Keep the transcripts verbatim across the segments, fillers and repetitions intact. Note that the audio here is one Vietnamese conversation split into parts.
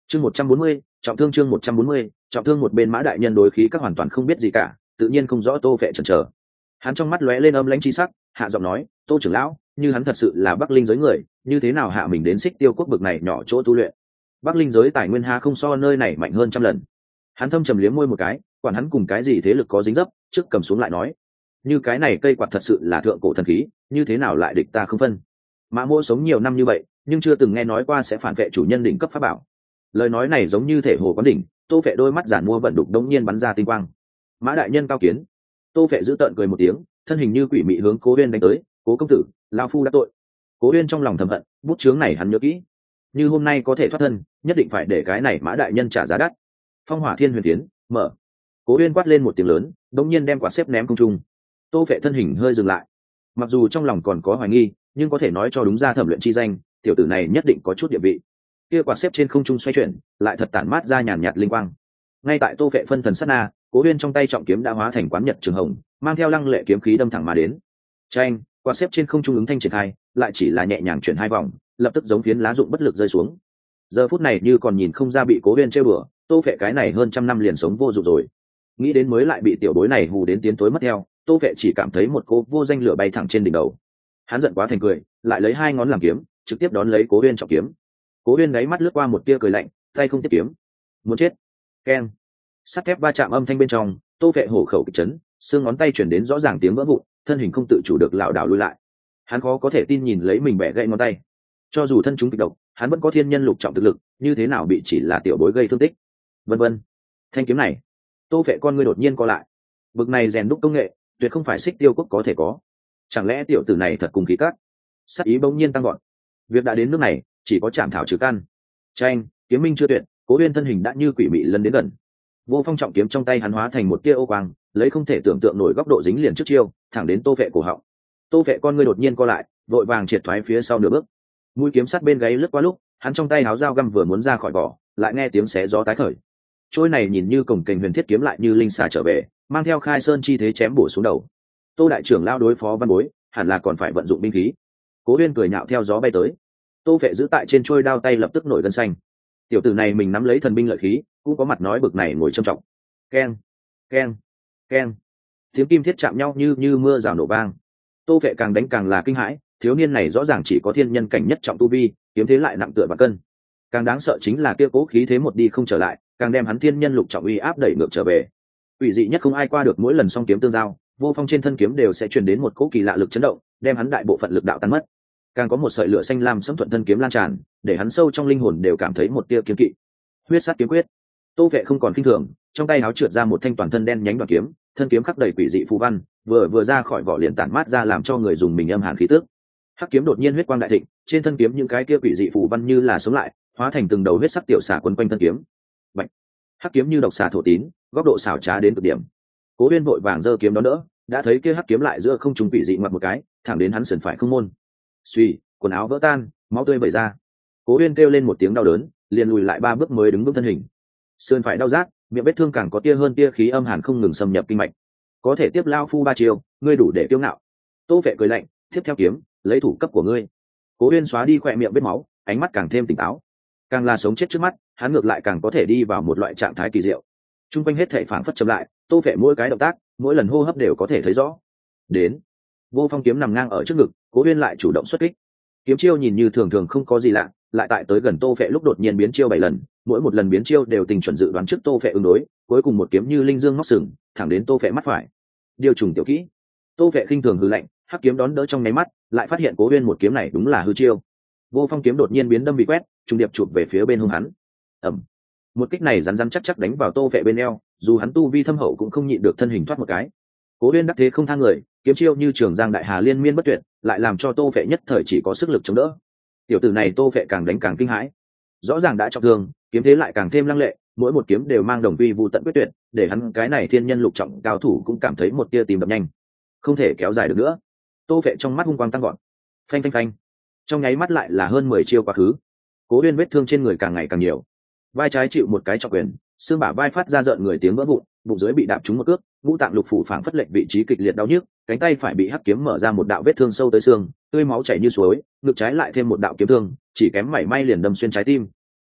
chương một trăm bốn mươi trọng thương chương một trăm bốn mươi trọng thương một bên Mã đại nhân đối khí các hoàn toàn không biết gì cả, tự nhiên không rõ Tô Phệ chần chờ. Hắn trong mắt lóe lên âm lãnh chi sắc, hạ giọng nói: Tô trưởng lão, như hắn thật sự là Bắc Linh giới người, như thế nào hạ mình đến Xích Tiêu quốc bực này nhỏ chỗ tu luyện? Bắc Linh giới tài nguyên ha không so nơi này mạnh hơn trăm lần. Hắn thâm trầm liếm môi một cái, quản hắn cùng cái gì thế lực có dính dấp, trước cầm xuống lại nói: như cái này cây quạt thật sự là thượng cổ thần khí, như thế nào lại địch ta không phân? Mã Mỗ sống nhiều năm như vậy, nhưng chưa từng nghe nói qua sẽ phản vệ chủ nhân đỉnh cấp pháp bảo. Lời nói này giống như thể hồ quán đỉnh, Tô Phệ đôi mắt giản mua vận đục đống nhiên bắn ra tinh quang. Mã đại nhân cao kiến. Tô Phệ giữ tợn cười một tiếng, thân hình như quỷ mị hướng Cố Uyên đánh tới. Cố công tử, lão phu đã tội. Cố Uyên trong lòng thầm hận, bút chướng này hắn nhớ kỹ. Như hôm nay có thể thoát thân, nhất định phải để cái này Mã đại nhân trả giá đắt. Phong Hỏa Thiên Huyền Tiến, mở. Cố Uyên quát lên một tiếng lớn, đống nhiên đem quả xếp ném không trung. Tô Phệ thân hình hơi dừng lại. Mặc dù trong lòng còn có hoài nghi, nhưng có thể nói cho đúng ra thẩm luyện chi danh, tiểu tử này nhất định có chút địa vị. Kia quả xếp trên không trung xoay chuyển, lại thật tản mát ra nhàn nhạt linh quang. Ngay tại Tô Phệ phân thần sát na, Cố Uyên trong tay trọng kiếm đã hóa thành quán nhật trường hồng, mang theo lăng lệ kiếm khí đâm thẳng mà đến. Chanh, quả xếp trên không trung ứng thanh triển khai, lại chỉ là nhẹ nhàng chuyển hai vòng, lập tức giống phiến lá rụng bất lực rơi xuống. Giờ phút này như còn nhìn không ra bị Cố Uyên trêu bừa, Tô Phệ cái này hơn trăm năm liền sống vô dụng rồi. Nghĩ đến mới lại bị tiểu bối này hù đến tiến tối mất theo, Tô Phệ chỉ cảm thấy một cô vô danh lửa bay thẳng trên đỉnh đầu. Hắn giận quá thành cười, lại lấy hai ngón làm kiếm, trực tiếp đón lấy Cố Uyên trọng kiếm. Cố Uyên đáy mắt lướt qua một tia cười lạnh, tay không tiếp kiếm. Muốn chết. Keng. Sắt thép va chạm âm thanh bên trong, Tô Phệ hổ khẩu kịch chấn, xương ngón tay truyền đến rõ ràng tiếng vỡ vụn, thân hình không tự chủ được lảo đảo lùi lại. Hắn khó có thể tin nhìn lấy mình bẻ gãy ngón tay. Cho dù thân chúng kịch độc, hắn vẫn có thiên nhân lục trọng thực lực, như thế nào bị chỉ là tiểu bối gây thương tích. Vân vân. Thanh kiếm này, Tô Phệ con ngươi đột nhiên co lại. Bực này rèn đúc công nghệ, tuyệt không phải Xích Tiêu quốc có thể có. Chẳng lẽ tiểu tử này thật cùng khí cát? Sát ý bỗng nhiên tăng gọn. Việc đã đến nước này, chỉ có chạm thảo trừ căn. Tranh, kiếm minh chưa tuyệt, Cố Uyên thân hình đã như quỷ mị lấn đến gần. Vô Phong trọng kiếm trong tay hắn hóa thành một tia ô quang, lấy không thể tưởng tượng nổi góc độ dính liền trước chiêu, thẳng đến Tô Phệ cổ họng. Tô Phệ con ngươi đột nhiên co lại, vội vàng triệt thoái phía sau nửa bước. Mũi kiếm sắt bên gáy lướt qua lúc, hắn trong tay háo dao găm vừa muốn ra khỏi vỏ, lại nghe tiếng xé gió tái khởi. Trôi này nhìn như cổng kềnh huyền thiết kiếm lại như linh xà trở về, mang theo khai sơn chi thế chém bổ xuống đầu. Tô đại trưởng lao đối phó văn bối, hẳn là còn phải vận dụng binh khí. Cố Uyên cười nhạo theo gió bay tới. Tô Phệ giữ tại trên trôi đao tay lập tức nổi gân xanh. Tiểu tử này mình nắm lấy thần binh lợi khí, cũng có mặt nói bực này ngồi trầm trọng. Keng, keng, keng. Tiếng kim thiết chạm nhau như như mưa rào nổ vang. Tô Phệ càng đánh càng là kinh hãi, thiếu niên này rõ ràng chỉ có thiên nhân cảnh nhất trọng tu vi, kiếm thế lại nặng tựa và cân. Càng đáng sợ chính là kia cố khí thế một đi không trở lại, càng đem hắn thiên nhân lục trọng uy áp đẩy ngược trở về. Ủy dị nhất không ai qua được mỗi lần song kiếm tương giao, Vô Phong trên thân kiếm đều sẽ truyền đến một cỗ kỳ lạ lực chấn động, đem hắn đại bộ phận lực đạo tan mất. Càng có một sợi lửa xanh lam sẫm thuận thân kiếm lan tràn, để hắn sâu trong linh hồn đều cảm thấy một tia kiên kỵ. Huyết sát kiếm quyết. Tô Phệ không còn khinh thường, trong tay áo trượt ra một thanh toàn thân đen nhánh đoạn kiếm, thân kiếm khắc đầy quỷ dị phù văn, vừa vừa ra khỏi vỏ liền tản mát ra làm cho người dùng mình âm hàn khí tức. Hắc kiếm đột nhiên huyết quang đại thịnh, trên thân kiếm những cái kia quỷ dị phù văn như là sống lại, hóa thành từng đầu huyết sắc tiểu xà quấn quanh thân kiếm. Bạch. Hắc kiếm như độc xà thổ tín, góc độ xảo trá đến cực điểm. Cố Uyên vội vàng giơ kiếm đón đỡ, đã thấy kia hắc kiếm lại giữa không trung quỷ dị ngoặt một cái, thẳng đến hắn sườn phải không môn. Suy, quần áo vỡ tan, máu tươi vẩy ra. Cố Uyên kêu lên một tiếng đau đớn, liền lùi lại ba bước mới đứng vững thân hình. Sườn phải đau rát, miệng vết thương càng có tia hơn tia khí âm hàn không ngừng xâm nhập kinh mạch. Có thể tiếp lao phu ba chiều, ngươi đủ để kiêu ngạo. Tô Phệ cười lạnh, tiếp theo kiếm, lấy thủ cấp của ngươi. Cố Uyên xóa đi khóe miệng vết máu, ánh mắt càng thêm tỉnh táo. Càng là sống chết trước mắt, hắn ngược lại càng có thể đi vào một loại trạng thái kỳ diệu. Trung quanh hết thảy phảng phất chậm lại, Tô Phệ mỗi cái động tác, mỗi lần hô hấp đều có thể thấy rõ. Đến. Vô Phong kiếm nằm ngang ở trước ngực, Cố Uyên lại chủ động xuất kích. Kiếm chiêu nhìn như thường thường không có gì lạ, lại tại tới gần Tô Phệ lúc đột nhiên biến chiêu bảy lần, mỗi một lần biến chiêu đều tình chuẩn dự đoán trước Tô Phệ ứng đối, cuối cùng một kiếm như linh dương móc sừng, thẳng đến Tô Phệ mắt phải. Điều trùng tiểu kỹ. Tô Phệ khinh thường hừ lạnh, hắc kiếm đón đỡ trong nháy mắt, lại phát hiện Cố Uyên một kiếm này đúng là hư chiêu. Vô Phong kiếm đột nhiên biến đâm bị quét, trung điệp chụp về phía bên hông hắn. Ầm. Một kích này rắn rắn chắc chắc đánh vào Tô Phệ bên eo, dù hắn tu vi thâm hậu cũng không nhịn được thân hình thoát một cái. Cố Uyên đắc thế không thang người, kiếm chiêu như trường giang đại hà liên miên bất tuyệt, lại làm cho Tô Phệ nhất thời chỉ có sức lực chống đỡ. Tiểu tử này Tô Phệ càng đánh càng kinh hãi. Rõ ràng đã trọng thương, kiếm thế lại càng thêm lăng lệ, mỗi một kiếm đều mang đồng vi vu tận quyết tuyệt, để hắn cái này thiên nhân lục trọng cao thủ cũng cảm thấy một tia tìm đập nhanh. Không thể kéo dài được nữa. Tô Phệ trong mắt hung quang tăng gọn. Phanh phanh phanh. Trong nháy mắt lại là hơn mười chiêu quá khứ. Cố Uyên vết thương trên người càng ngày càng nhiều. Vai trái chịu một cái trọng quyền, xương bả vai phát ra rợn người tiếng vỡ vụn, bụng dưới bị đạp trúng một cước, ngũ tạng lục phủ phảng phất lệnh vị trí kịch liệt đau nhức, cánh tay phải bị hắc kiếm mở ra một đạo vết thương sâu tới xương, tươi máu chảy như suối, ngực trái lại thêm một đạo kiếm thương, chỉ kém mảy may liền đâm xuyên trái tim.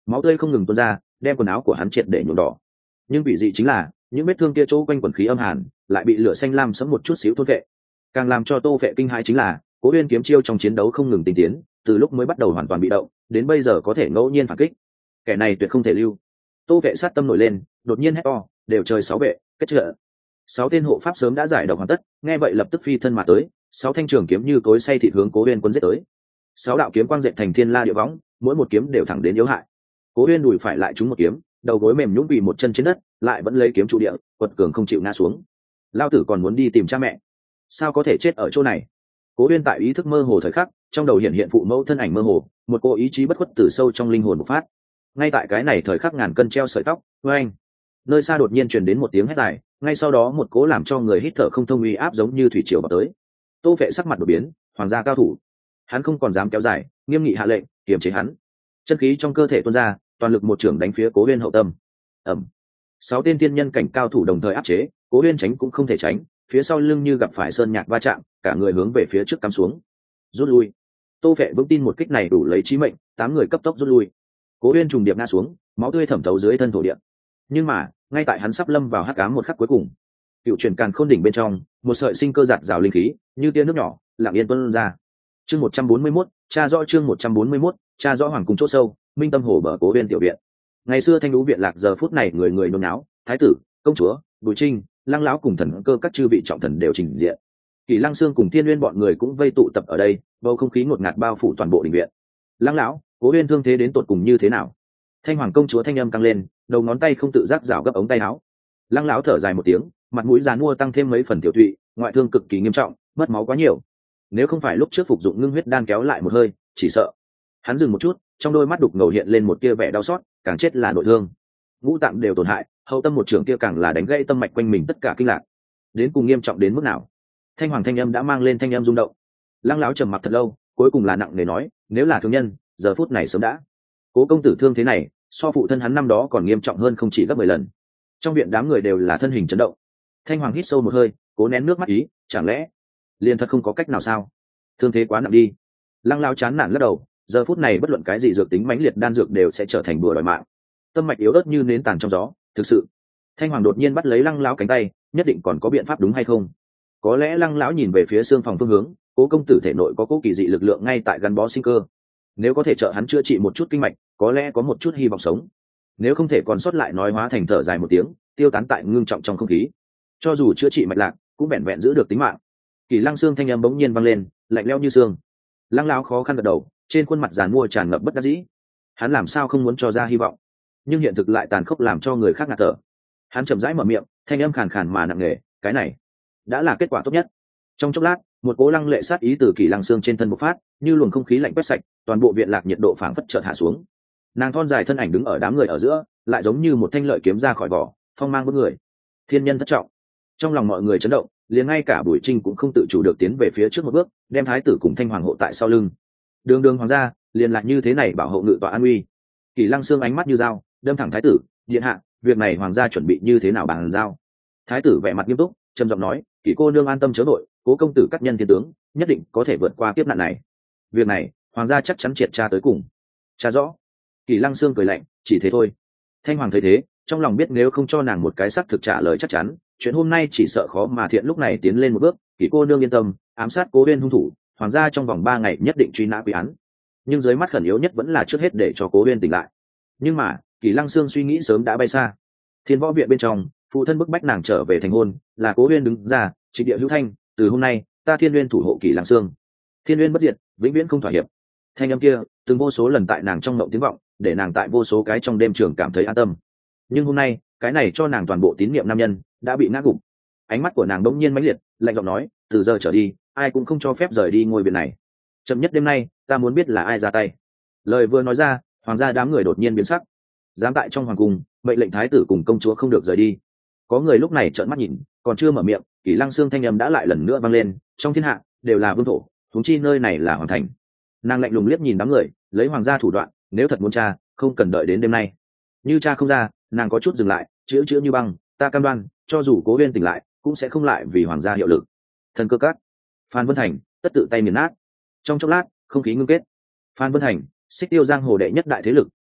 máu tươi không ngừng tuôn ra, đem quần áo của hắn triệt để nhuộm đỏ. Nhưng vị dị chính là những vết thương kia chỗ quanh quần khí âm hàn lại bị lửa xanh lam sẫm một chút xíu thôn vệ. Càng làm cho Tô Phệ kinh hãi chính là Cố Uyên kiếm chiêu trong chiến đấu không ngừng tinh tiến, từ lúc mới bắt đầu hoàn toàn bị động đến bây giờ có thể ngẫu nhiên phản kích, kẻ này tuyệt không thể lưu. Tô Phệ sát tâm nổi lên, đột nhiên hét to, đều trời sáu vệ kết trợ. Sáu tên hộ pháp sớm đã giải độc hoàn tất, nghe vậy lập tức phi thân mà tới, sáu thanh trường kiếm như cối xay thịt hướng Cố Uyên quân giết tới. Sáu đạo kiếm quang dệt thành thiên la địa võng, mỗi một kiếm đều thẳng đến yếu hại. Cố Uyên đùi phải lại trúng một kiếm, đầu gối mềm nhũn quỳ một chân trên đất, lại vẫn lấy kiếm trụ địa, quật cường không chịu ngã xuống. Lao tử còn muốn đi tìm cha mẹ, sao có thể chết ở chỗ này? Cố Uyên tại ý thức mơ hồ thời khắc, trong đầu hiện hiện phụ mẫu thân ảnh mơ hồ, một cô ý chí bất khuất từ sâu trong linh hồn bộc phát. Ngay tại cái này thời khắc ngàn cân treo sợi tóc, oeng, nơi xa đột nhiên truyền đến một tiếng hét dài, ngay sau đó một cỗ làm cho người hít thở không thông uy áp giống như thủy triều vào tới. Tô Phệ sắc mặt đổi biến, hoàng gia cao thủ, hắn không còn dám kéo dài, nghiêm nghị hạ lệnh, kiềm chế hắn. Chân khí trong cơ thể tuôn ra, toàn lực một trưởng đánh phía Cố Uyên hậu tâm. Ầm. Sáu tên tiên nhân cảnh cao thủ đồng thời áp chế, Cố Uyên tránh cũng không thể tránh, phía sau lưng như gặp phải sơn nhạc va chạm, cả người hướng về phía trước cắm xuống. Rút lui. Tô Phệ vững tin một kích này đủ lấy chí mệnh, tám người cấp tốc rút lui. Cố Uyên trùng điệp ngã xuống, máu tươi thẩm thấu dưới thân thổ địa. Nhưng mà, ngay tại hắn sắp lâm vào hắc ám một khắc cuối cùng, cựu truyền càn khôn đỉnh bên trong, một sợi sinh cơ giạt rào linh khí, như tia nước nhỏ, lặng yên tuôn ra. Chương một trăm bốn mươi mốt, tra rõ chương một trăm bốn mươi mốt, tra rõ hoàng cung chỗ sâu, minh tâm hồ bờ Cố Uyên tiểu viện. Ngày xưa Thanh Lũ viện lạc giờ phút này người người nôn náo, thái tử, công chúa, Bùi Trinh, Lăng lão cùng thần cơ các chư vị trọng thần đều trình diện. Kỳ Lăng Sương cùng Thiên Nguyên bọn người cũng vây tụ tập ở đây, bầu không khí ngột ngạt bao phủ toàn bộ đình viện. Lăng lão, Cố Uyên thương thế đến tột cùng như thế nào? Thanh hoàng công chúa thanh âm căng lên, đầu ngón tay không tự giác rảo gấp ống tay áo. Lăng lão thở dài một tiếng, mặt mũi giàn mua tăng thêm mấy phần tiểu thụy, ngoại thương cực kỳ nghiêm trọng, mất máu quá nhiều. Nếu không phải lúc trước phục dụng ngưng huyết đan kéo lại một hơi, chỉ sợ. Hắn dừng một chút, trong đôi mắt đục ngầu hiện lên một tia vẻ đau xót, càng chết là nội thương. Ngũ tạng đều tổn hại, hậu tâm một trường kia càng là đánh gãy tâm mạch quanh mình tất cả kinh lạc. Đến cùng nghiêm trọng đến mức nào? Thanh hoàng thanh âm đã mang lên thanh âm rung động. Lăng lão trầm mặc thật lâu, cuối cùng là nặng nề nói, nếu là thương nhân, giờ phút này sớm đã. Cố công tử thương thế này, so phụ thân hắn năm đó còn nghiêm trọng hơn không chỉ gấp mười lần. Trong viện đám người đều là thân hình chấn động. Thanh hoàng hít sâu một hơi, cố nén nước mắt ý, chẳng lẽ liền thật không có cách nào sao? Thương thế quá nặng đi. Lăng lão chán nản lắc đầu, giờ phút này bất luận cái gì dược tính mãnh liệt đan dược đều sẽ trở thành bùa đòi mạng. Tâm mạch yếu ớt như nến tàn trong gió, thực sự. Thanh hoàng đột nhiên bắt lấy Lăng lão cánh tay, nhất định còn có biện pháp đúng hay không? Có lẽ Lăng lão nhìn về phía xương phòng phương hướng, cố công tử thể nội có cố kỳ dị lực lượng ngay tại gắn bó sinh cơ. Nếu có thể trợ hắn chữa trị một chút kinh mạch, có lẽ có một chút hy vọng sống. Nếu không thể còn sót lại nói hóa thành thở dài một tiếng, tiêu tán tại ngưng trọng trong không khí. Cho dù chữa trị mạch lạc, cũng vẹn vẹn giữ được tính mạng. Kỳ Lăng Sương thanh âm bỗng nhiên vang lên, lạnh lẽo như xương. Lăng lão khó khăn gật đầu, trên khuôn mặt giàn mua tràn ngập bất đắc dĩ. Hắn làm sao không muốn cho ra hy vọng, nhưng hiện thực lại tàn khốc làm cho người khác ngạt thở. Hắn chậm rãi mở miệng, thanh âm khàn khàn mà nặng nề, cái này đã là kết quả tốt nhất. Trong chốc lát, một cỗ lăng lệ sát ý từ Kỳ Lăng Sương trên thân bộc phát, như luồng không khí lạnh quét sạch, toàn bộ viện lạc nhiệt độ phảng phất chợt hạ xuống. Nàng thon dài thân ảnh đứng ở đám người ở giữa, lại giống như một thanh lợi kiếm ra khỏi vỏ, phong mang bức người. Thiên nhân thất trọng. Trong lòng mọi người chấn động, liền ngay cả Bùi Trinh cũng không tự chủ được tiến về phía trước một bước, đem thái tử cùng Thanh hoàng hộ tại sau lưng. Đường đường hoàng gia, liền lại như thế này bảo hộ ngự tọa an uy. Kỳ Lăng Sương ánh mắt như dao, đâm thẳng thái tử, điện hạ, việc này hoàng gia chuẩn bị như thế nào bàn giao? Thái tử vẻ mặt nghiêm túc, trầm giọng nói, Kỳ cô nương an tâm chớ nội, cố công tử cắt nhân thiên tướng, nhất định có thể vượt qua kiếp nạn này. Việc này, hoàng gia chắc chắn triệt tra tới cùng. Tra rõ. Kỳ Lăng Sương cười lạnh, chỉ thế thôi. Thanh hoàng thấy thế, trong lòng biết nếu không cho nàng một cái xác thực trả lời chắc chắn, chuyện hôm nay chỉ sợ khó mà thiện lúc này tiến lên một bước. Kỳ cô nương yên tâm, ám sát Cố Uyên hung thủ, hoàng gia trong vòng ba ngày nhất định truy nã quy án. Nhưng dưới mắt khẩn yếu nhất vẫn là trước hết để cho Cố Uyên tỉnh lại. Nhưng mà, Kỳ Lăng Sương suy nghĩ sớm đã bay xa. Thiên võ viện bên trong, phụ thân bức bách nàng trở về thành hôn, là Cố Uyên đứng ra, trịnh địa hữu thanh, từ hôm nay, ta Thiên Uyên thủ hộ Kỳ Lăng Sương. Thiên Uyên bất diệt, vĩnh viễn không thỏa hiệp. Thanh âm kia, từng vô số lần tại nàng trong mộng tiếng vọng, để nàng tại vô số cái trong đêm trường cảm thấy an tâm. Nhưng hôm nay, cái này cho nàng toàn bộ tín niệm nam nhân đã bị ngã gục. Ánh mắt của nàng đống nhiên mãnh liệt, lạnh giọng nói, từ giờ trở đi, ai cũng không cho phép rời đi ngôi viện này. Chậm nhất đêm nay, ta muốn biết là ai ra tay. Lời vừa nói ra, hoàng gia đám người đột nhiên biến sắc. Dám tại trong hoàng cung, mệnh lệnh thái tử cùng công chúa không được rời đi. Có người lúc này trợn mắt nhìn, còn chưa mở miệng, Kỳ Lăng Sương thanh âm đã lại lần nữa vang lên, trong thiên hạ đều là vương thổ, huống chi nơi này là hoàng thành. Nàng lạnh lùng liếc nhìn đám người, lấy hoàng gia thủ đoạn, nếu thật muốn tra, không cần đợi đến đêm nay. Như cha không ra, nàng có chút dừng lại, chữ chữ như băng, ta cam đoan, cho dù Cố Uyên tỉnh lại, cũng sẽ không lại vì hoàng gia hiệu lực. Thần cơ các, Phan Vân Thành, tất tự tay nghiền nát. Trong chốc lát, không khí ngưng kết. Phan Vân Thành, xích tiêu giang hồ đệ nhất đại thế lực,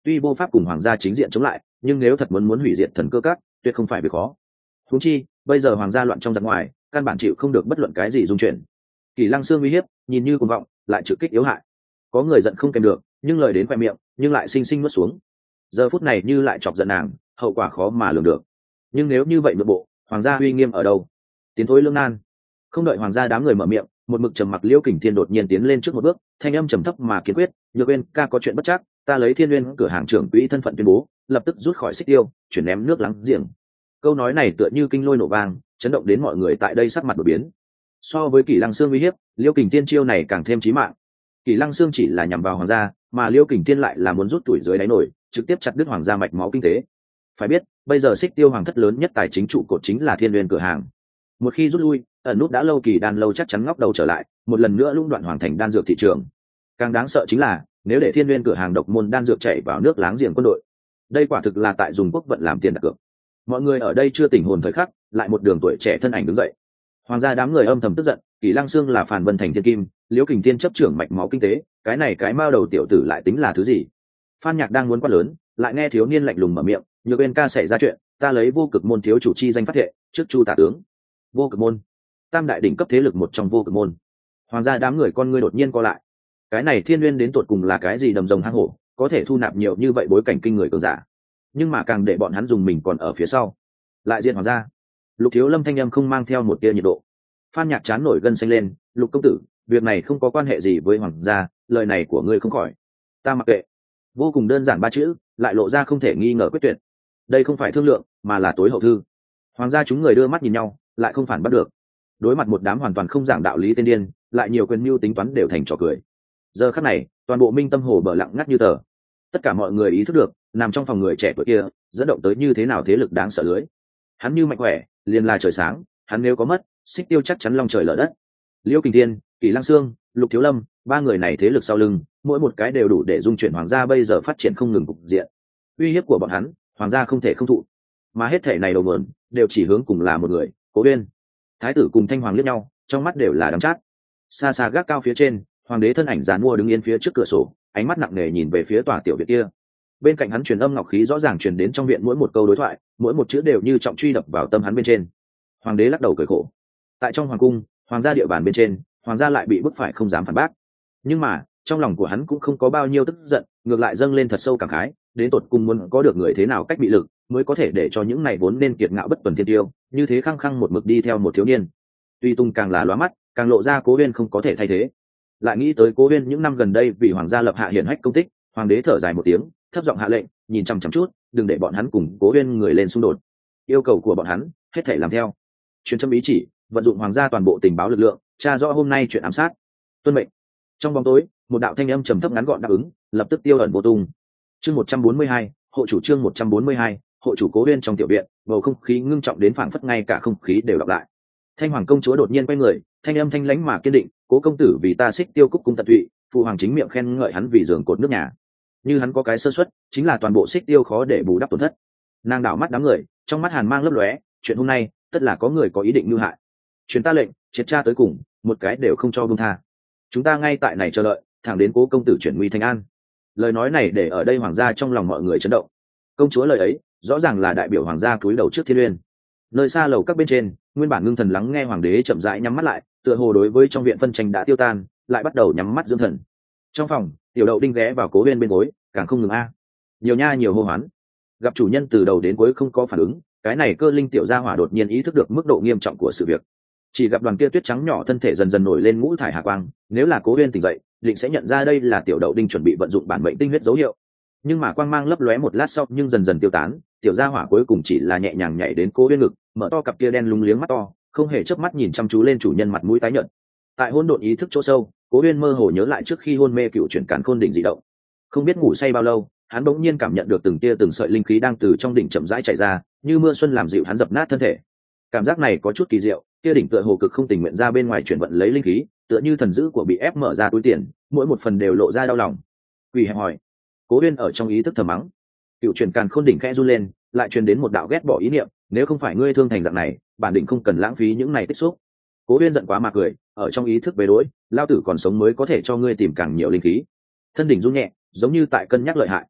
tuy vô pháp cùng hoàng gia chính diện chống lại, nhưng nếu thật muốn muốn hủy diệt thần cơ các, tuyệt không phải việc khó. Huống chi bây giờ hoàng gia loạn trong giặc ngoài, căn bản chịu không được bất luận cái gì dung chuyển. Kỷ Lăng Sương uy hiếp nhìn như cuồng vọng, lại trực kích yếu hại. Có người giận không kèm được, nhưng lời đến khoe miệng nhưng lại sinh sinh nuốt xuống. Giờ phút này như lại chọc giận nàng, hậu quả khó mà lường được. Nhưng nếu như vậy nội bộ, hoàng gia uy nghiêm ở đâu? Tiến thối lưỡng nan. Không đợi hoàng gia đám người mở miệng, một mực trầm mặc Liễu Kình Thiên đột nhiên tiến lên trước một bước, thanh âm trầm thấp mà kiên quyết: "Nhược Uyên ca có chuyện bất chắc, ta lấy Thiên Uyên cửa hàng trưởng quỹ thân phận tuyên bố, lập tức rút khỏi Xích Tiêu, chuyển ném nước láng giềng." Câu nói này tựa như kinh lôi nổ vang, chấn động đến mọi người tại đây sắc mặt đổi biến. So với Kỷ Lăng Sương uy hiếp, Liễu Kình Thiên chiêu này càng thêm chí mạng. Kỷ Lăng Sương chỉ là nhằm vào hoàng gia, mà Liễu Kình Thiên lại là muốn rút tuổi dưới đáy nổi, trực tiếp chặt đứt hoàng gia mạch máu kinh tế. Phải biết, bây giờ Xích Tiêu hoàng thất lớn nhất tài chính trụ cột chính là Thiên Uyên cửa hàng. Một khi rút lui, ẩn nút đã lâu Kỳ Đan lâu chắc chắn ngóc đầu trở lại, một lần nữa lũng đoạn hoàng thành đan dược thị trường. Càng đáng sợ chính là, nếu để Thiên Uyên cửa hàng độc môn đan dược chạy vào nước láng giềng quân đội, đây quả thực là tại dùng quốc vận làm tiền đặt cược. Mọi người ở đây chưa tỉnh hồn thời khắc, lại một đường tuổi trẻ thân ảnh đứng dậy. Hoàng gia đám người âm thầm tức giận, Kỷ Lăng Sương là Phản Vân thành thiên kim, Liễu Kình Thiên chấp trưởng mạch máu kinh tế, cái này cái mao đầu tiểu tử lại tính là thứ gì? Phan Nhạc đang muốn quát lớn, lại nghe thiếu niên lạnh lùng mở miệng: "Nhược Uyên ca xảy ra chuyện, ta lấy Vô Cực môn thiếu chủ chi danh phát thệ, trước Chu tả tướng." Vô Cực môn, tam đại đỉnh cấp thế lực một trong Vô Cực môn. Hoàng gia đám người con ngươi đột nhiên co lại. Cái này Thiên Uyên đến tột cùng là cái gì đầm rồng hang hổ, có thể thu nạp nhiều như vậy bối cảnh kinh người cường giả. Nhưng mà càng để bọn hắn dùng mình còn ở phía sau. Lại diện hoàng gia. Lục Thiếu Lâm thanh âm không mang theo một tia nhiệt độ. Phan Nhạc chán nổi gân xanh lên: "Lục công tử, việc này không có quan hệ gì với hoàng gia, lời này của ngươi không khỏi." "Ta mặc kệ." Vô cùng đơn giản ba chữ, lại lộ ra không thể nghi ngờ quyết tuyệt. Đây không phải thương lượng, mà là tối hậu thư. Hoàng gia chúng người đưa mắt nhìn nhau, lại không phản bắt được. Đối mặt một đám hoàn toàn không giảng đạo lý tên điên, lại nhiều quyền mưu tính toán đều thành trò cười. Giờ khắc này, toàn bộ Minh Tâm Hồ bờ lặng ngắt như tờ. Tất cả mọi người ý thức được, nằm trong phòng người trẻ tuổi kia, dẫn động tới như thế nào thế lực đáng sợ lưới. Hắn như mạnh khỏe, liền là trời sáng, hắn nếu có mất, Xích Tiêu chắc chắn long trời lở đất. Liễu Kình Thiên, Kỷ Lăng Sương, Lục Thiếu Lâm, ba người này thế lực sau lưng, mỗi một cái đều đủ để dung chuyển hoàng gia bây giờ phát triển không ngừng cục diện. Uy hiếp của bọn hắn, hoàng gia không thể không thụ. Mà hết thể này đầu nguồn đều chỉ hướng cùng là một người, Cố Uyên. Thái tử cùng Thanh Hoàng liếc nhau, trong mắt đều là đắng chát. Xa xa gác cao phía trên, hoàng đế thân ảnh giàn mua đứng yên phía trước cửa sổ, ánh mắt nặng nề nhìn về phía tòa tiểu viện kia. Bên cạnh hắn truyền âm ngọc khí rõ ràng truyền đến trong viện mỗi một câu đối thoại, mỗi một chữ đều như trọng truy đập vào tâm hắn bên trên. Hoàng đế lắc đầu cười khổ. Tại trong hoàng cung, hoàng gia địa bàn bên trên, hoàng gia lại bị bức phải không dám phản bác. Nhưng mà trong lòng của hắn cũng không có bao nhiêu tức giận, ngược lại dâng lên thật sâu cảm khái, đến tột cùng muốn có được người thế nào cách bị lực, mới có thể để cho những này vốn nên kiệt ngạo bất tuần thiên tiêu, như thế khăng khăng một mực đi theo một thiếu niên. Tuy tung càng là lóa mắt, càng lộ ra Cố Uyên không có thể thay thế. Lại nghĩ tới Cố Uyên những năm gần đây vì hoàng gia lập hạ hiển hách công tích, hoàng đế thở dài một tiếng, thấp giọng hạ lệnh, nhìn chằm chằm chút, đừng để bọn hắn cùng Cố Uyên người lên xung đột. Yêu cầu của bọn hắn, hết thảy làm theo. Truyền châm ý chỉ, vận dụng hoàng gia toàn bộ tình báo lực lượng, tra rõ hôm nay chuyện ám sát. Tuân mệnh. Trong bóng tối, một đạo thanh âm trầm thấp ngắn gọn đáp ứng, lập tức tiêu ẩn vô tung. Chương một trăm bốn mươi hai, hộ chủ chương một trăm bốn mươi hai, hộ chủ Cố Uyên trong tiểu viện, bầu không khí ngưng trọng đến phảng phất ngay cả không khí đều đọc lại. Thanh Hoàng công chúa đột nhiên quay người, thanh âm thanh lãnh mà kiên định: "Cố công tử vì ta Xích Tiêu cúc cung tận tụy, phụ hoàng chính miệng khen ngợi hắn vì giường cột nước nhà. Như hắn có cái sơ suất, chính là toàn bộ Xích Tiêu khó để bù đắp tổn thất." Nàng đảo mắt đám người, trong mắt hàn mang lấp lóe, chuyện hôm nay, tất là có người có ý định mưu hại. Truyền ta lệnh, triệt tra tới cùng, một cái đều không cho buông tha. Chúng ta ngay tại này chờ đợi, thẳng đến Cố công tử chuyển nguy thành an. Lời nói này để ở đây hoàng gia trong lòng mọi người chấn động. Công chúa lời ấy, rõ ràng là đại biểu hoàng gia cúi đầu trước Thiên Uyên. Nơi xa lầu các bên trên, nguyên bản ngưng thần lắng nghe hoàng đế chậm rãi nhắm mắt lại, tựa hồ đối với trong viện phân tranh đã tiêu tan, lại bắt đầu nhắm mắt dưỡng thần. Trong phòng, tiểu đậu đinh ghé vào Cố Uyên bên gối, càng không ngừng a. Nhiều nha nhiều hô hoán. Gặp chủ nhân từ đầu đến cuối không có phản ứng, cái này cơ linh tiểu gia hỏa đột nhiên ý thức được mức độ nghiêm trọng của sự việc. Chỉ gặp đoàn kia tuyết trắng nhỏ thân thể dần dần nổi lên ngũ thải hà quang, nếu là Cố Uyên tỉnh dậy, định sẽ nhận ra đây là tiểu đậu đinh chuẩn bị vận dụng bản mệnh tinh huyết dấu hiệu. Nhưng mà quang mang lấp lóe một lát sau nhưng dần dần tiêu tán, tiểu gia hỏa cuối cùng chỉ là nhẹ nhàng nhảy đến Cố Uyên ngực, mở to cặp kia đen lúng liếng mắt to, không hề chớp mắt nhìn chăm chú lên chủ nhân mặt mũi tái nhợt. Tại hỗn độn ý thức chỗ sâu, Cố Uyên mơ hồ nhớ lại trước khi hôn mê cựu chuyển càn khôn đỉnh dị động. Không biết ngủ say bao lâu, hắn bỗng nhiên cảm nhận được từng tia từng sợi linh khí đang từ trong đỉnh chậm rãi chảy ra, như mưa xuân làm dịu hắn dập nát thân thể. Cảm giác này có chút kỳ diệu, kia đỉnh tựa hồ cực không tình nguyện ra bên ngoài chuyển vận lấy linh khí, tựa như thần dữ của bị ép mở ra túi tiền, mỗi một phần đều lộ ra đau lòng. Quỷ hẹp hỏi. Cố Uyên ở trong ý thức thầm mắng. Cựu chuyển càn khôn đỉnh khẽ run lên, lại truyền đến một đạo ghét bỏ ý niệm, nếu không phải ngươi thương thành dạng này, bản định không cần lãng phí những này tích xúc. Cố Uyên giận quá mà cười, ở trong ý thức về đối, lao tử còn sống mới có thể cho ngươi tìm càng nhiều linh khí. Thân đỉnh run nhẹ, giống như tại cân nhắc lợi hại.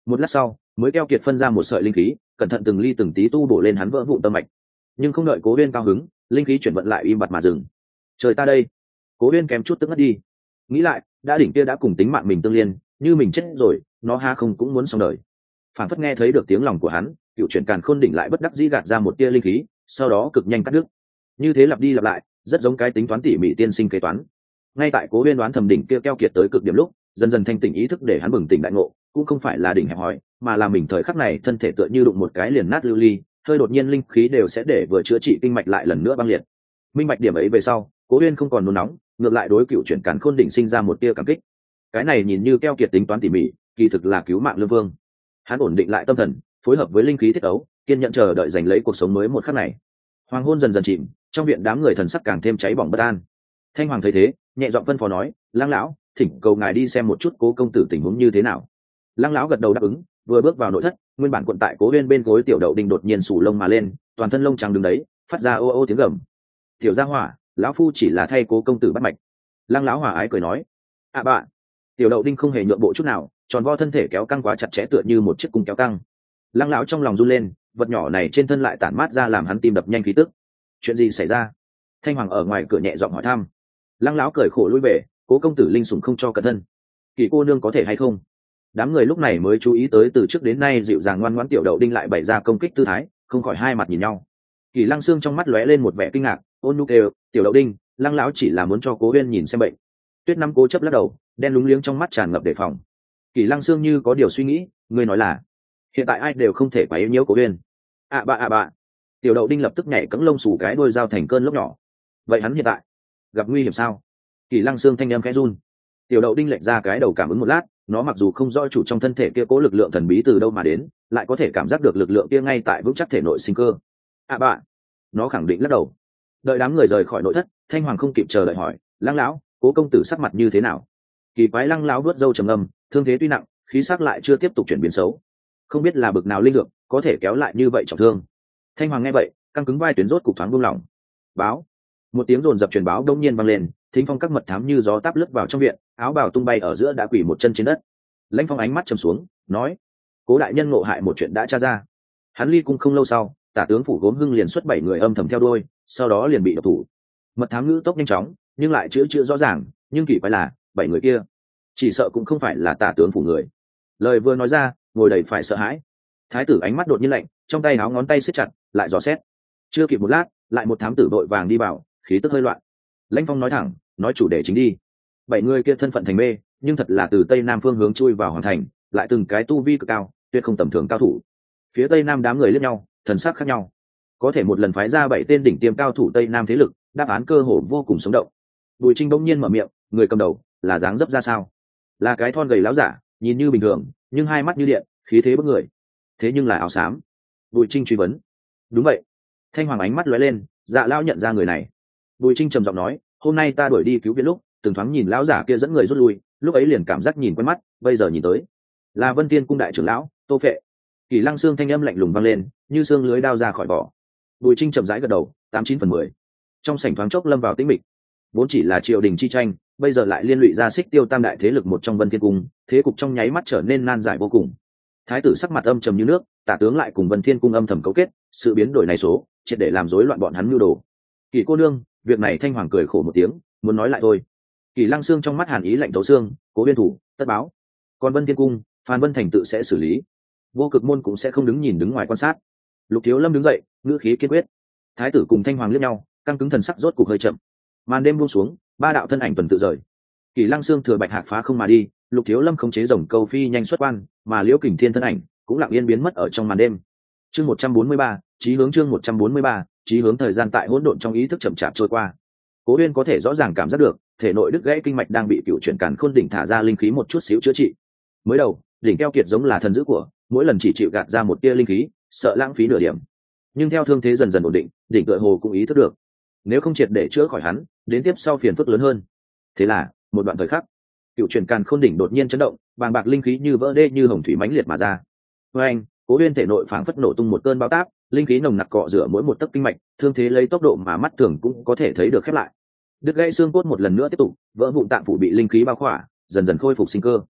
một lát sau mới keo kiệt phân ra một sợi linh khí, cẩn thận từng ly từng tí tu bổ lên hắn vỡ vụn tâm mạch. Nhưng không đợi Cố Uyên cao hứng, linh khí chuyển vận lại im bặt mà dừng. Trời ta đây! Cố Uyên kém chút tức ngất đi. Nghĩ lại, đã đỉnh kia đã cùng tính mạng mình tương liên, như mình chết rồi, nó ha không cũng muốn xong đời. Phản phất nghe thấy được tiếng lòng của hắn, cựu chuyển càn khôn đỉnh lại bất đắc dĩ gạt ra một tia linh khí, sau đó cực nhanh cắt đứt. Như thế lặp đi lặp lại, rất giống cái tính toán tỉ mỉ tiên sinh kế toán. Ngay tại Cố Uyên đoán thầm đỉnh kia keo kiệt tới cực điểm lúc, dần dần thanh tỉnh ý thức để hắn bừng tỉnh đại ngộ, cũng không phải là đỉnh hẹp hòi, mà là mình thời khắc này thân thể tựa như đụng một cái liền nát lưu ly, hơi đột nhiên linh khí đều sẽ để vừa chữa trị kinh mạch lại lần nữa băng liệt. Minh bạch điểm ấy về sau, Cố Uyên không còn nôn nóng, ngược lại đối cựu chuyển càn khôn đỉnh sinh ra một tia cảm kích. Cái này nhìn như keo kiệt tính toán tỉ mỉ, kỳ thực là cứu mạng lương vương. Hắn ổn định lại tâm thần, phối hợp với linh khí thiết ấu, kiên nhẫn chờ đợi giành lấy cuộc sống mới một khắc này. Hoàng hôn dần dần chìm, trong viện đám người thần sắc càng thêm cháy bỏng bất an. Thanh Hoàng thấy thế, nhẹ giọng phân phó nói: Lăng lão, thỉnh cầu ngài đi xem một chút Cố công tử tình huống như thế nào. Lăng lão gật đầu đáp ứng, vừa bước vào nội thất, nguyên bản quận tại Cố Uyên bên gối tiểu đậu đinh đột nhiên sù lông mà lên, toàn thân lông trắng đứng đấy, phát ra ô ô tiếng gầm. Tiểu gia hỏa, lão phu chỉ là thay Cố công tử bắt mạch. Lăng lão hòa ái cười nói: À bạn. Tiểu đậu đinh không hề nhượng bộ chút nào, tròn vo thân thể kéo căng quá chặt chẽ tựa như một chiếc cung kéo căng. Lăng lão trong lòng run lên, vật nhỏ này trên thân lại tản mát ra làm hắn tim đập nhanh khí tức. Chuyện gì xảy ra? Thanh Hoàng ở ngoài cửa nhẹ giọng hỏi thăm. Lăng lão cười khổ lui về: Cố công tử linh sủng không cho cẩn thân, Kỳ cô nương có thể hay không? Đám người lúc này mới chú ý tới từ trước đến nay dịu dàng ngoan ngoãn tiểu đậu đinh lại bày ra công kích tư thái, không khỏi hai mặt nhìn nhau. Kỳ Lăng Sương trong mắt lóe lên một vẻ kinh ngạc, ôn nhu kêu: Tiểu đậu đinh, Lăng lão chỉ là muốn cho Cố Uyên nhìn xem bệnh. Tuyết Năm cố chấp lắc đầu, đen lúng liếng trong mắt tràn ngập đề phòng. Kỳ Lăng Sương như có điều suy nghĩ, ngươi nói là hiện tại ai đều không thể quấy nhiễu Cố Uyên. À bạ à bạ. Tiểu đậu đinh lập tức nhảy cẫng lông xù cái đuôi dao thành cơn lốc nhỏ. Vậy hắn hiện tại gặp nguy hiểm sao? Kỳ Lăng Sương thanh âm khẽ run. Tiểu đậu đinh lệch ra cái đầu cảm ứng một lát, nó mặc dù không rõ chủ trong thân thể kia cố lực lượng thần bí từ đâu mà đến, lại có thể cảm giác được lực lượng kia ngay tại vững chắc thể nội sinh cơ. À bạ. Nó khẳng định lắc đầu. Đợi đám người rời khỏi nội thất, Thanh Hoàng không kịp chờ đợi hỏi: Lăng lão, Cố công tử sắc mặt như thế nào? Kỳ quái Lăng lão vuốt râu trầm ngâm, thương thế tuy nặng, khí sắc lại chưa tiếp tục chuyển biến xấu. Không biết là bực nào linh dược có thể kéo lại như vậy trọng thương. Thanh Hoàng nghe vậy, căng cứng vai tuyến rốt cục thoáng buông lỏng. Báo. Một tiếng rồn dập truyền báo đông nhiên vang lên, thính phong các mật thám như gió táp lướt vào trong viện, áo bào tung bay ở giữa đã quỳ một chân trên đất. Lãnh Phong ánh mắt trầm xuống, nói: Cố đại nhân ngộ hại một chuyện đã tra ra. Hắn ly cung không lâu sau, tả tướng phủ Gốm Hưng liền xuất bảy người âm thầm theo đuôi, sau đó liền bị độc thủ. Mật thám ngữ tốc nhanh chóng, nhưng lại chữ chữ rõ ràng, nhưng kỳ quái là bảy người kia chỉ sợ cũng không phải là tả tướng phủ người. Lời vừa nói ra, ngồi đầy phải sợ hãi. Thái tử ánh mắt đột nhiên lạnh, trong tay áo ngón tay siết chặt, lại dò xét. Chưa kịp một lát, lại một thám tử đội vàng đi vào, khí tức hơi loạn. Lãnh Phong nói thẳng, nói chủ đề chính đi. Bảy người kia thân phận thành mê, nhưng thật là từ tây nam phương hướng chui vào hoàng thành, lại từng cái tu vi cực cao, tuyệt không tầm thường cao thủ. Phía tây nam đám người liếc nhau, thần sắc khác nhau. Có thể một lần phái ra bảy tên đỉnh tiêm cao thủ tây nam thế lực, đáp án cơ hồ vô cùng sống động. Bùi Trinh bỗng nhiên mở miệng, người cầm đầu là dáng dấp ra sao? Là cái thon gầy láo giả, nhìn như bình thường, nhưng hai mắt như điện, khí thế bức người. Thế nhưng là áo xám. Bùi Trinh truy vấn. Đúng vậy. Thanh Hoàng ánh mắt lóe lên, dạ lão nhận ra người này. Bùi Trinh trầm giọng nói: Hôm nay ta đuổi đi cứu viện lúc, từng thoáng nhìn lão giả kia dẫn người rút lui, lúc ấy liền cảm giác nhìn quen mắt, bây giờ nhìn tới, là Vân Tiên cung đại trưởng lão Tô Phệ. Kỳ Lăng Sương thanh âm lạnh lùng vang lên, như xương lưới đao ra khỏi vỏ. Bùi Trinh chậm rãi gật đầu, tám chín phần mười. Trong sảnh thoáng chốc lâm vào tĩnh mịch. Vốn chỉ là triều đình chi tranh, bây giờ lại liên lụy ra xích tiêu tam đại thế lực một trong Vân Thiên cung, thế cục trong nháy mắt trở nên nan giải vô cùng. Thái tử sắc mặt âm trầm như nước, tả tướng lại cùng Vân Thiên cung âm thầm cấu kết, sự biến đổi này số, triệt để làm rối loạn bọn hắn mưu đồ. Kỳ cô nương, việc này Thanh Hoàng cười khổ một tiếng, muốn nói lại thôi. Kỳ Lăng Sương trong mắt hàn ý lạnh thấu xương, Cố Biên thủ, tất báo. Còn Vân Thiên cung, Phan Vân Thành tự sẽ xử lý. Vô Cực môn cũng sẽ không đứng nhìn đứng ngoài quan sát. Lục Thiếu Lâm đứng dậy, ngữ khí kiên quyết. Thái tử cùng Thanh Hoàng liếc nhau, căng cứng thần sắc rốt cục hơi chậm. Màn đêm buông xuống, ba đạo thân ảnh tuần tự rời. Kỳ Lăng Sương thừa bạch hạc phá không mà đi, Lục Thiếu Lâm khống chế rồng câu phi nhanh xuất quan, mà Liễu Kình Thiên thân ảnh cũng lặng yên biến mất ở trong màn đêm. Chương một trăm bốn mươi ba, chí hướng chương một trăm bốn mươi ba, chí hướng thời gian tại hỗn độn trong ý thức chậm chạp trôi qua. Cố Uyên có thể rõ ràng cảm giác được, thể nội đứt gãy kinh mạch đang bị cựu chuyển càn khôn đỉnh thả ra linh khí một chút xíu chữa trị. Mới đầu, đỉnh keo kiệt giống là thần dữ của, mỗi lần chỉ chịu gạt ra một tia linh khí, sợ lãng phí nửa điểm. Nhưng theo thương thế dần dần ổn định, đỉnh tựa hồ cũng ý thức được, nếu không triệt để chữa khỏi hắn, đến tiếp sau phiền phức lớn hơn. Thế là, một đoạn thời khắc, cựu chuyển càn khôn đỉnh đột nhiên chấn động, bàng bạc linh khí như vỡ đê như hồng thủy mãnh liệt mà ra. Với anh, Cố Uyên thể nội phảng phất nổ tung một cơn bão táp, linh khí nồng nặc cọ rửa mỗi một tấc kinh mạch, thương thế lấy tốc độ mà mắt thường cũng có thể thấy được khép lại. Đứt gãy xương cốt một lần nữa tiếp tục, vỡ vụn tạng phủ bị linh khí bao khỏa, dần dần khôi phục sinh cơ.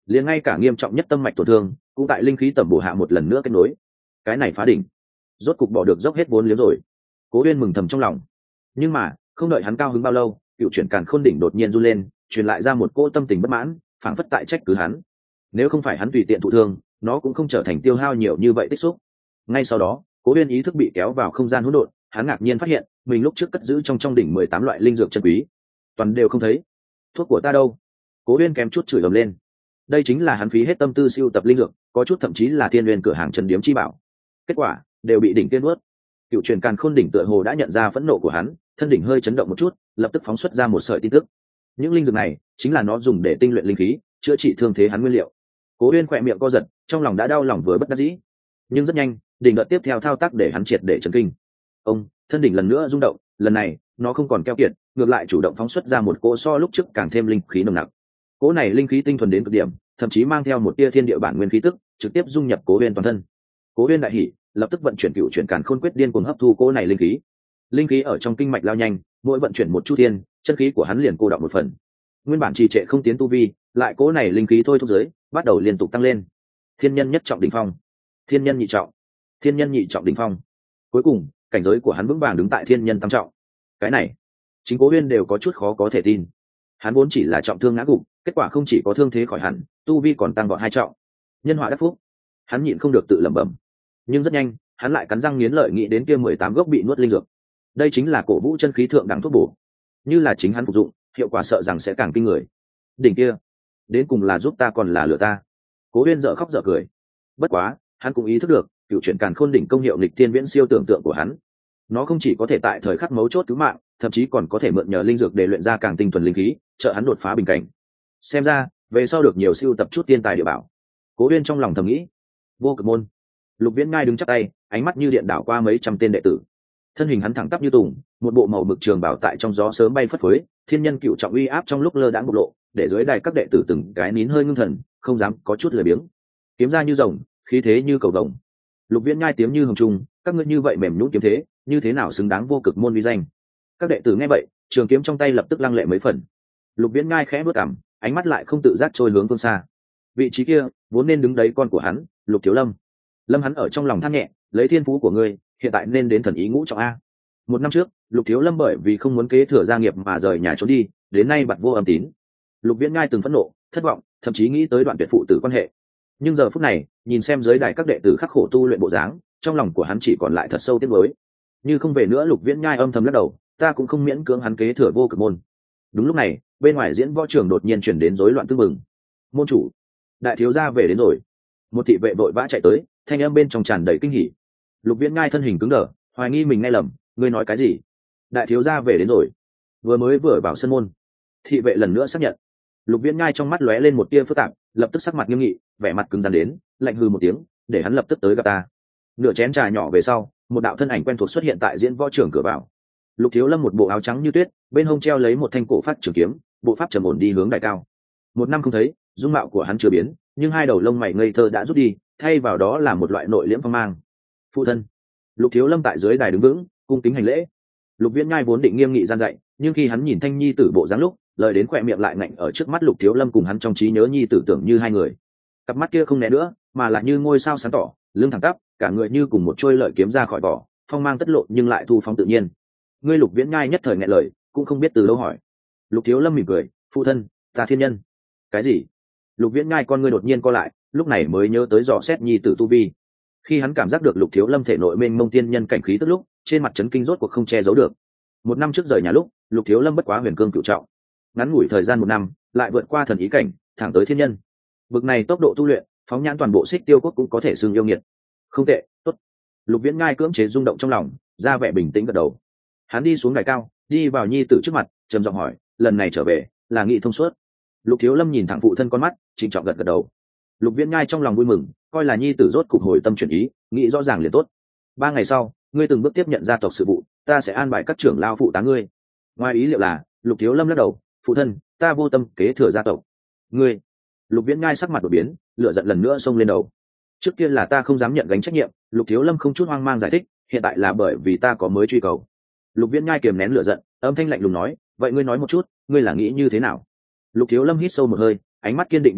liền ngay cả nghiêm trọng nhất tâm mạch tổn thương cũng tại linh khí tẩm bổ hạ một lần nữa kết nối. Cái này phá đỉnh, rốt cục bỏ được dốc hết vốn liếng rồi. Cố Uyên mừng thầm trong lòng. Nhưng mà không đợi hắn cao hứng bao lâu, cựu chuyển càn khôn đỉnh đột nhiên run lên, truyền lại ra một cỗ tâm tình bất mãn, phảng phất tại trách cứ hắn. Nếu không phải hắn tùy tiện thụ thương, nó cũng không trở thành tiêu hao nhiều như vậy tích xúc. Ngay sau đó, Cố Uyên ý thức bị kéo vào không gian hỗn độn, hắn ngạc nhiên phát hiện mình lúc trước cất giữ trong trong đỉnh mười tám loại linh dược chân quý, toàn đều không thấy. Thuốc của ta đâu? Cố Uyên kém chút chửi ầm lên. Đây chính là hắn phí hết tâm tư siêu tập linh dược, có chút thậm chí là thiên nguyên cửa hàng chân điếm chi bảo. Kết quả đều bị đỉnh tiên nuốt. Cựu truyền càn khôn đỉnh tựa hồ đã nhận ra phẫn nộ của hắn, thân đỉnh hơi chấn động một chút, lập tức phóng xuất ra một sợi tin tức. Những linh dược này chính là nó dùng để tinh luyện linh khí, chữa trị thương thế hắn nguyên liệu. Cố Uyên khỏe miệng co giật, trong lòng đã đau lòng vừa bất đắc dĩ. Nhưng rất nhanh, đỉnh đợt tiếp theo thao tác để hắn triệt để chấn kinh. Ông, thân đỉnh lần nữa rung động, lần này nó không còn keo kiệt, ngược lại chủ động phóng xuất ra một cỗ so lúc trước càng thêm linh khí nồng nặc. Cỗ này linh khí tinh thuần đến cực điểm, thậm chí mang theo một tia thiên địa bản nguyên khí tức, trực tiếp dung nhập Cố Uyên toàn thân. Cố Uyên đại hỉ, lập tức vận chuyển cựu chuyển càn khôn quyết điên cuồng hấp thu cỗ này linh khí. Linh khí ở trong kinh mạch lao nhanh, mỗi vận chuyển một chút thiên, chân khí của hắn liền cô đọng một phần. Nguyên bản trì trệ không tiến tu vi, lại cỗ này linh khí thôi thúc giới, bắt đầu liên tục tăng lên. Thiên nhân nhất trọng đỉnh phong, thiên nhân nhị trọng, thiên nhân nhị trọng đỉnh phong. Cuối cùng, cảnh giới của hắn vững vàng đứng tại thiên nhân tam trọng. Cái này, chính Cố Uyên đều có chút khó có thể tin. Hắn vốn chỉ là trọng thương ngã gục, kết quả không chỉ có thương thế khỏi hẳn, tu vi còn tăng vọt hai trọng. Nhân họa đắc phúc. Hắn nhịn không được tự lẩm bẩm. Nhưng rất nhanh, hắn lại cắn răng nghiến lợi nghĩ đến kia mười tám gốc bị nuốt linh dược. Đây chính là cổ vũ chân khí thượng đẳng thuốc bổ. Như là chính hắn phục dụng, hiệu quả sợ rằng sẽ càng kinh người. Đỉnh kia, đến cùng là giúp ta còn là lừa ta. Cố Uyên dở khóc dở cười. Bất quá, hắn cũng ý thức được, cựu chuyển càn khôn đỉnh công hiệu nghịch thiên viễn siêu tưởng tượng của hắn. Nó không chỉ có thể tại thời khắc mấu chốt cứu mạng, thậm chí còn có thể mượn nhờ linh dược để luyện ra càng tinh thuần linh khí, trợ hắn đột phá bình cảnh. Xem ra, về sau được nhiều siêu tập chút tiên tài địa bảo. Cố Uyên trong lòng thầm nghĩ. Vô Cực môn, Lục Viễn Ngai đứng chắp tay, ánh mắt như điện đảo qua mấy trăm tên đệ tử. Thân hình hắn thẳng tắp như tùng, một bộ màu mực trường bảo tại trong gió sớm bay phất phới, thiên nhân cựu trọng uy áp trong lúc lơ đãng bộc lộ, để dưới đài các đệ tử từng cái nín hơi ngưng thần, không dám có chút lười biếng. Kiếm ra như rồng, khí thế như cầu vồng. Lục Viễn Ngai tiếng như hồng trung, các ngươi như vậy mềm nhũn kiếm thế, như thế nào xứng đáng Vô Cực môn uy danh? Các đệ tử nghe vậy, trường kiếm trong tay lập tức lăng lệ mấy phần. Lục Viễn Ngai khẽ bước cằm, ánh mắt lại không tự giác trôi hướng phương xa. Vị trí kia vốn nên đứng đấy con của hắn, Lục Thiếu Lâm. Lâm hắn ở trong lòng than nhẹ, lấy thiên phú của ngươi, hiện tại nên đến thần ý ngũ trọng a. Một năm trước, Lục Thiếu Lâm bởi vì không muốn kế thừa gia nghiệp mà rời nhà trốn đi, đến nay bặt vô âm tín. Lục Viễn Ngai từng phẫn nộ, thất vọng, thậm chí nghĩ tới đoạn tuyệt phụ tử quan hệ. Nhưng giờ phút này, nhìn xem giới đài các đệ tử khắc khổ tu luyện bộ dáng, trong lòng của hắn chỉ còn lại thật sâu tiếc nuối. Như không về nữa, Lục Viễn Ngai âm thầm lắc đầu, ta cũng không miễn cưỡng hắn kế thừa Vô Cực môn. Đúng lúc này, bên ngoài diễn võ trường đột nhiên chuyển đến rối loạn tương mừng. Môn chủ, đại thiếu gia về đến rồi. Một thị vệ vội vã chạy tới, thanh âm bên trong tràn đầy kinh hỉ. Lục Viễn Ngai thân hình cứng đờ, hoài nghi mình nghe lầm, ngươi nói cái gì? Đại thiếu gia về đến rồi. Vừa mới vừa vào sân môn. Thị vệ lần nữa xác nhận. Lục Viễn Ngai trong mắt lóe lên một tia phức tạp, lập tức sắc mặt nghiêm nghị, vẻ mặt cứng rắn đến, lạnh hừ một tiếng, để hắn lập tức tới gặp ta. Nửa chén trà nhỏ về sau, một đạo thân ảnh quen thuộc xuất hiện tại diễn võ trường cửa vào. Lục Thiếu Lâm một bộ áo trắng như tuyết, bên hông treo lấy một thanh cổ phát trường kiếm, bộ pháp trầm ổn đi hướng đài cao. Một năm không thấy, dung mạo của hắn chưa biến, nhưng hai đầu lông mày ngây thơ đã rút đi, thay vào đó là một loại nội liễm phong mang. Phụ thân. Lục Thiếu Lâm tại dưới đài đứng vững, cung kính hành lễ. Lục Viễn Ngai vốn định nghiêm nghị gian dạy, nhưng khi hắn nhìn Thanh Nhi tử bộ dáng lúc, lời đến khỏe miệng lại ngạnh ở trước mắt Lục Thiếu Lâm, cùng hắn trong trí nhớ Nhi tử tưởng như hai người. Cặp mắt kia không né nữa, mà là như ngôi sao sáng tỏ, lưng thẳng tắp, cả người như cùng một trôi lợi kiếm ra khỏi vỏ, phong mang tất lộ nhưng lại thu phóng tự nhiên. Ngươi Lục Viễn Ngai nhất thời nghẹn lời, cũng không biết từ đâu hỏi. Lục Thiếu Lâm mỉm cười, phụ thân, ta thiên nhân. Cái gì? Lục Viễn Ngai con ngươi đột nhiên co lại, lúc này mới nhớ tới dò xét Nhi tử tu vi. Khi hắn cảm giác được Lục Thiếu Lâm thể nội mênh mông tiên nhân cảnh khí tức lúc, trên mặt chấn kinh rốt cuộc không che giấu được. Một năm trước rời nhà lúc, Lục Thiếu Lâm bất quá huyền cương cửu trọng, ngắn ngủi thời gian một năm, lại vượt qua thần ý cảnh, thẳng tới thiên nhân. Bực này tốc độ tu luyện, phóng nhãn toàn bộ Xích Tiêu quốc cũng có thể xưng yêu nghiệt. Không tệ, tốt. Lục Viễn Ngai cưỡng chế rung động trong lòng, ra vẻ bình tĩnh gật đầu. Hắn đi xuống đài cao, đi vào Nhi tử trước mặt, trầm giọng hỏi, lần này trở về, là nghị thông suốt? Lục Thiếu Lâm nhìn thẳng phụ thân con mắt, trịnh trọng gật gật đầu. Lục Viễn Ngai trong lòng vui mừng, coi là Nhi tử rốt cục hồi tâm chuyển ý, nghĩ rõ ràng liền tốt. Ba ngày sau, ngươi từng bước tiếp nhận gia tộc sự vụ, ta sẽ an bài các trưởng lao phụ tá ngươi. Ngoài ý liệu là, Lục Thiếu Lâm lắc đầu, phụ thân, ta vô tâm kế thừa gia tộc. Ngươi? Lục Viễn Ngai sắc mặt đổi biến, lửa giận lần nữa xông lên đầu. Trước kia là ta không dám nhận gánh trách nhiệm, Lục Thiếu Lâm không chút hoang mang giải thích, hiện tại là bởi vì ta có mới truy cầu. Lục Viễn Ngai kiềm nén lửa giận, âm thanh lạnh lùng nói, vậy ngươi nói một chút, ngươi là nghĩ như thế nào? Lục Thiếu Lâm hít sâu một hơi, ánh mắt kiên định như sắt,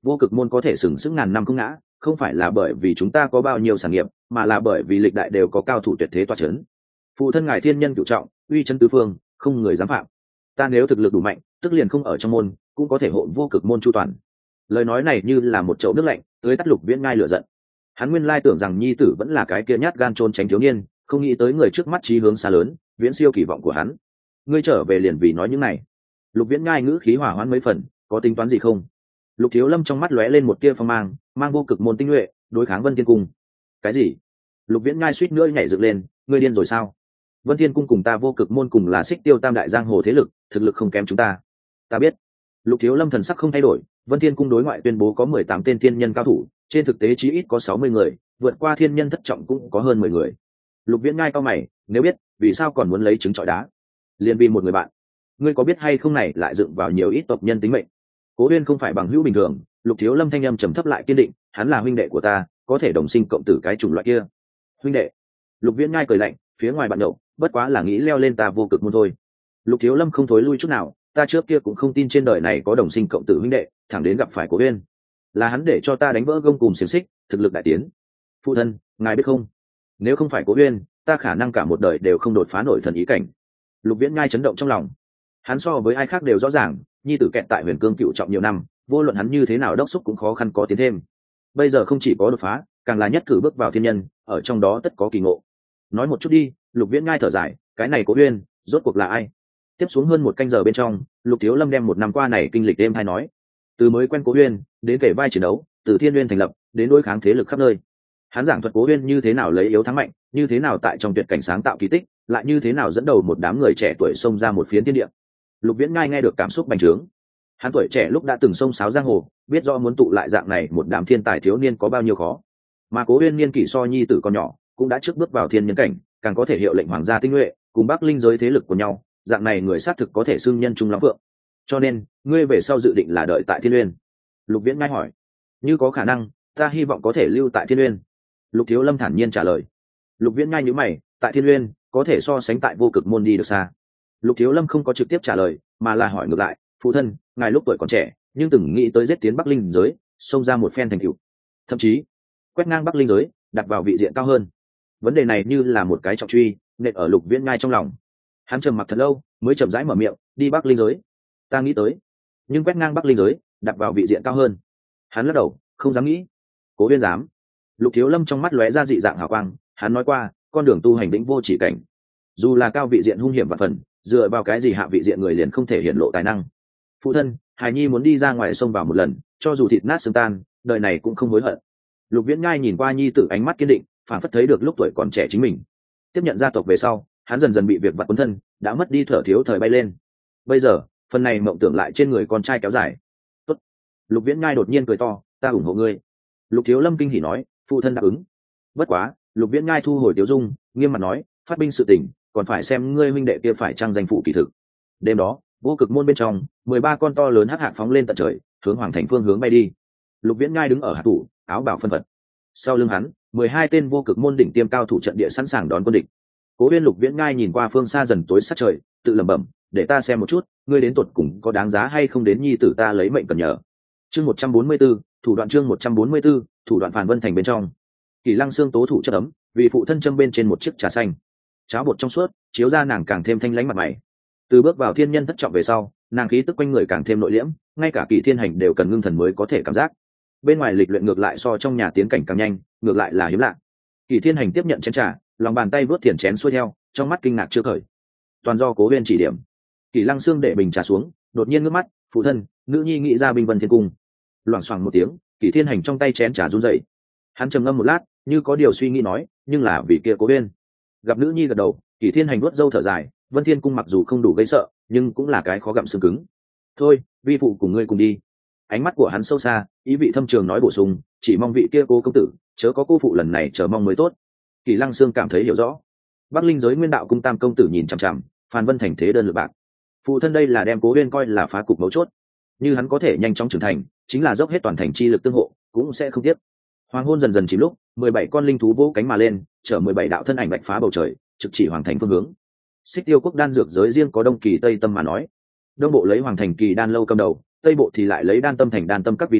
vô cực môn có thể sừng sững ngàn năm không ngã không phải là bởi vì chúng ta có bao nhiêu sản nghiệp, mà là bởi vì lịch đại đều có cao thủ tuyệt thế toa c h ấ n phụ thân ngài thiên nhân cựu trọng, uy chân tứ phương, không người dám phạm. Ta nếu thực lực đủ mạnh, tức liền không ở trong môn cũng có thể hộ vô cực môn chu toàn. Lời nói này như là một chậu nước lạnh tưới tắt Lục Viễn Ngai lửa giận. Hắn nguyên lai tưởng rằng nhi tử vẫn là cái kia nhát gan trốn tránh thiếu niên, không nghĩ tới người trước mắt chí hướng xa lớn, viễn siêu kỳ vọng của hắn. Ngươi trở về liền vì nói những này. Lục Viễn Ngai ngữ khí hỏa hoãn mấy phần, có tính toán gì không? Lục Thiếu Lâm trong mắt lóe lên một tia phong mang, mang vô cực môn tinh nhuệ đối kháng Vân Thiên Cung. Cái gì? Lục Viễn Ngai suýt nữa nhảy dựng lên, ngươi điên rồi sao? Vân Thiên Cung cùng ta vô cực môn cùng là xích tiêu tam đại giang hồ thế lực, thực lực không kém chúng ta. Ta biết. Lục Thiếu Lâm thần sắc không thay đổi, Vân Thiên Cung đối ngoại tuyên bố có mười tám tên thiên nhân cao thủ, trên thực tế chí ít có sáu mươi người, vượt qua thiên nhân thất trọng cũng có hơn mười người. Lục Viễn Ngai cau mày, nếu biết, vì sao còn muốn lấy trứng trọi đá? Liên vì một người bạn. Ngươi có biết hay không này lại dựng vào nhiều ít tộc nhân tính mệnh. Cố Uyên không phải bằng hữu bình thường, Lục Thiếu Lâm thanh âm trầm thấp lại kiên định, hắn là huynh đệ của ta, có thể đồng sinh cộng tử cái chủng loại kia. Huynh đệ? Lục Viễn Ngai cười lạnh, phía ngoài bạn nhậu, bất quá là nghĩ leo lên ta vô cực môn thôi. Lục Thiếu Lâm không thối lui chút nào, ta trước kia cũng không tin trên đời này có đồng sinh cộng tử huynh đệ, thẳng đến gặp phải Cố Uyên, là hắn để cho ta đánh vỡ gông cùng xiềng xích, thực lực đại tiến. Phụ thân, ngài biết không, nếu không phải Cố Uyên, ta khả năng cả một đời đều không đột phá nổi thần ý cảnh. Lục Viễn Ngai chấn động trong lòng, hắn so với ai khác đều rõ ràng, nhi tử kẹt tại Huyền Cương cựu trọng nhiều năm, vô luận hắn như thế nào đốc xúc cũng khó khăn có tiến thêm. Bây giờ không chỉ có đột phá, càng là nhất cử bước vào thiên nhân, ở trong đó tất có kỳ ngộ. Nói một chút đi. Lục Viễn Ngai thở dài, cái này Cố Uyên rốt cuộc là ai? Tiếp xuống hơn một canh giờ bên trong, Lục Thiếu Lâm đem một năm qua này kinh lịch đêm hay nói, từ mới quen Cố Uyên đến kể vai chiến đấu, từ thiên nguyên thành lập đến đối kháng thế lực khắp nơi. Hắn giảng thuật Cố Uyên như thế nào lấy yếu thắng mạnh, như thế nào tại trong tuyệt cảnh sáng tạo kỳ tích, lại như thế nào dẫn đầu một đám người trẻ tuổi xông ra một phiến thiên địa. Lục Viễn Ngai nghe được cảm xúc bành trướng. Hắn tuổi trẻ lúc đã từng xông xáo giang hồ, biết rõ muốn tụ lại dạng này một đám thiên tài thiếu niên có bao nhiêu khó. Mà Cố Uyên niên kỷ so nhi tử con nhỏ, cũng đã trước bước vào thiên nhân cảnh, càng có thể hiệu lệnh hoàng gia tinh nhuệ, cùng Bắc Linh giới thế lực của nhau, dạng này người xác thực có thể xưng nhân trung lắm vượng. Cho nên, ngươi về sau dự định là đợi tại Thiên Uyên? Lục Viễn Ngai hỏi. Như có khả năng, ta hy vọng có thể lưu tại Thiên Uyên. Lục Thiếu Lâm thản nhiên trả lời. Lục Viễn Ngai nhíu mày, tại Thiên Uyên có thể so sánh tại vô cực môn đi được xa. Lục Thiếu Lâm không có trực tiếp trả lời, mà là hỏi ngược lại, phụ thân, ngài lúc tuổi còn trẻ, nhưng từng nghĩ tới giết tiến Bắc Linh giới, xông ra một phen thành tựu, thậm chí quét ngang Bắc Linh giới, đặt vào vị diện cao hơn. Vấn đề này như là một cái trọng truy nện ở Lục Viễn Ngai trong lòng. Hắn trầm mặc thật lâu, mới chậm rãi mở miệng, đi Bắc Linh giới. Ta nghĩ tới, nhưng quét ngang Bắc Linh giới, đặt vào vị diện cao hơn. Hắn lắc đầu, không dám nghĩ. Cố Uyên dám. Lục Thiếu Lâm trong mắt lóe ra dị dạng hào quang, hắn nói qua, con đường tu hành vĩnh vô chỉ cảnh. Dù là cao vị diện hung hiểm và phần, dựa vào cái gì hạ vị diện người liền không thể hiển lộ tài năng. Phụ thân, Hải Nhi muốn đi ra ngoài sông vào một lần, cho dù thịt nát xương tan, đời này cũng không hối hận. Lục Viễn Ngai nhìn qua nhi tử ánh mắt kiên định, phản phất thấy được lúc tuổi còn trẻ chính mình. Tiếp nhận gia tộc về sau, hắn dần dần bị việc vặt cuốn thân, đã mất đi thở thiếu thời bay lên. Bây giờ, phần này mộng tưởng lại trên người con trai kéo dài. Tốt. Lục Viễn Ngai đột nhiên cười to, ta ủng hộ ngươi. Lục Thiếu Lâm kinh hỉ nói, phụ thân đáp ứng. Bất quá, Lục Viễn Ngai thu hồi Tiếu Dung, nghiêm mặt nói, phát binh sự tình, còn phải xem ngươi huynh đệ kia phải trang danh phụ kỳ thực. Đêm đó, vô cực môn bên trong, mười ba con to lớn hắc hạc phóng lên tận trời, hướng hoàng thành phương hướng bay đi. Lục Viễn Ngai đứng ở hạ thủ, áo bào phân phật. Sau lưng hắn, mười hai tên vô cực môn đỉnh tiêm cao thủ trận địa sẵn sàng đón quân địch. Cố Uyên Lục Viễn Ngai nhìn qua phương xa dần tối sát trời, tự lẩm bẩm, để ta xem một chút, ngươi đến tuột cùng có đáng giá hay không đến nhi tử ta lấy mệnh cần nhờ. Chương một trăm bốn mươi 144, thủ đoạn chương một trăm bốn mươi 144, thủ đoạn Phản Vân thành bên trong. Kỳ Lăng Xương tố thủ chất ấm, vì phụ thân châm bên trên một chiếc trà xanh. Cháo bột trong suốt, chiếu ra nàng càng thêm thanh lãnh mặt mày. Từ bước vào thiên nhân thất trọng về sau, nàng khí tức quanh người càng thêm nội liễm, ngay cả Kỳ Thiên Hành đều cần ngưng thần mới có thể cảm giác. Bên ngoài lịch luyện ngược lại so trong nhà tiến cảnh càng nhanh, ngược lại là hiếm lạ. Kỳ Thiên Hành tiếp nhận chén trà, lòng bàn tay vớt thiền chén xuôi theo, trong mắt kinh ngạc chưa khởi. Toàn do Cố Uyên chỉ điểm. Kỳ Lăng Xương để bình trà xuống, đột nhiên ngước mắt, phụ thân, nữ nhi nghĩ ra Bình Vân Thiên Cung. Loảng xoảng một tiếng, Kỳ Thiên Hành trong tay chén trà run rẩy. Hắn trầm ngâm một lát, như có điều suy nghĩ nói, nhưng là vì kia Cố Uyên. Gặp nữ nhi gật đầu, Kỳ Thiên Hành vuốt râu thở dài, Vân Thiên Cung mặc dù không đủ gây sợ, nhưng cũng là cái khó gặm xương cứng. Thôi, vi phụ cùng ngươi cùng đi. Ánh mắt của hắn sâu xa, ý vị thâm trường nói bổ sung, chỉ mong vị kia Cố công tử chớ có cô phụ lần này, chờ mong mới tốt. Kỳ Lăng Xương cảm thấy hiểu rõ. Bắc Linh giới Nguyên Đạo cung tam công tử nhìn chằm chằm, Phan Vân thành thế đơn lực bạc. Phụ thân đây là đem Cố Uyên coi là phá cục mấu chốt. Như hắn có thể nhanh chóng trưởng thành, chính là dốc hết toàn thành chi lực tương hộ, cũng sẽ không tiếc. Hoàng hôn dần dần chìm lúc, mười bảy con linh thú vỗ cánh mà lên, chở mười bảy đạo thân ảnh bạch phá bầu trời, trực chỉ hoàng thành phương hướng. Xích Tiêu quốc đan dược giới riêng có Đông Kỳ Tây Tâm mà nói. Đông bộ lấy Hoàng thành Kỳ đan lâu cầm đầu, Tây bộ thì lại lấy Đan Tâm thành Đan Tâm các vi tôn,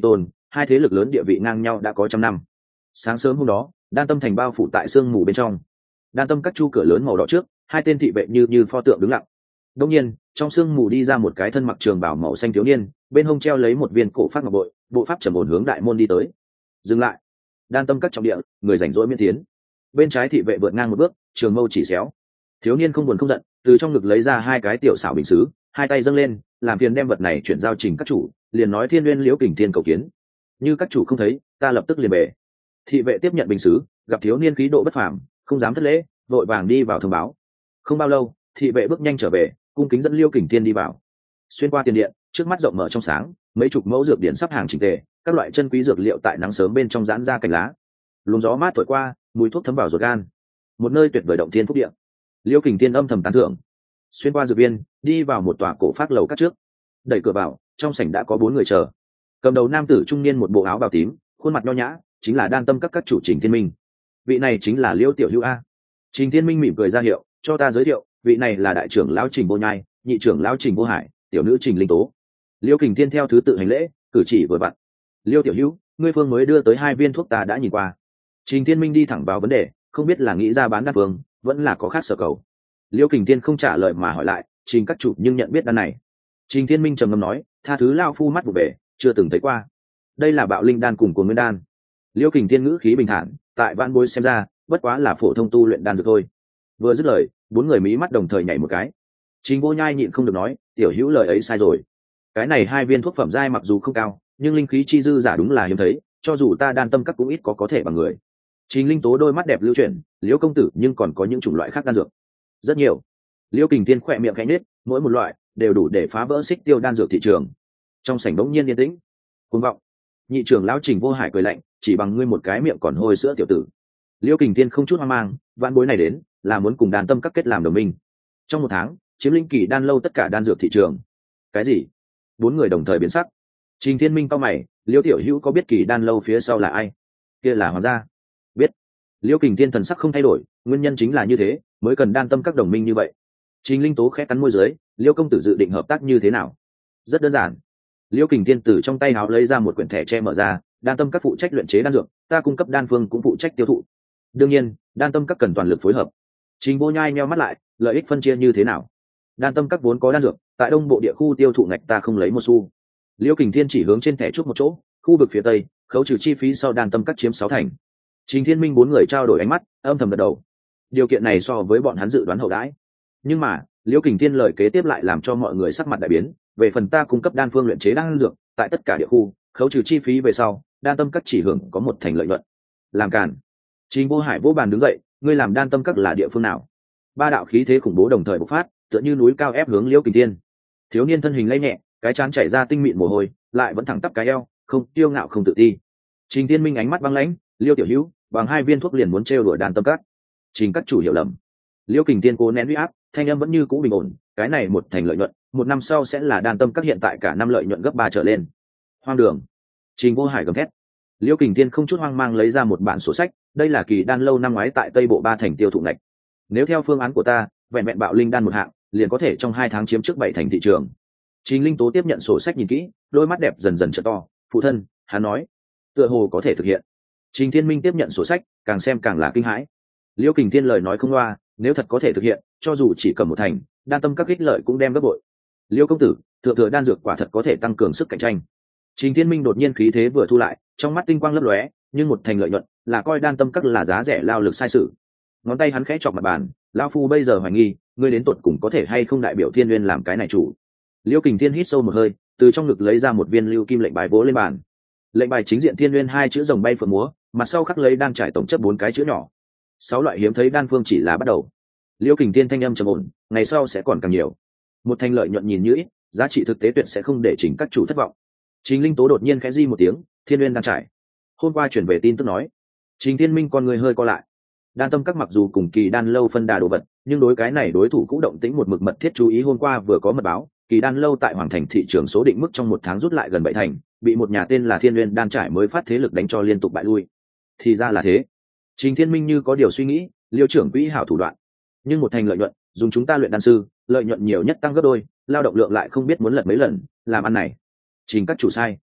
hai thế lực lớn địa vị ngang nhau đã có trăm năm. Sáng sớm hôm đó, Đan Tâm thành bao phủ tại sương mù bên trong. Đan Tâm các chu cửa lớn màu đỏ trước, hai tên thị vệ như như pho tượng đứng lặng. Đột nhiên, trong sương mù đi ra một cái thân mặc trường bào màu xanh thiếu niên, bên hông treo lấy một viên cổ phát ngọc bội, bộ pháp trầm ổn hướng đại môn đi tới. Dừng lại. Đan Tâm các trọng địa, người rảnh rỗi miễn tiến. Bên trái thị vệ vượt ngang một bước, trường mâu chỉ xéo. Thiếu niên không buồn không giận, từ trong ngực lấy ra hai cái tiểu xảo bình sứ, hai tay dâng lên, làm phiền đem vật này chuyển giao trình các chủ, liền nói Thiên Nguyên Liễu Kình Thiên cầu kiến. Như các chủ không thấy, ta lập tức liền về. Thị vệ tiếp nhận bình sứ, gặp thiếu niên khí độ bất phàm, không dám thất lễ, vội vàng đi vào thông báo. Không bao lâu, thị vệ bước nhanh trở về, cung kính dẫn Liễu Kình Thiên đi vào. Xuyên qua tiền điện, trước mắt rộng mở trong sáng, mấy chục mẫu dược điển sắp hàng chỉnh tề, các loại chân quý dược liệu tại nắng sớm bên trong giãn ra cành lá. Luồng gió mát thổi qua, mùi thuốc thấm vào ruột gan. Một nơi tuyệt vời động thiên phúc địa. Liễu Kình Thiên âm thầm tán thưởng. Xuyên qua dược viên, đi vào một tòa cổ phát lầu các trước. Đẩy cửa vào, trong sảnh đã có bốn người chờ. Cầm đầu nam tử trung niên một bộ áo bào tím, khuôn mặt nho nhã, chính là Đan Tâm các các chủ Trình Thiên Minh. Vị này chính là Liễu tiểu hữu a. Trình Thiên Minh mỉm cười ra hiệu, cho ta giới thiệu, vị này là đại trưởng lão Trình Vô Nhai, nhị trưởng lão Trình Vô Hải, tiểu nữ Trình Linh Tố. Liễu Kình Thiên theo thứ tự hành lễ, cử chỉ vừa vặn. Liễu tiểu hữu, ngươi phương mới đưa tới hai viên thuốc ta đã nhìn qua. Trình Thiên Minh đi thẳng vào vấn đề, không biết là nghĩ ra bán đan phương, vẫn là có khác sở cầu. Liễu Kình Thiên không trả lời mà hỏi lại, Trình các chủ nhưng nhận biết đan này. Trình Thiên Minh trầm ngâm nói, tha thứ lao phu mắt vụ bể, chưa từng thấy qua. Đây là bạo linh đan cùng cuồng nguyên đan. Liễu Kình Thiên ngữ khí bình thản, tại vạn bối xem ra, bất quá là phổ thông tu luyện đan dược thôi. Vừa dứt lời, bốn người mí mắt đồng thời nhảy một cái. Trình Vô Nhai nhịn không được nói, tiểu hữu lời ấy sai rồi. Cái này hai viên thuốc phẩm giai mặc dù không cao, nhưng linh khí chi dư giả đúng là hiếm thấy, cho dù ta Đan Tâm các cũng ít có có thể bằng người. Trình Linh Tố đôi mắt đẹp lưu chuyển, Liễu công tử nhưng còn có những chủng loại khác đan dược. Rất nhiều. Liễu Kình Thiên khỏe miệng khẽ nhếch, mỗi một loại đều đủ để phá vỡ xích tiêu đan dược thị trường. Trong sảnh bỗng nhiên yên tĩnh. Cuồng vọng. Nhị trưởng lão Trình Vô Hải cười lạnh, chỉ bằng ngươi một cái miệng còn hôi sữa tiểu tử. Liễu Kình Thiên không chút hoang mang, vạn bối này đến là muốn cùng Đan Tâm các kết làm đồng minh. Trong một tháng, chiếm linh kỳ đan lâu tất cả đan dược thị trường. Cái gì? Bốn người đồng thời biến sắc. Trình Thiên Minh cau mày, Liễu tiểu hữu có biết kỳ đan lâu phía sau là ai? Kia là Hoàng gia. Biết. Liễu Kình Thiên thần sắc không thay đổi, nguyên nhân chính là như thế, mới cần Đan Tâm các đồng minh như vậy. Trình Linh Tố khẽ cắn môi dưới, Liễu công tử dự định hợp tác như thế nào? Rất đơn giản. Liễu Kình Thiên từ trong tay áo lấy ra một quyển thẻ tre mở ra, Đan Tâm các phụ trách luyện chế đan dược, ta cung cấp đan phương cũng phụ trách tiêu thụ. Đương nhiên, Đan Tâm các cần toàn lực phối hợp. Trình Vô Nhai nheo mắt lại, lợi ích phân chia như thế nào? Đan Tâm các vốn có đan dược, tại đông bộ địa khu tiêu thụ ngạch ta không lấy một xu. Liễu Kình Thiên chỉ hướng trên thẻ chút một chỗ, khu vực phía tây, khấu trừ chi phí sau Đan Tâm các chiếm sáu thành. Trình Thiên Minh bốn người trao đổi ánh mắt, âm thầm gật đầu. Điều kiện này so với bọn hắn dự đoán hậu đãi. Nhưng mà, Liễu Kình Thiên lời kế tiếp lại làm cho mọi người sắc mặt đại biến, về phần ta cung cấp đan phương luyện chế đan dược, tại tất cả địa khu, khấu trừ chi phí về sau, Đan Tâm các chỉ hưởng có một thành lợi nhuận. Làm cản. Trình Vô Hải vỗ bàn đứng dậy, ngươi làm Đan Tâm các là địa phương nào? Ba đạo khí thế khủng bố đồng thời bộc phát, tựa như núi cao ép hướng Liễu Kình Thiên. Thiếu niên thân hình lay nhẹ, cái trán chảy ra tinh mịn mồ hôi, lại vẫn thẳng tắp cái eo, không kiêu ngạo không tự ti. Trình Thiên Minh ánh mắt băng lãnh, Liêu tiểu hữu, bằng hai viên thuốc liền muốn trêu đuổi Đan Tâm các. Trình các chủ hiểu lầm. Liêu Kình Thiên cố nén uy áp, thanh âm vẫn như cũ bình ổn, cái này một thành lợi nhuận, một năm sau sẽ là Đan Tâm các hiện tại cả năm lợi nhuận gấp ba trở lên. Hoang đường. Trình Vô Hải gầm thét. Liêu Kình Thiên không chút hoang mang lấy ra một bản sổ sách, đây là kỳ đan lâu năm ngoái tại Tây Bộ ba thành tiêu thụ ngạch. Nếu theo phương án của ta, vẹn vẹn bạo linh đan một hạng, liền có thể trong hai tháng chiếm trước bảy thành thị trường. Trình Linh Tố tiếp nhận sổ sách nhìn kỹ, đôi mắt đẹp dần dần trở to, phụ thân, hắn nói, tựa hồ có thể thực hiện. Trình Thiên Minh tiếp nhận sổ sách, càng xem càng là kinh hãi. Liêu Kình Thiên lời nói không loa, nếu thật có thể thực hiện, cho dù chỉ cầm một thành, Đan Tâm các ích lợi cũng đem gấp bội. Liêu công tử, thượng thừa đan dược quả thật có thể tăng cường sức cạnh tranh. Trình Thiên Minh đột nhiên khí thế vừa thu lại, trong mắt tinh quang lấp lóe, nhưng một thành lợi nhuận, là coi Đan Tâm các là giá rẻ lao lực sai sự. Ngón tay hắn khẽ chọc mặt bàn, lão phu bây giờ hoài nghi, ngươi đến tột cùng có thể hay không đại biểu Thiên Nguyên làm cái này chủ. Liêu Kình Thiên hít sâu một hơi, từ trong ngực lấy ra một viên lưu kim lệnh bài vỗ lên bàn. Lệnh bài chính diện Thiên Nguyên hai chữ rồng bay phượng múa, mặt sau khắc lấy đan trải tổng chất bốn cái chữ nhỏ. Sáu loại hiếm thấy đan phương chỉ là bắt đầu. Liêu Kình Thiên thanh âm trầm ổn, ngày sau sẽ còn càng nhiều. Một thành lợi nhuận nhìn như ít, giá trị thực tế tuyệt sẽ không để Trình các chủ thất vọng. Trình Linh Tố đột nhiên khẽ di một tiếng, Thiên Nguyên đan trải. Hôm qua chuyển về tin tức nói, Trình Thiên Minh con người hơi co lại. Đan Tâm các mặc dù cùng kỳ đan lâu phân đà đồ vật, nhưng đối cái này đối thủ cũng động tĩnh một mực mật thiết chú ý. Hôm qua vừa có mật báo, kỳ đan lâu tại Hoàng Thành thị trường số định mức trong một tháng rút lại gần bảy thành, bị một nhà tên là Thiên Nguyên đan trải mới phát thế lực đánh cho liên tục bại lui. Thì ra là thế. Trình Thiên Minh như có điều suy nghĩ, Liêu trưởng quỹ hảo thủ đoạn, nhưng một thành lợi nhuận, dùng chúng ta luyện đan sư, lợi nhuận nhiều nhất tăng gấp đôi, lao động lượng lại không biết muốn lật mấy lần, làm ăn này. Trình các chủ sai.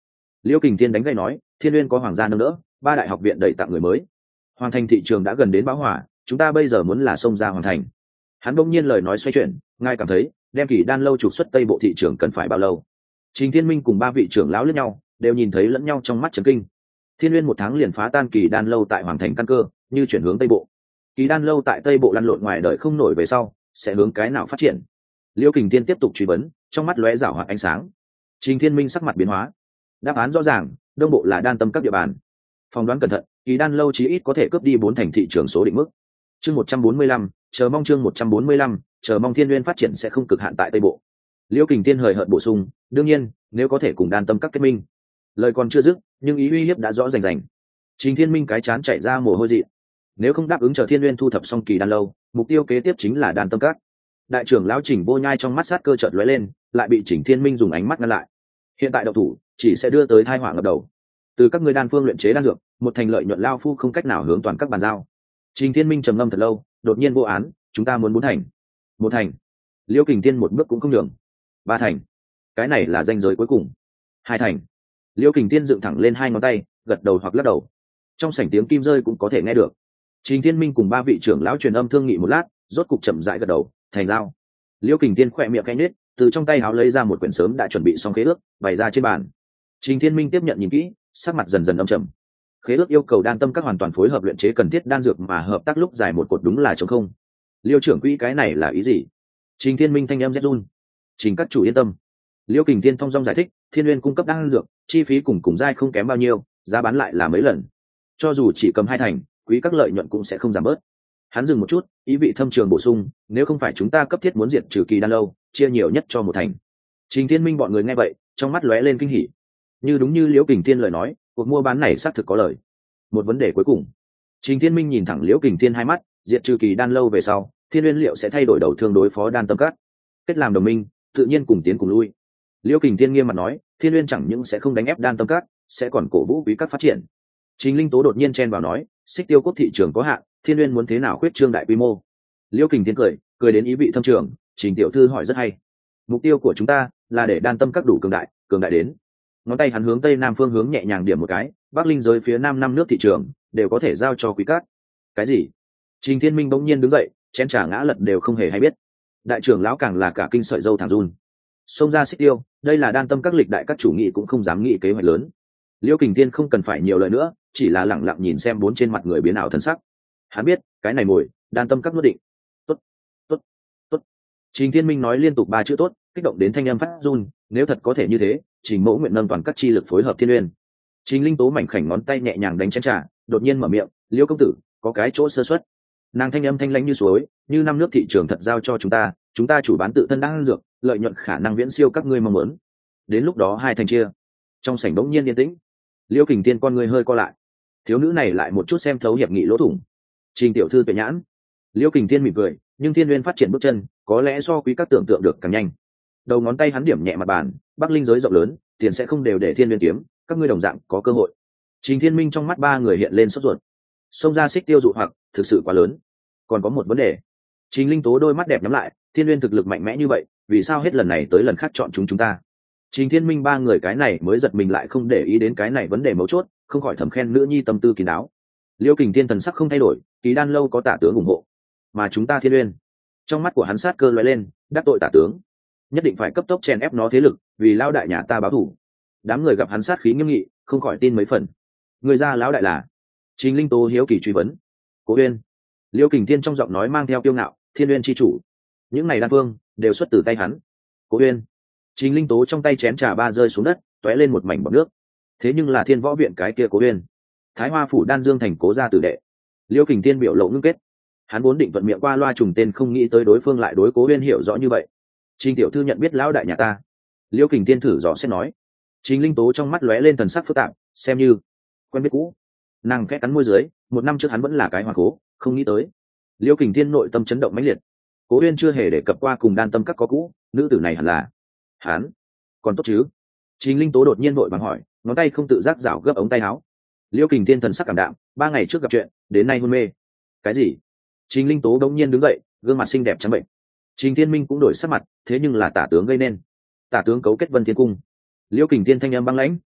Liễu Kình Thiên đánh gây nói, Thiên Nguyên có hoàng gia nâng đỡ, ba đại học viện đẩy tặng người mới, hoàng thành thị trường đã gần đến bão hỏa, chúng ta bây giờ muốn là xông ra hoàng thành. Hắn bỗng nhiên lời nói xoay chuyển, ngài cảm thấy đem Kỳ Đan lâu trục xuất tây bộ thị trường cần phải bao lâu? Trình Thiên Minh cùng ba vị trưởng lão lẫn nhau, đều nhìn thấy lẫn nhau trong mắt chấn kinh. Thiên Nguyên một tháng liền phá tan Kỳ Đan lâu tại hoàng thành căn cơ, như chuyển hướng tây bộ. Kỳ Đan lâu tại tây bộ lăn lộn ngoài đời không nổi về sau, sẽ hướng cái nào phát triển? Liễu Kình Thiên tiếp tục truy vấn, trong mắt lóe rảo hoạt ánh sáng. Trình Thiên Minh sắc mặt biến hóa. Đáp án rõ ràng, đông bộ là đan tâm các địa bàn. Phỏng đoán cẩn thận, Kỳ Đan lâu chí ít có thể cướp đi bốn thành thị trường số định mức. Chương một trăm bốn mươi lăm, chờ mong chương một trăm bốn mươi lăm, chờ mong Thiên Nguyên phát triển sẽ không cực hạn tại tây bộ. Liễu Kình Thiên hời hợt bổ sung, đương nhiên, nếu có thể cùng đan tâm các kết minh. Lời còn chưa dứt, nhưng ý uy hiếp đã rõ rành rành. Trình Thiên Minh cái chán chảy ra mồ hôi dị. Nếu không đáp ứng chờ Thiên Nguyên thu thập xong Kỳ Đan lâu, mục tiêu kế tiếp chính là đan tâm các. Đại trưởng lão Trình Vô Nhai trong mắt sát cơ chợt lóe lên, lại bị Trình Thiên Minh dùng ánh mắt ngăn lại. Hiện tại độc thủ chỉ sẽ đưa tới tai họa ngập đầu. Từ các ngươi đan phương luyện chế đan dược, một thành lợi nhuận lao phu không cách nào hướng toàn các bàn giao. Trình Thiên Minh trầm ngâm thật lâu, đột nhiên vô án, chúng ta muốn bốn thành. Một thành. Liễu Kình Thiên một bước cũng không nhường. Ba thành. Cái này là ranh giới cuối cùng. Hai thành. Liễu Kình Thiên dựng thẳng lên hai ngón tay, gật đầu hoặc lắc đầu. Trong sảnh tiếng kim rơi cũng có thể nghe được. Trình Thiên Minh cùng ba vị trưởng lão truyền âm thương nghị một lát, rốt cục chậm rãi gật đầu, thành giao. Liễu Kình Thiên khỏe miệng cay nết, từ trong tay áo lấy ra một quyển sớm đã chuẩn bị xong khế ước, bày ra trên bàn. Trình Thiên Minh tiếp nhận nhìn kỹ, sắc mặt dần dần âm trầm. Khế ước yêu cầu đan tâm các hoàn toàn phối hợp luyện chế cần thiết đan dược mà hợp tác lúc dài một cột đúng là trống không. Liêu trưởng quỹ cái này là ý gì? Trình Thiên Minh thanh âm rét run. Trình các chủ yên tâm. Liêu Kình Thiên thông dong giải thích, Thiên Nguyên cung cấp đan dược, chi phí cùng cùng giai không kém bao nhiêu, giá bán lại là mấy lần. Cho dù chỉ cầm hai thành, quý các lợi nhuận cũng sẽ không giảm bớt. Hắn dừng một chút, ý vị thâm trường bổ sung, nếu không phải chúng ta cấp thiết muốn diệt trừ Kỳ Đan lâu, chia nhiều nhất cho một thành. Trình Thiên Minh bọn người nghe vậy, trong mắt lóe lên kinh hỉ. Như đúng như Liễu Kình Thiên lời nói, cuộc mua bán này xác thực có lời. Một vấn đề cuối cùng. Trình Thiên Minh nhìn thẳng Liễu Kình Thiên hai mắt, diệt trừ Kỳ Đan lâu về sau, Thiên Nguyên liệu sẽ thay đổi đầu thương đối phó đan tâm các. Kết làm đồng minh, tự nhiên cùng tiến cùng lui. Liễu Kình Thiên nghiêm mặt nói, Thiên Nguyên chẳng những sẽ không đánh ép đan tâm các, sẽ còn cổ vũ quý các phát triển. Trình Linh Tố đột nhiên chen vào nói, xích tiêu quốc thị trường có hạn, Thiên Nguyên muốn thế nào khuyết trương đại quy mô? Liễu Kình Thiên cười, cười đến ý vị thâm trường, Trình tiểu thư hỏi rất hay. Mục tiêu của chúng ta là để đan tâm các đủ cường đại, cường đại đến. Ngón tay hắn hướng tây nam phương hướng nhẹ nhàng điểm một cái, Bắc Linh giới phía nam năm nước thị trường đều có thể giao cho quý các. Cái gì? Trình Thiên Minh bỗng nhiên đứng dậy, chén trà ngã lật đều không hề hay biết. Đại trưởng lão càng là cả kinh sợi dâu thẳng run. Xông ra xích tiêu, đây là đan tâm các lịch đại các chủ nghị cũng không dám nghĩ kế hoạch lớn. Liễu Kình Thiên không cần phải nhiều lời nữa, chỉ là lẳng lặng nhìn xem bốn trên mặt người biến ảo thân sắc. Hắn biết, cái này mồi, đan tâm các quyết định. Tốt, tốt, tốt. Trình Thiên Minh nói liên tục ba chữ tốt, kích động đến thanh âm phát run, nếu thật có thể như thế, Trình Mẫu nguyện nâng toàn các chi lực phối hợp Thiên Nguyên. Trình Linh Tố mảnh khảnh ngón tay nhẹ nhàng đánh chén trà, đột nhiên mở miệng, Liễu công tử, có cái chỗ sơ suất. Nàng thanh âm thanh lãnh như suối, như năm nước thị trường thật giao cho chúng ta, chúng ta chủ bán tự thân đang ăn dược, lợi nhuận khả năng viễn siêu các ngươi mong muốn. Đến lúc đó hai thành chia. Trong sảnh bỗng nhiên yên tĩnh. Liễu Kình Thiên con người hơi co lại. Thiếu nữ này lại một chút xem thấu hiệp nghị lỗ thủng. Trình tiểu thư tuệ nhãn. Liễu Kình Thiên mỉm cười, nhưng Thiên Nguyên phát triển bước chân, có lẽ so quý các tưởng tượng được càng nhanh. Đầu ngón tay hắn điểm nhẹ mặt bàn, Bắc Linh giới rộng lớn, tiền sẽ không đều để Thiên Nguyên kiếm, các ngươi đồng dạng có cơ hội. Trình Thiên Minh trong mắt ba người hiện lên sốt ruột. Xông ra xích tiêu dụ hoặc, thực sự quá lớn. Còn có một vấn đề. Trình Linh Tố đôi mắt đẹp nhắm lại, Thiên Nguyên thực lực mạnh mẽ như vậy, vì sao hết lần này tới lần khác chọn chúng chúng ta? Trình Thiên Minh ba người cái này mới giật mình lại không để ý đến cái này vấn đề mấu chốt, không khỏi thầm khen nữ nhi tâm tư kín đáo. Liễu Kình Thiên thần sắc không thay đổi, Kỳ Đan lâu có tả tướng ủng hộ, mà chúng ta Thiên Nguyên. Trong mắt của hắn sát cơ lóe lên, đắc tội tả tướng, nhất định phải cấp tốc chèn ép nó thế lực, vì lão đại nhà ta báo thù. Đám người gặp hắn sát khí nghiêm nghị, không khỏi tin mấy phần. Người ra lão đại là? Trình Linh Tố hiếu kỳ truy vấn. Cố Uyên. Liễu Kình Thiên trong giọng nói mang theo kiêu ngạo, Thiên Nguyên chi chủ. Những này đan phương đều xuất từ tay hắn. Cố Uyên. Trình Linh Tố trong tay chén trà ba rơi xuống đất, tóe lên một mảnh bọt nước. Thế nhưng là Thiên Võ viện cái kia Cố Uyên, Thái Hoa phủ Đan Dương thành Cố gia tử đệ. Liễu Kình Thiên biểu lộ ngưng kết. Hắn vốn định thuận miệng qua loa trùng tên, không nghĩ tới đối phương lại đối Cố Uyên hiểu rõ như vậy. Trình tiểu thư nhận biết lão đại nhà ta. Liễu Kình Thiên thử dò xét nói. Trình Linh Tố trong mắt lóe lên thần sắc phức tạp, xem như quen biết cũ. Nàng khẽ cắn môi dưới, một năm trước hắn vẫn là cái hoàng cố, không nghĩ tới. Liễu Kình Thiên nội tâm chấn động mãnh liệt. Cố Uyên chưa hề đề cập qua cùng đan tâm các có cũ, nữ tử này hẳn là hắn. Còn tốt chứ? Trình Linh Tố đột nhiên vội vàng hỏi, ngón tay không tự giác rảo gấp ống tay áo. Liễu Kình Thiên thần sắc cảm đạm, ba ngày trước gặp chuyện, đến nay hôn mê. Cái gì? Trình Linh Tố đống nhiên đứng dậy, gương mặt xinh đẹp trắng bệnh. Trình Thiên Minh cũng đổi sắc mặt, thế nhưng là tả tướng gây nên. Tả tướng cấu kết Vân Thiên cung. Liễu Kình Thiên thanh âm băng lãnh,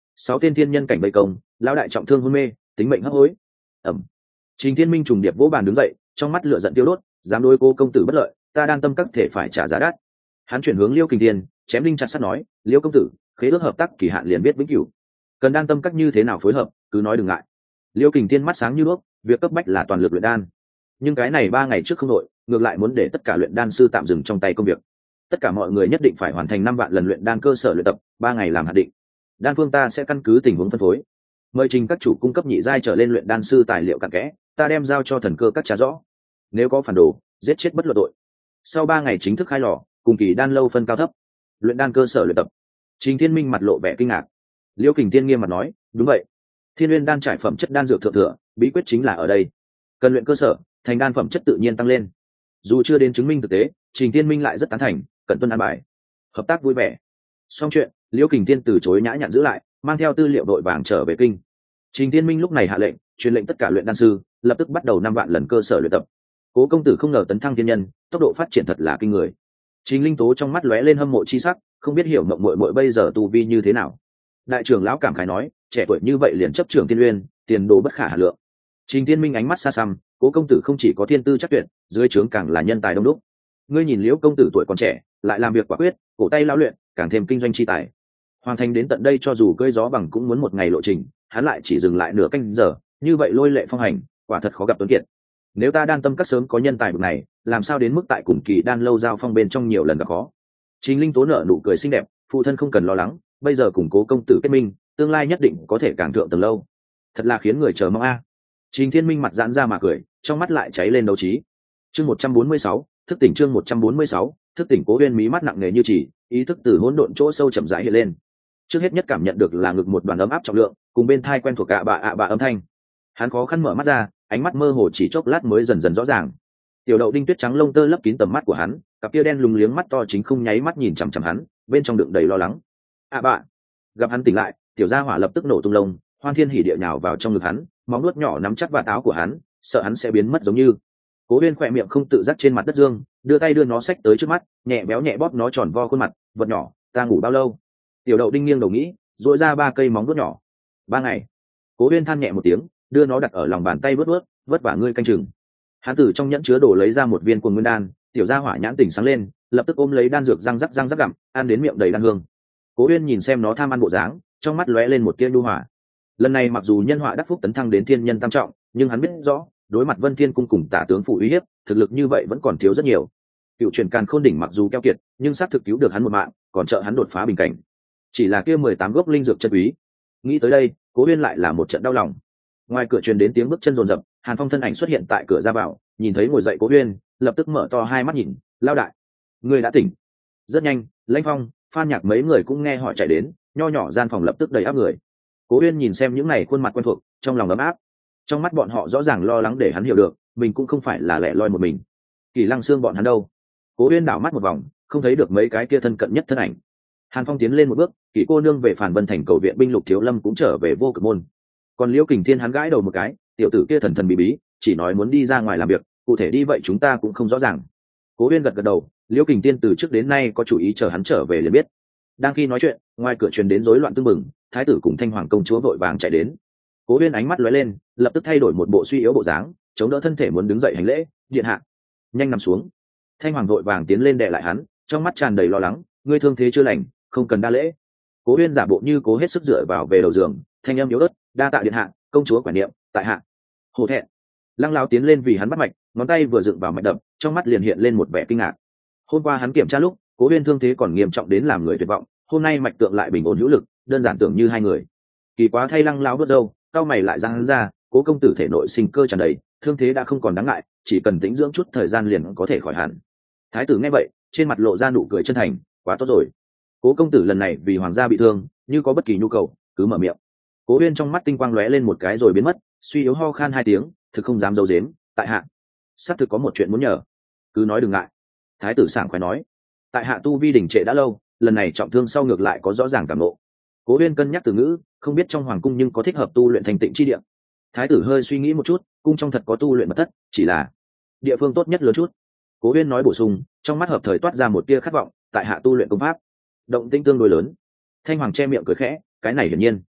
sáu tên thiên nhân cảnh vây công, lão đại trọng thương hôn mê, tính mệnh hấp hối. Ẩm. Trình Thiên Minh trùng điệp vỗ bàn đứng dậy, trong mắt lửa giận tiêu đốt, dám đối cô công tử bất lợi, ta đan tâm các thể phải trả giá đắt. Hắn chuyển hướng Liêu Kình Thiên, chém đinh chặt sắt nói, Liêu công tử, khế ước hợp tác kỳ hạn liền biết vĩnh cửu, cần đan tâm các như thế nào phối hợp, cứ nói đừng ngại. Liêu Kình Thiên mắt sáng như đuốc, việc cấp bách là toàn lực luyện đan, nhưng cái này ba ngày trước không đội, ngược lại muốn để tất cả luyện đan sư tạm dừng trong tay công việc. Tất cả mọi người nhất định phải hoàn thành năm vạn lần luyện đan cơ sở luyện tập, ba ngày làm hạn định. Đan phương ta sẽ căn cứ tình huống phân phối, mời trình các chủ cung cấp nhị giai trở lên luyện đan sư tài liệu cặn kẽ, ta đem giao cho thần cơ các trả rõ. Nếu có phản đồ, giết chết bất luận tội. Sau ba ngày chính thức khai lò, cùng kỳ đan lâu phân cao thấp, luyện đan cơ sở luyện tập. Trình Thiên Minh mặt lộ vẻ kinh ngạc. Liêu Kình Thiên nghiêm mặt nói, đúng vậy, thiên nguyên đan trải phẩm chất đan dược thượng thừa, bí quyết chính là ở đây, cần luyện cơ sở, thành đan phẩm chất tự nhiên tăng lên. Dù chưa đến chứng minh thực tế, Trình Thiên Minh lại rất tán thành, cần tuân an bài, hợp tác vui vẻ. Xong chuyện, Liêu Kình Thiên từ chối nhã nhặn giữ lại, mang theo tư liệu đội vàng trở về kinh. Trình Thiên Minh lúc này hạ lệnh, truyền lệnh tất cả luyện đan sư lập tức bắt đầu năm vạn lần cơ sở luyện tập. Cố công tử không ngờ tấn thăng thiên nhân, tốc độ phát triển thật là kinh người. Trình Linh Tố trong mắt lóe lên hâm mộ chi sắc, không biết hiểu mộng muội muội bây giờ tu vi như thế nào. Đại trưởng lão cảm khái nói, trẻ tuổi như vậy liền chấp trưởng thiên uyên, tiền đồ bất khả hà lượng. Trình Thiên Minh ánh mắt xa xăm, cố công tử không chỉ có thiên tư chắc tuyệt, dưới trướng càng là nhân tài đông đúc. Ngươi nhìn Liễu công tử tuổi còn trẻ, lại làm việc quả quyết, cổ tay lao luyện, càng thêm kinh doanh chi tài. Hoàn thành đến tận đây cho dù cơi gió bằng cũng muốn một ngày lộ trình, hắn lại chỉ dừng lại nửa canh giờ, như vậy lôi lệ phong hành, quả thật khó gặp tuấn kiệt. Nếu ta đan tâm các sớm có nhân tài bậc này, làm sao đến mức tại cùng kỳ đan lâu giao phong bên trong nhiều lần gặp khó. Trình Linh Tố nở nụ cười xinh đẹp, phụ thân không cần lo lắng, bây giờ củng cố công tử kết minh, tương lai nhất định có thể càng thượng tầng lâu. Thật là khiến người chờ mong a. À. Trình Thiên Minh mặt giãn ra mà cười, trong mắt lại cháy lên đấu trí. Chương một trăm bốn mươi sáu, thức tỉnh chương một trăm bốn mươi sáu, thức tỉnh Cố Uyên mí mắt nặng nề như chỉ, ý thức từ hỗn độn chỗ sâu chậm rãi hiện lên. Trước hết nhất cảm nhận được là ngực một đoàn ấm áp trọng lượng, cùng bên thai quen thuộc ạ bạ ạ bạ âm thanh. Hắn khó khăn mở mắt ra, ánh mắt mơ hồ chỉ chốc lát mới dần dần rõ ràng. Tiểu đậu đinh tuyết trắng lông tơ lấp kín tầm mắt của hắn, cặp kia đen lùng liếng mắt to chính không nháy mắt nhìn chằm chằm hắn, bên trong đựng đầy lo lắng. ạ bạ. Gặp hắn tỉnh lại, tiểu gia hỏa lập tức nổ tung lông, hoan thiên hỉ địa nhào vào trong ngực hắn, móng nuốt nhỏ nắm chắc vạt áo của hắn, sợ hắn sẽ biến mất giống như. Cố Uyên khỏe miệng không tự giác trên mặt đất dương, đưa tay đưa nó xách tới trước mắt, nhẹ béo nhẹ bóp nó tròn vo khuôn mặt, vật nhỏ, ta ngủ bao lâu? Tiểu đậu đinh nghiêng đầu nghĩ, duỗi ra ba cây móng vuốt nhỏ. Ba ngày. Cố Uyên than nhẹ một tiếng, đưa nó đặt ở lòng bàn tay vớt vớt, vất vả ngươi canh chừng. Hắn từ trong nhẫn chứa đồ lấy ra một viên cuồng nguyên đan, tiểu gia hỏa nhãn tỉnh sáng lên, lập tức ôm lấy đan dược răng rắc răng rắc gặm, ăn đến miệng đầy đan hương. Cố Uyên nhìn xem nó tham ăn bộ dáng, trong mắt lóe lên một tia nhu hòa. Lần này mặc dù nhân họa đắc phúc tấn thăng đến thiên nhân tam trọng, nhưng hắn biết rõ, đối mặt Vân Thiên cung cùng Tả tướng phụ uy hiếp, thực lực như vậy vẫn còn thiếu rất nhiều. Cựu truyền càn khôn đỉnh mặc dù keo kiệt, nhưng xác thực cứu được hắn một mạng, còn trợ hắn đột phá bình cảnh. Chỉ là kia mười tám gốc linh dược chân quý. Nghĩ tới đây, Cố Uyên lại là một trận đau lòng. Ngoài cửa truyền đến tiếng bước chân rồn rập, Hàn Phong thân ảnh xuất hiện tại cửa ra vào, nhìn thấy ngồi dậy Cố Uyên, lập tức mở to hai mắt nhìn, lao đại, ngươi đã tỉnh. Rất nhanh, Lãnh Phong, Phan Nhạc mấy người cũng nghe hỏi chạy đến, nho nhỏ gian phòng lập tức đầy áp người. Cố Uyên nhìn xem những này khuôn mặt quen thuộc, trong lòng ấm áp. Trong mắt bọn họ rõ ràng lo lắng để hắn hiểu được, mình cũng không phải là lẻ loi một mình. Kỳ Lăng Xương bọn hắn đâu? Cố Uyên đảo mắt một vòng, không thấy được mấy cái kia thân cận nhất thân ảnh. Hàn Phong tiến lên một bước, Kỳ cô nương về Phản Vân thành cầu viện binh Lục Thiếu Lâm cũng trở về Vô Cực môn. Còn Liễu Kình Thiên hắn gãi đầu một cái, tiểu tử kia thần thần bí bí, chỉ nói muốn đi ra ngoài làm việc, cụ thể đi vậy chúng ta cũng không rõ ràng. Cố Uyên gật gật đầu, Liễu Kình Thiên từ trước đến nay có chủ ý chờ hắn trở về liền biết. Đang khi nói chuyện, ngoài cửa truyền đến rối loạn tương mừng, thái tử cùng Thanh Hoàng công chúa vội vàng chạy đến. Cố Uyên ánh mắt lóe lên, lập tức thay đổi một bộ suy yếu bộ dáng, chống đỡ thân thể muốn đứng dậy hành lễ, điện hạ, nhanh nằm xuống. Thanh Hoàng vội vàng tiến lên đè lại hắn, trong mắt tràn đầy lo lắng, ngươi thương thế chưa lành, không cần đa lễ. Cố Uyên giả bộ như cố hết sức dựa vào về đầu giường, thanh âm yếu ớt, đa tạ điện hạ, công chúa quản niệm, tại hạ. Hổ thẹn. Lăng Lão tiến lên vì hắn bắt mạch, ngón tay vừa dựng vào mạch đập, trong mắt liền hiện lên một vẻ kinh ngạc. Hôm qua hắn kiểm tra lúc, Cố Uyên thương thế còn nghiêm trọng đến làm người tuyệt vọng, hôm nay mạch tượng lại bình ổn hữu lực, đơn giản tưởng như hai người. Kỳ quá thay Lăng Lão đốt râu, cao mày lại giang hắn ra, Cố công tử thể nội sinh cơ tràn đầy, thương thế đã không còn đáng ngại, chỉ cần tĩnh dưỡng chút thời gian liền có thể khỏi hẳn. Thái tử nghe vậy, trên mặt lộ ra nụ cười chân thành, quá tốt rồi. Cố công tử lần này vì hoàng gia bị thương, như có bất kỳ nhu cầu, cứ mở miệng. Cố Uyên trong mắt tinh quang lóe lên một cái rồi biến mất, suy yếu ho khan hai tiếng, thực không dám giấu giếm, tại hạ, sắp thực có một chuyện muốn nhờ, cứ nói đừng ngại. Thái tử sảng khoái nói, tại hạ tu vi đỉnh trệ đã lâu, lần này trọng thương sau ngược lại có rõ ràng cảm ngộ. Cố Uyên cân nhắc từ ngữ, không biết trong hoàng cung nhưng có thích hợp tu luyện thành tịnh chi địa. Thái tử hơi suy nghĩ một chút, cung trong thật có tu luyện mật thất, chỉ là địa phương tốt nhất lớn chút. Cố Uyên nói bổ sung, trong mắt hợp thời toát ra một tia khát vọng, tại hạ tu luyện công pháp, động tĩnh tương đối lớn. Thanh Hoàng che miệng cười khẽ, cái này hiển nhiên,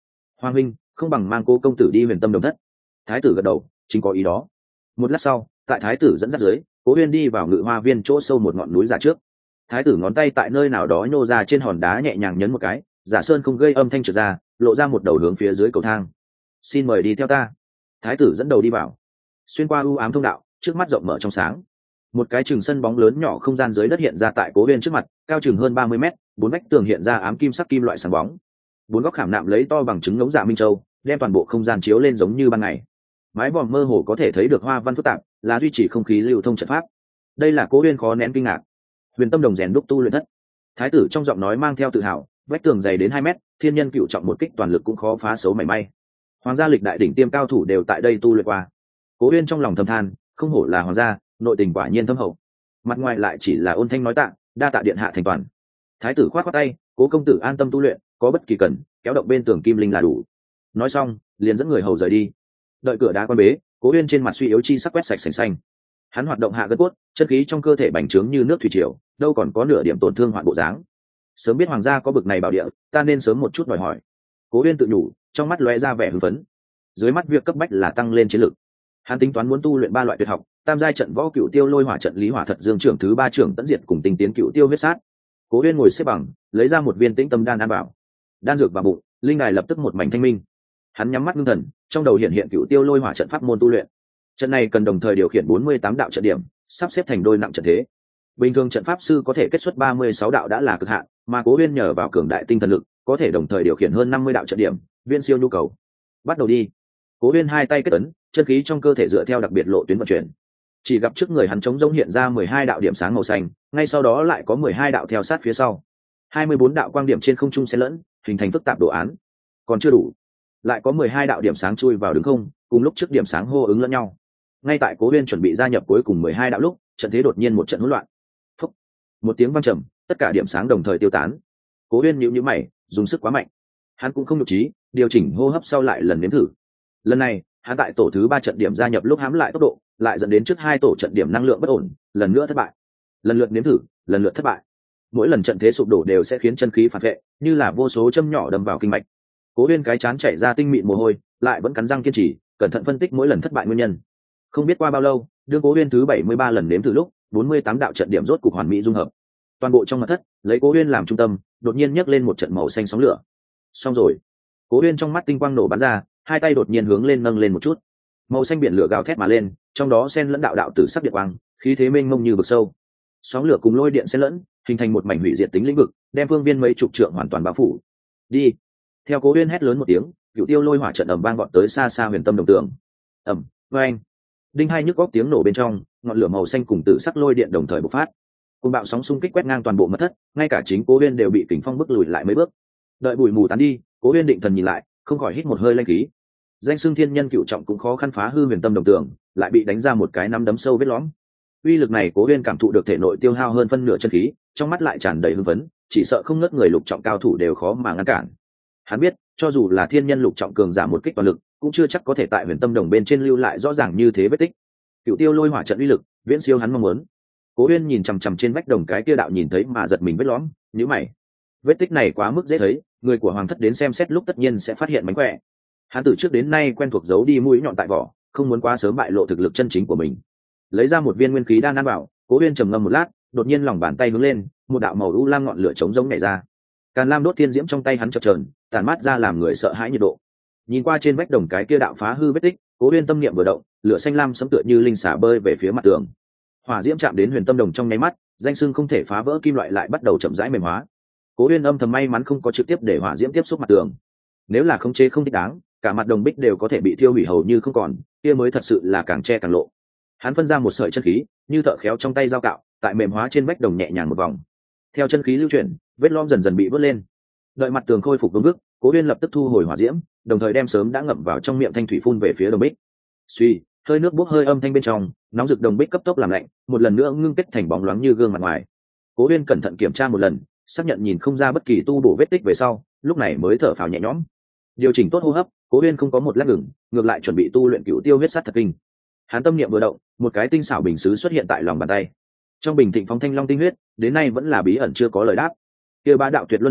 Hoàng huynh, không bằng mang cô công tử đi huyền tâm đồng thất. Thái tử gật đầu, chính có ý đó. Một lát sau, tại thái tử dẫn dắt dưới, Cố Uyên đi vào ngự hoa viên chỗ sâu một ngọn núi giả trước. Thái tử ngón tay tại nơi nào đó nhô ra trên hòn đá nhẹ nhàng nhấn một cái, giả sơn không gây âm thanh trượt ra, lộ ra một đầu hướng phía dưới cầu thang. Xin mời đi theo ta. Thái tử dẫn đầu đi vào, xuyên qua u ám thông đạo, trước mắt rộng mở trong sáng. Một cái chừng sân bóng lớn nhỏ không gian dưới đất hiện ra tại Cố Uyên trước mặt, cao chừng hơn ba mươi mét, bốn vách tường hiện ra ám kim sắc kim loại sáng bóng. Bốn góc khảm nạm lấy to bằng trứng ngỗng dạ minh châu, đem toàn bộ không gian chiếu lên giống như ban ngày. Mái vòm mơ hồ có thể thấy được hoa văn phức tạp, là duy trì không khí lưu thông trận pháp. Đây là Cố Uyên khó nén kinh ngạc. Huyền tâm đồng rèn đúc tu luyện thất. Thái tử trong giọng nói mang theo tự hào, vách tường dày đến hai mét, thiên nhân cựu trọng một kích toàn lực cũng khó phá xấu mảy may. Hoàng gia lịch đại đỉnh tiêm cao thủ đều tại đây tu luyện qua. Cố Uyên trong lòng thầm than, không hổ là hoàng gia, nội tình quả nhiên thâm hậu. Mặt ngoài lại chỉ là ôn thanh nói tạ, đa tạ điện hạ thành toàn. Thái tử khoát khoát tay, Cố công tử an tâm tu luyện, có bất kỳ cần, kéo động bên tường kim linh là đủ. Nói xong, liền dẫn người hầu rời đi. Đợi cửa đá quan bế, Cố Uyên trên mặt suy yếu chi sắc quét sạch sành xanh. Hắn hoạt động hạ gân cốt, chân khí trong cơ thể bành trướng như nước thủy triều, đâu còn có nửa điểm tổn thương hoạn bộ dáng. Sớm biết hoàng gia có bực này bảo địa, ta nên sớm một chút đòi hỏi. Cố Uyên tự nhủ, trong mắt lóe ra vẻ hưng phấn. Dưới mắt việc cấp bách là tăng lên chiến lực. Hắn tính toán muốn tu luyện ba loại tuyệt học, tam giai trận võ cựu tiêu lôi hỏa trận lý hỏa thật dương trưởng thứ ba trưởng tận diệt cùng tinh tiến cựu tiêu huyết sát. Cố Uyên ngồi xếp bằng, lấy ra một viên tĩnh tâm đan ăn vào. Đan dược vào bụng, linh đài lập tức một mảnh thanh minh. Hắn nhắm mắt ngưng thần, trong đầu hiện hiện cựu tiêu lôi hỏa trận pháp môn tu luyện. Trận này cần đồng thời điều khiển bốn mươi tám đạo trận điểm, sắp xếp thành đôi nặng trận thế. Bình thường trận pháp sư có thể kết xuất ba mươi sáu đạo đã là cực hạn, mà Cố Uyên nhờ vào cường đại tinh thần lực, có thể đồng thời điều khiển hơn năm mươi đạo trận điểm, viên siêu nhu cầu. Bắt đầu đi. Cố Uyên hai tay kết ấn, chân khí trong cơ thể dựa theo đặc biệt lộ tuyến vận chuyển. Chỉ gặp trước người hắn trống rỗng hiện ra mười hai đạo điểm sáng màu xanh, ngay sau đó lại có mười hai đạo theo sát phía sau. hai mươi bốn đạo quang điểm trên không trung xen lẫn, hình thành phức tạp đồ án. Còn chưa đủ, lại có mười hai đạo điểm sáng chui vào đứng không, cùng lúc trước điểm sáng hô ứng lẫn nhau. Ngay tại Cố Uyên chuẩn bị gia nhập cuối cùng mười hai đạo lúc, trận thế đột nhiên một trận hỗn loạn. Phốc. Một tiếng vang trầm, tất cả điểm sáng đồng thời tiêu tán. Cố Uyên nhíu nhíu mày, dùng sức quá mạnh. Hắn cũng không nhục trí, điều chỉnh hô hấp sau lại lần nếm thử. Lần này, hắn tại tổ thứ ba trận điểm gia nhập lúc hãm lại tốc độ, lại dẫn đến trước hai tổ trận điểm năng lượng bất ổn, lần nữa thất bại. Lần lượt nếm thử, lần lượt thất bại. Mỗi lần trận thế sụp đổ đều sẽ khiến chân khí phản vệ, như là vô số châm nhỏ đâm vào kinh mạch. Cố Uyên cái chán chảy ra tinh mịn mồ hôi, lại vẫn cắn răng kiên trì, cẩn thận phân tích mỗi lần thất bại nguyên nhân. Không biết qua bao lâu, đương Cố Uyên thứ bảy mươi ba lần nếm thử lúc, bốn mươi tám đạo trận điểm rốt cục hoàn mỹ dung hợp. Toàn bộ trong mật thất, lấy Cố Uyên làm trung tâm, đột nhiên nhấc lên một trận màu xanh sóng lửa. Xong rồi. Cố Uyên trong mắt tinh quang nổ bắn ra, hai tay đột nhiên hướng lên nâng lên một chút. Màu xanh biển lửa gào thét mà lên, trong đó xen lẫn đạo đạo tử sắc điện quang, khí thế mênh mông như vực sâu. Sóng lửa cùng lôi điện xen lẫn, hình thành một mảnh hủy diệt tính lĩnh vực, đem phương viên mấy chục trượng hoàn toàn bao phủ. Đi. Theo Cố Uyên hét lớn một tiếng, cựu tiêu lôi hỏa trận ầm vang vọt tới xa xa huyền tâm đồng tường. Ầm, oeng. Đinh hai nhức góc tiếng nổ bên trong, ngọn lửa màu xanh cùng tử sắc lôi điện đồng thời bộc phát. Cùng bạo sóng xung kích quét ngang toàn bộ mật thất, ngay cả chính Cố Uyên đều bị kình phong bức lùi lại mấy bước. Đợi bụi mù tán đi, Cố Uyên định thần nhìn lại, không khỏi hít một hơi lanh khí. Danh xưng thiên nhân cựu trọng cũng khó khăn phá hư huyền tâm đồng tường, lại bị đánh ra một cái nắm đấm sâu vết lõm. Uy lực này Cố Uyên cảm thụ được thể nội tiêu hao hơn phân nửa chân khí, trong mắt lại tràn đầy hưng phấn, chỉ sợ không ngớt người lục trọng cao thủ đều khó mà ngăn cản. Hắn biết, cho dù là thiên nhân lục trọng cường giả một kích toàn lực, cũng chưa chắc có thể tại huyền tâm đồng bên trên lưu lại rõ ràng như thế vết tích. Cựu tiêu lôi hỏa trận uy lực viễn siêu hắn mong muốn. Cố Uyên nhìn chằm chằm trên vách đồng cái kia đạo nhìn thấy mà giật mình vết lõm, nhíu mày. Vết tích này quá mức dễ thấy, người của hoàng thất đến xem xét lúc tất nhiên sẽ phát hiện mánh khỏe. Hắn từ trước đến nay quen thuộc giấu đi mũi nhọn tại vỏ, không muốn quá sớm bại lộ thực lực chân chính của mình. Lấy ra một viên nguyên khí đan ăn vào, Cố Uyên trầm ngâm một lát, đột nhiên lòng bàn tay hướng lên, một đạo màu u lam ngọn lửa chống giống nhảy ra. Càn lam đốt thiên diễm trong tay hắn chập chờn, tàn mát ra làm người sợ hãi nhiệt độ. Nhìn qua trên vách đồng cái kia đạo phá hư vết tích, Cố Uyên tâm niệm vừa động, lửa xanh lam sấm tựa như linh xả bơi về phía mặt tường. Hỏa diễm chạm đến huyền tâm đồng trong nháy mắt, danh xưng không thể phá vỡ kim loại lại bắt đầu chậm rãi mềm hóa. Cố Uyên âm thầm may mắn không có trực tiếp để hỏa diễm tiếp xúc mặt tường. Nếu là khống chế không thích đáng, cả mặt đồng bích đều có thể bị thiêu hủy hầu như không còn, kia mới thật sự là càng che càng lộ. Hắn phân ra một sợi chân khí, như thợ khéo trong tay dao cạo, tại mềm hóa trên vách đồng nhẹ nhàng một vòng. Theo chân khí lưu chuyển, vết lõm dần dần bị vớt lên. Đợi mặt tường khôi phục vững vững, Cố Uyên lập tức thu hồi hỏa diễm, đồng thời đem sớm đã ngậm vào trong miệng thanh thủy phun về phía đồng bích. Suy, hơi nước bốc hơi âm thanh bên trong, nóng rực đồng bích cấp tốc làm lạnh, một lần nữa ngưng kết thành bóng loáng như gương mặt ngoài. Cố Uyên cẩn thận kiểm tra một lần, xác nhận nhìn không ra bất kỳ tu bổ vết tích về sau, lúc này mới thở phào nhẹ nhõm. Điều chỉnh tốt hô hấp, Cố Uyên không có một lát ngừng, ngược lại chuẩn bị tu luyện cửu tiêu huyết sát thật kinh. Hắn tâm niệm vừa động, một cái tinh xảo bình sứ xuất hiện tại lòng bàn tay. Trong bình thịnh phóng thanh long tinh huyết, đến nay vẫn là bí ẩn chưa có lời đáp. Kia ba đạo tuyệt luân linh lực,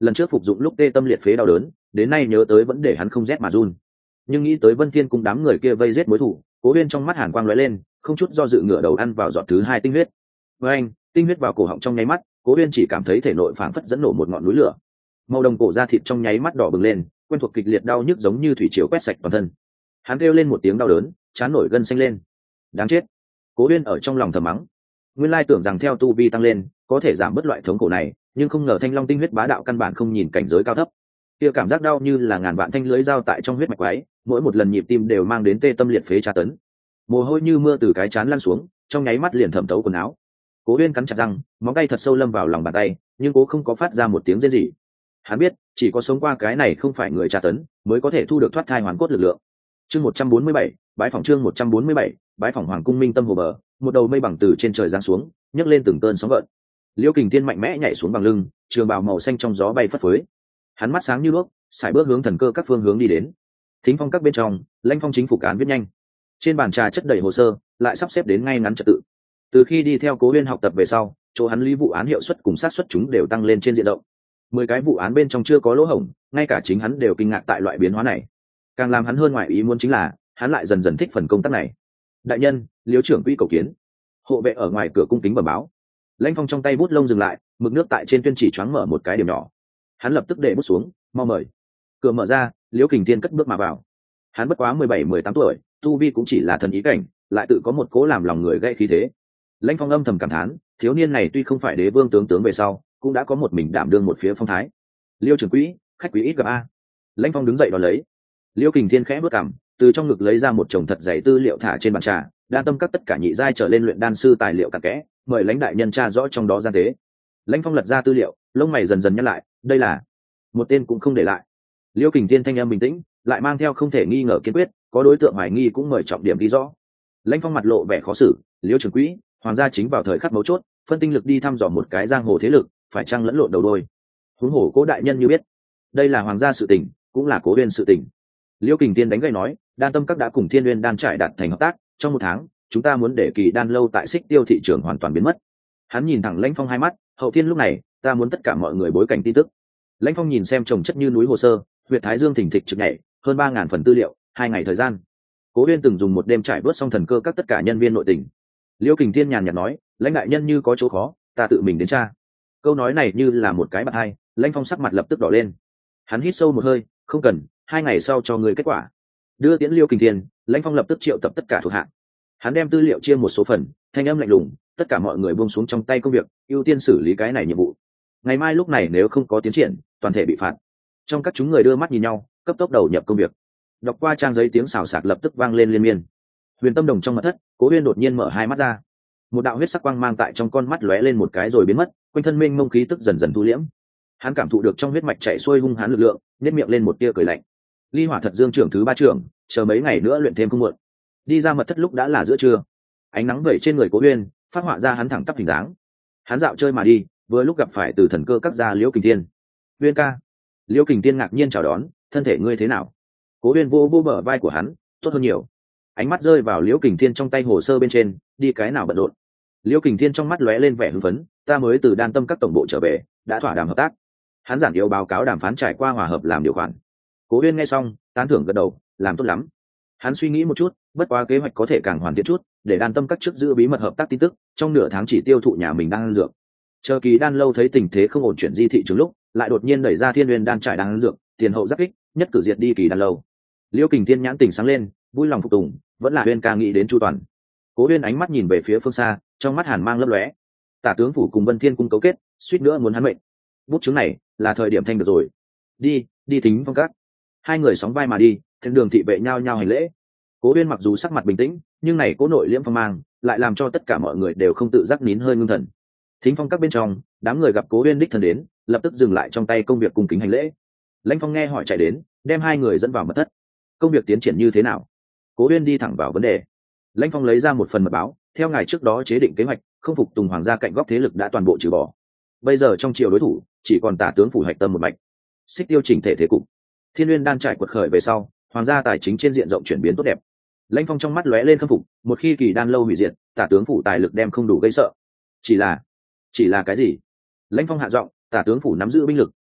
lần trước phục dụng lúc tê tâm liệt phế đau đớn, đến nay nhớ tới vẫn để hắn không rét mà run. Nhưng nghĩ tới Vân Thiên cùng đám người kia vây giết mối thù, Cố Uyên trong mắt hàn quang lóe lên, không chút do dự ngửa đầu ăn vào giọt thứ hai tinh huyết. Với anh, tinh huyết vào cổ họng trong nháy mắt, Cố Uyên chỉ cảm thấy thể nội phảng phất dẫn nổ một ngọn núi lửa. Màu đồng cổ da thịt trong nháy mắt đỏ bừng lên, quen thuộc kịch liệt đau nhức giống như thủy triều quét sạch toàn thân. Hắn kêu lên một tiếng đau đớn, trán nổi gân xanh lên. Đáng chết. Cố Uyên ở trong lòng thầm mắng. Nguyên lai tưởng rằng theo tu vi tăng lên, có thể giảm bớt loại thống khổ này, nhưng không ngờ Thanh Long tinh huyết bá đạo căn bản không nhìn cảnh giới cao thấp. Kia cảm giác đau như là ngàn vạn thanh lưới dao tại trong huyết mạch quái, mỗi một lần nhịp tim đều mang đến tê tâm liệt phế tra tấn. Mồ hôi như mưa từ cái trán lăn xuống, trong nháy mắt liền thẩm thấu quần áo. Cố Uyên cắn chặt răng, móng tay thật sâu lâm vào lòng bàn tay, nhưng cố không có phát ra một tiếng rên rỉ. Hắn biết, chỉ có sống qua cái này không phải người tra tấn, mới có thể thu được thoát thai hoàn cốt lực lượng. Chương một trăm bốn mươi bảy, bái phỏng chương một trăm bốn mươi bảy, bái phỏng Hoàng cung Minh Tâm hồ bờ, một đầu mây bằng từ trên trời giáng xuống, nhấc lên từng cơn sóng gợn. Liêu Kình Thiên mạnh mẽ nhảy xuống bằng lưng, trường bào màu xanh trong gió bay phất phới. Hắn mắt sáng như đuốc, sải bước hướng thần cơ các phương hướng đi đến. Thính phong các bên trong, Lãnh Phong chính phục án viết nhanh. Trên bàn trà chất đầy hồ sơ, lại sắp xếp đến ngay ngắn trật tự. Từ khi đi theo Cố Uyên học tập về sau, chỗ hắn lý vụ án hiệu suất cùng sát suất chúng đều tăng lên trên diện rộng. Mười cái vụ án bên trong chưa có lỗ hổng, ngay cả chính hắn đều kinh ngạc tại loại biến hóa này. Càng làm hắn hơn ngoài ý muốn chính là, hắn lại dần dần thích phần công tác này. Đại nhân, Liêu trưởng quỹ cầu kiến. Hộ vệ ở ngoài cửa cung kính bẩm báo. Lãnh Phong trong tay bút lông dừng lại, mực nước tại trên tuyên chỉ choáng mở một cái điểm nhỏ. Hắn lập tức để bút xuống, mau mời. Cửa mở ra, Liễu Kình Thiên cất bước mà vào. Hắn bất quá mười bảy mười tám tuổi, tu vi cũng chỉ là thần ý cảnh, lại tự có một cố làm lòng người gây khí thế. Lãnh Phong âm thầm cảm thán, thiếu niên này tuy không phải đế vương tướng tướng về sau, cũng đã có một mình đảm đương một phía phong thái. Liêu trưởng quỹ, khách quý ít gặp a. Lãnh Phong đứng dậy đón lấy. Liễu Kình Thiên khẽ bước cằm, từ trong ngực lấy ra một chồng thật dày tư liệu thả trên bàn trà, đa tâm các tất cả nhị giai trở lên luyện đan sư tài liệu cặn kẽ, mời lãnh đại nhân tra rõ trong đó gian tế. Lãnh Phong lật ra tư liệu, lông mày dần dần nhăn lại, đây là một tên cũng không để lại. Liêu Kình Thiên thanh âm bình tĩnh, lại mang theo không thể nghi ngờ kiên quyết, có đối tượng hoài nghi cũng mời trọng điểm ghi rõ. Lãnh Phong mặt lộ vẻ khó xử, Liêu trưởng quỹ, hoàng gia chính vào thời khắc mấu chốt, phân tinh lực đi thăm dò một cái giang hồ thế lực, phải chăng lẫn lộn đầu đôi. Huống hồ Cố đại nhân như biết, đây là hoàng gia sự tình, cũng là Cố Uyên sự tình. Liêu Kình Thiên đánh gậy nói, đan tâm các đã cùng Thiên Uyên đan trải đạt thành hợp tác, trong một tháng, chúng ta muốn để Kỳ đan lâu tại Xích Tiêu thị trường hoàn toàn biến mất. Hắn nhìn thẳng Lãnh Phong hai mắt, hậu thiên lúc này, ta muốn tất cả mọi người bối cảnh tin tức. Lãnh Phong nhìn xem chồng chất như núi hồ sơ, huyệt thái dương thỉnh thịch trực nhảy, hơn ba ngàn phần tư liệu, hai ngày thời gian. Cố Uyên từng dùng một đêm trải bớt xong thần cơ các tất cả nhân viên nội tình. Liêu Kình Thiên nhàn nhạt nói, lãnh đại nhân như có chỗ khó, ta tự mình đến tra. Câu nói này như là một cái bạt hai, Lãnh Phong sắc mặt lập tức đỏ lên. Hắn hít sâu một hơi, không cần, hai ngày sau cho người kết quả. Đưa tiễn Liêu Kình Thiên, Lãnh Phong lập tức triệu tập tất cả thuộc hạ. Hắn đem tư liệu chia một số phần, thanh âm lạnh lùng, tất cả mọi người buông xuống trong tay công việc, ưu tiên xử lý cái này nhiệm vụ. Ngày mai lúc này nếu không có tiến triển, toàn thể bị phạt. Trong các chúng người đưa mắt nhìn nhau, cấp tốc đầu nhập công việc. Đọc qua trang giấy tiếng xào xạc lập tức vang lên liên miên. Huyền Tâm Đồng trong mật thất, Cố Uyên đột nhiên mở hai mắt ra. Một đạo huyết sắc quang mang tại trong con mắt lóe lên một cái rồi biến mất, quanh thân mênh mông khí tức dần dần thu liễm. Hắn cảm thụ được trong huyết mạch chảy xuôi hung hãn lực lượng, nhếch miệng lên một tia cười lạnh. Ly Hỏa Thật Dương trưởng thứ ba trưởng, chờ mấy ngày nữa luyện thêm không muộn. Đi ra mật thất lúc đã là giữa trưa. Ánh nắng vẩy trên người Cố Uyên, phát họa ra hắn thẳng tắp hình dáng. Hắn dạo chơi mà đi, vừa lúc gặp phải từ thần cơ các gia Liễu Kình Thiên. Uyên ca. Liễu Kình Thiên ngạc nhiên chào đón, thân thể ngươi thế nào? Cố Uyên vô vô bờ vai của hắn, tốt hơn nhiều. Ánh mắt rơi vào Liễu Kình Thiên trong tay hồ sơ bên trên, đi cái nào bận rộn. Liễu Kình Thiên trong mắt lóe lên vẻ hưng phấn, ta mới từ đan tâm các tổng bộ trở về, đã thỏa đàm hợp tác. Hắn giản yếu báo cáo đàm phán trải qua hòa hợp làm điều khoản. Cố Uyên nghe xong, tán thưởng gật đầu, làm tốt lắm. Hắn suy nghĩ một chút, bất quá kế hoạch có thể càng hoàn thiện chút, để đan tâm các trước giữ bí mật hợp tác tin tức, trong nửa tháng chỉ tiêu thụ nhà mình đang ăn dược. Chờ Kỳ đan lâu thấy tình thế không ổn chuyển di thị trường lúc, lại đột nhiên đẩy ra Thiên Uyên đan trải đang ăn dược, tiền hậu giáp kích, nhất cử diệt đi Kỳ đan lâu. Liễu Kình Thiên nhãn tình sáng lên, vui lòng phục tùng, vẫn là Uyên ca nghĩ đến chu toàn. Cố Uyên ánh mắt nhìn về phía phương xa, trong mắt hàn mang lấp lóe. Tả tướng phủ cùng Vân Thiên cung cấu kết, suýt nữa muốn hắn mệnh. Bút chứng này, là thời điểm thanh được rồi. Đi, đi Thính Phong các. Hai người sóng vai mà đi, thiên đường thị vệ nhau nhau hành lễ. Cố Uyên mặc dù sắc mặt bình tĩnh, nhưng này cố nội liễm phong mang, lại làm cho tất cả mọi người đều không tự giác nín hơi ngưng thần. Thính Phong các bên trong, đám người gặp Cố Uyên đích thân đến, lập tức dừng lại trong tay công việc cung kính hành lễ. Lãnh Phong nghe hỏi chạy đến, đem hai người dẫn vào mật thất. Công việc tiến triển như thế nào? Cố Uyên đi thẳng vào vấn đề. Lãnh Phong lấy ra một phần mật báo, theo ngài trước đó chế định kế hoạch, không phục tùng hoàng gia cạnh góc thế lực đã toàn bộ trừ bỏ. Bây giờ trong triều đối thủ, chỉ còn Tả tướng phủ Hạch Tâm một mạch. Xích Tiêu chỉnh thể thế cục. Thiên Uyên đan trải quật khởi về sau, hoàng gia tài chính trên diện rộng chuyển biến tốt đẹp. Lãnh Phong trong mắt lóe lên khâm phục, một khi Kỳ đan lâu hủy diệt, Tả tướng phủ tài lực đem không đủ gây sợ. Chỉ là, chỉ là cái gì? Lãnh Phong hạ giọng, Tả tướng phủ nắm giữ binh lực,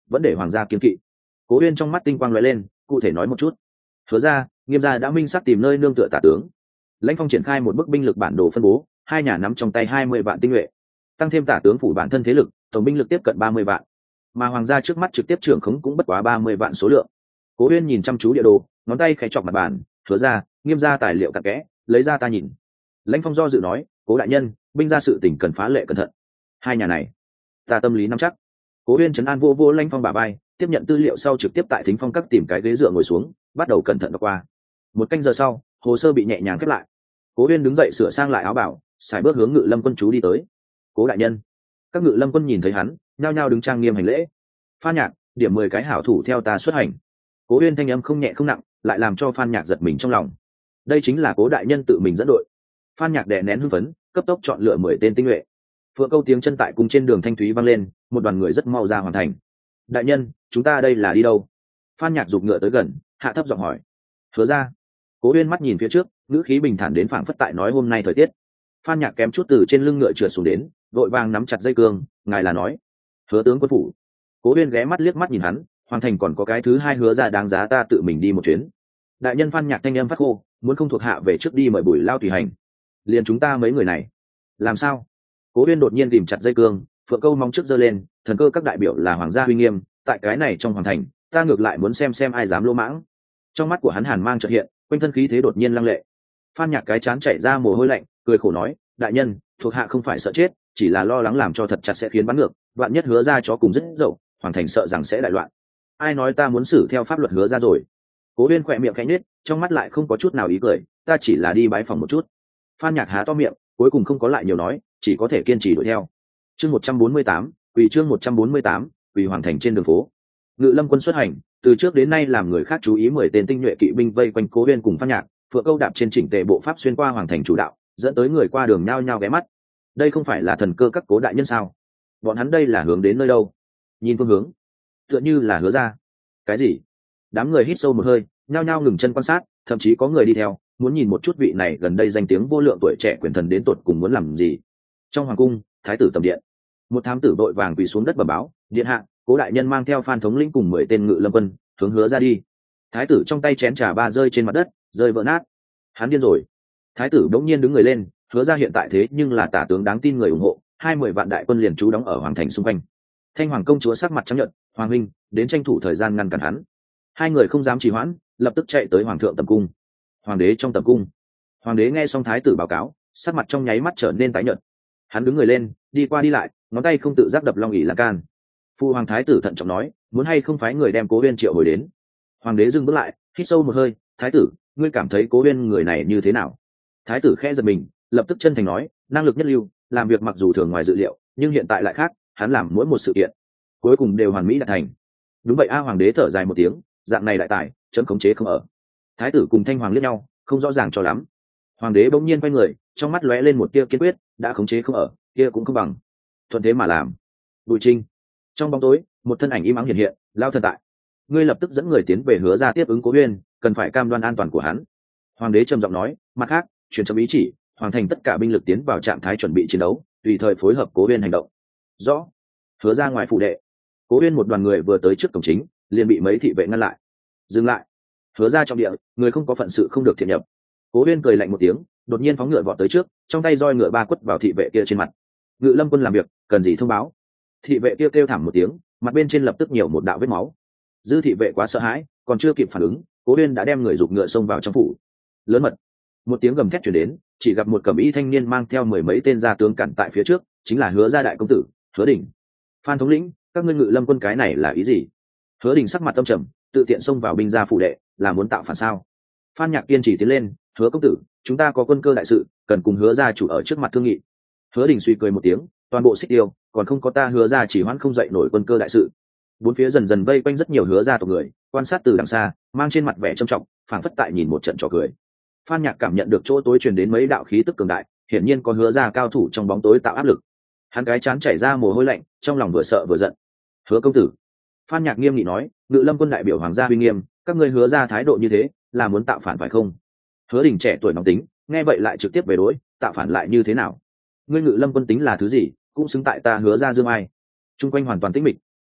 vẫn để hoàng gia kiên kỵ. Cố Uyên trong mắt tinh quang lóe lên, cụ thể nói một chút. Hứa ra, Nghiêm gia đã minh xác tìm nơi nương tựa tả tướng. Lãnh Phong triển khai một bức binh lực bản đồ phân bố, hai nhà nắm trong tay hai mươi vạn tinh nhuệ, tăng thêm tả tướng phủ bản thân thế lực, tổng binh lực tiếp cận ba mươi vạn. Mà hoàng gia trước mắt trực tiếp trưởng khống cũng bất quá ba mươi vạn số lượng. Cố Uyên nhìn chăm chú địa đồ, ngón tay khẽ chọc mặt bàn, Hứa ra, Nghiêm gia tài liệu cặn kẽ, lấy ra ta nhìn. Lãnh Phong do dự nói, Cố đại nhân, binh gia sự tình cần phá lệ cẩn thận. Hai nhà này, ta tâm lý nắm chắc. Cố Uyên trấn an vô vô Lãnh Phong bả vai, tiếp nhận tư liệu sau trực tiếp tại Thính Phong các tìm cái ghế dựa ngồi xuống, bắt đầu cẩn thận đọc qua. Một canh giờ sau, hồ sơ bị nhẹ nhàng khép lại. Cố Uyên đứng dậy sửa sang lại áo bảo, xài bước hướng Ngự Lâm quân chú đi tới. Cố đại nhân. Các Ngự Lâm quân nhìn thấy hắn, nhao nhao đứng trang nghiêm hành lễ. Phan Nhạc, điểm mười cái hảo thủ theo ta xuất hành. Cố Uyên thanh âm không nhẹ không nặng, lại làm cho Phan Nhạc giật mình trong lòng. Đây chính là Cố đại nhân tự mình dẫn đội. Phan Nhạc đè nén hưng phấn, cấp tốc chọn lựa mười tên tinh nhuệ. Phượng Câu tiếng chân tại cùng trên đường thanh thúy vang lên, một đoàn người rất mau ra hoàn thành. Đại nhân, chúng ta đây là đi đâu? Phan Nhạc giục ngựa tới gần, hạ thấp giọng hỏi. Hứa ra. Cố Uyên mắt nhìn phía trước, ngữ khí bình thản đến phảng phất tại nói hôm nay thời tiết. Phan Nhạc kém chút từ trên lưng ngựa trượt xuống đến, đội vàng nắm chặt dây cương, ngài là nói. Hứa tướng quân phủ. Cố Uyên ghé mắt liếc mắt nhìn hắn, hoàng thành còn có cái thứ hai hứa ra đáng giá ta tự mình đi một chuyến. Đại nhân. Phan Nhạc thanh âm phát khô, muốn không thuộc hạ về trước đi mời Bùi Lao tùy hành. Liền chúng ta mấy người này. Làm sao? Cố Uyên đột nhiên tìm chặt dây cương, Phượng Câu mong trước giơ lên, thần cơ các đại biểu là hoàng gia uy nghiêm, tại cái này trong hoàng thành, ta ngược lại muốn xem xem ai dám lô mãng. Trong mắt của hắn hàn mang chợt hiện, quanh thân khí thế đột nhiên lăng lệ. Phan Nhạc cái chán chảy ra mồ hôi lạnh, cười khổ nói, đại nhân, thuộc hạ không phải sợ chết, chỉ là lo lắng làm cho thật chặt sẽ khiến bắn ngược, vạn nhất hứa ra chó cùng rất dậu, hoàng thành sợ rằng sẽ đại loạn. Ai nói ta muốn xử theo pháp luật hứa ra rồi? Cố Uyên khỏe miệng khẽ nhếch, trong mắt lại không có chút nào ý cười, ta chỉ là đi bái phòng một chút. Phan Nhạc há to miệng, cuối cùng không có lại nhiều nói, chỉ có thể kiên trì đuổi theo. Chương một trăm bốn mươi tám, quỳ chương một trăm bốn mươi tám, quỳ hoàng thành trên đường phố. Ngự Lâm quân xuất hành, từ trước đến nay làm người khác chú ý mười tên tinh nhuệ kỵ binh vây quanh Cố Uyên cùng Phan Nhạc, Phượng Câu đạp trên chỉnh tề bộ pháp xuyên qua hoàng thành chủ đạo, dẫn tới người qua đường nhao nhao ghé mắt. Đây không phải là thần cơ các Cố đại nhân sao? Bọn hắn đây là hướng đến nơi đâu? Nhìn phương hướng, tựa như là Hứa ra. Cái gì? Đám người hít sâu một hơi, nhao nhao ngừng chân quan sát, thậm chí có người đi theo, muốn nhìn một chút vị này gần đây danh tiếng vô lượng tuổi trẻ quyền thần đến tột cùng muốn làm gì. Trong hoàng cung, thái tử tầm điện, một thám tử vội vàng quỳ xuống đất bẩm báo, điện hạ, Cố đại nhân mang theo Phan thống lĩnh cùng mười tên Ngự Lâm quân hướng Hứa ra đi. Thái tử trong tay chén trà ba rơi trên mặt đất, rơi vỡ nát. Hắn điên rồi. Thái tử đống nhiên đứng người lên, Hứa ra hiện tại thế nhưng là tả tướng đáng tin người ủng hộ, hai mươi vạn đại quân liền trú đóng ở hoàng thành xung quanh. Thanh hoàng công chúa sắc mặt trắng nhợt, hoàng huynh đến tranh thủ thời gian ngăn cản hắn. Hai người không dám trì hoãn, lập tức chạy tới hoàng thượng tầm cung. Hoàng đế trong tầm cung, hoàng đế nghe xong thái tử báo cáo, sắc mặt trong nháy mắt trở nên tái nhợt. Hắn đứng người lên, đi qua đi lại, ngón tay không tự giác đập long ỷ lan can. Phu hoàng thái tử thận trọng nói, muốn hay không phái người đem Cố Uyên triệu hồi đến. Hoàng đế dừng bước lại, hít sâu một hơi, thái tử, ngươi cảm thấy Cố Uyên người này như thế nào? Thái tử khẽ giật mình, lập tức chân thành nói, năng lực nhất lưu, làm việc mặc dù thường ngoài dự liệu, nhưng hiện tại lại khác, hắn làm mỗi một sự kiện cuối cùng đều hoàn mỹ đạt thành. Đúng vậy a. Hoàng đế thở dài một tiếng, dạng này đại tài, chấm khống chế không ở. Thái tử cùng Thanh hoàng liếc nhau, không rõ ràng cho lắm. Hoàng đế bỗng nhiên quay người, trong mắt lóe lên một tia kiên quyết, đã khống chế không ở, kia cũng không bằng thuận thế mà làm. Bùi Trinh. Trong bóng tối, một thân ảnh im ắng hiện hiện, lao thần tại. Ngươi lập tức dẫn người tiến về Hứa ra tiếp ứng Cố Uyên, cần phải cam đoan an toàn của hắn. Hoàng đế trầm giọng nói, mặt khác, truyền chấm ý chỉ, hoàn thành tất cả binh lực tiến vào trạng thái chuẩn bị chiến đấu, tùy thời phối hợp Cố Uyên hành động. Rõ. Hứa ra ngoài phủ đệ, Cố Uyên một đoàn người vừa tới trước cổng chính, liền bị mấy thị vệ ngăn lại. Dừng lại. Hứa ra trong địa, người không có phận sự không được thiện nhập. Cố Uyên cười lạnh một tiếng, đột nhiên phóng ngựa vọt tới trước, trong tay roi ngựa ba quất vào thị vệ kia trên mặt. Ngự Lâm quân làm việc, cần gì thông báo? Thị vệ kia kêu, kêu thảm một tiếng, mặt bên trên lập tức nhiều một đạo vết máu. Dư thị vệ quá sợ hãi, còn chưa kịp phản ứng, Cố Uyên đã đem người giục ngựa xông vào trong phủ. Lớn mật. Một tiếng gầm thét truyền đến, chỉ gặp một cẩm y thanh niên mang theo mười mấy tên gia tướng cản tại phía trước, chính là Hứa gia đại công tử, Hứa Đình. Phan thống lĩnh, các ngươi Ngự Lâm quân cái này là ý gì? Hứa Đình sắc mặt tâm trầm, tự tiện xông vào binh gia phủ đệ, là muốn tạo phản sao? Phan Nhạc kiên trì tiến lên, Hứa công tử, chúng ta có quân cơ đại sự, cần cùng Hứa gia chủ ở trước mặt thương nghị. Hứa Đình suy cười một tiếng, toàn bộ xích tiêu, còn không có ta Hứa gia chỉ hoãn không dậy nổi quân cơ đại sự. Bốn phía dần dần vây quanh rất nhiều Hứa gia tộc người, quan sát từ đằng xa, mang trên mặt vẻ trầm trọng, phảng phất tại nhìn một trận trò cười. Phan Nhạc cảm nhận được chỗ tối truyền đến mấy đạo khí tức cường đại, hiển nhiên có Hứa gia cao thủ trong bóng tối tạo áp lực. Hắn cái chán chảy ra mồ hôi lạnh, trong lòng vừa sợ vừa giận. Hứa công tử. Phan Nhạc nghiêm nghị nói, Ngự Lâm quân đại biểu hoàng gia uy nghiêm, các ngươi Hứa gia thái độ như thế, là muốn tạo phản phải không? Hứa Đình trẻ tuổi nóng tính, nghe vậy lại trực tiếp về đối, tạo phản lại như thế nào? Ngươi Ngự Lâm quân tính là thứ gì, cũng xứng tại ta Hứa gia dương ai? Trung quanh hoàn toàn tĩnh mịch.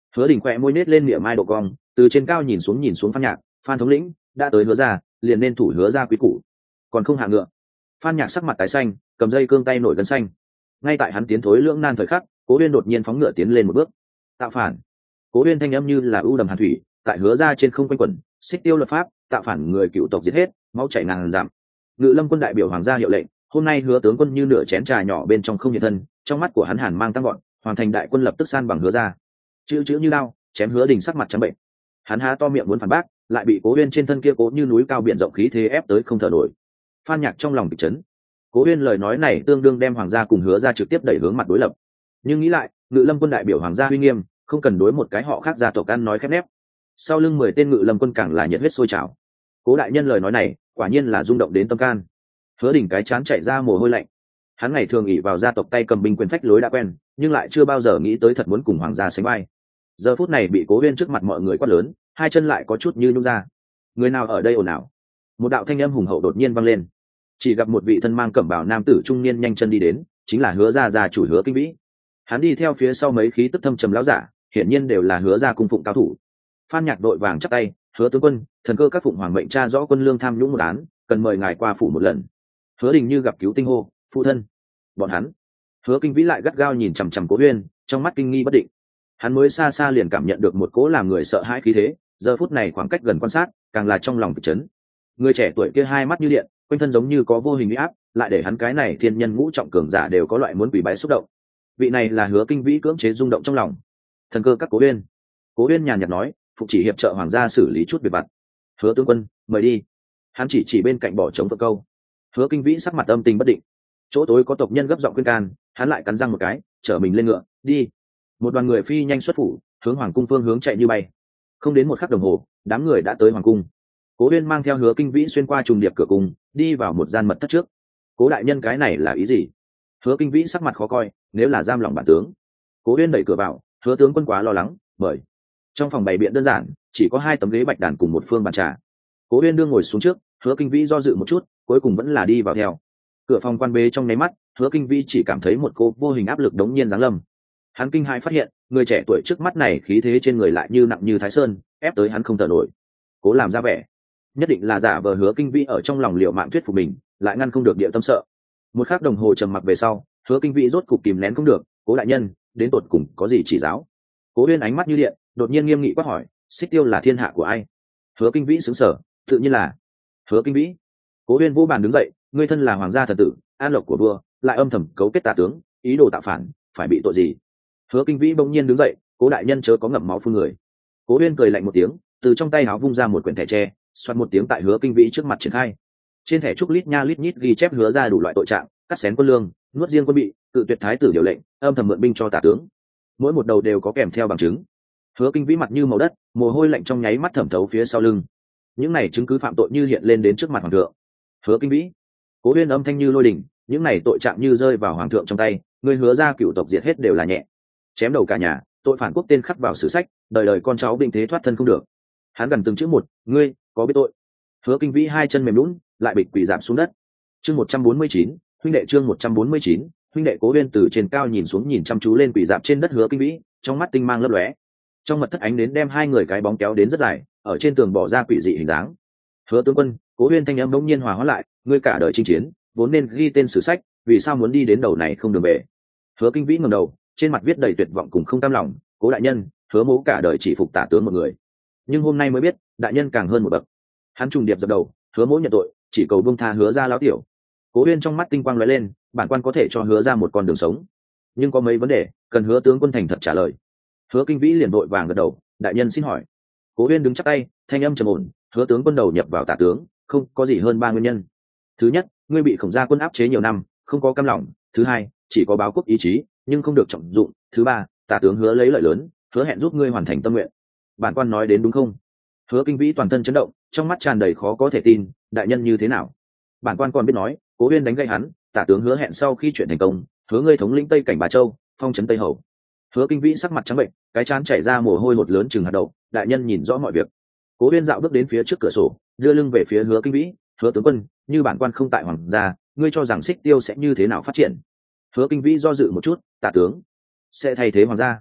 Hứa Đình khỏe môi nết lên miệng mai độ cong, từ trên cao nhìn xuống nhìn xuống Phan Nhạc, Phan thống lĩnh đã tới Hứa ra, liền nên thủ Hứa ra quý củ, còn không hạ ngựa. Phan Nhạc sắc mặt tái xanh, cầm dây cương tay nổi gân xanh. Ngay tại hắn tiến thối lưỡng nan thời khắc, Cố Uyên đột nhiên phóng ngựa tiến lên một bước. Tạo phản. Cố Uyên thanh âm như là ưu đầm hàn thủy, tại Hứa ra trên không quanh quẩn, xích tiêu luật pháp, tạo phản người cựu tộc giết hết, máu chảy ngàn dặm. Ngự Lâm quân đại biểu hoàng gia hiệu lệnh, hôm nay Hứa tướng quân như nửa chén trà nhỏ bên trong không hiện thân, trong mắt của hắn hàn mang tăng gọn, hoàn thành đại quân lập tức san bằng Hứa ra. Chữ chữ như lao, chém Hứa Đình sắc mặt trắng bệnh. Hắn há to miệng muốn phản bác, lại bị Cố Uyên trên thân kia cố như núi cao biển rộng khí thế ép tới không thở nổi. Phan Nhạc trong lòng kịch chấn. Cố Uyên lời nói này tương đương đem hoàng gia cùng Hứa ra trực tiếp đẩy hướng mặt đối lập. Nhưng nghĩ lại, Ngự Lâm quân đại biểu hoàng gia uy nghiêm, không cần đối một cái họ khác gia tộc ăn nói khép nép. Sau lưng mười tên Ngự Lâm quân càng là nhiệt huyết sôi trào. Cố đại nhân lời nói này, quả nhiên là rung động đến tâm can. Hứa Đình cái chán chạy ra mồ hôi lạnh. Hắn ngày thường ỷ vào gia tộc tay cầm binh quyền phách lối đã quen, nhưng lại chưa bao giờ nghĩ tới thật muốn cùng hoàng gia sánh vai. Giờ phút này bị Cố Uyên trước mặt mọi người quát lớn, hai chân lại có chút như nhũn ra. Người nào ở đây ồn ào? Một đạo thanh âm hùng hậu đột nhiên vang lên. Chỉ gặp một vị thân mang cẩm bào nam tử trung niên nhanh chân đi đến, chính là Hứa gia gia chủ Hứa Kinh Vĩ. Hắn đi theo phía sau mấy khí tức thâm trầm lão giả, hiển nhiên đều là Hứa gia cung phụng cao thủ. Phan Nhạc đội vàng chắp tay, Hứa tướng quân, thần cơ các phụng hoàng mệnh tra rõ quân lương tham nhũng một án, cần mời ngài qua phủ một lần. Hứa Đình như gặp cứu tinh hô, phụ thân. Bọn hắn. Hứa Kinh Vĩ lại gắt gao nhìn chằm chằm Cố Uyên, trong mắt kinh nghi bất định. Hắn mới xa xa liền cảm nhận được một cỗ làm người sợ hãi khí thế, giờ phút này khoảng cách gần quan sát, càng là trong lòng kịch chấn. Người trẻ tuổi kia hai mắt như điện, quanh thân giống như có vô hình uy áp, lại để hắn cái này thiên nhân ngũ trọng cường giả đều có loại muốn quỳ bái xúc động. Vị này là Hứa Kinh Vĩ cưỡng chế rung động trong lòng. Thần cơ các Cố Uyên. Cố Uyên nhàn nhạt nói, phụ chỉ hiệp trợ hoàng gia xử lý chút việc vặt. Hứa tướng quân, mời đi. Hắn chỉ chỉ bên cạnh bỏ trống vợ câu. Hứa Kinh Vĩ sắc mặt âm tình bất định. Chỗ tối có tộc nhân gấp giọng khuyên can, hắn lại cắn răng một cái, chở mình lên ngựa, đi. Một đoàn người phi nhanh xuất phủ, hướng hoàng cung phương hướng chạy như bay. Không đến một khắc đồng hồ, đám người đã tới hoàng cung. Cố Uyên mang theo Hứa Kinh Vĩ xuyên qua trùng điệp cửa cung, đi vào một gian mật thất trước. Cố đại nhân cái này là ý gì? Hứa Kinh Vĩ sắc mặt khó coi, nếu là giam lòng bản tướng. Cố Uyên đẩy cửa vào, Hứa tướng quân quá lo lắng, mời. Trong phòng bày biện đơn giản, chỉ có hai tấm ghế bạch đàn cùng một phương bàn trà. Cố Uyên đương ngồi xuống trước, Hứa Kinh Vĩ do dự một chút, cuối cùng vẫn là đi vào theo. Cửa phòng quan bế trong nháy mắt, Hứa Kinh Vĩ chỉ cảm thấy một cô vô hình áp lực đống nhiên giáng lâm. Hắn kinh hãi phát hiện, người trẻ tuổi trước mắt này khí thế trên người lại như nặng như Thái Sơn, ép tới hắn không thở nổi. Cố làm ra vẻ, nhất định là giả vờ Hứa Kinh Vĩ ở trong lòng liều mạng thuyết phục mình, lại ngăn không được địa tâm sợ. Một khắc đồng hồ trầm mặc về sau, Hứa Kinh Vĩ rốt cục kìm nén không được, Cố đại nhân, đến tột cùng có gì chỉ giáo? Cố Uyên ánh mắt như điện, đột nhiên nghiêm nghị quát hỏi, xích tiêu là thiên hạ của ai? Hứa Kinh Vĩ sững sờ, tự nhiên là Hứa Kinh Vĩ. Cố Uyên vô bàn đứng dậy, ngươi thân là hoàng gia thần tử, an lộc của vua, lại âm thầm cấu kết tà tướng, ý đồ tạo phản, phải bị tội gì? Hứa Kinh Vĩ bỗng nhiên đứng dậy, Cố đại nhân chớ có ngậm máu phun người. Cố Uyên cười lạnh một tiếng, từ trong tay áo vung ra một quyển thẻ tre, xoát một tiếng tại Hứa Kinh Vĩ trước mặt triển khai. Trên thẻ trúc lít nha lít nhít ghi chép Hứa ra đủ loại tội trạng, cắt xén quân lương, nuốt riêng quân bị, cự tuyệt thái tử điều lệnh, âm thầm mượn binh cho tả tướng. Mỗi một đầu đều có kèm theo bằng chứng. Hứa Kinh Vĩ mặt như màu đất, mồ hôi lạnh trong nháy mắt thẩm thấu phía sau lưng. Những này chứng cứ phạm tội như hiện lên đến trước mặt hoàng thượng. Hứa Kinh Vĩ. Cố Uyên âm thanh như lôi đình, những này tội trạng như rơi vào hoàng thượng trong tay, người Hứa ra cựu tộc diệt hết đều là nhẹ. Chém đầu cả nhà, tội phản quốc tên khắc vào sử sách, đời đời con cháu bình thế thoát thân không được. Hắn gần từng chữ một, ngươi có biết tội? Hứa Kinh Vĩ hai chân mềm nhũn, lại bịch quỳ giảm xuống đất. Chương một trăm bốn mươi chín, huynh đệ chương một trăm bốn mươi chín, huynh đệ. Cố Uyên từ trên cao nhìn xuống nhìn chăm chú lên quỳ dạp trên đất Hứa Kinh Vĩ, trong mắt tinh mang lấp lóe. Trong mật thất ánh đến đem hai người cái bóng kéo đến rất dài, ở trên tường bỏ ra quỷ dị hình dáng. Hứa tướng quân, Cố Uyên thanh âm bỗng nhiên hòa hóa lại, ngươi cả đời chinh chiến, vốn nên ghi tên sử sách, vì sao muốn đi đến đầu này không đường về? Hứa Kinh Vĩ ngẩng đầu, trên mặt viết đầy tuyệt vọng cùng không cam lòng, Cố đại nhân, Hứa mỗ cả đời chỉ phục tả tướng một người, nhưng hôm nay mới biết, đại nhân càng hơn một bậc. Hắn trùng điệp dập đầu, Hứa mỗ nhận tội, chỉ cầu buông tha Hứa gia lão tiểu. Cố Uyên trong mắt tinh quang lóe lên, bản quan có thể cho Hứa ra một con đường sống, nhưng có mấy vấn đề cần Hứa tướng quân thành thật trả lời. Hứa Kinh Vĩ liền vội vàng gật đầu, đại nhân xin hỏi. Cố Uyên đứng chắp tay, thanh âm trầm ổn, Hứa tướng quân đầu nhập vào tả tướng, không có gì hơn ba nguyên nhân. Thứ nhất, ngươi bị Khổng gia quân áp chế nhiều năm, không có cam lòng. Thứ hai, chỉ có báo quốc ý chí, nhưng không được trọng dụng. Thứ ba, tả tướng hứa lấy lợi lớn, hứa hẹn giúp ngươi hoàn thành tâm nguyện. Bản quan nói đến đúng không? Hứa Kinh Vĩ toàn thân chấn động, trong mắt tràn đầy khó có thể tin, đại nhân như thế nào? Bản quan còn biết nói. Cố Uyên đánh gậy hắn, tả tướng hứa hẹn sau khi chuyện thành công, hứa ngươi thống lĩnh Tây cảnh Bà Châu, phong trấn Tây Hầu. Hứa Kinh Vĩ sắc mặt trắng bệnh, cái trán chảy ra mồ hôi hột lớn chừng hạt đậu, đại nhân nhìn rõ mọi việc. Cố Uyên dạo bước đến phía trước cửa sổ, đưa lưng về phía Hứa Kinh Vĩ, Hứa tướng quân, như bản quan không tại hoàng gia, ngươi cho rằng Xích Tiêu sẽ như thế nào phát triển? Hứa Kinh Vĩ do dự một chút, tả tướng sẽ thay thế hoàng gia.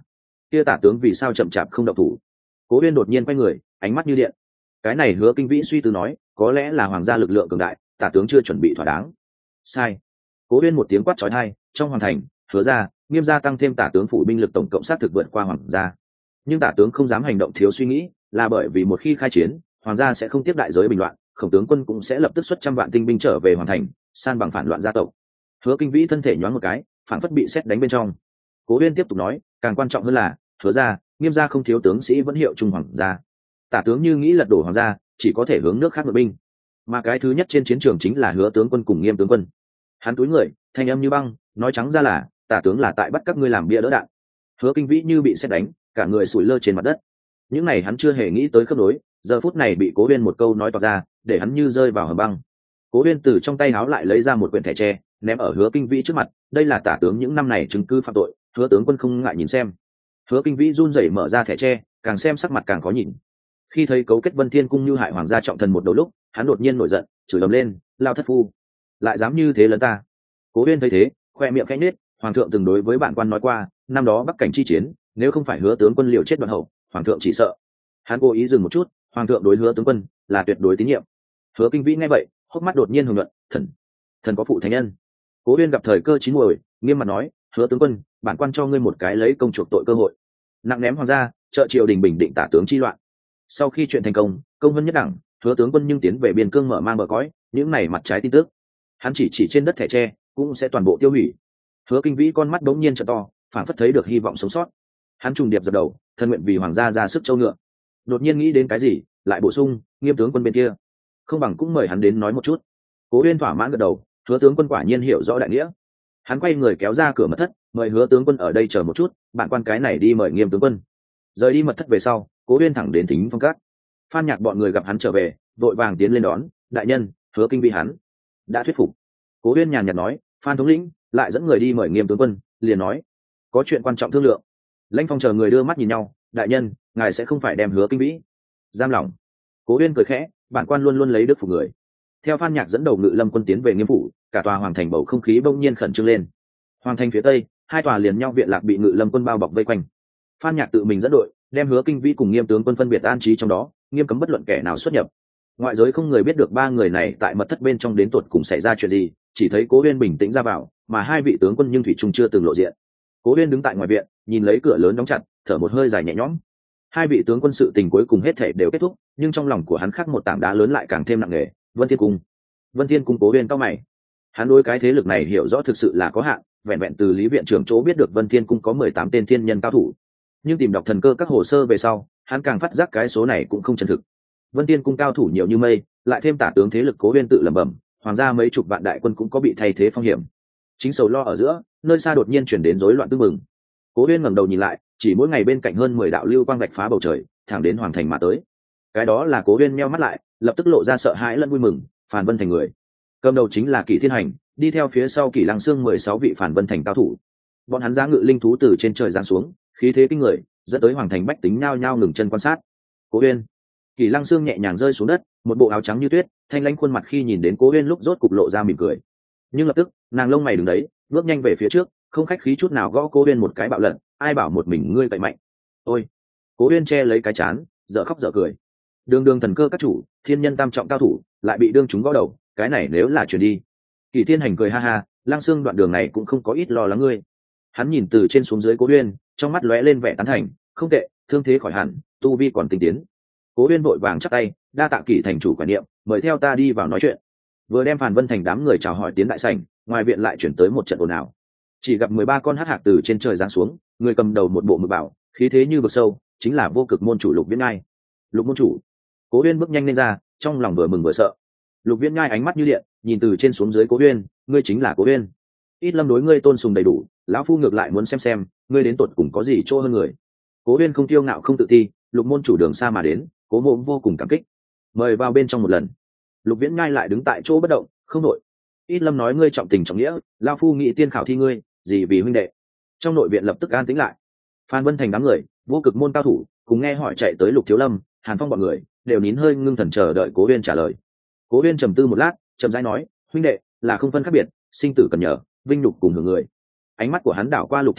kia tả tướng vì sao chậm chạp không động thủ? Cố Uyên đột nhiên quay người, ánh mắt như điện. Cái này Hứa Kinh Vĩ suy tư nói, có lẽ là hoàng gia lực lượng cường đại, tả tướng chưa chuẩn bị thỏa đáng. Sai. Cố Uyên một tiếng quát chói tai, trong hoàng thành, Hứa gia, Nghiêm gia tăng thêm tả tướng phủ binh lực tổng cộng sát thực vượt qua hoàng gia. Nhưng tả tướng không dám hành động thiếu suy nghĩ, là bởi vì một khi khai chiến, hoàng gia sẽ không tiếp đại giới bình loạn, Khổng tướng quân cũng sẽ lập tức xuất trăm vạn tinh binh trở về hoàng thành, san bằng phản loạn gia tộc. Hứa Kinh Vĩ thân thể nhoáng một cái, phản phất bị sét đánh bên trong. Cố Uyên tiếp tục nói, càng quan trọng hơn là, Hứa gia, Nghiêm gia không thiếu tướng sĩ vẫn hiệu trung hoàng gia. Tả tướng như nghĩ lật đổ hoàng gia, chỉ có thể hướng nước khác ngự binh. Mà cái thứ nhất trên chiến trường chính là Hứa tướng quân cùng Nghiêm tướng quân. Hắn túi người, thanh âm như băng, nói trắng ra là, tả tướng là tại bắt các ngươi làm bia đỡ đạn. Hứa Kinh Vĩ như bị sét đánh, cả người sủi lơ trên mặt đất. Những này hắn chưa hề nghĩ tới khớp nối, giờ phút này bị Cố Uyên một câu nói toạc ra, để hắn như rơi vào hầm băng. Cố Uyên từ trong tay áo lại lấy ra một quyển thẻ tre, ném ở Hứa Kinh Vĩ trước mặt, đây là tả tướng những năm này chứng cứ phạm tội, Hứa tướng quân không ngại nhìn xem. Hứa Kinh Vĩ run rẩy mở ra thẻ tre, càng xem sắc mặt càng khó nhìn. Khi thấy cấu kết Vân Thiên cung như hại hoàng gia trọng thần một đầu lúc, hắn đột nhiên nổi giận, chửi ầm lên, lao thất phu, lại dám như thế lấn ta. Cố Uyên thấy thế, khoe miệng khẽ nhếch, hoàng thượng từng đối với bản quan nói qua, năm đó bắc cảnh chi chiến, nếu không phải Hứa tướng quân liều chết đoạn hậu, hoàng thượng chỉ sợ. Hắn cố ý dừng một chút, hoàng thượng đối Hứa tướng quân là tuyệt đối tín nhiệm. Hứa Kinh Vĩ nghe vậy, hốc mắt đột nhiên hồng nhuận, thần, thần có phụ thánh nhân. Cố Uyên gặp thời cơ chín muồi, nghiêm mặt nói, Hứa tướng quân, bản quan cho ngươi một cái lấy công chuộc tội cơ hội, nặng ném hoàng gia, trợ triều đình bình định tả tướng chi loạn. Sau khi chuyện thành công, công vân nhất đẳng, Hứa tướng quân nhưng tiến về biên cương mở mang bờ cõi, những này mặt trái tin tức, hắn chỉ chỉ trên đất thẻ tre, cũng sẽ toàn bộ tiêu hủy. Hứa Kinh Vĩ con mắt đống nhiên trợ to, phản phất thấy được hy vọng sống sót. Hắn trùng điệp dập đầu, thân nguyện vì hoàng gia ra sức châu ngựa. Đột nhiên nghĩ đến cái gì, lại bổ sung, Nghiêm tướng quân bên kia, không bằng cũng mời hắn đến nói một chút. Cố Uyên thỏa mãn gật đầu, Hứa tướng quân quả nhiên hiểu rõ đại nghĩa. Hắn quay người kéo ra cửa mật thất, mời Hứa tướng quân ở đây chờ một chút, bạn quan cái này đi mời Nghiêm tướng quân. Rời đi mật thất về sau, Cố Uyên thẳng đến Thính Phong Các. Phan Nhạc bọn người gặp hắn trở về, vội vàng tiến lên đón, đại nhân, Hứa Kinh Vĩ hắn đã thuyết phục. Cố Uyên nhàn nhạt nói, Phan thống lĩnh lại dẫn người đi mời Nghiêm tướng quân, liền nói, có chuyện quan trọng thương lượng. Lãnh Phong chờ người đưa mắt nhìn nhau, đại nhân, ngài sẽ không phải đem Hứa Kinh Vĩ giam lỏng? Cố Uyên cười khẽ, bản quan luôn luôn lấy đức phục người. Theo Phan Nhạc dẫn đầu Ngự Lâm quân tiến về Nghiêm phủ, cả tòa hoàng thành bầu không khí bỗng nhiên khẩn trương lên. Hoàng thành phía tây, hai tòa liền nhau viện lạc bị Ngự Lâm quân bao bọc vây quanh. Phan Nhạc tự mình dẫn đội, đem Hứa Kinh Vĩ cùng Nghiêm tướng quân phân biệt an trí trong đó, nghiêm cấm bất luận kẻ nào xuất nhập. Ngoại giới không người biết được ba người này tại mật thất bên trong đến tột cùng xảy ra chuyện gì, chỉ thấy Cố Uyên bình tĩnh ra vào, mà hai vị tướng quân nhưng thủy chung chưa từng lộ diện. Cố Uyên đứng tại ngoài viện, nhìn lấy cửa lớn đóng chặt, thở một hơi dài nhẹ nhõm. Hai vị tướng quân sự tình cuối cùng hết thể đều kết thúc, nhưng trong lòng của hắn khác một tảng đá lớn lại càng thêm nặng nề. Vân Thiên cung. Vân Thiên cung. Cố Uyên cao mày. Hắn đối cái thế lực này hiểu rõ thực sự là có hạn, vẹn vẹn từ Lý viện trưởng chỗ biết được Vân Thiên cung có mười tám tên thiên nhân cao thủ, nhưng tìm đọc thần cơ các hồ sơ về sau, hắn càng phát giác cái số này cũng không chân thực. Vân Thiên cung cao thủ nhiều như mây, lại thêm tả tướng thế lực Cố Uyên tự lẩm bẩm, hoàng gia mấy chục vạn đại quân cũng có bị thay thế phong hiểm. Chính sầu lo ở giữa, nơi xa đột nhiên chuyển đến rối loạn tương mừng. Cố Uyên ngẩng đầu nhìn lại, chỉ mỗi ngày bên cạnh hơn mười đạo lưu quang vạch phá bầu trời, thẳng đến hoàng thành mà tới. Cái đó là Cố Uyên nheo mắt lại, lập tức lộ ra sợ hãi lẫn vui mừng. Phản Vân thành người, cầm đầu chính là Kỷ Thiên Hành, đi theo phía sau Kỷ Lăng Xương mười sáu vị Phản Vân thành cao thủ. Bọn hắn giá ngự linh thú từ trên trời giáng xuống, khí thế kinh người, dẫn tới hoàng thành bách tính nhao nhao ngừng chân quan sát. Cố Uyên. Kỷ Lăng Xương nhẹ nhàng rơi xuống đất, một bộ áo trắng như tuyết, thanh lãnh khuôn mặt khi nhìn đến Cố Uyên lúc rốt cục lộ ra mỉm cười. Nhưng lập tức, nàng lông mày đứng đấy, bước nhanh về phía trước, không khách khí chút nào gõ Cố Uyên một cái bạo lận, ai bảo một mình ngươi cậy mạnh. Ôi. Cố Uyên che lấy cái chán, dở khóc dở cười. Đường đường thần cơ các chủ, thiên nhân tam trọng cao thủ, lại bị đương chúng gõ đầu, cái này nếu là truyền đi. Kỷ Thiên Hành cười ha ha, Lăng Xương đoạn đường này cũng không có ít lo lắng ngươi. Hắn nhìn từ trên xuống dưới Cố Uyên, trong mắt lóe lên vẻ tán thành, không tệ, thương thế khỏi hẳn, tu vi còn tinh tiến. Cố Uyên vội vàng chắp tay, đa tạ Kỷ thành chủ quản niệm, mời theo ta đi vào nói chuyện. Vừa đem Phàn Vân thành đám người chào hỏi tiến đại sảnh, ngoài viện lại chuyển tới một trận ồn ào. Chỉ gặp mười ba con hắc hạc từ trên trời giáng xuống, người cầm đầu một bộ mực bảo, khí thế như vực sâu, chính là vô cực môn chủ Lục Viễn Ngai. Lục môn chủ. Cố Uyên bước nhanh lên ra, trong lòng vừa mừng vừa sợ. Lục Viễn Ngai ánh mắt như điện, nhìn từ trên xuống dưới Cố Uyên, ngươi chính là Cố Uyên. Ít Lâm đối ngươi tôn sùng đầy đủ, lão phu ngược lại muốn xem xem, ngươi đến tột cùng có gì chỗ hơn người. Cố Uyên không tiêu ngạo không tự ti, Lục môn chủ đường xa mà đến, Cố mộ vô cùng cảm kích, mời vào bên trong một lần. Lục Viễn Ngai lại đứng tại chỗ bất động, không nội. Ít Lâm nói ngươi trọng tình trọng nghĩa, lão phu nghị tiên khảo thi ngươi, gì vì huynh đệ. Trong nội viện lập tức an tĩnh lại. Phan Vân thành đám người, vô cực môn cao thủ, cùng nghe hỏi chạy tới Lục Thiếu Lâm, Hàn Phong bọn người, đều nín hơi ngưng thần chờ đợi Cố Uyên trả lời. Cố Uyên trầm tư một lát, chậm rãi nói, huynh đệ là không phân khác biệt, sinh tử cần nhờ, vinh nhục cùng hưởng người. Ánh mắt của hắn đảo qua Lục Thiếu Lâm,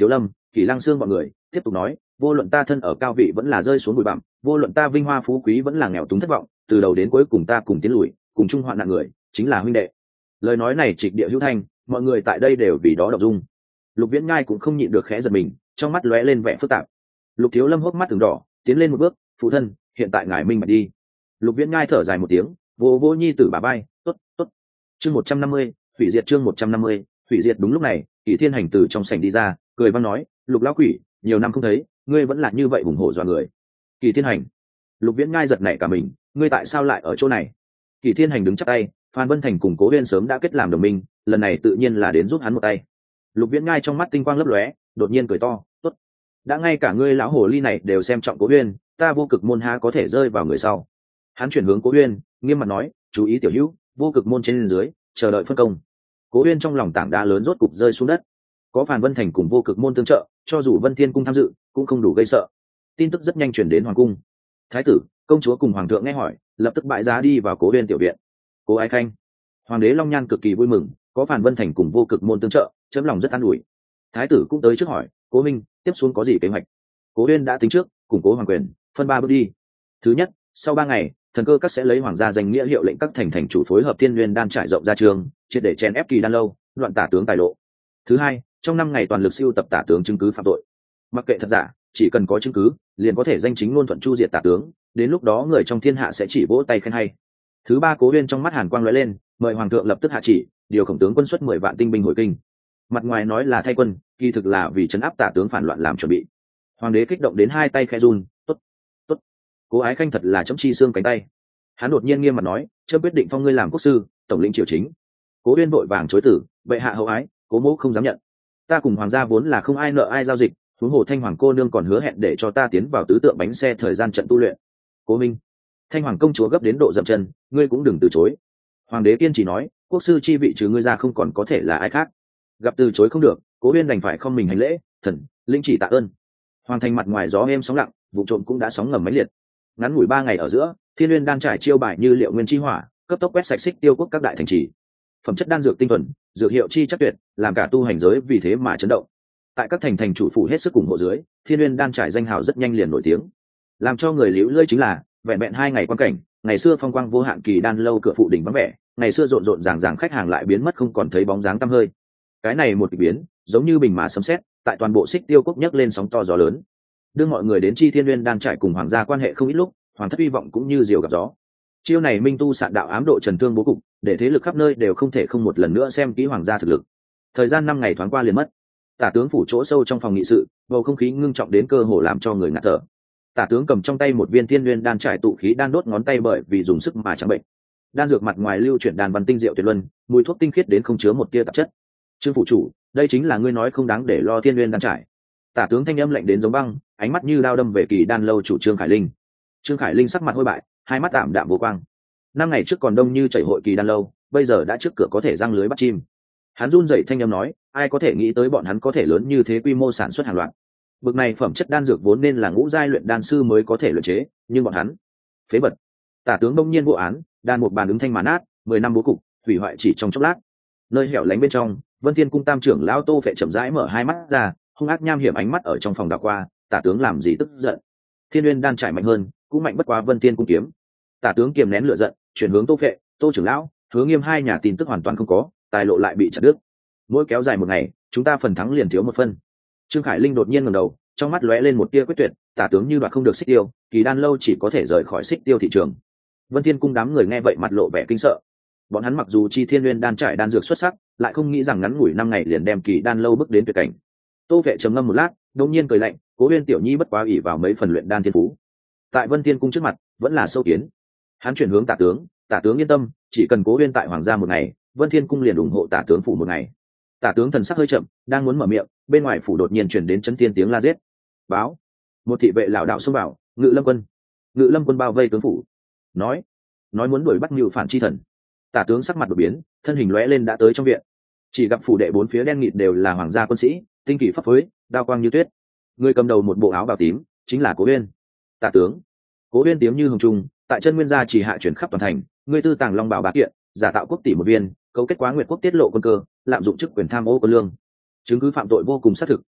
Kỷ Lăng Sương bọn người tiếp tục nói, vô luận ta thân ở cao vị vẫn là rơi xuống bụi bặm, vô luận ta vinh hoa phú quý vẫn là nghèo túng thất vọng, từ đầu đến cuối cùng ta cùng tiến lùi, cùng chung hoạn nạn người, chính là huynh đệ. Lời nói này trịch địa hữu thanh, mọi người tại đây đều vì đó động dung. Lục Viễn Ngai cũng không nhịn được khẽ giật mình, trong mắt lóe lên vẻ phức tạp. Lục Thiếu Lâm hốc mắt từng đỏ, tiến lên một bước, phụ thân, hiện tại ngài minh bạch đi. Lục Viễn Ngai thở dài một tiếng, vô vô nhi tử bà bay, tốt tốt. Chương một trăm năm mươi, hủy diệt chương một trăm năm mươi, hủy diệt. Đúng lúc này, Kỷ Thiên Hành từ trong sảnh đi ra, cười vang nói, Lục lão quỷ, nhiều năm không thấy, ngươi vẫn là như vậy hùng hổ dọa người. Kỷ Thiên Hành. Lục Viễn Ngai giật nảy cả mình, ngươi tại sao lại ở chỗ này? Kỷ Thiên Hành đứng chắp tay, Phan Vân Thành cùng Cố Huyên sớm đã kết làm đồng minh, lần này tự nhiên là đến giúp hắn một tay. Lục Viễn Ngai trong mắt tinh quang lấp lóe, đột nhiên cười to, tốt, đã ngay cả ngươi lão hồ ly này đều xem trọng Cố Huyên, ta vô cực môn há có thể rơi vào người sau. Hắn chuyển hướng Cố Huyên, nghiêm mặt nói, chú ý tiểu hữu, vô cực môn trên dưới, chờ đợi phân công. Cố Huyên trong lòng tảng đá lớn rốt cục rơi xuống đất. Có Phan Vân Thành cùng vô cực môn tương trợ, cho dù Vân Thiên cung tham dự, cũng không đủ gây sợ. Tin tức rất nhanh truyền đến hoàng cung. Thái tử, công chúa cùng hoàng thượng nghe hỏi, lập tức bại giá đi vào Cố Huyên tiểu viện. Cố Ái Khanh. Hoàng đế Long Nhan cực kỳ vui mừng, có Phan Vân Thành cùng vô cực môn tương trợ, chấm lòng rất an ủi. Thái tử cũng tới trước hỏi, Cố minh, tiếp xuống có gì kế hoạch? Cố Huyên đã tính trước, củng cố hoàng quyền, phân ba bước đi. Thứ nhất, sau ba ngày, thần cơ các sẽ lấy hoàng gia danh nghĩa hiệu lệnh các thành thành chủ phối hợp thiên nguyên đan trải rộng ra trường, triệt để chèn ép Kỳ Đan lâu, loạn tả tướng tài lộ. Thứ hai, trong năm ngày toàn lực siêu tập tả tướng chứng cứ phạm tội. Mặc kệ thật giả, chỉ cần có chứng cứ, liền có thể danh chính ngôn thuận chu diệt tả tướng, đến lúc đó người trong thiên hạ sẽ chỉ vỗ tay khen hay. Thứ ba, Cố Huyên trong mắt hàn quang lóe lên, mời hoàng thượng lập tức hạ chỉ, điều khổng tướng quân xuất mười vạn tinh binh hồi kinh. Mặt ngoài nói là thay quân, kỳ thực là vì trấn áp tả tướng phản loạn làm chuẩn bị. Hoàng đế kích động đến hai tay khẽ run, tốt, tốt. Cố Ái Khanh thật là chấm chi xương cánh tay. Hắn đột nhiên nghiêm mặt nói, chấm quyết định phong ngươi làm quốc sư, tổng lĩnh triều chính. Cố Huyên vội vàng chối tử, bệ hạ hậu ái, Cố mẫu không dám nhận. Ta cùng hoàng gia vốn là không ai nợ ai giao dịch, huống hồ Thanh hoàng cô nương còn hứa hẹn để cho ta tiến vào tứ tượng bánh xe thời gian trận tu luyện. Cố Minh. Thanh hoàng công chúa gấp đến độ dậm chân, ngươi cũng đừng từ chối. Hoàng đế kiên trì nói, quốc sư chi vị trừ ngươi ra không còn có thể là ai khác. Gặp từ chối không được, Cố Huyên đành phải không mình hành lễ, thần linh chỉ tạ ơn. Hoàng thành mặt ngoài gió êm sóng lặng, vụ trộm cũng đã sóng ngầm mãnh liệt. Ngắn ngủi ba ngày ở giữa, Thiên Nguyên đan trải chiêu bài như liệu nguyên chi hỏa, cấp tốc quét sạch xích tiêu quốc các đại thành trì. Phẩm chất đan dược tinh thuần, dược hiệu chi chắc tuyệt, làm cả tu hành giới vì thế mà chấn động. Tại các thành thành chủ phủ hết sức ủng hộ dưới, Thiên Nguyên đan trải danh hào rất nhanh liền nổi tiếng. Làm cho người liễu lơi chính là, vẹn vẹn hai ngày quan cảnh, ngày xưa phong quang vô hạn Kỳ Đan lâu cửa phụ đỉnh vắng vẻ, ngày xưa rộn rộn ràng ràng khách hàng lại biến mất không còn thấy bóng dáng tăm hơi. Cái này một kỳ biến, giống như bình mã sấm sét, tại toàn bộ xích tiêu quốc nhấc lên sóng to gió lớn. Đưa mọi người đến chi Thiên Nguyên đan trải cùng hoàng gia quan hệ không ít lúc, hoàng thất hy vọng cũng như diều gặp gió. Chiêu này minh tu sạn đạo ám độ trần thương bố cục, để thế lực khắp nơi đều không thể không một lần nữa xem kỹ hoàng gia thực lực. Thời gian năm ngày thoáng qua liền mất. Tả tướng phủ chỗ sâu trong phòng nghị sự, bầu không khí ngưng trọng đến cơ hồ làm cho người ngạt thở. Tả tướng cầm trong tay một viên Thiên Nguyên đan trải tụ khí đan đốt ngón tay bởi vì dùng sức mà chẳng bệnh. Đan dược mặt ngoài lưu chuyển đan văn tinh diệu tuyệt luân, mùi thuốc tinh khiết đến không chứa một tia tạp chất. Trương phủ chủ, đây chính là ngươi nói không đáng để lo Thiên Nguyên đan trải. Tả tướng thanh âm lạnh đến giống băng, ánh mắt như đao đâm về Kỳ Đan lâu chủ Trương Khải Linh. Trương Khải Linh sắc mặt hôi bại, hai mắt tạm đạm vô quang. Năm ngày trước còn đông như chảy hội Kỳ Đan lâu, bây giờ đã trước cửa có thể giăng lưới bắt chim. Hắn run rẩy thanh âm nói, ai có thể nghĩ tới bọn hắn có thể lớn như thế quy mô sản xuất hàng loạt. Bực này phẩm chất đan dược vốn nên là ngũ giai luyện đan sư mới có thể luyện chế, nhưng bọn hắn phế vật. Tả tướng đông nhiên vô án, đan một bàn ứng thanh màn át, mười năm bố cục, hủy hoại chỉ trong chốc lát. Nơi hẻo lánh bên trong, Vân Thiên cung tam trưởng lão Tô Phệ chậm rãi mở hai mắt ra, hung ác nham hiểm ánh mắt ở trong phòng đảo qua, tả tướng làm gì tức giận? Thiên Nguyên đan trải mạnh hơn, cũng mạnh bất quá Vân Thiên cung kiếm. Tả tướng kiềm nén lửa giận, chuyển hướng Tô Phệ, Tô trưởng lão, Hứa Nghiêm hai nhà tin tức hoàn toàn không có, tài lộ lại bị chặt đứt. Mỗi kéo dài một ngày, chúng ta phần thắng liền thiếu một phân. Trương Khải Linh đột nhiên ngẩng đầu, trong mắt lóe lên một tia quyết tuyệt, tả tướng như đoạt không được xích tiêu, Kỳ Đan lâu chỉ có thể rời khỏi xích tiêu thị trường. Vân Thiên cung đám người nghe vậy mặt lộ vẻ kinh sợ. Bọn hắn mặc dù chi Thiên Nguyên đan trải đan dược xuất sắc, lại không nghĩ rằng ngắn ngủi năm ngày liền đem Kỳ Đan lâu bước đến tuyệt cảnh. Tô Vệ trầm ngâm một lát, đột nhiên cười lạnh, Cố Huyên tiểu nhi bất quá ỷ vào mấy phần luyện đan thiên phú, tại Vân Thiên cung trước mặt vẫn là sâu kiến. Hắn chuyển hướng tả tướng, tả tướng yên tâm, chỉ cần Cố Huyên tại hoàng gia một ngày, Vân Thiên cung liền ủng hộ tả tướng phủ một ngày. Tả tướng thần sắc hơi chậm, đang muốn mở miệng, bên ngoài phủ đột nhiên truyền đến chấn thiên tiếng la giết. Báo, một thị vệ lão đạo xông vào, Ngự Lâm quân. Ngự Lâm quân bao vây tướng phủ, nói, nói muốn đuổi bắt Nưu phản chi thần. Tả tướng sắc mặt đột biến, thân hình lóe lên đã tới trong viện. Chỉ gặp phủ đệ bốn phía đen nghịt đều là hoàng gia quân sĩ, tinh kỳ pháp phối, đao quang như tuyết. Người cầm đầu một bộ áo bào tím, chính là Cố Huyên. Tả tướng, Cố Huyên tiếng như hồng trung, tại chân nguyên gia chỉ hạ chuyển khắp toàn thành, người tư tàng long bào bá kiện, giả tạo quốc tỷ một viên, cấu kết quá nguyệt quốc tiết lộ quân cơ, lạm dụng chức quyền tham ô quân lương, chứng cứ phạm tội vô cùng xác thực,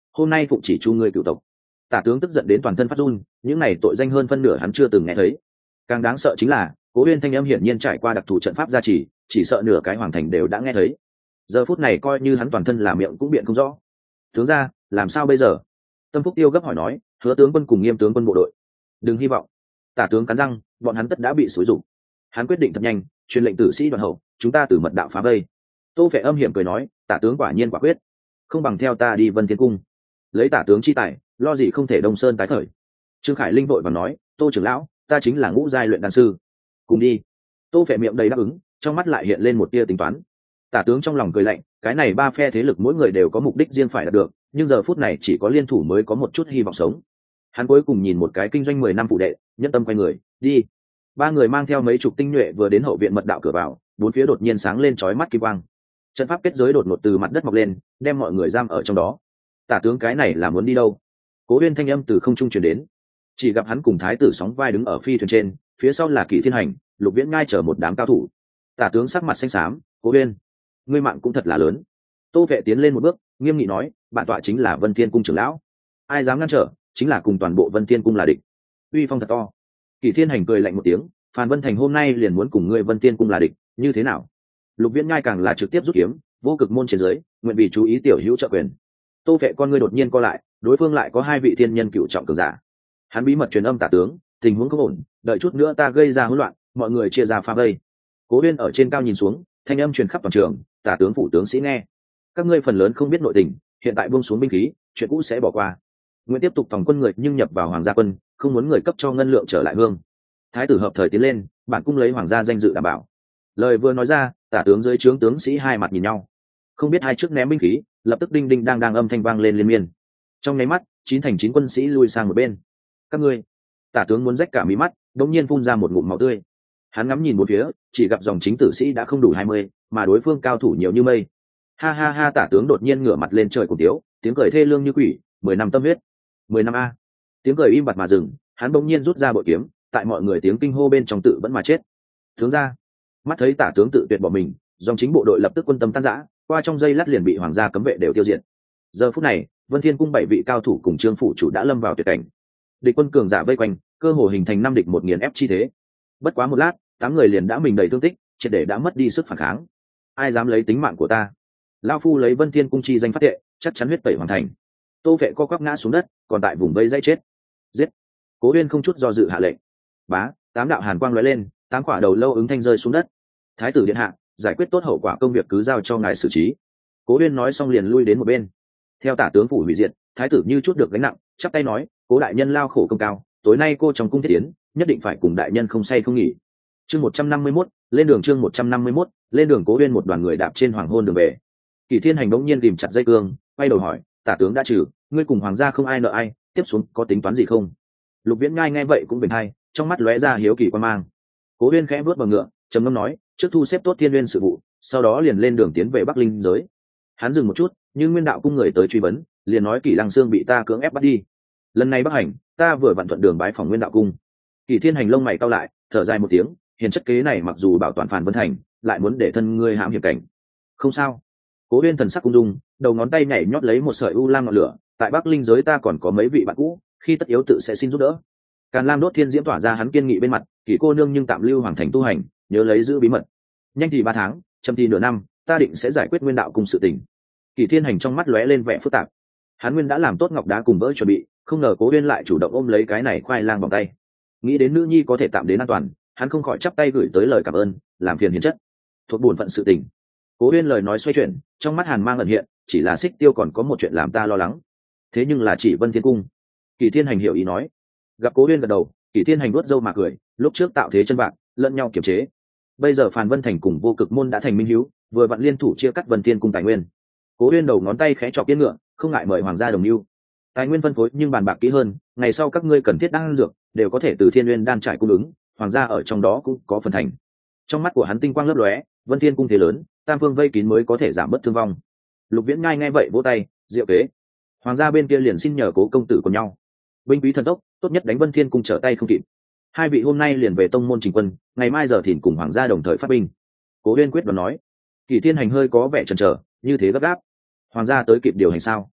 hôm nay phụng chỉ chu ngươi cựu tộc. Tả tướng tức giận đến toàn thân phát run, những này tội danh hơn phân nửa hắn chưa từng nghe thấy. Càng đáng sợ chính là Cố Uyên thanh âm hiển nhiên trải qua đặc thù trận pháp gia trì, chỉ sợ nửa cái hoàng thành đều đã nghe thấy. Giờ phút này coi như hắn toàn thân là miệng cũng biện không rõ. Tướng ra, làm sao bây giờ? Tâm Phúc Tiêu gấp hỏi nói, Hứa tướng quân cùng Nghiêm tướng quân bộ đội, đừng hy vọng. Tả tướng cắn răng, bọn hắn tất đã bị xúi rụng. Hắn quyết định thật nhanh, truyền lệnh tử sĩ đoàn hậu, chúng ta từ mật đạo phá vây. Tô Phệ âm hiểm cười nói, Tả tướng quả nhiên quả quyết, không bằng theo ta đi Vân Thiên cung, lấy Tả tướng chi tài, lo gì không thể Đông Sơn tái khởi. Trương Khải Linh vội vàng nói, Tô trưởng lão, ta chính là ngũ giai luyện đan sư, cùng đi. Tô Phệ miệng đầy đáp ứng, trong mắt lại hiện lên một tia tính toán. Tả tướng trong lòng cười lạnh, cái này ba phe thế lực mỗi người đều có mục đích riêng phải đạt được, nhưng giờ phút này chỉ có liên thủ mới có một chút hy vọng sống. Hắn cuối cùng nhìn một cái kinh doanh mười năm phụ đệ, nhất tâm quay người đi. Ba người mang theo mấy chục tinh nhuệ vừa đến hậu viện mật đạo cửa vào, bốn phía đột nhiên sáng lên chói mắt kim quang. Trận pháp kết giới đột ngột từ mặt đất mọc lên, đem mọi người giam ở trong đó. Tả tướng cái này là muốn đi đâu? Cố Uyên thanh âm từ không trung truyền đến. Chỉ gặp hắn cùng thái tử sóng vai đứng ở phi thuyền trên, phía sau là Kỷ Thiên Hành, Lục Viễn Ngai chở một đám cao thủ. Tả tướng sắc mặt xanh xám, Cố Uyên, ngươi mạng cũng thật là lớn. Tô Vệ tiến lên một bước, nghiêm nghị nói, bản tọa chính là Vân Thiên cung trưởng lão, ai dám ngăn trở, chính là cùng toàn bộ Vân Thiên cung là địch. Uy phong thật to. Kỷ Thiên Hành cười lạnh một tiếng, Phan Vân Thành hôm nay liền muốn cùng ngươi Vân Thiên cung là địch, như thế nào? Lục Viễn Ngai càng là trực tiếp rút kiếm, vô cực môn trên dưới, nguyện vì chú ý tiểu hữu trợ quyền. Tô Vệ con ngươi đột nhiên co lại, đối phương lại có hai vị thiên nhân cựu trọng cường giả. Hắn bí mật truyền âm Tả tướng, tình huống không ổn, đợi chút nữa ta gây ra hỗn loạn, mọi người chia ra pha vây. Cố Uyên ở trên cao nhìn xuống, thanh âm truyền khắp toàn trường, Tả tướng phủ tướng sĩ nghe, các ngươi phần lớn không biết nội tình, hiện tại buông xuống binh khí, chuyện cũ sẽ bỏ qua. Nguyện tiếp tục phòng quân người nhưng nhập vào hoàng gia quân, không muốn người cấp cho ngân lượng trở lại hương. Thái tử hợp thời tiến lên, bản cung lấy hoàng gia danh dự đảm bảo. Lời vừa nói ra, Tả tướng dưới trướng tướng sĩ hai mặt nhìn nhau, không biết hai trước ném binh khí, lập tức đinh đinh đang đang âm thanh vang lên liên miên. Trong nháy mắt, chín thành chín quân sĩ lui sang một bên. Các ngươi, Tả tướng muốn rách cả mí mắt, đống nhiên phun ra một ngụm máu tươi. Hắn ngắm nhìn một phía, chỉ gặp dòng chính tử sĩ đã không đủ hai mươi, mà đối phương cao thủ nhiều như mây. Ha ha ha, Tả tướng đột nhiên ngửa mặt lên trời cùng tiếu, tiếng cười thê lương như quỷ, mười năm tâm huyết, mười năm a. Tiếng cười im bặt mà dừng, hắn bỗng nhiên rút ra bội kiếm, tại mọi người tiếng kinh hô bên trong tự vẫn mà chết. Tướng ra, mắt thấy Tả tướng tự tuyệt bỏ mình, dòng chính bộ đội lập tức quân tâm tan rã, qua trong giây lát liền bị hoàng gia cấm vệ đều tiêu diệt. Giờ phút này, Vân Thiên cung bảy vị cao thủ cùng Trương phủ chủ đã lâm vào tuyệt cảnh. Địch quân cường giả vây quanh, cơ hồ hình thành năm địch một nghiền ép chi thế. Bất quá một lát, tám người liền đã mình đầy thương tích, triệt để đã mất đi sức phản kháng. Ai dám lấy tính mạng của ta? Lão phu lấy Vân Thiên cung chi danh phát thệ, chắc chắn huyết tẩy hoàn thành. Tô Vệ co quắp ngã xuống đất, còn tại vùng vây dây chết. Giết! Cố Uyên không chút do dự hạ lệnh. Bá, tám đạo hàn quang lóe lên, tám quả đầu lâu ứng thanh rơi xuống đất. Thái tử điện hạ, giải quyết tốt hậu quả công việc cứ giao cho ngài xử trí. Cố Uyên nói xong liền lui đến một bên. Theo Tả tướng phủ hủy diệt, thái tử như chút được gánh nặng, chắp tay nói, Cố đại nhân lao khổ công cao, tối nay cô trong cung thiết yến, nhất định phải cùng đại nhân không say không nghỉ. Chương một trăm năm mươi mốt, lên đường chương một trăm năm mươi mốt, lên đường. Cố Uyên một đoàn người đạp trên hoàng hôn đường về. Kỷ Thiên Hành bỗng nhiên tìm chặt dây cương, quay đầu hỏi, Tả tướng đã trừ, ngươi cùng hoàng gia không ai nợ ai, tiếp xuống có tính toán gì không? Lục Viễn Ngai nghe vậy cũng bình hay, trong mắt lóe ra hiếu kỳ quan mang. Cố Uyên khẽ vuốt vào ngựa, trầm ngâm nói, trước thu xếp tốt Thiên Uyên sự vụ, sau đó liền lên đường tiến về Bắc Linh giới. Hắn dừng một chút, nhưng Nguyên đạo cung người tới truy vấn, liền nói Kỷ Lăng Xương bị ta cưỡng ép bắt đi. Lần này Bắc hành, ta vừa vặn thuận đường bái phòng Nguyên đạo cung. Kỷ Thiên Hành lông mày cau lại, thở dài một tiếng, hiền chất kế này mặc dù bảo toàn Phàn Vân Thành, lại muốn để thân ngươi hãm hiểm cảnh. Không sao. Cố Uyên thần sắc cung dung, đầu ngón tay nhảy nhót lấy một sợi u lam ngọn lửa, tại Bắc Linh giới ta còn có mấy vị bạn cũ, khi tất yếu tự sẽ xin giúp đỡ. Càn Lam đốt thiên diễm tỏa ra hắn kiên nghị bên mặt, Kỷ cô nương nhưng tạm lưu hoàng thành tu hành, nhớ lấy giữ bí mật. Nhanh thì ba tháng, chậm thì nửa năm, ta định sẽ giải quyết Nguyên đạo cùng sự tình. Kỷ Thiên Hành trong mắt lóe lên vẻ phức tạp. Hắn nguyên đã làm tốt ngọc đá cùng vỡ chuẩn bị, không ngờ Cố Uyên lại chủ động ôm lấy cái này khoai lang bằng tay. Nghĩ đến nữ nhi có thể tạm đến an toàn, hắn không khỏi chắp tay gửi tới lời cảm ơn, làm phiền hiền chất, thuộc bổn phận sự tình. Cố Uyên lời nói xoay chuyển, trong mắt hàn mang ẩn hiện, chỉ là Xích Tiêu còn có một chuyện làm ta lo lắng. Thế nhưng là chỉ Vân Thiên cung. Kỷ Thiên Hành hiểu ý nói. Gặp Cố Uyên gật đầu, Kỷ Thiên Hành vuốt râu mà cười, lúc trước tạo thế chân vạc, lẫn nhau kiềm chế. Bây giờ Phàn Vân Thành cùng Vô Cực môn đã thành minh hữu, vừa vặn liên thủ chia cắt Vân Thiên cung tài nguyên. Cố Uyên đầu ngón tay khẽ chọc yên ngựa, không ngại mời hoàng gia đồng lưu. Tài nguyên phân phối nhưng bàn bạc kỹ hơn, ngày sau các ngươi cần thiết đan dược đều có thể từ Thiên Nguyên đan trải cung ứng, hoàng gia ở trong đó cũng có phần thành. Trong mắt của hắn tinh quang lấp lóe, Vân Thiên cung thế lớn, tam phương vây kín mới có thể giảm bớt thương vong. Lục Viễn Ngai nghe vậy vỗ tay, diệu kế. Hoàng gia bên kia liền xin nhờ Cố công tử của nhau. Binh quý thần tốc, tốt nhất đánh Vân Thiên cung trở tay không kịp. Hai vị hôm nay liền về tông môn trình quân, ngày mai giờ thìn cùng hoàng gia đồng thời phát binh. Cố Uyên quyết đoán nói. Kỷ Thiên Hành hơi có vẻ chần chờ, như thế gấp gáp. Hoàng gia tới kịp điều hành sao?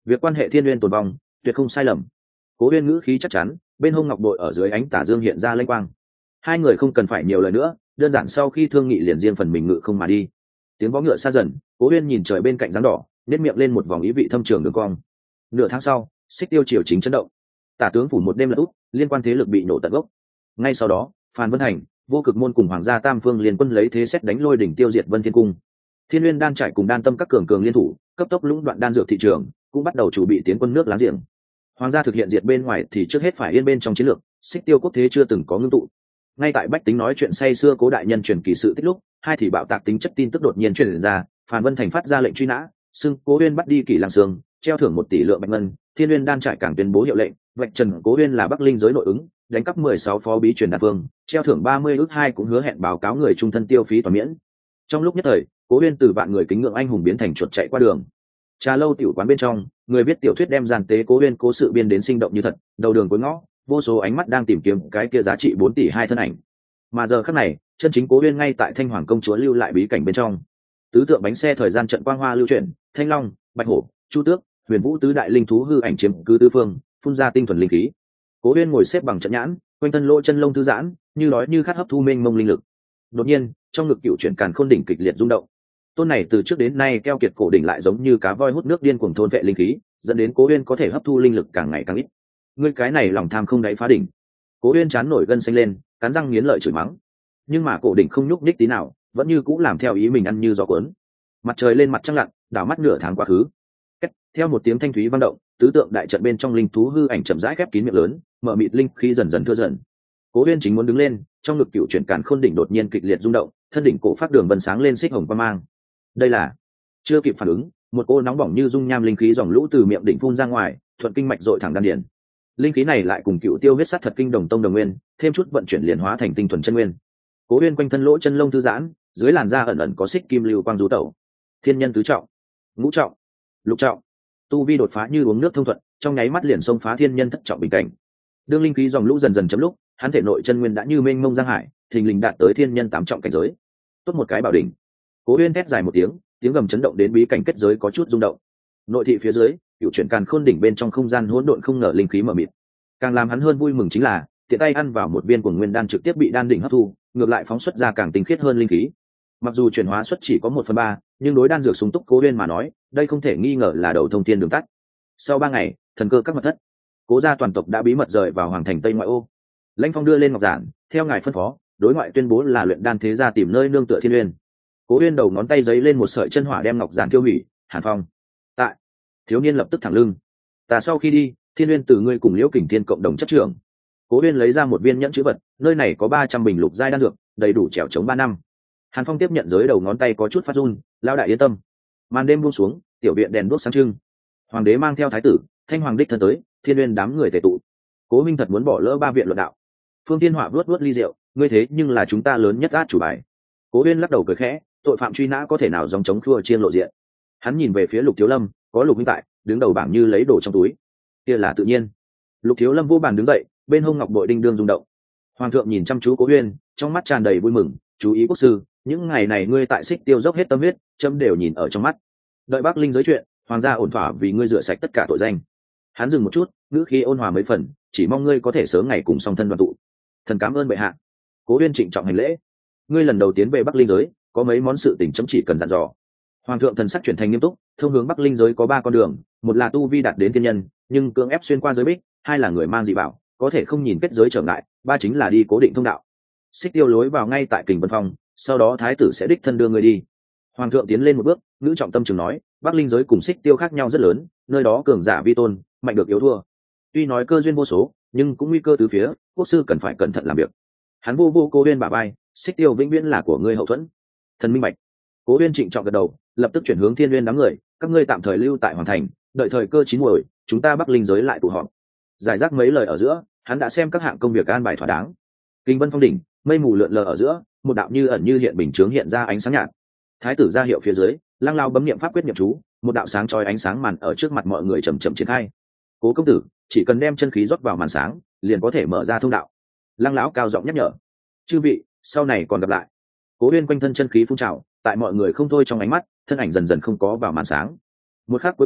việc quan hệ thiên uyên tồn vong tuyệt không sai lầm. Cố Uyên ngữ khí chắc chắn, bên hông ngọc bội ở dưới ánh tà dương hiện ra lênh quang. Hai người không cần phải nhiều lời nữa, đơn giản sau khi thương nghị liền riêng phần mình ngự không mà đi. Tiếng vó ngựa xa dần, Cố Uyên nhìn trời bên cạnh dáng đỏ, nét miệng lên một vòng ý vị thâm trường đường cong. Nửa tháng sau, Xích Tiêu triều chính chấn động. Tả tướng phủ một đêm lật úp, liên quan thế lực bị nổ tận gốc. Ngay sau đó, Phan Vân Hành, Vô Cực môn cùng Hoàng gia Tam Phương liên quân lấy thế xét đánh lôi đỉnh tiêu diệt Vân Thiên cung. Thiên Nguyên đan trải cùng đan tâm các cường cường liên thủ, cấp tốc lũng đoạn đan dược thị trường, cũng bắt đầu chuẩn bị tiến quân nước láng giềng. Hoàng gia thực hiện diệt bên ngoài thì trước hết phải yên bên trong chiến lược, Xích Tiêu quốc thế chưa từng có ngưng tụ. Ngay tại bách tính nói chuyện say xưa Cố đại nhân truyền kỳ sự tích lúc, hai thì bạo tạc tính chất tin tức đột nhiên truyền ra, Phan Vân Thành phát ra lệnh truy nã, xưng Cố Uyên bắt đi Kỷ Lăng Sương, treo thưởng một tỷ lượng bạch ngân. Thiên Nguyên đan trải càng tuyên bố hiệu lệnh, vạch trần Cố Uyên là Bắc Linh giới nội ứng, đánh cắp mười sáu phó bí truyền đan vương, treo thưởng ba mươi ước hai cũng hứa hẹn báo cáo người trung thân tiêu phí toàn miễn. Trong lúc nhất thời, Cố Uyên từ vạn người kính ngưỡng anh hùng biến thành chuột chạy qua đường. Trà lâu tiểu quán bên trong, người viết tiểu thuyết đem giàn tế Cố Uyên cố sự biên đến sinh động như thật, đầu đường cuối ngõ, vô số ánh mắt đang tìm kiếm cái kia giá trị bốn tỷ hai thân ảnh. Mà giờ khắc này, chân chính Cố Uyên ngay tại Thanh Hoàng công chúa lưu lại bí cảnh bên trong. Tứ tượng bánh xe thời gian trận quang hoa lưu chuyển, Thanh Long, Bạch Hổ, Chu Tước, Huyền Vũ tứ đại linh thú hư ảnh chiếm cứ tứ phương, phun ra tinh thuần linh khí. Cố Uyên ngồi xếp bằng trận nhãn, quanh thân lỗ chân lông thư giãn, như đói như khát hấp thu mênh mông linh lực. Đột nhiên, trong ngực cựu chuyển càn khôn đỉnh kịch liệt rung động. Tôn này từ trước đến nay keo kiệt cổ đỉnh lại giống như cá voi hút nước điên cuồng thôn vệ linh khí, dẫn đến Cố Uyên có thể hấp thu linh lực càng ngày càng ít. Ngươi cái này lòng tham không đáy phá đỉnh. Cố Uyên chán nổi gân xanh lên, cắn răng nghiến lợi chửi mắng. Nhưng mà cổ đỉnh không nhúc nhích tí nào, vẫn như cũ làm theo ý mình ăn như gió cuốn. Mặt trời lên mặt trăng lặn, đảo mắt nửa tháng quá khứ. Cách, theo một tiếng thanh thúy vang động, tứ tượng đại trận bên trong linh thú hư ảnh chậm rãi khép kín miệng lớn, mở mịt linh khí dần dần thưa dần. Cố Uyên chính muốn đứng lên, trong ngực cựu chuyển càn khôn đỉnh đột nhiên kịch liệt rung động, thân đỉnh cổ phát đường vân sáng lên xích hồng quang mang. Đây là chưa kịp phản ứng, một cô nóng bỏng như dung nham linh khí dòng lũ từ miệng đỉnh phun ra ngoài, thuận kinh mạch dội thẳng đan điền. Linh khí này lại cùng cựu tiêu huyết sát thật kinh đồng tông đồng nguyên, thêm chút vận chuyển liền hóa thành tinh thuần chân nguyên. Cố Uyên quanh thân lỗ chân lông thư giãn, dưới làn da ẩn ẩn có xích kim lưu quang du tẩu. Thiên nhân tứ trọng, ngũ trọng, lục trọng, tu vi đột phá như uống nước thông thuận, trong nháy mắt liền xông phá thiên nhân thất trọng bình cảnh. Đương linh khí dòng lũ dần dần chấm lúc, hắn thể nội chân nguyên đã như mênh mông giang hải, thình lình đạt tới thiên nhân tám trọng cảnh giới. Tốt một cái bảo đỉnh. Cố Uyên thét dài một tiếng, tiếng gầm chấn động đến bí cảnh kết giới có chút rung động. Nội thị phía dưới, cựu chuyển càn khôn đỉnh bên trong không gian hỗn độn không ngờ linh khí mở mịt. Càng làm hắn hơn vui mừng chính là, tiện tay ăn vào một viên cuồng nguyên đan trực tiếp bị đan đỉnh hấp thu, ngược lại phóng xuất ra càng tinh khiết hơn linh khí. Mặc dù chuyển hóa suất chỉ có một phần ba, nhưng đối đan dược sung túc Cố Uyên mà nói, đây không thể nghi ngờ là đầu thông thiên đường tắt. Sau ba ngày, thần cơ các mật thất, Cố gia toàn tộc đã bí mật rời vào hoàng thành Tây ngoại ô. Lãnh Phong đưa lên ngọc giản, theo ngài phân phó, đối ngoại tuyên bố là luyện đan thế gia tìm nơi nương tựa Thiên Uyên. Cố Uyên đầu ngón tay giấy lên một sợi chân hỏa đem ngọc giản tiêu hủy. Hàn Phong, tại. Thiếu niên lập tức thẳng lưng. Ta sau khi đi, Thiên Uyên từ ngươi cùng Liễu Kình Thiên cộng đồng chấp trưởng. Cố Uyên lấy ra một viên nhẫn chữ vật, nơi này có ba trăm bình lục giai đan dược, đầy đủ trèo chống ba năm. Hàn Phong tiếp nhận giới đầu ngón tay có chút phát run, lão đại yên tâm. Màn đêm buông xuống, tiểu viện đèn đuốc sáng trưng. Hoàng đế mang theo thái tử, Thanh Hoàng đích thân tới, Thiên Uyên đám người tề tụ. Cố Minh thật muốn bỏ lỡ ba viện luận đạo. Phương Thiên Họa vuốt vuốt ly rượu, ngươi thế nhưng là chúng ta lớn nhất át chủ bài. Cố Uyên lắc đầu cười khẽ, tội phạm truy nã có thể nào dòng chống khua chiên lộ diện. Hắn nhìn về phía Lục Thiếu Lâm, có Lục Minh tại, đứng đầu bảng như lấy đồ trong túi. Kia là tự nhiên. Lục Thiếu Lâm vô bàn đứng dậy, bên hông ngọc bội đinh đương rung động. Hoàng thượng nhìn chăm chú Cố Uyên, trong mắt tràn đầy vui mừng, chú ý quốc sư, những ngày này ngươi tại Xích Tiêu dốc hết tâm huyết, chấm đều nhìn ở trong mắt. Đợi Bắc Linh giới chuyện, hoàng gia ổn thỏa vì ngươi rửa sạch tất cả tội danh. Hắn dừng một chút, ngữ khí ôn hòa mấy phần, chỉ mong ngươi có thể sớm ngày cùng song thân đoàn tụ. Thần cảm ơn bệ hạ. Cố Uyên trịnh trọng hành lễ. Ngươi lần đầu tiến về Bắc Linh giới, có mấy món sự tình chấm chỉ cần dặn dò. Hoàng thượng thần sắc chuyển thành nghiêm túc, thông hướng Bắc Linh giới có ba con đường, một là tu vi đạt đến thiên nhân, nhưng cưỡng ép xuyên qua giới bích, hai là người mang dị bảo, có thể không nhìn kết giới trở ngại, ba chính là đi cố định thông đạo. Xích Tiêu lối vào ngay tại Kình Vân Phong, sau đó thái tử sẽ đích thân đưa người đi. Hoàng thượng tiến lên một bước, ngữ trọng tâm trường nói, Bắc Linh giới cùng Xích Tiêu khác nhau rất lớn, nơi đó cường giả vi tôn, mạnh được yếu thua. Tuy nói cơ duyên vô số, nhưng cũng nguy cơ từ phía, quốc sư cần phải cẩn thận làm việc. Hắn vô vô Cố Uyên bả vai, Xích Tiêu vĩnh viễn là của ngươi hậu thuẫn. Thần minh bạch. Cố Uyên trịnh trọng gật đầu, lập tức chuyển hướng Thiên Uyên đám người, các ngươi tạm thời lưu tại hoàng thành, đợi thời cơ chín muồi, chúng ta Bắc Linh giới lại tụ họp. Giải rác mấy lời ở giữa, hắn đã xem các hạng công việc an bài thỏa đáng. Kinh Vân Phong đỉnh, mây mù lượn lờ ở giữa, một đạo như ẩn như hiện bình chướng hiện ra ánh sáng nhạt. Thái tử ra hiệu phía dưới, Lăng Lao bấm niệm pháp quyết niệm chú, một đạo sáng chói ánh sáng màn ở trước mặt mọi người chậm chậm triển khai. Cố công tử, chỉ cần đem chân khí rót vào màn sáng, liền có thể mở ra thông đạo. Lăng lão cao giọng nhắc nhở. Chư vị, sau này còn gặp lại. Cố Uyên quanh thân chân khí phun trào, tại mọi người không thôi trong ánh mắt, thân ảnh dần dần không có vào màn sáng. Một khắc cuối cùng,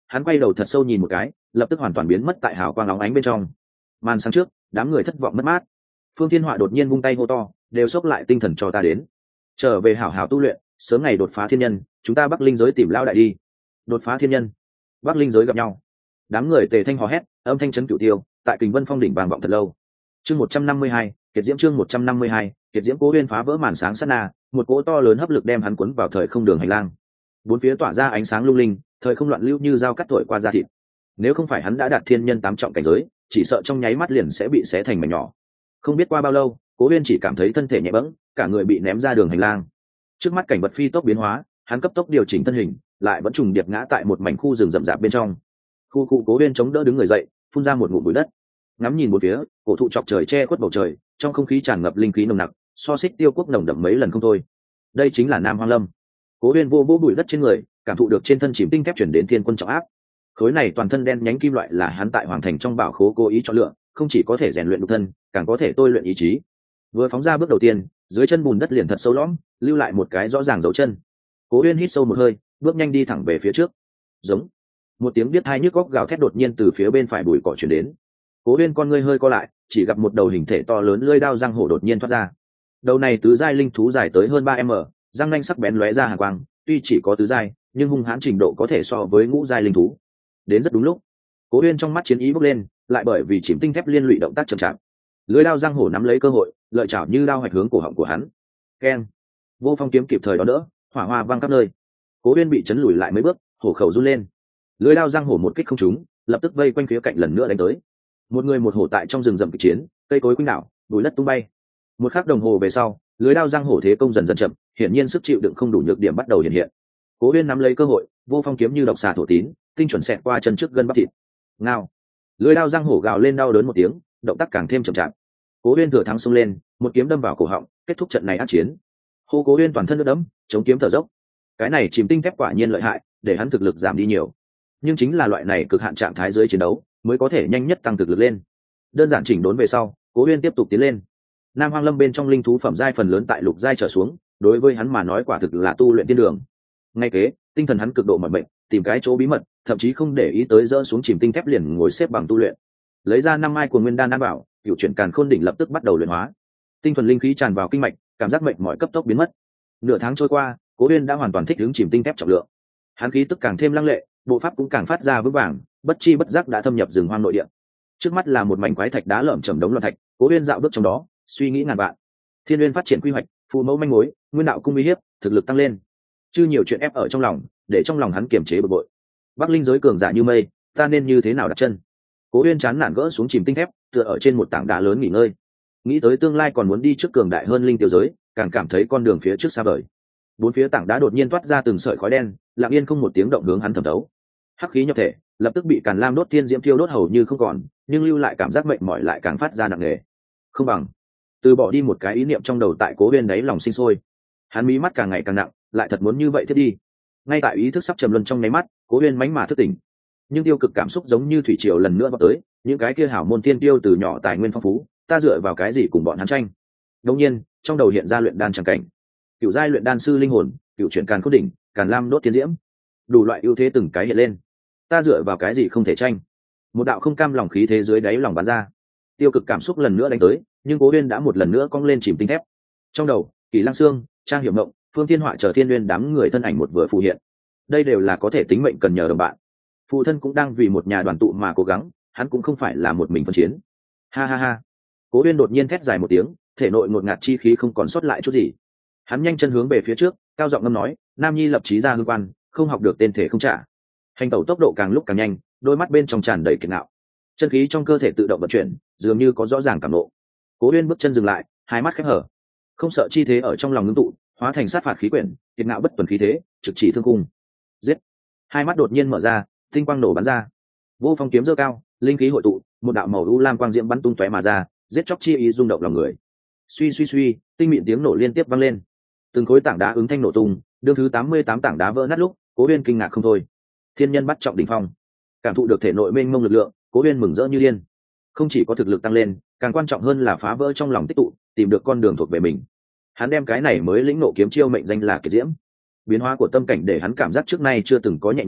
hắn quay đầu thật sâu nhìn một cái, lập tức hoàn toàn biến mất tại hào quang óng ánh bên trong. Màn sáng trước, đám người thất vọng mất mát. Phương Thiên Họa đột nhiên vung tay hô to, đều xốc lại tinh thần cho ta đến, trở về hảo hảo tu luyện, sớm ngày đột phá thiên nhân, chúng ta Bắc Linh giới tìm lao đại đi. Đột phá thiên nhân, Bắc Linh giới gặp nhau. Đám người tề thanh hò hét, âm thanh chấn cửu tiêu, tại Kình Vân Phong đỉnh vang vọng thật lâu. Chương một trăm năm mươi hai, Kiệt Diễm chương một trăm năm mươi hai, Kiệt Diễm. Cố Uyên phá vỡ màn sáng sát na, một cỗ to lớn hấp lực đem hắn cuốn vào thời không đường hành lang. Bốn phía tỏa ra ánh sáng lung linh, thời không loạn lưu như dao cắt thổi qua da thịt. Nếu không phải hắn đã đạt thiên nhân tám trọng cảnh giới, chỉ sợ trong nháy mắt liền sẽ bị xé thành mảnh nhỏ. Không biết qua bao lâu, Cố Uyên chỉ cảm thấy thân thể nhẹ bẫng, cả người bị ném ra đường hành lang. Trước mắt cảnh vật phi tốc biến hóa, hắn cấp tốc điều chỉnh thân hình, lại vẫn trùng điệp ngã tại một mảnh khu rừng rậm rạp bên trong. Khu khu Cố Uyên chống đỡ đứng người dậy, phun ra một ngụm bụi đất. Ngắm nhìn một phía, cổ thụ chọc trời che khuất bầu trời, trong không khí tràn ngập linh khí nồng nặc, so xích tiêu quốc nồng đậm mấy lần không thôi. Đây chính là Nam Hoang Lâm. Cố Uyên vô vô bụi đất trên người, cảm thụ được trên thân chìm tinh thép chuyển đến thiên quân trọng áp. Khối này toàn thân đen nhánh kim loại là hắn tại hoàng thành trong bảo khố cố ý chọn lựa, không chỉ có thể rèn luyện nhục thân, càng có thể tôi luyện ý chí. Vừa phóng ra bước đầu tiên, dưới chân bùn đất liền thật sâu lõm, lưu lại một cái rõ ràng dấu chân. Cố Uyên hít sâu một hơi, bước nhanh đi thẳng về phía trước. Giống. Một tiếng biết hai nhức góc gào thét đột nhiên từ phía bên phải bụi cỏ truyền đến. Cố Uyên con ngươi hơi co lại, chỉ gặp một đầu hình thể to lớn lưỡi đao răng hổ đột nhiên thoát ra. Đầu này tứ giai linh thú dài tới hơn ba mét, răng nanh sắc bén lóe ra hàn quang, tuy chỉ có tứ giai, nhưng hung hãn trình độ có thể so với ngũ giai linh thú. Đến rất đúng lúc, Cố Uyên trong mắt chiến ý bốc lên, lại bởi vì chìm tinh thép liên lụy động tác chậm chạp. Lưỡi đao răng hổ nắm lấy cơ hội, lợi chảo như đao hoạch hướng cổ họng của hắn. Keng! Vô Phong kiếm kịp thời đón đỡ, hỏa hoa vang khắp nơi. Cố Uyên bị chấn lùi lại mấy bước, hổ khẩu run lên. Lưỡi đao răng hổ một kích không trúng, lập tức vây quanh phía cạnh lần nữa đánh tới. Một người một hổ tại trong rừng rậm kịch chiến, cây cối quanh đảo, bụi đất tung bay. Một khắc đồng hồ về sau, lưới đao răng hổ thế công dần dần chậm, hiển nhiên sức chịu đựng không đủ nhược điểm bắt đầu hiện hiện. Cố Uyên nắm lấy cơ hội, Vô Phong kiếm như độc xà thổ tín, tinh chuẩn xẹt qua chân trước gân bắp thịt. Ngao! Lưới đao răng hổ gào lên đau đớn một tiếng, động tác càng thêm chậm chạp. Cố Uyên thừa thắng xông lên, một kiếm đâm vào cổ họng, kết thúc trận này ác chiến. Hô Cố Uyên toàn thân nước đẫm, chống kiếm thở dốc. Cái này chìm tinh thép quả nhiên lợi hại, để hắn thực lực giảm đi nhiều. Nhưng chính là loại này cực hạn trạng thái dưới chiến đấu, mới có thể nhanh nhất tăng thực lực lên. Đơn giản chỉnh đốn về sau, Cố Uyên tiếp tục tiến lên. Nam Hoang Lâm bên trong linh thú phẩm giai phần lớn tại lục giai trở xuống, đối với hắn mà nói quả thực là tu luyện tiên đường. Ngay kế, tinh thần hắn cực độ mỏi mệt, tìm cái chỗ bí mật, thậm chí không để ý tới rỡ xuống chìm tinh thép liền ngồi xếp bằng tu luyện. Lấy ra năm mai của nguyên đan an bảo, cựu chuyển càn khôn đỉnh lập tức bắt đầu luyện hóa. Tinh thuần linh khí tràn vào kinh mạch, cảm giác mệt mỏi cấp tốc biến mất. Nửa tháng trôi qua, Cố Uyên đã hoàn toàn thích ứng chìm tinh thép trọng lượng. Hắn khí tức càng thêm lăng lệ, bộ pháp cũng càng phát ra vững vàng, bất chi bất giác đã thâm nhập rừng hoang nội địa. Trước mắt là một mảnh quái thạch đá lởm chởm đống loạn thạch, Cố Uyên dạo bước trong đó, suy nghĩ ngàn vạn. Thiên Uyên phát triển quy hoạch, phụ mẫu manh mối, nguyên đạo cung uy hiếp, thực lực tăng lên. Chưa nhiều chuyện ép ở trong lòng, để trong lòng hắn kiềm chế bực bội. Bắc Linh giới cường giả như mây, ta nên như thế nào đặt chân? Cố Uyên chán nản gỡ xuống chìm tinh thép, tựa ở trên một tảng đá lớn nghỉ ngơi. Nghĩ tới tương lai còn muốn đi trước cường đại hơn linh tiêu giới, càng cảm thấy con đường phía trước xa vời. Bốn phía tảng đá đột nhiên toát ra từng sợi khói đen, lặng yên không một tiếng động hướng hắn thẩm thấu. Hắc khí nhập thể, lập tức bị Càn Lam đốt thiên diễm thiêu đốt hầu như không còn, nhưng lưu lại cảm giác mệt mỏi lại càng phát ra nặng nề. Không bằng từ bỏ đi một cái ý niệm trong đầu tại Cố Uyên đấy lòng sinh sôi. Hắn mí mắt càng ngày càng nặng, lại thật muốn như vậy thiết đi. Ngay tại ý thức sắp trầm luân trong nháy mắt, Cố Uyên mánh mà thức tỉnh. Nhưng tiêu cực cảm xúc giống như thủy triều lần nữa vọt tới, những cái kia hảo môn tiên tiêu từ nhỏ tài nguyên phong phú, ta dựa vào cái gì cùng bọn hắn tranh? Đột nhiên, trong đầu hiện ra luyện đan chẳng cảnh. Cựu giai luyện đan sư linh hồn, cựu chuyển càn khôn đỉnh, Càn Lam đốt thiên diễm, đủ loại ưu thế từng cái hiện lên. Ta dựa vào cái gì không thể tranh? Một đạo không cam lòng khí thế dưới đáy lòng bắn ra. Tiêu cực cảm xúc lần nữa đánh tới, nhưng Cố Uyên đã một lần nữa cong lên chìm tinh thép. Trong đầu, Kỳ Lăng Sương, Trang Hiểu Mộng, Phương Thiên Họa chờ Thiên Uyên đám người thân ảnh một vừa phù hiện. Đây đều là có thể tính mệnh cần nhờ đồng bạn. Phụ thân cũng đang vì một nhà đoàn tụ mà cố gắng, hắn cũng không phải là một mình phân chiến. Ha ha ha. Cố Uyên đột nhiên thét dài một tiếng, thể nội ngột ngạt chi khí không còn sót lại chút gì. Hắn nhanh chân hướng về phía trước, cao giọng ngâm nói, Nam Nhi lập chí ra hương quan, không học được tên thể không trả. Hành tẩu tốc độ càng lúc càng nhanh, đôi mắt bên trong tràn đầy kiệt ngạo. Chân khí trong cơ thể tự động vận chuyển, dường như có rõ ràng cảm ngộ. Cố Uyên bước chân dừng lại, hai mắt khép hở, không sợ chi thế ở trong lòng ngưng tụ, hóa thành sát phạt khí quyển, kiệt ngạo bất tuần khí thế, trực chỉ thương cung. Giết! Hai mắt đột nhiên mở ra, tinh quang nổ bắn ra. Vô Phong kiếm giơ cao, linh khí hội tụ, một đạo màu u lam quang diễm bắn tung tóe mà ra, giết chóc chi ý rung động lòng người. Suy suy suy, tinh mịn tiếng nổ liên tiếp vang lên. Từng khối tảng đá ứng thanh nổ tung, đương thứ tám mươi tám tảng đá vỡ nát lúc, Cố Uyên kinh ngạc không thôi. Thiên nhân bắt trọng đỉnh phong, cảm thụ được thể nội mênh mông lực lượng, Cố Uyên mừng rỡ như điên. Không chỉ có thực lực tăng lên, càng quan trọng hơn là phá vỡ trong lòng tích tụ, tìm được con đường thuộc về mình. Hắn đem cái này mới lĩnh nộ kiếm chiêu mệnh danh là Kiệt Diễm. Biến hóa của tâm cảnh để hắn cảm giác trước nay chưa từng có nhẹ nhõm,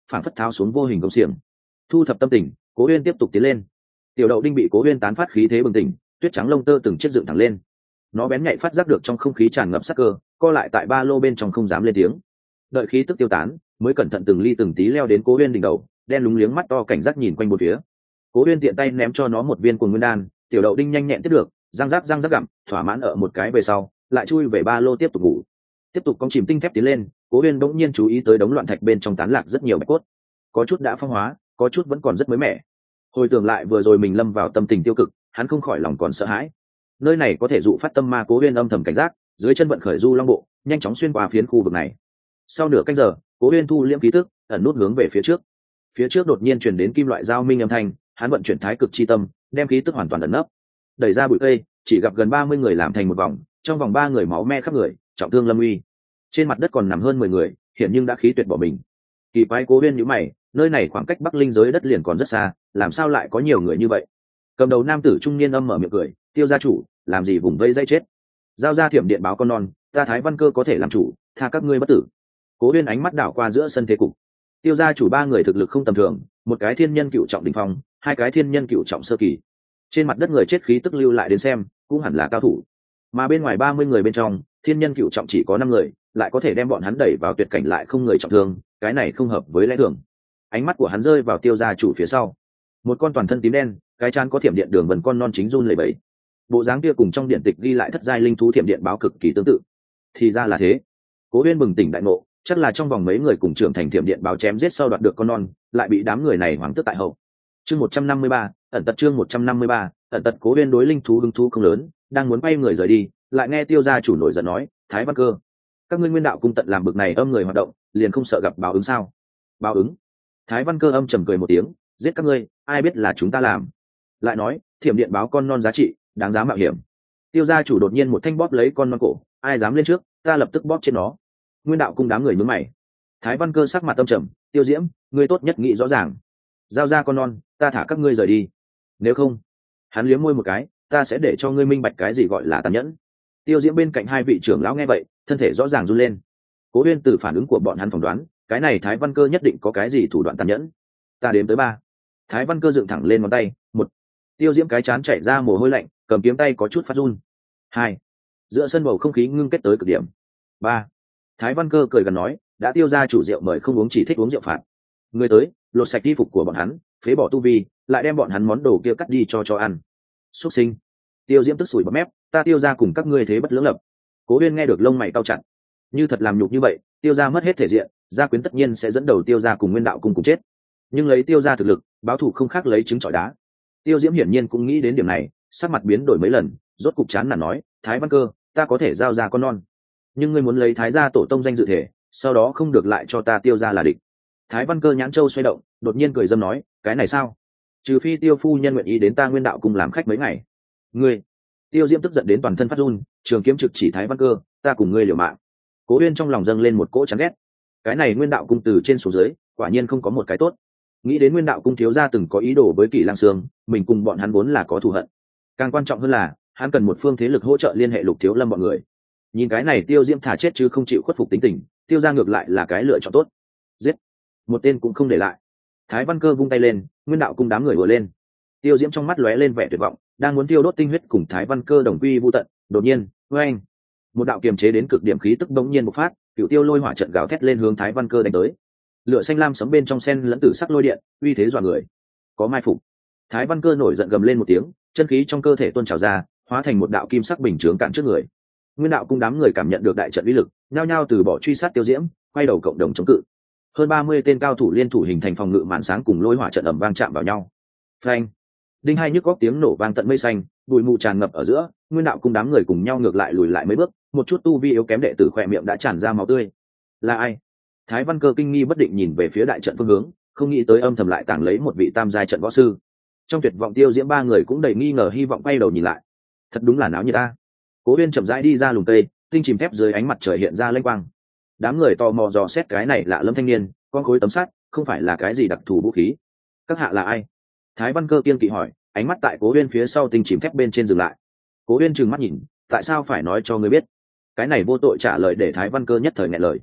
phản phất tháo xuống vô hình công xiềng. Thu thập tâm tình, Cố Uyên tiếp tục tiến lên. Tiểu Đậu Đinh bị Cố Uyên tán phát khí thế bừng tỉnh, tuyết trắng lông tơ từng chiếc dựng thẳng lên. Nó bén nhạy phát giác được trong không khí tràn ngập sát cơ, co lại tại ba lô bên trong không dám lên tiếng. Đợi khí tức tiêu tán, mới cẩn thận từng ly từng tí leo đến Cố Uyên đỉnh đầu, đen lúng liếng mắt to cảnh giác nhìn quanh bốn phía. Cố Uyên tiện tay ném cho nó một viên cuồng nguyên đan, Tiểu Đậu Đinh nhanh nhẹn tiếp được, răng rắc răng rắc gặm, thỏa mãn ở một cái về sau, lại chui về ba lô tiếp tục ngủ. Tiếp tục cong chìm tinh thép tiến lên, Cố Uyên bỗng nhiên chú ý tới đống loạn thạch bên trong tán lạc rất nhiều bạch cốt, có chút đã phong hóa, có chút vẫn còn rất mới mẻ. Hồi tưởng lại vừa rồi mình lâm vào tâm tình tiêu cực, hắn không khỏi lòng còn sợ hãi. Nơi này có thể dụ phát tâm ma. Cố Uyên âm thầm cảnh giác, dưới chân vận khởi du long bộ, nhanh chóng xuyên qua phiến khu vực này. Sau nửa canh giờ, Cố Uyên thu liễm khí tức, ẩn nút hướng về phía trước. Phía trước đột nhiên truyền đến kim loại giao minh âm thanh, hắn vận chuyển thái cực chi tâm, đem khí tức hoàn toàn ẩn nấp. Đẩy ra bụi cây, chỉ gặp gần ba mươi người làm thành một vòng, trong vòng ba người máu me khắp người, trọng thương lâm uy. Trên mặt đất còn nằm hơn mười người, hiện nhưng đã khí tuyệt bỏ mình. Kỳ quái. Cố Uyên nhíu mày, nơi này khoảng cách Bắc Linh giới đất liền còn rất xa, làm sao lại có nhiều người như vậy? Cầm đầu nam tử trung niên âm mở miệng cười, Tiêu gia chủ, làm gì vùng vây dây chết? Giao ra thiểm điện báo con non, ta Thái Văn Cơ có thể làm chủ, tha các ngươi bất tử. Cố Uyên ánh mắt đảo qua giữa sân thế cục. Tiêu gia chủ ba người thực lực không tầm thường, một cái thiên nhân cựu trọng đỉnh phong, hai cái thiên nhân cựu trọng sơ kỳ. Trên mặt đất người chết khí tức lưu lại đến xem, cũng hẳn là cao thủ. Mà bên ngoài ba mươi người bên trong, thiên nhân cựu trọng chỉ có năm người, lại có thể đem bọn hắn đẩy vào tuyệt cảnh lại không người trọng thương, cái này không hợp với lẽ thường. Ánh mắt của hắn rơi vào Tiêu gia chủ phía sau. Một con toàn thân tím đen, cái trán có thiểm điện đường vần con non chính run lẩy bẩy. Bộ dáng kia cùng trong điện tịch ghi lại thất giai linh thú thiểm điện báo cực kỳ tương tự. Thì ra là thế. Cố Uyên bừng tỉnh đại ngộ, chắc là trong vòng mấy người cùng trưởng thành thiểm điện báo chém giết sau đoạt được con non, lại bị đám người này hoảng tức tại hậu. Chương một trăm năm mươi ba, ẩn tật chương một trăm năm mươi ba, ẩn tật. Cố Uyên đối linh thú hứng thú không lớn, đang muốn bay người rời đi, lại nghe Tiêu gia chủ nổi giận nói, Thái Văn Cơ, các ngươi Nguyên Đạo cung tận làm bực này âm người hoạt động, liền không sợ gặp báo ứng sao? Báo ứng? Thái Văn Cơ âm trầm cười một tiếng, giết các ngươi, ai biết là chúng ta làm? Lại nói, thiểm điện báo con non giá trị, đáng giá mạo hiểm. Tiêu gia chủ đột nhiên một thanh bóp lấy con non cổ, ai dám lên trước, ta lập tức bóp trên nó. Nguyên Đạo cung đám người nhướng mày. Thái Văn Cơ sắc mặt âm trầm, Tiêu Diễm, ngươi tốt nhất nghĩ rõ ràng, giao ra con non, ta thả các ngươi rời đi. Nếu không, hắn liếm môi một cái, ta sẽ để cho ngươi minh bạch cái gì gọi là tàn nhẫn. Tiêu Diễm bên cạnh hai vị trưởng lão nghe vậy, thân thể rõ ràng run lên. Cố Uyên từ phản ứng của bọn hắn phỏng đoán, cái này Thái Văn Cơ nhất định có cái gì thủ đoạn tàn nhẫn. Ta đếm tới ba. Thái Văn Cơ dựng thẳng lên ngón tay, một. Tiêu Diễm cái chán chảy ra mồ hôi lạnh, cầm kiếm tay có chút phát run. Hai. Giữa sân bầu không khí ngưng kết tới cực điểm. Ba. Thái Văn Cơ cười gần nói, đã Tiêu gia chủ rượu mời không uống, chỉ thích uống rượu phạt. Người tới, lột sạch y phục của bọn hắn, phế bỏ tu vi, lại đem bọn hắn món đồ kia cắt đi cho cho ăn. Xuất sinh. Tiêu Diễm tức sủi bọt mép, ta Tiêu gia cùng các ngươi thế bất lưỡng lập. Cố Uyên nghe được lông mày cau chặt. Như thật làm nhục như vậy, Tiêu gia mất hết thể diện, gia quyến tất nhiên sẽ dẫn đầu Tiêu gia cùng Nguyên Đạo cung cùng chết. Nhưng lấy Tiêu gia thực lực, báo thù không khác lấy trứng trọi đá. Tiêu Diễm hiển nhiên cũng nghĩ đến điểm này, sắc mặt biến đổi mấy lần, rốt cục chán nản nói, Thái Văn Cơ, ta có thể giao ra con non, nhưng ngươi muốn lấy Thái gia tổ tông danh dự thể, sau đó không được lại cho ta Tiêu gia là địch. Thái Văn Cơ nhãn châu xoay động, đột nhiên cười dâm nói, cái này sao? Trừ phi Tiêu phu nhân nguyện ý đến ta Nguyên Đạo cung làm khách mấy ngày. Ngươi. Tiêu Diễm tức giận đến toàn thân phát run, trường kiếm trực chỉ Thái Văn Cơ, ta cùng ngươi liều mạng. Cố Uyên trong lòng dâng lên một cỗ chán ghét. Cái này Nguyên Đạo cung từ trên xuống dưới, quả nhiên không có một cái tốt. Nghĩ đến Nguyên Đạo cung thiếu gia từng có ý đồ với Kỷ Lang Sương, mình cùng bọn hắn vốn là có thù hận. Càng quan trọng hơn là, hắn cần một phương thế lực hỗ trợ liên hệ Lục Thiếu Lâm bọn người. Nhìn cái này Tiêu Diễm thả chết chứ không chịu khuất phục tính tình, Tiêu gia ngược lại là cái lựa chọn tốt. Giết, một tên cũng không để lại. Thái Văn Cơ vung tay lên, Nguyên Đạo cung đám người ùa lên. Tiêu Diễm trong mắt lóe lên vẻ tuyệt vọng, đang muốn tiêu đốt tinh huyết cùng Thái Văn Cơ đồng quy vu tận, đột nhiên, oeng, một đạo kiềm chế đến cực điểm khí tức bỗng nhiên bộc phát, cựu tiêu lôi hỏa trận gào thét lên hướng Thái Văn Cơ đánh tới. Lửa xanh lam sấm bên trong sen lẫn tử sắc lôi điện, uy thế dọa người. Có mai phục. Thái Văn Cơ nổi giận gầm lên một tiếng, chân khí trong cơ thể tuôn trào ra, hóa thành một đạo kim sắc bình chướng cản trước người. Nguyên Đạo cung đám người cảm nhận được đại trận uy lực, nhao nhao từ bỏ truy sát Tiêu Diễm, quay đầu cộng đồng chống cự. Hơn ba mươi tên cao thủ liên thủ hình thành phòng ngự màn sáng cùng lôi hỏa trận ầm vang chạm vào nhau. Phanh! Đinh hai nhức góc tiếng nổ vang tận mây xanh, bụi mù tràn ngập ở giữa, Nguyên Đạo cung đám người cùng nhau ngược lại lùi lại mấy bước, một chút tu vi yếu kém đệ tử khỏe miệng đã tràn ra máu tươi. Là ai? Thái Văn Cơ kinh nghi bất định nhìn về phía đại trận phương hướng, không nghĩ tới âm thầm lại tàng lấy một vị tam giai trận võ sư. Trong tuyệt vọng Tiêu Diễm ba người cũng đầy nghi ngờ hy vọng quay đầu nhìn lại. Thật đúng là náo như ta. Cố Uyên chậm rãi đi ra lùm cây, tinh chìm thép dưới ánh mặt trời hiện ra lênh quang. Đám người tò mò dò xét cái này lạ lẫm thanh niên, con khối tấm sắt, không phải là cái gì đặc thù vũ khí. Các hạ là ai? Thái Văn Cơ kiên kỵ hỏi, ánh mắt tại Cố Uyên phía sau tinh chìm thép bên trên dừng lại. Cố Uyên trừng mắt nhìn, tại sao phải nói cho ngươi biết? Cái này vô tội trả lời để Thái Văn Cơ nhất thời nghẹn lời.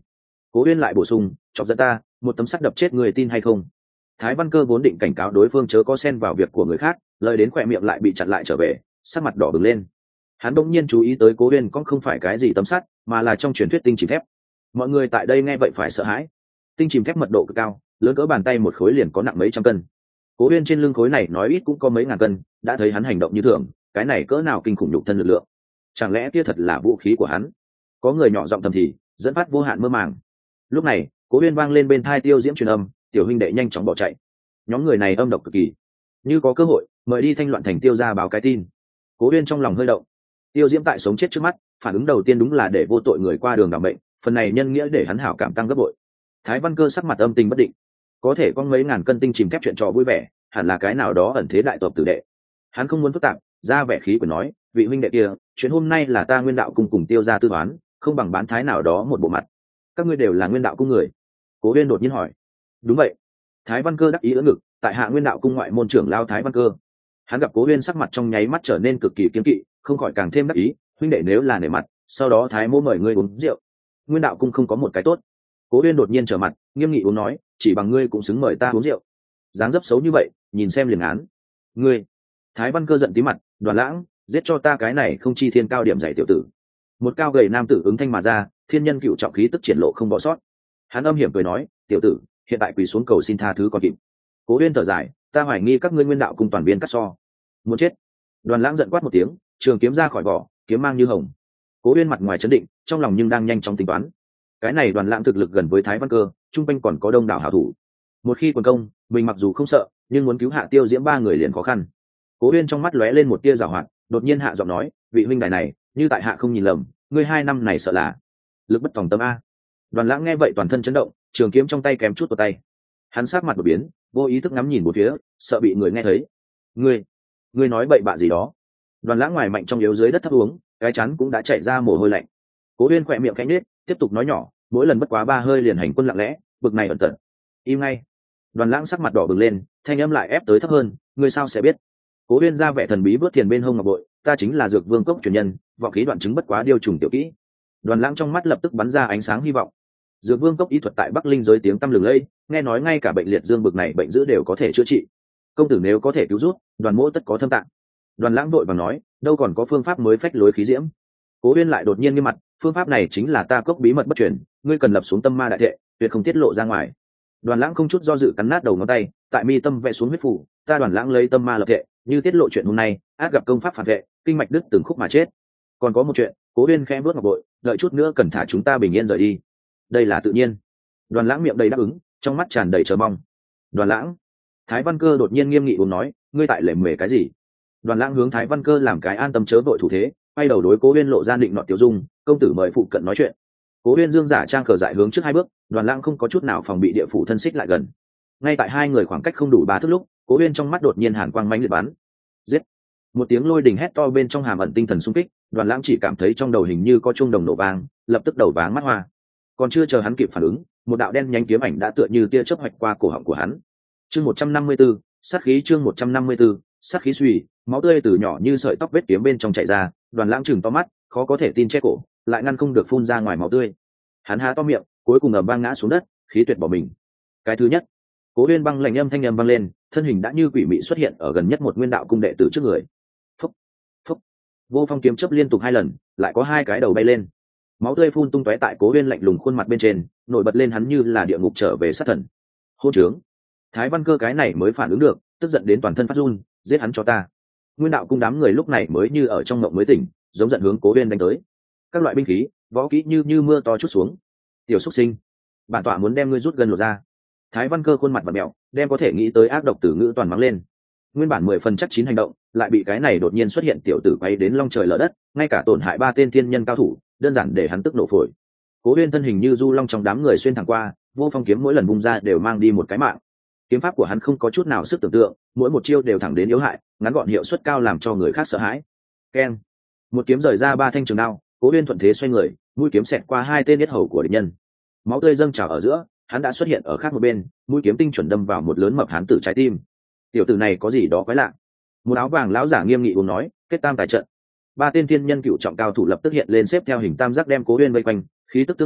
Cố Uyên lại bổ sung, chọc giận ta, một tấm sắt đập chết người tin hay không? Thái Văn Cơ vốn định cảnh cáo đối phương chớ có xen vào việc của người khác, lời đến khỏe miệng lại bị chặn lại trở về, sắc mặt đỏ bừng lên. Hắn bỗng nhiên chú ý tới Cố Uyên cũng không phải cái gì tấm sắt, mà là trong truyền thuyết tinh chìm thép. Mọi người tại đây nghe vậy phải sợ hãi. Tinh chìm thép mật độ cực cao, lớn cỡ bàn tay một khối liền có nặng mấy trăm cân. Cố Uyên trên lưng khối này nói ít cũng có mấy ngàn cân, đã thấy hắn hành động như thường, cái này cỡ nào kinh khủng nhục thân lực lượng. Chẳng lẽ kia thật là vũ khí của hắn? Có người nhỏ giọng thầm thì, dẫn phát vô hạn mơ màng. Lúc này, Cố Uyên vang lên bên tai Tiêu Diễm truyền âm, tiểu huynh đệ nhanh chóng bỏ chạy. Nhóm người này âm độc cực kỳ, như có cơ hội, mời đi Thanh Loạn Thành Tiêu gia báo cái tin. Cố Uyên trong lòng hơi động. Tiêu Diễm tại sống chết trước mắt, phản ứng đầu tiên đúng là để vô tội người qua đường đảm bệnh, phần này nhân nghĩa để hắn hảo cảm tăng gấp bội. Thái Văn Cơ sắc mặt âm tình bất định, có thể có mấy ngàn cân tinh chìm thép chuyện trò vui vẻ, hẳn là cái nào đó ẩn thế đại tộc tử đệ. Hắn không muốn phức tạp, ra vẻ khí của nói, vị huynh đệ kia, chuyện hôm nay là ta Nguyên Đạo cung cùng Tiêu gia tư toán, không bằng bán thái nào đó một bộ mặt. Các ngươi đều là Nguyên Đạo cung người? Cố Uyên đột nhiên hỏi. Đúng vậy. Thái Văn Cơ đắc ý ưỡn ngực, tại hạ Nguyên Đạo cung ngoại môn trưởng lao Thái Văn Cơ. Hắn gặp Cố Uyên sắc mặt trong nháy mắt trở nên cực kỳ kiêng kỵ, không khỏi càng thêm đắc ý, huynh đệ nếu là nể mặt, sau đó Thái mô mời ngươi uống rượu. Nguyên Đạo cung không có một cái tốt. Cố Uyên đột nhiên trở mặt, nghiêm nghị uống nói, chỉ bằng ngươi cũng xứng mời ta uống rượu. Dáng dấp xấu như vậy, nhìn xem liền án. Ngươi. Thái Văn Cơ giận tí mặt, Đoàn Lãng, giết cho ta cái này không chi thiên cao điểm dạy tiểu tử. Một cao gầy nam tử ứng thanh mà ra, thiên nhân cựu trọng khí tức triển lộ không bỏ sót. Hắn âm hiểm cười nói, tiểu tử, hiện tại quỳ xuống cầu xin tha thứ còn kịp. Cố Uyên thở dài, ta hoài nghi các ngươi Nguyên Đạo cung toàn viên cắt so. Muốn chết. Đoàn Lãng giận quát một tiếng, trường kiếm ra khỏi vỏ, kiếm mang như hồng. Cố Uyên mặt ngoài trấn định, trong lòng nhưng đang nhanh chóng tính toán. Cái này Đoàn Lãng thực lực gần với Thái Văn Cơ, trung quanh còn có đông đảo hảo thủ. Một khi quần công, mình mặc dù không sợ, nhưng muốn cứu hạ Tiêu Diễm ba người liền khó khăn. Cố Uyên trong mắt lóe lên một tia giảo hoạt, đột nhiên hạ giọng nói, vị huynh đài này, như tại hạ không nhìn lầm, ngươi hai năm này sợ là lực bất tòng tâm a. Đoàn Lãng nghe vậy toàn thân chấn động, trường kiếm trong tay kém chút vào tay. Hắn sát mặt đột biến, vô ý thức ngắm nhìn một phía, sợ bị người nghe thấy. Ngươi, ngươi nói bậy bạ gì đó? Đoàn Lãng ngoài mạnh trong yếu dưới đất thấp uống, cái chắn cũng đã chảy ra mồ hôi lạnh. Cố Uyên khẽ miệng khẽ nhếch, tiếp tục nói nhỏ, mỗi lần bất quá ba hơi liền hành quân lặng lẽ, bực này ẩn tật. Im ngay. Đoàn Lãng sắc mặt đỏ bừng lên, thanh âm lại ép tới thấp hơn, ngươi sao sẽ biết? Cố Uyên ra vẻ thần bí bước tiền bên hông ngọc bội, ta chính là Dược Vương cốc truyền nhân, vọng khí đoạn chứng bất quá điều trùng tiểu kỹ. Đoàn Lãng trong mắt lập tức bắn ra ánh sáng hy vọng. Dược Vương cốc y thuật tại Bắc Linh giới tiếng tăm lừng lẫy, nghe nói ngay cả bệnh liệt dương bực này bệnh dữ đều có thể chữa trị. Công tử nếu có thể cứu rút, Đoàn mỗ tất có thâm tạng. Đoàn Lãng đội vàng nói, đâu còn có phương pháp mới phách lối khí diễm. Cố Uyên lại đột nhiên nghiêm mặt, phương pháp này chính là ta cốc bí mật bất truyền, ngươi cần lập xuống tâm ma đại thệ, tuyệt không tiết lộ ra ngoài. Đoàn Lãng không chút do dự cắn nát đầu ngón tay, tại mi tâm vẽ xuống huyết phủ, ta Đoàn Lãng lấy tâm ma lập thệ, như tiết lộ chuyện hôm nay, át gặp công pháp phản vệ, kinh mạch đứt từng khúc mà chết. Còn có một chuyện, Cố Uyên khẽ bước ngọc bội, đợi chút nữa cần thả chúng ta bình yên rời đi. Đây là tự nhiên. Đoàn Lãng miệng đầy đáp ứng, trong mắt tràn đầy chờ mong. Đoàn Lãng. Thái Văn Cơ đột nhiên nghiêm nghị uống nói, ngươi tại lề mề cái gì? Đoàn Lãng hướng Thái Văn Cơ làm cái an tâm chớ vội thủ thế, quay đầu đối Cố Uyên lộ ra định nọ tiểu dung, công tử mời phụ cận nói chuyện. Cố Uyên dương giả trang cờ dại hướng trước hai bước, Đoàn Lãng không có chút nào phòng bị địa phủ thân xích lại gần. Ngay tại hai người khoảng cách không đủ ba thước lúc, Cố Uyên trong mắt đột nhiên hàn quang mãnh liệt bắn. Giết! Một tiếng lôi đình hét to bên trong hàm ẩn tinh thần xung kích, Đoàn Lãng chỉ cảm thấy trong đầu hình như có chuông đồng nổ vang, lập tức đầu váng mắt hoa. Còn chưa chờ hắn kịp phản ứng, một đạo đen nhánh kiếm ảnh đã tựa như tia chớp hoạch qua cổ họng của hắn. Chương một trăm năm mươi 154, sát khí chương một trăm năm mươi 154, sát khí suy, máu tươi từ nhỏ như sợi tóc vết kiếm bên trong chảy ra, Đoàn Lãng trừng to mắt, khó có thể tin che cổ, lại ngăn không được phun ra ngoài máu tươi. Hắn há to miệng, cuối cùng ầm vang ngã xuống đất, khí tuyệt bỏ mình. Cái thứ nhất, Cố Uyên băng lạnh âm thanh âm vang lên, thân hình đã như quỷ mị xuất hiện ở gần nhất một Nguyên Đạo cung đệ tử trước người. Phúc, phúc. Vô phong kiếm chớp liên tục hai lần, lại có hai cái đầu bay lên. Máu tươi phun tung tóe tại Cố Uyên lạnh lùng khuôn mặt bên trên, nổi bật lên hắn như là địa ngục trở về sát thần. Hôn trướng. Thái Văn Cơ cái này mới phản ứng được, tức giận đến toàn thân phát run, giết hắn cho ta. Nguyên Đạo cung đám người lúc này mới như ở trong mộng mới tỉnh, giống giận hướng Cố Uyên đánh tới. Các loại binh khí, võ kỹ như như mưa to chút xuống. Tiểu xuất sinh, bản tọa muốn đem ngươi rút gần lột ra. Thái Văn Cơ khuôn mặt bặm mẹo, đem có thể nghĩ tới ác độc tử ngữ toàn mắng lên. Nguyên bản mười phần chắc chín hành động, lại bị cái này đột nhiên xuất hiện tiểu tử quay đến long trời lở đất, ngay cả tổn hại ba tên thiên nhân cao thủ, đơn giản để hắn tức nổ phổi. Cố Uyên thân hình như du long trong đám người xuyên thẳng qua, vô phong kiếm mỗi lần vung ra đều mang đi một cái mạng. Kiếm pháp của hắn không có chút nào sức tưởng tượng, mỗi một chiêu đều thẳng đến yếu hại, ngắn gọn hiệu suất cao làm cho người khác sợ hãi. Keng! Một kiếm rời ra ba thanh trường đao, Cố Uyên thuận thế xoay người, mũi kiếm xẹt qua hai tên yết hầu của địch nhân. Máu tươi dâng trào ở giữa, hắn đã xuất hiện ở khác một bên, mũi kiếm tinh chuẩn đâm vào một lớn mập hán tử trái tim. Tiểu tử này có gì đó quái lạ. Một áo vàng lão giả nghiêm nghị uống nói, kết tam tài trận. Ba tên thiên nhân cựu trọng cao thủ lập tức hiện lên xếp theo hình tam giác đem Cố Uyên vây quanh, khí tức tương liên,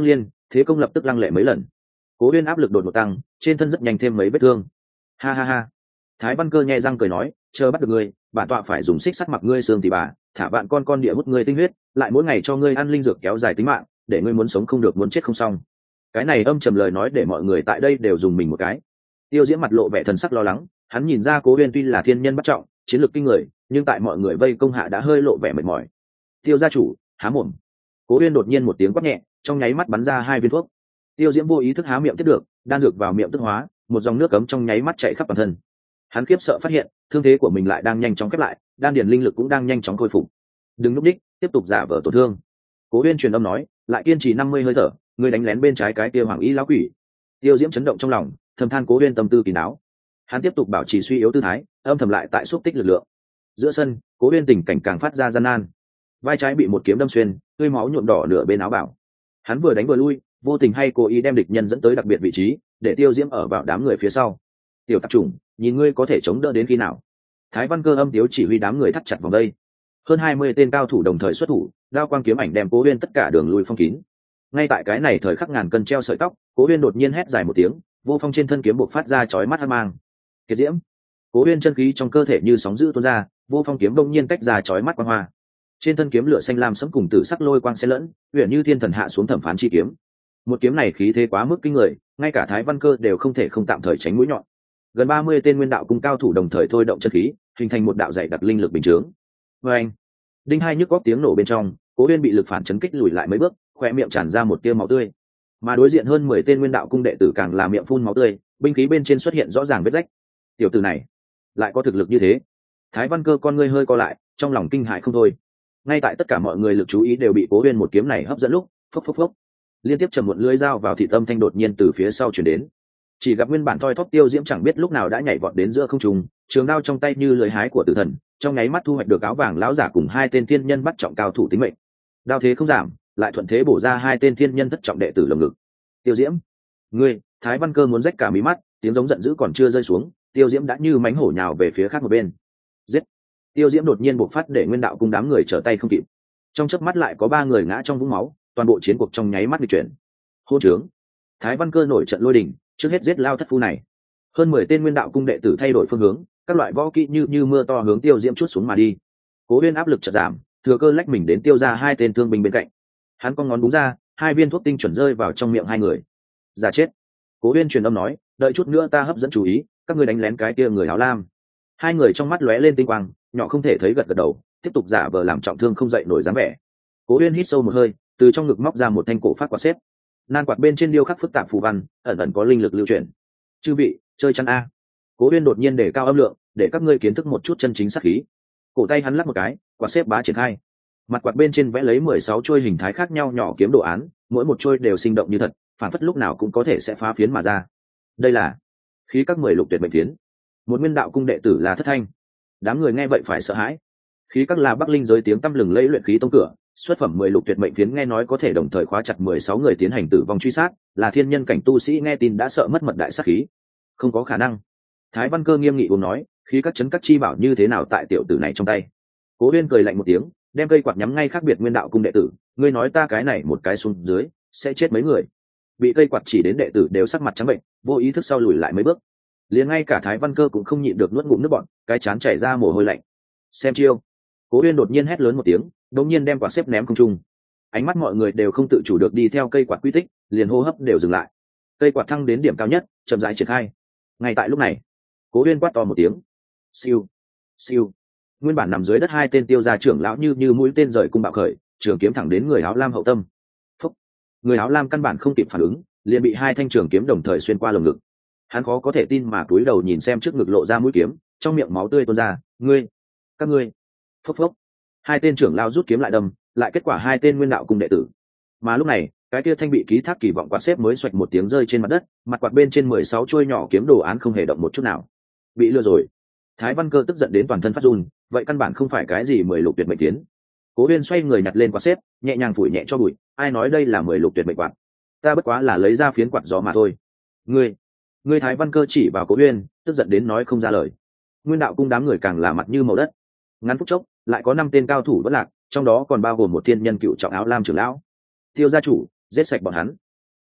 thế công lập tức lăng lệ mấy lần. Cố Uyên áp lực đột ngột tăng, trên thân rất nhanh thêm mấy vết thương. Ha ha ha. Thái Văn Cơ nhẹ răng cười nói, chờ bắt được ngươi, bản tọa phải dùng xích sắt mặc ngươi xương thì bà, thả vạn con con địa hút ngươi tinh huyết, lại mỗi ngày cho ngươi ăn linh dược kéo dài tính mạng, để ngươi muốn sống không được muốn chết không xong. Cái này âm trầm lời nói để mọi người tại đây đều dùng mình một cái. Tiêu Diễm mặt lộ vẻ thần sắc lo lắng, hắn nhìn ra Cố Uyên tuy là thiên nhân bất trọng, chiến lược kinh người, nhưng tại mọi người vây công hạ đã hơi lộ vẻ mệt mỏi. Tiêu gia chủ, há mồm. Cố Uyên đột nhiên một tiếng quát nhẹ, trong nháy mắt bắn ra hai viên thuốc. Tiêu Diễm vô ý thức há miệng tiếp được, đan dược vào miệng tức hóa, một dòng nước cấm trong nháy mắt chạy khắp toàn thân. Hắn khiếp sợ phát hiện, thương thế của mình lại đang nhanh chóng khép lại, đan điền linh lực cũng đang nhanh chóng khôi phục. Đừng lúc đích, tiếp tục giả vờ tổn thương. Cố Uyên truyền âm nói, lại kiên trì năm mươi hơi thở, ngươi đánh lén bên trái cái kia hoàng y lão quỷ. Tiêu Diễm chấn động trong lòng, thầm than Cố Uyên tâm tư kỳ đáo. Hắn tiếp tục bảo trì suy yếu tư thái, âm thầm lại tại xúc tích lực lượng. Giữa sân, Cố Uyên tình cảnh càng phát ra gian nan. Vai trái bị một kiếm đâm xuyên, tươi máu nhuộm đỏ nửa bên áo bảo. Hắn vừa đánh vừa lui, vô tình hay cố ý đem địch nhân dẫn tới đặc biệt vị trí, để Tiêu Diễm ở vào đám người phía sau. Tiểu tạp chủng, nhìn ngươi có thể chống đỡ đến khi nào? Thái Văn Cơ âm tiếu chỉ huy đám người thắt chặt vòng đây. Hơn hai mươi tên cao thủ đồng thời xuất thủ, đao quang kiếm ảnh đem Cố Uyên tất cả đường lui phong kín. Ngay tại cái này thời khắc ngàn cân treo sợi tóc, Cố Uyên đột nhiên hét dài một tiếng, vô phong trên thân kiếm bộc phát ra chói mắt hàn mang. Kiệt diễm. Cố Uyên chân khí trong cơ thể như sóng dữ tuôn ra, vô phong kiếm đông nhiên tách ra chói mắt quang hoa. Trên thân kiếm lửa xanh lam sẫm cùng tử sắc lôi quang xen lẫn, huyền như thiên thần hạ xuống thẩm phán chi kiếm. Một kiếm này khí thế quá mức kinh người, ngay cả Thái Văn Cơ đều không thể không tạm thời tránh mũi nhọn. Gần ba mươi tên nguyên đạo cung cao thủ đồng thời thôi động chân khí, hình thành một đạo dày đặc linh lực bình chướng. Oeng! Đinh hai nhức góc tiếng nổ bên trong, Cố Uyên bị lực phản chấn kích lùi lại mấy bước, khóe miệng tràn ra một tia máu tươi. Mà đối diện hơn mười tên nguyên đạo cung đệ tử càng là miệng phun máu tươi, binh khí bên trên xuất hiện rõ ràng vết rách. Tiểu tử này lại có thực lực như thế. Thái Văn Cơ con ngươi hơi co lại, trong lòng kinh hãi không thôi. Ngay tại tất cả mọi người lực chú ý đều bị Cố Uyên một kiếm này hấp dẫn lúc, phốc phốc phốc, liên tiếp trầm muộn lưỡi dao vào thị tâm thanh đột nhiên từ phía sau truyền đến. Chỉ gặp nguyên bản thoi thóp Tiêu Diễm chẳng biết lúc nào đã nhảy vọt đến giữa không trung, trường đao trong tay như lưỡi hái của tử thần, trong nháy mắt thu hoạch được áo vàng lão giả cùng hai tên thiên nhân bắt trọng cao thủ tính mệnh. Đao thế không giảm, lại thuận thế bổ ra hai tên thiên nhân thất trọng đệ tử lồng ngực. Tiêu Diễm, ngươi! Thái Văn Cơ muốn rách cả mí mắt, tiếng giống giận dữ còn chưa rơi xuống, Tiêu Diễm đã như mánh hổ nhào về phía khác một bên. Giết! Tiêu Diễm đột nhiên bộc phát để nguyên đạo cung đám người trở tay không kịp. Trong chớp mắt lại có ba người ngã trong vũng máu, toàn bộ chiến cuộc trong nháy mắt di chuyển. Hôn trướng! Thái Văn Cơ nổi trận lôi đình, trước hết giết lao thất phu này. Hơn mười tên nguyên đạo cung đệ tử thay đổi phương hướng, các loại võ kỹ như như mưa to hướng Tiêu Diễm chút xuống mà đi. Cố Uyên áp lực chợt giảm, thừa cơ lách mình đến tiêu ra hai tên thương binh bên cạnh. Hắn cong ngón đúng ra, hai viên thuốc tinh chuẩn rơi vào trong miệng hai người. Giả chết! Cố Uyên truyền âm nói, đợi chút nữa ta hấp dẫn chú ý, các ngươi đánh lén cái kia người áo lam. Hai người trong mắt lóe lên tinh quang, nhỏ không thể thấy gật gật đầu, tiếp tục giả vờ làm trọng thương không dậy nổi dáng vẻ. Cố Uyên hít sâu một hơi, từ trong ngực móc ra một thanh cổ phát quạt xếp. Nan quạt bên trên điêu khắc phức tạp phù văn, ẩn ẩn có linh lực lưu chuyển. Chư vị, chơi chăn a. Cố Uyên đột nhiên để cao âm lượng, để các ngươi kiến thức một chút chân chính sát khí. Cổ tay hắn lắc một cái, quạt xếp bá triển khai. Mặt quạt bên trên vẽ lấy mười sáu chuôi hình thái khác nhau nhỏ kiếm đồ án, mỗi một chuôi đều sinh động như thật, phản phất lúc nào cũng có thể sẽ phá phiến mà ra. Đây là khí các mười lục tuyệt mệnh phiến. Một nguyên đạo cung đệ tử là Thất Thanh. Đám người nghe vậy phải sợ hãi. Khí các là Bắc Linh giới tiếng tăm lừng lẫy luyện khí tông cửa, xuất phẩm mười lục tuyệt mệnh phiến nghe nói có thể đồng thời khóa chặt mười sáu người tiến hành tử vong truy sát, là thiên nhân cảnh tu sĩ nghe tin đã sợ mất mật đại sát khí. Không có khả năng. Thái Văn Cơ nghiêm nghị uống nói, khí các chấn các chi bảo như thế nào tại tiểu tử này trong tay. Cố Uyên cười lạnh một tiếng, đem cây quạt nhắm ngay khác biệt nguyên đạo cung đệ tử, ngươi nói ta cái này một cái xuống dưới sẽ chết mấy người. Bị cây quạt chỉ đến đệ tử đều sắc mặt trắng bệnh, vô ý thức sau lùi lại mấy bước. Liền ngay cả Thái Văn Cơ cũng không nhịn được nuốt ngụm nước bọt, cái chán chảy ra mồ hôi lạnh. Xem chiêu! Cố Uyên đột nhiên hét lớn một tiếng, đột nhiên đem quạt xếp ném không trung. Ánh mắt mọi người đều không tự chủ được đi theo cây quạt quy tích, liền hô hấp đều dừng lại. Cây quạt thăng đến điểm cao nhất, chậm rãi triển khai. Ngay tại lúc này, Cố Uyên quát to một tiếng. Siêu, siêu. Nguyên bản nằm dưới đất hai tên tiêu gia trưởng lão như như mũi tên rời cung bạo khởi, trường kiếm thẳng đến người áo lam hậu tâm. Phúc. Người áo lam căn bản không kịp phản ứng, liền bị hai thanh trường kiếm đồng thời xuyên qua lồng ngực. Hắn khó có thể tin mà cúi đầu nhìn xem trước ngực lộ ra mũi kiếm, trong miệng máu tươi tuôn ra. Ngươi, các ngươi. Phốc phốc. Hai tên trưởng lão rút kiếm lại đâm, lại kết quả hai tên nguyên đạo cùng đệ tử. Mà lúc này, cái kia thanh bị ký thác kỳ vọng quạt xếp mới xoạch một tiếng rơi trên mặt đất, mặt quạt bên trên mười sáu chuôi nhỏ kiếm đồ án không hề động một chút nào. Bị lừa rồi. Thái Văn Cơ tức giận đến toàn thân phát run, vậy căn bản không phải cái gì mười lục tuyệt mệnh tiến. Cố Uyên xoay người nhặt lên quạt xếp, nhẹ nhàng phủi nhẹ cho bụi, ai nói đây là mười lục tuyệt mệnh quạt? Ta bất quá là lấy ra phiến quạt gió mà thôi. Ngươi, ngươi Thái Văn Cơ chỉ vào Cố Uyên, tức giận đến nói không ra lời. Nguyên đạo cung đám người càng là mặt như màu đất. Ngắn phút chốc, lại có năm tên cao thủ vẫn lạc, trong đó còn bao gồm một thiên nhân cựu trọng áo lam trưởng lão. Tiêu gia chủ, giết sạch bọn hắn.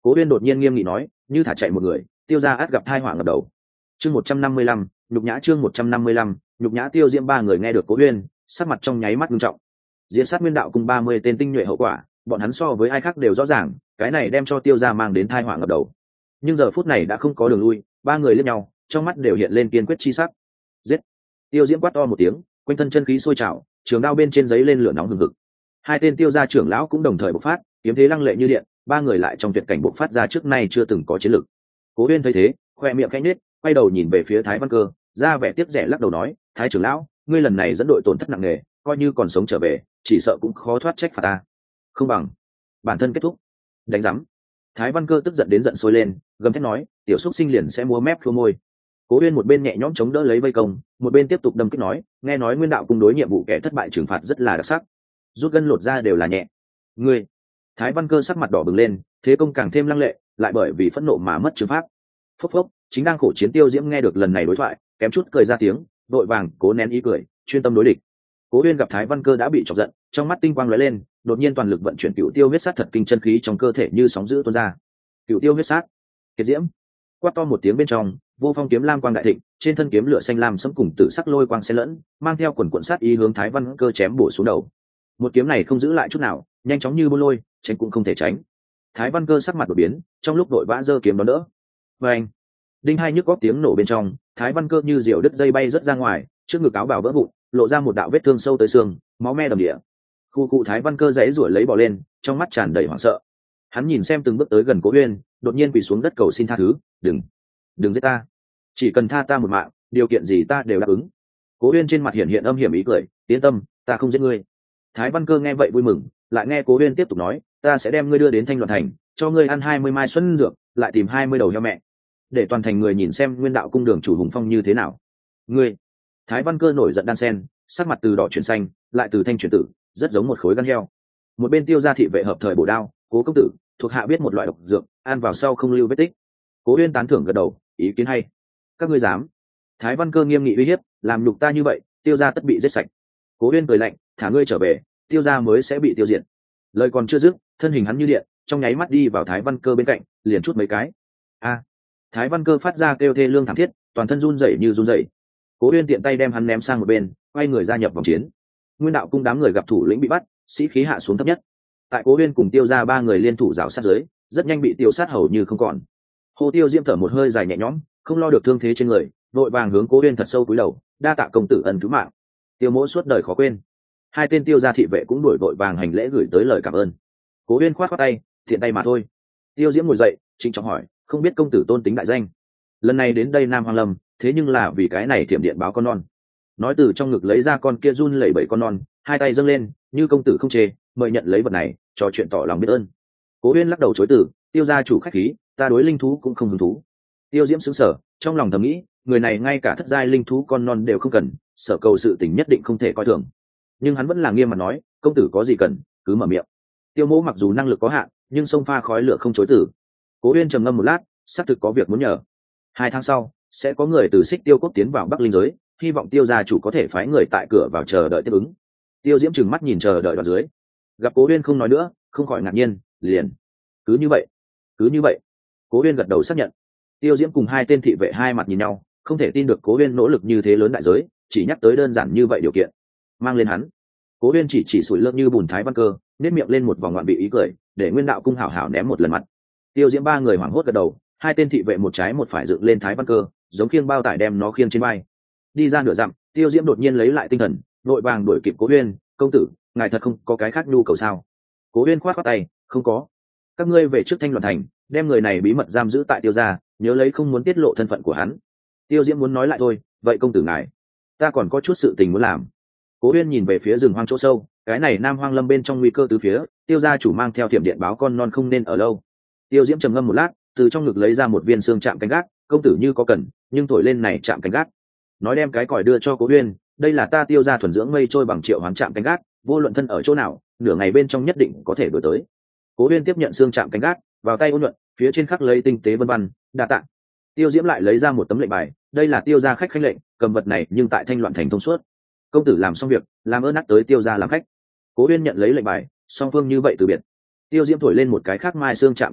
Cố Uyên đột nhiên nghiêm nghị nói, như thả chạy một người, tiêu gia át gặp tai họa ngập đầu. Chương một trăm năm mươi lăm, nhục nhã chương một trăm năm mươi lăm, nhục nhã. Tiêu Diễm ba người nghe được Cố Uyên, sắc mặt trong nháy mắt nghiêm trọng. Diễn sát Nguyên Đạo cùng ba mươi tên tinh nhuệ hậu quả, bọn hắn so với ai khác đều rõ ràng, cái này đem cho Tiêu gia mang đến tai họa ngập đầu. Nhưng giờ phút này đã không có đường lui, ba người liếc nhau, trong mắt đều hiện lên kiên quyết chi sắc. Giết! Tiêu Diễm quát to một tiếng, quanh thân chân khí sôi trào, trường đao bên trên giấy lên lửa nóng hừng hực. Hai tên Tiêu gia trưởng lão cũng đồng thời bộc phát, kiếm thế lăng lệ như điện, ba người lại trong tuyệt cảnh bộc phát ra trước nay chưa từng có chiến lực. Cố Uyên thấy thế, khoe miệng khẽ nhếch, quay đầu nhìn về phía Thái Văn Cơ, ra vẻ tiếc rẻ lắc đầu nói, Thái trưởng lão, ngươi lần này dẫn đội tổn thất nặng nề, coi như còn sống trở về, chỉ sợ cũng khó thoát trách phạt ta. Không bằng bản thân kết thúc. Đánh rắm. Thái Văn Cơ tức giận đến giận sôi lên, gầm thét nói, tiểu xúc sinh liền sẽ múa mép khua môi. Cố Uyên một bên nhẹ nhõm chống đỡ lấy vây công, một bên tiếp tục đâm kích nói, nghe nói Nguyên Đạo cung đối nhiệm vụ kẻ thất bại trừng phạt rất là đặc sắc, rút gân lột ra đều là nhẹ. Ngươi! Thái Văn Cơ sắc mặt đỏ bừng lên, thế công càng thêm lăng lệ, lại bởi vì phẫn nộ mà mất trường pháp. Phốc phốc, chính đang khổ chiến Tiêu Diễm nghe được lần này đối thoại, kém chút cười ra tiếng, đội vàng cố nén ý cười, chuyên tâm đối địch. Cố Uyên gặp Thái Văn Cơ đã bị chọc giận, trong mắt tinh quang lóe lên, đột nhiên toàn lực vận chuyển Cựu Tiêu huyết sát thật kinh chân khí trong cơ thể như sóng dữ tuôn ra. Cựu Tiêu huyết sát, kiệt diễm. Quát to một tiếng bên trong, vô phong kiếm lam quang đại thịnh, trên thân kiếm lửa xanh lam sẫm cùng tử sắc lôi quang xen lẫn, mang theo quần cuộn sát ý hướng Thái Văn Cơ chém bổ xuống đầu. Một kiếm này không giữ lại chút nào, nhanh chóng như bôn lôi, tránh cũng không thể tránh. Thái Văn Cơ sắc mặt đột biến, trong lúc đội vã giơ kiếm đón đỡ. Oeng! Đinh hai nhức góc tiếng nổ bên trong, Thái Văn Cơ như diều đứt dây bay rất ra ngoài, trước ngực áo bào vỡ vụn, lộ ra một đạo vết thương sâu tới xương, máu me đầm địa. Khu cụ Thái Văn Cơ giãy giụa lấy bò lên, trong mắt tràn đầy hoảng sợ. Hắn nhìn xem từng bước tới gần Cố Uyên, đột nhiên quỳ xuống đất cầu xin tha thứ, "Đừng, đừng giết ta, chỉ cần tha ta một mạng, điều kiện gì ta đều đáp ứng." Cố Uyên trên mặt hiện hiện âm hiểm ý cười, "Yên tâm, ta không giết ngươi." Thái Văn Cơ nghe vậy vui mừng, lại nghe Cố Uyên tiếp tục nói, "Ta sẽ đem ngươi đưa đến Thanh Loan thành, cho ngươi ăn hai mươi mai xuân dược, lại tìm hai mươi đầu heo mẹ, để toàn thành người nhìn xem Nguyên Đạo cung đường chủ hùng phong như thế nào." Ngươi! Thái Văn Cơ nổi giận đan sen, sắc mặt từ đỏ chuyển xanh, lại từ thanh chuyển tử, rất giống một khối gan heo. Một bên Tiêu gia thị vệ hợp thời bổ đao, "Cố công tử, thuộc hạ biết một loại độc dược, ăn vào sau không lưu vết tích." Cố Uyên tán thưởng gật đầu, "Ý kiến hay. Các ngươi dám?" Thái Văn Cơ nghiêm nghị uy hiếp, "Làm nhục ta như vậy, Tiêu gia tất bị giết sạch." Cố Uyên cười lạnh, "Thả ngươi trở về, Tiêu gia mới sẽ bị tiêu diệt." Lời còn chưa dứt, thân hình hắn như điện, trong nháy mắt đi vào Thái Văn Cơ bên cạnh, liền chút mấy cái. A! Thái Văn Cơ phát ra kêu thê lương thảm thiết, toàn thân run rẩy như run rẩy. Cố Uyên tiện tay đem hắn ném sang một bên, quay người gia nhập vòng chiến. Nguyên Đạo cung đám người gặp thủ lĩnh bị bắt, sĩ khí hạ xuống thấp nhất. Tại Cố Uyên cùng Tiêu gia ba người liên thủ rào sát dưới, rất nhanh bị tiêu sát hầu như không còn. Hồ Tiêu Diễm thở một hơi dài nhẹ nhõm, không lo được thương thế trên người, vội vàng hướng Cố Uyên thật sâu cúi đầu, đa tạ công tử ân cứu mạng. Tiêu mỗ suốt đời khó quên. Hai tên Tiêu gia thị vệ cũng đuổi vội vàng hành lễ gửi tới lời cảm ơn. Cố Uyên khoát khoát tay, thiện tay mà thôi. Tiêu Diễm ngồi dậy, trịnh trọng hỏi, không biết công tử tôn tính đại danh? Lần này đến đây Nam Hoang Lâm, thế nhưng là vì cái này thiểm điện báo con non. Nói từ trong ngực lấy ra con kia run lẩy bẩy con non, hai tay dâng lên, như công tử không chê, mời nhận lấy vật này, trò chuyện tỏ lòng biết ơn. Cố Uyên lắc đầu chối từ, Tiêu gia chủ khách khí, ta đối linh thú cũng không hứng thú. Tiêu Diễm sững sờ, trong lòng thầm nghĩ, người này ngay cả thất giai linh thú con non đều không cần, sở cầu sự tình nhất định không thể coi thường. Nhưng hắn vẫn là nghiêm mặt nói, công tử có gì cần, cứ mở miệng. Tiêu mỗ mặc dù năng lực có hạn, nhưng sông pha khói lửa không chối từ. Cố Uyên trầm ngâm một lát, xác thực có việc muốn nhờ. Hai tháng sau, sẽ có người từ Xích Tiêu quốc tiến vào Bắc Linh giới, hy vọng Tiêu gia chủ có thể phái người tại cửa vào chờ đợi tiếp ứng. Tiêu Diễm trừng mắt nhìn chờ đợi đoạn dưới, gặp Cố Uyên không nói nữa, không khỏi ngạc nhiên, liền, cứ như vậy, cứ như vậy. Cố Uyên gật đầu xác nhận. Tiêu Diễm cùng hai tên thị vệ hai mặt nhìn nhau, không thể tin được Cố Uyên nỗ lực như thế lớn đại giới, chỉ nhắc tới đơn giản như vậy điều kiện, mang lên hắn. Cố Uyên chỉ chỉ sủi lơ như bùn Thái Văn Cơ, nét miệng lên một vòng ngoạn vị ý cười, để Nguyên Đạo cung hảo hảo ném một lần mặt. Tiêu Diễm ba người hoảng hốt gật đầu, hai tên thị vệ một trái một phải dựng lên Thái Văn Cơ, giống khiêng bao tải đem nó khiêng trên vai. Đi ra nửa dặm, Tiêu Diễm đột nhiên lấy lại tinh thần, vội vàng đuổi kịp Cố Uyên, công tử, ngài thật không có cái khác nhu cầu sao? Cố Uyên khoát khoát tay, không có. Các ngươi về trước Thanh Loan thành, đem người này bí mật giam giữ tại Tiêu gia, nhớ lấy không muốn tiết lộ thân phận của hắn. Tiêu Diễm muốn nói lại thôi, vậy công tử ngài, ta còn có chút sự tình muốn làm. Cố Uyên nhìn về phía rừng hoang chỗ sâu, cái này Nam Hoang Lâm bên trong nguy cơ tứ phía, Tiêu gia chủ mang theo thiểm điện báo con non không nên ở lâu. Tiêu Diễm trầm ngâm một lát, từ trong ngực lấy ra một viên xương chạm canh gác, công tử như có cần, nhưng thổi lên này chạm canh gác. Nói đem cái còi đưa cho Cố Uyên, đây là ta Tiêu gia thuần dưỡng mây trôi bằng triệu hoán chạm canh gác, vô luận thân ở chỗ nào, nửa ngày bên trong nhất định có thể đuổi tới. Cố Uyên tiếp nhận xương chạm canh gác, vào tay ôn nhuận, phía trên khắc lấy tinh tế vân vân, đa tạ. Tiêu Diễm lại lấy ra một tấm lệnh bài, đây là Tiêu gia khách khanh lệnh, cầm vật này nhưng tại Thanh Loan thành thông suốt. Công tử làm xong việc, làm ơn nát tới Tiêu gia làm khách. Cố Uyên nhận lấy lệnh bài, song phương như vậy từ biệt. Tiêu Diễm thổi lên một cái khác mai xương chạm canh gác,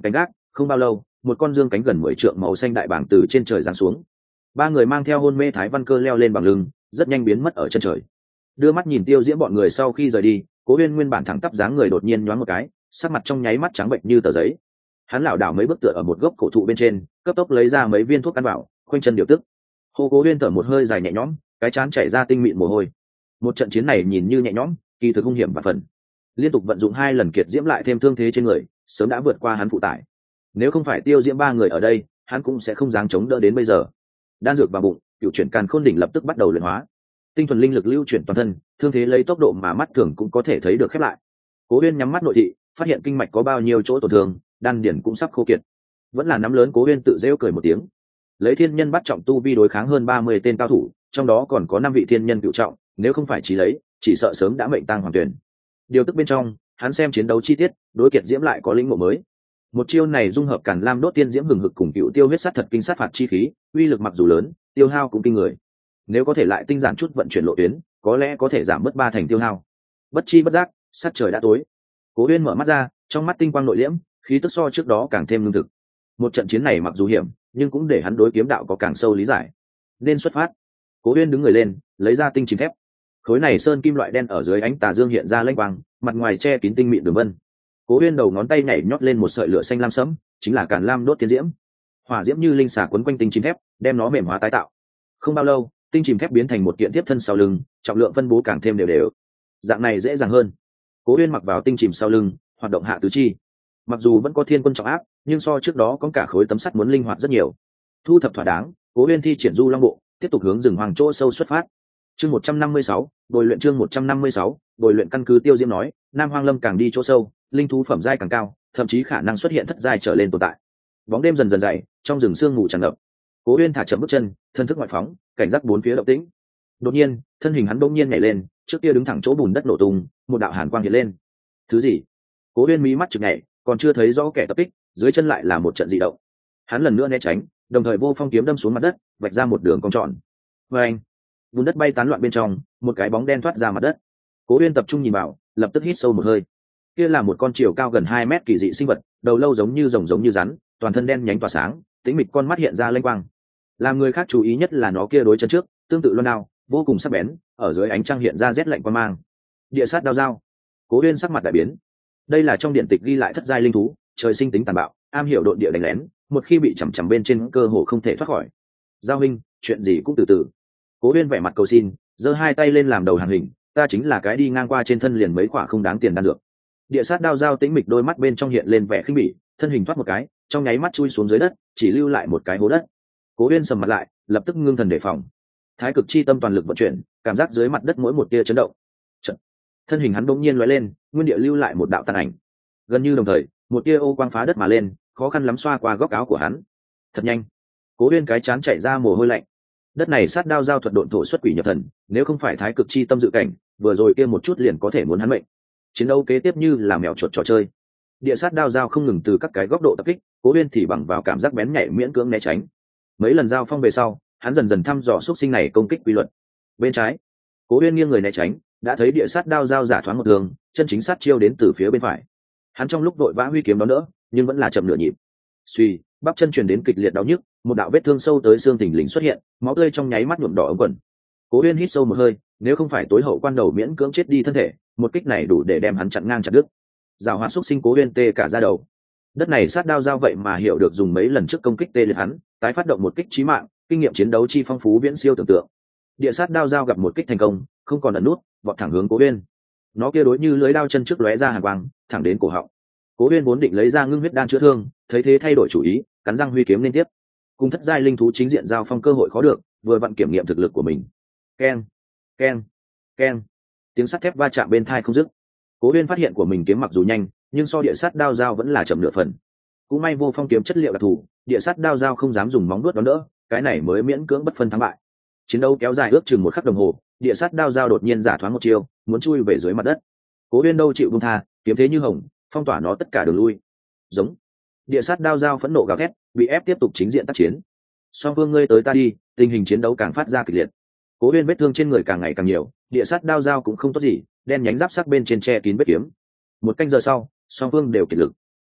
Không bao lâu, một con dương cánh gần mười trượng màu xanh đại bảng từ trên trời giáng xuống. Ba người mang theo hôn mê Thái Văn Cơ leo lên bằng lưng, rất nhanh biến mất ở chân trời. Đưa mắt nhìn Tiêu Diễm bọn người sau khi rời đi, Cố Huyên nguyên bản thẳng tắp dáng người đột nhiên nhoáng một cái, sắc mặt trong nháy mắt trắng bệnh như tờ giấy. Hắn lảo đảo mấy bước tựa ở một gốc cổ thụ bên trên, cấp tốc lấy ra mấy viên thuốc ăn vào, khoanh chân điều tức. Hồ Cố Huyên thở một hơi dài nhẹ nhõm, cái trán chảy ra tinh mịn mồ hôi. Một trận chiến này nhìn như nhẹ nhõm, kỳ thực hung hiểm và phần. Liên tục vận dụng hai lần kiệt diễm lại thêm thương thế trên người, sớm đã vượt qua hắn phụ tải. Nếu không phải Tiêu Diễm ba người ở đây, hắn cũng sẽ không dám chống đỡ đến bây giờ. Đan dược vào bụng, cựu chuyển càn khôn đỉnh lập tức bắt đầu luyện hóa. Tinh thuần linh lực lưu chuyển toàn thân, thương thế lấy tốc độ mà mắt thường cũng có thể thấy được khép lại. Cố Huyên nhắm mắt nội thị, phát hiện kinh mạch có bao nhiêu chỗ tổn thương, đan điển cũng sắp khô kiệt. Vẫn là nắm lớn Cố Huyên tự rêu cười một tiếng. Lấy thiên nhân bắt trọng tu vi đối kháng hơn ba mươi tên cao thủ, trong đó còn có năm vị thiên nhân cựu trọng, nếu không phải chỉ lấy, chỉ sợ sớm đã mệnh tang hoàng tuyển. Điều tức bên trong, hắn xem chiến đấu chi tiết, đối kiệt diễm lại có lĩnh ngộ mới. Một chiêu này dung hợp Càn Lam đốt tiên diễm hừng hực cùng cựu tiêu huyết sát thật kinh sát phạt chi khí, uy lực mặc dù lớn, tiêu hao cũng kinh người. Nếu có thể lại tinh giản chút vận chuyển lộ tuyến, có lẽ có thể giảm bớt ba thành tiêu hao. Bất chi bất giác, sát trời đã tối. Cố Huyên mở mắt ra, trong mắt tinh quang nội liễm, khí tức so trước đó càng thêm lương thực. Một trận chiến này mặc dù hiểm, nhưng cũng để hắn đối kiếm đạo có càng sâu lý giải. Nên xuất phát. Cố Huyên đứng người lên, lấy ra tinh chìm thép. Khối này sơn kim loại đen ở dưới ánh tà dương hiện ra lênh quang, mặt ngoài che kín tinh mịn đường vân. Cố Huyên đầu ngón tay nhảy nhót lên một sợi lửa xanh lam sẫm, chính là Càn Lam đốt tiên diễm. Hỏa diễm như linh xà quấn quanh tinh chìm thép, đem nó mềm hóa tái tạo. Không bao lâu, tinh chìm thép biến thành một kiện tiếp thân sau lưng, trọng lượng phân bố càng thêm đều đều. Dạng này dễ dàng hơn. Cố Huyên mặc vào tinh chìm sau lưng, hoạt động hạ tứ chi. Mặc dù vẫn có thiên quân trọng áp, nhưng so trước đó có cả khối tấm sắt muốn linh hoạt rất nhiều. Thu thập thỏa đáng, Cố Huyên thi triển du long bộ, tiếp tục hướng rừng hoàng chỗ sâu xuất phát. Chương một trăm năm mươi sáu, bồi luyện chương một trăm năm mươi sáu, bồi luyện căn cứ Tiêu Diễm nói, Nam Hoang Lâm càng đi chỗ sâu, linh thú phẩm giai càng cao, thậm chí khả năng xuất hiện thất giai trở lên tồn tại. Bóng đêm dần dần dày, trong rừng sương mù tràn ngập. Cố Huyên thả chậm bước chân, thân thức ngoại phóng, cảnh giác bốn phía động tĩnh. Đột nhiên, thân hình hắn bỗng nhiên nhảy lên, trước kia đứng thẳng chỗ bùn đất nổ tung, một đạo hàn quang hiện lên. Thứ gì? Cố Huyên mí mắt chực nhảy, còn chưa thấy rõ kẻ tập kích, dưới chân lại là một trận dị động. Hắn lần nữa né tránh, đồng thời vô phong kiếm đâm xuống mặt đất, vạch ra một đường cong tròn. Vâng! Bùn đất bay tán loạn bên trong, một cái bóng đen thoát ra mặt đất. Cố Huyên tập trung nhìn vào, lập tức hít sâu một hơi. Kia là một con chiều cao gần hai mét kỳ dị sinh vật, đầu lâu giống như rồng giống như rắn, toàn thân đen nhánh tỏa sáng, tĩnh mịch con mắt hiện ra lênh quang. Làm người khác chú ý nhất là nó kia đối chân trước, tương tự loan đao, vô cùng sắc bén, ở dưới ánh trăng hiện ra rét lạnh quan mang. Địa sát đao dao. Cố Huyên sắc mặt đại biến. Đây là trong điện tịch ghi lại thất giai linh thú, trời sinh tính tàn bạo, am hiểu độn địa đánh lén, một khi bị chằm chằm bên trên cơ hồ không thể thoát khỏi. Giao huynh, chuyện gì cũng từ từ. Cố Huyên vẻ mặt cầu xin, giơ hai tay lên làm đầu hàng hình, ta chính là cái đi ngang qua trên thân liền mấy quả không đáng tiền đan dược. Địa sát đao dao tĩnh mịch đôi mắt bên trong hiện lên vẻ khinh bỉ, thân hình thoát một cái, trong nháy mắt chui xuống dưới đất, chỉ lưu lại một cái hố đất. Cố Huyên sầm mặt lại, lập tức ngưng thần đề phòng. Thái cực chi tâm toàn lực vận chuyển, cảm giác dưới mặt đất mỗi một tia chấn động. Chật. Thân hình hắn bỗng nhiên lóe lên, nguyên địa lưu lại một đạo tàn ảnh. Gần như đồng thời, một tia ô quang phá đất mà lên, khó khăn lắm xoa qua góc áo của hắn. Thật nhanh. Cố Huyên cái chán chảy ra mồ hôi lạnh. Đất này sát đao giao thuật độn thổ xuất quỷ nhập thần, nếu không phải thái cực chi tâm dự cảnh, vừa rồi kia một chút liền có thể muốn hắn mệnh. Chiến đấu kế tiếp như là mèo chuột trò chơi. Địa sát đao giao không ngừng từ các cái góc độ tập kích, Cố Huyên thì bằng vào cảm giác bén nhạy miễn cưỡng né tránh. Mấy lần giao phong về sau, hắn dần dần thăm dò xúc sinh này công kích quy luật. Bên trái, Cố Huyên nghiêng người né tránh, đã thấy địa sát đao giao giả thoáng một đường, chân chính sát chiêu đến từ phía bên phải. Hắn trong lúc đội vã huy kiếm đó nữa, nhưng vẫn là chậm nửa nhịp. Suy, bắp chân truyền đến kịch liệt đau nhức, một đạo vết thương sâu tới xương thình lình xuất hiện, máu tươi trong nháy mắt nhuộm đỏ ống quần. Cố Huyên hít sâu một hơi, nếu không phải tối hậu quan đầu miễn cưỡng chết đi thân thể, một kích này đủ để đem hắn chặn ngang chặt đứt. Giảo hoạt xúc sinh Cố Huyên tê cả da đầu. Đất này sát đao giao vậy mà hiểu được dùng mấy lần trước công kích tê liệt hắn, tái phát động một kích chí mạng, kinh nghiệm chiến đấu chi phong phú viễn siêu tưởng tượng. Địa sát đao giao gặp một kích thành công, không còn ẩn nút, vọt thẳng hướng Cố Huyên. Nó kia đối như lưới đao chân trước lóe ra hàn quang, thẳng đến cổ họng. Cố Huyên vốn định lấy ra ngưng huyết đan chữa thương, thấy thế thay đổi chủ ý, cắn răng huy kiếm liên tiếp. Cùng thất giai linh thú chính diện giao phong cơ hội khó được, vừa vặn kiểm nghiệm thực lực của mình. Keng, keng, keng. Tiếng sắt thép va chạm bên tai không dứt. Cố Huyên phát hiện của mình kiếm mặc dù nhanh, nhưng so địa sát đao dao vẫn là chậm nửa phần. Cũng may vô phong kiếm chất liệu đặc thù, địa sát đao dao không dám dùng móng vuốt đón đỡ, cái này mới miễn cưỡng bất phân thắng bại. Chiến đấu kéo dài ước chừng một khắc đồng hồ, địa sát đao dao đột nhiên giả thoáng một chiêu, muốn chui về dưới mặt đất. Cố Huyên đâu chịu buông tha, kiếm thế như hồng, phong tỏa nó tất cả đường lui. Giống. Địa sát đao dao phẫn nộ gào thét, bị ép tiếp tục chính diện tác chiến. Song phương ngươi tới ta đi, tình hình chiến đấu càng phát ra kịch liệt. Cố Huyên vết thương trên người càng ngày càng nhiều, địa sát đao dao cũng không tốt gì, đen nhánh giáp sắc bên trên che kín vết kiếm. Một canh giờ sau, song phương đều kiệt lực.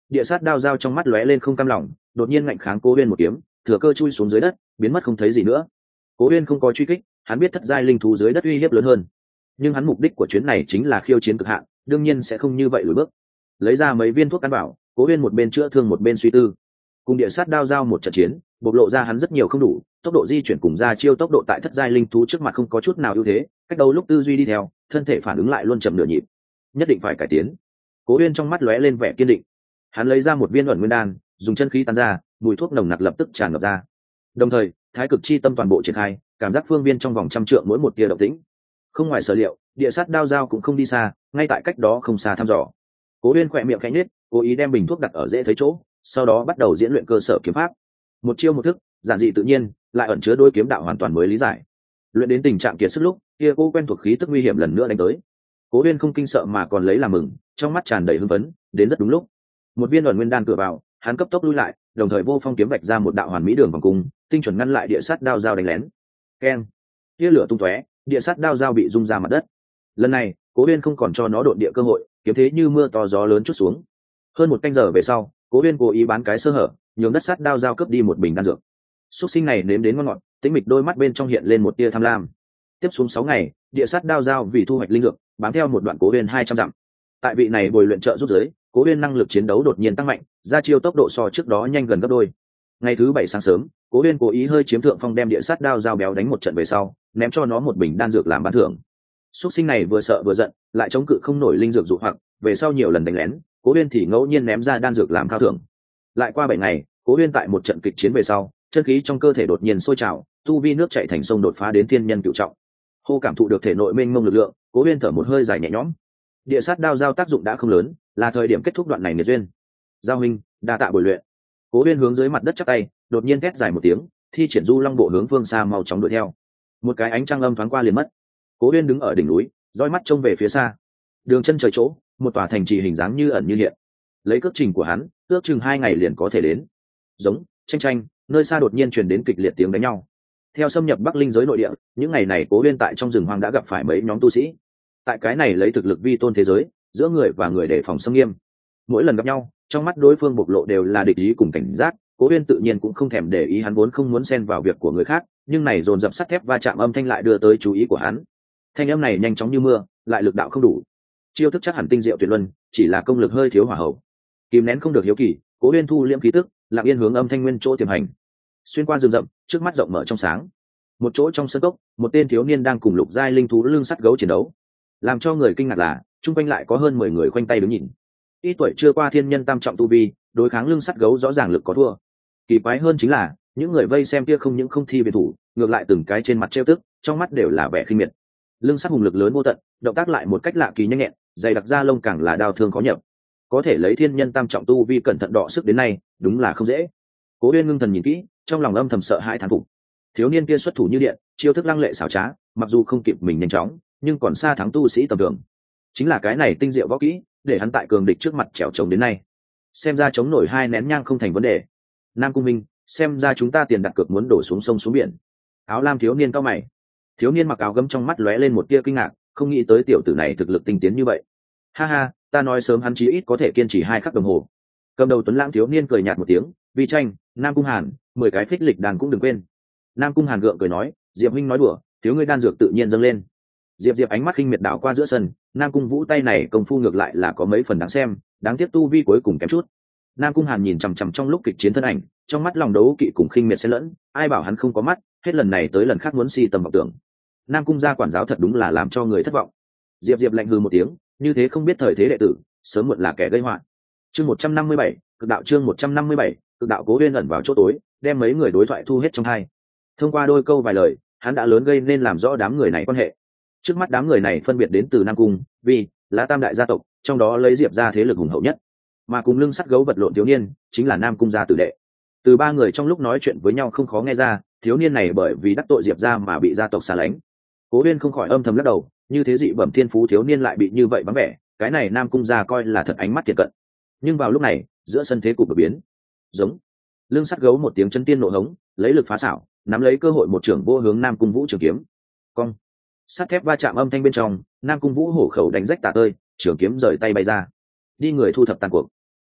Địa sát đao dao trong mắt lóe lên không cam lòng, đột nhiên ngạnh kháng Cố Uyên một kiếm, thừa cơ chui xuống dưới đất, biến mất không thấy gì nữa. Cố Uyên không có truy kích, hắn biết thất giai linh thú dưới đất uy hiếp lớn hơn, nhưng hắn mục đích của chuyến này chính là khiêu chiến cực hạn, đương nhiên sẽ không như vậy lùi bước. Lấy ra mấy viên thuốc căn bảo, Cố Uyên một bên chữa thương một bên suy tư. Cùng địa sát đao dao một trận chiến, bộc lộ ra hắn rất nhiều không đủ, tốc độ di chuyển cùng ra chiêu tốc độ tại thất giai linh thú trước mặt không có chút nào ưu thế, cách đầu lúc tư duy đi theo, thân thể phản ứng lại luôn chậm nửa nhịp, nhất định phải cải tiến. Cố Uyên trong mắt lóe lên vẻ kiên định, hắn lấy ra một viên ẩn nguyên đan, dùng chân khí tán ra, mùi thuốc nồng nặc lập tức tràn ngập ra. Đồng thời, thái cực chi tâm toàn bộ triển khai, cảm giác phương viên trong vòng trăm trượng mỗi một tia động tĩnh. Không ngoài sở liệu, địa sát đao dao cũng không đi xa, ngay tại cách đó không xa thăm dò. Cố Uyên khẽ miệng khẽ nhếch, cố ý đem bình thuốc đặt ở dễ thấy chỗ, sau đó bắt đầu diễn luyện cơ sở kiếm pháp. Một chiêu một thức, giản dị tự nhiên, lại ẩn chứa đôi kiếm đạo hoàn toàn mới lý giải. Luyện đến tình trạng kiệt sức lúc, kia cô quen thuộc khí tức nguy hiểm lần nữa đánh tới. Cố Uyên không kinh sợ mà còn lấy làm mừng, trong mắt tràn đầy hưng phấn, đến rất đúng lúc. Một viên ẩn nguyên đan cửa vào, hắn cấp tốc lui lại, đồng thời vô phong kiếm vạch ra một đạo hoàn mỹ đường vòng cung, tinh chuẩn ngăn lại địa sát đao dao đánh lén. Keng! Tia lửa tung tóe, địa sát đao dao bị rung ra mặt đất. Lần này, Cố Uyên không còn cho nó độn địa cơ hội, kiếm thế như mưa to gió lớn chút xuống. Hơn một canh giờ về sau, Cố Uyên cố ý bán cái sơ hở, nhường đất sát đao dao cướp đi một bình đan dược. Súc sinh này nếm đến ngon ngọt, tĩnh mịch đôi mắt bên trong hiện lên một tia tham lam. Tiếp xuống sáu ngày, địa sát đao dao vì thu hoạch linh dược, bám theo một đoạn Cố Uyên hai trăm dặm. Tại vị này bồi luyện trợ giúp giới, Cố Uyên năng lực chiến đấu đột nhiên tăng mạnh, ra chiêu tốc độ so trước đó nhanh gần gấp đôi. Ngày thứ bảy sáng sớm, Cố Uyên cố ý hơi chiếm thượng phong đem địa sát đao dao béo đánh một trận về sau, ném cho nó một bình đan dược làm bán thưởng. Súc sinh này vừa sợ vừa giận, lại chống cự không nổi linh dược dụ hoặc, về sau nhiều lần đánh lén, Cố Uyên thì ngẫu nhiên ném ra đan dược làm khao thưởng. Lại qua bảy ngày, Cố Uyên tại một trận kịch chiến về sau, chân khí trong cơ thể đột nhiên sôi trào, tu vi nước chảy thành sông đột phá đến thiên nhân cửu trọng. Hô cảm thụ được thể nội mênh mông lực lượng, Cố Uyên thở một hơi dài nhẹ nhõm. Địa sát đao giao tác dụng đã không lớn, là thời điểm kết thúc đoạn này nghiệt duyên. Giao huynh, đa tạ bồi luyện. Cố Uyên hướng dưới mặt đất chắp tay, đột nhiên thét dài một tiếng, thi triển du long bộ hướng phương xa mau chóng đuổi theo. Một cái ánh trăng âm thoáng qua liền mất. Cố Uyên đứng ở đỉnh núi, dõi mắt trông về phía xa. Đường chân trời chỗ, một tòa thành trì hình dáng như ẩn như hiện. Lấy cước trình của hắn, ước chừng hai ngày liền có thể đến. Giống, tranh tranh, nơi xa đột nhiên truyền đến kịch liệt tiếng đánh nhau. Theo xâm nhập Bắc Linh giới nội địa, những ngày này Cố Uyên tại trong rừng hoang đã gặp phải mấy nhóm tu sĩ. Tại cái này lấy thực lực vi tôn thế giới, giữa người và người đề phòng xâm nghiêm. Mỗi lần gặp nhau, trong mắt đối phương bộc lộ đều là địch ý cùng cảnh giác. Cố Uyên tự nhiên cũng không thèm để ý, hắn vốn không muốn xen vào việc của người khác, nhưng này dồn dập sắt thép va chạm âm thanh lại đưa tới chú ý của hắn. Thanh âm này nhanh chóng như mưa, lại lực đạo không đủ. Chiêu thức chắc hẳn tinh diệu tuyệt luân, chỉ là công lực hơi thiếu hỏa hậu. Kìm nén không được hiếu kỳ, Cố Uyên thu liễm khí tức, lặng yên hướng âm thanh nguyên chỗ tiềm hành. Xuyên qua rừng rậm, trước mắt rộng mở trong sáng. Một chỗ trong sân cốc, một tên thiếu niên đang cùng lục giai linh thú lưng sắt gấu chiến đấu. Làm cho người kinh ngạc là, chung quanh lại có hơn mười người khoanh tay đứng nhìn. Ít tuổi chưa qua thiên nhân tam trọng tu vi, đối kháng lưng sắt gấu rõ ràng lực có thua. Kỳ quái hơn chính là, những người vây xem kia không những không thi về thủ, ngược lại từng cái trên mặt trêu tức, trong mắt đều là vẻ khinh miệt. Lưng sắt hùng lực lớn vô tận, động tác lại một cách lạ kỳ nhanh nhẹn, dày đặc da lông càng là đau thương khó nhập. Có thể lấy thiên nhân tam trọng tu vi cẩn thận đọ sức đến nay, đúng là không dễ. Cố Uyên ngưng thần nhìn kỹ, trong lòng âm thầm sợ hãi thán phục. Thiếu niên kia xuất thủ như điện, chiêu thức lăng lệ xảo trá, mặc dù không kịp mình nhanh chóng, nhưng còn xa thắng tu sĩ tầm thường. Chính là cái này tinh diệu võ kỹ, để hắn tại cường địch trước mặt trèo trống đến nay. Xem ra chống nổi hai nén nhang không thành vấn đề. Nam Cung Minh, xem ra chúng ta tiền đặt cược muốn đổ xuống sông xuống biển. Áo lam thiếu niên cao mày. Thiếu niên mặc áo gấm trong mắt lóe lên một tia kinh ngạc, không nghĩ tới tiểu tử này thực lực tinh tiến như vậy. Ha ha, ta nói sớm hắn chí ít có thể kiên trì hai khắc đồng hồ. Cầm đầu tuấn lãng thiếu niên cười nhạt một tiếng, Vi Tranh, Nam Cung Hàn, mười cái phích lịch đàn cũng đừng quên. Nam Cung Hàn gượng cười nói, Diệp huynh nói đùa, thiếu ngươi đan dược tự nhiên dâng lên. Diệp Diệp ánh mắt khinh miệt đảo qua giữa sân, Nam Cung Vũ tay này công phu ngược lại là có mấy phần đáng xem, đáng tiếc tu vi cuối cùng kém chút. Nam Cung Hàn nhìn chằm chằm trong lúc kịch chiến thân ảnh, trong mắt lòng đấu kỵ cùng khinh miệt xen lẫn, ai bảo hắn không có mắt, hết lần này tới lần khác muốn si tầm vọng tưởng. Nam Cung gia quản giáo thật đúng là làm cho người thất vọng. Diệp Diệp lạnh hừ một tiếng, như thế không biết thời thế đệ tử, sớm muộn là kẻ gây họa. Chương một trăm năm mươi bảy, cực đạo chương một trăm năm mươi bảy, cực đạo. Cố Uyên ẩn vào chỗ tối, đem mấy người đối thoại thu hết trong hai. Thông qua đôi câu vài lời, hắn đã lớn gây nên làm rõ đám người này quan hệ. Trước mắt đám người này phân biệt đến từ Nam Cung, Vi, là tam đại gia tộc, trong đó lấy Diệp gia thế lực hùng hậu nhất, mà cùng lưng sắt gấu vật lộn thiếu niên chính là Nam Cung gia tử đệ. Từ ba người trong lúc nói chuyện với nhau không khó nghe ra, thiếu niên này bởi vì đắc tội Diệp gia mà bị gia tộc xa lánh. Cố Uyên không khỏi âm thầm lắc đầu, như thế dị bẩm thiên phú thiếu niên lại bị như vậy vắng vẻ, cái này Nam Cung gia coi là thật ánh mắt thiệt cận. Nhưng vào lúc này, giữa sân thế cục đột biến. Giống. Lưng sắt gấu một tiếng chân tiên nộ hống, lấy lực phá xảo, nắm lấy cơ hội một trưởng vô hướng Nam Cung Vũ trường kiếm. Cong. Sắt thép va chạm âm thanh bên trong, Nam Cung Vũ hổ khẩu đánh rách tả tơi, trường kiếm rời tay bay ra. Đi người thu thập tàn cuộc.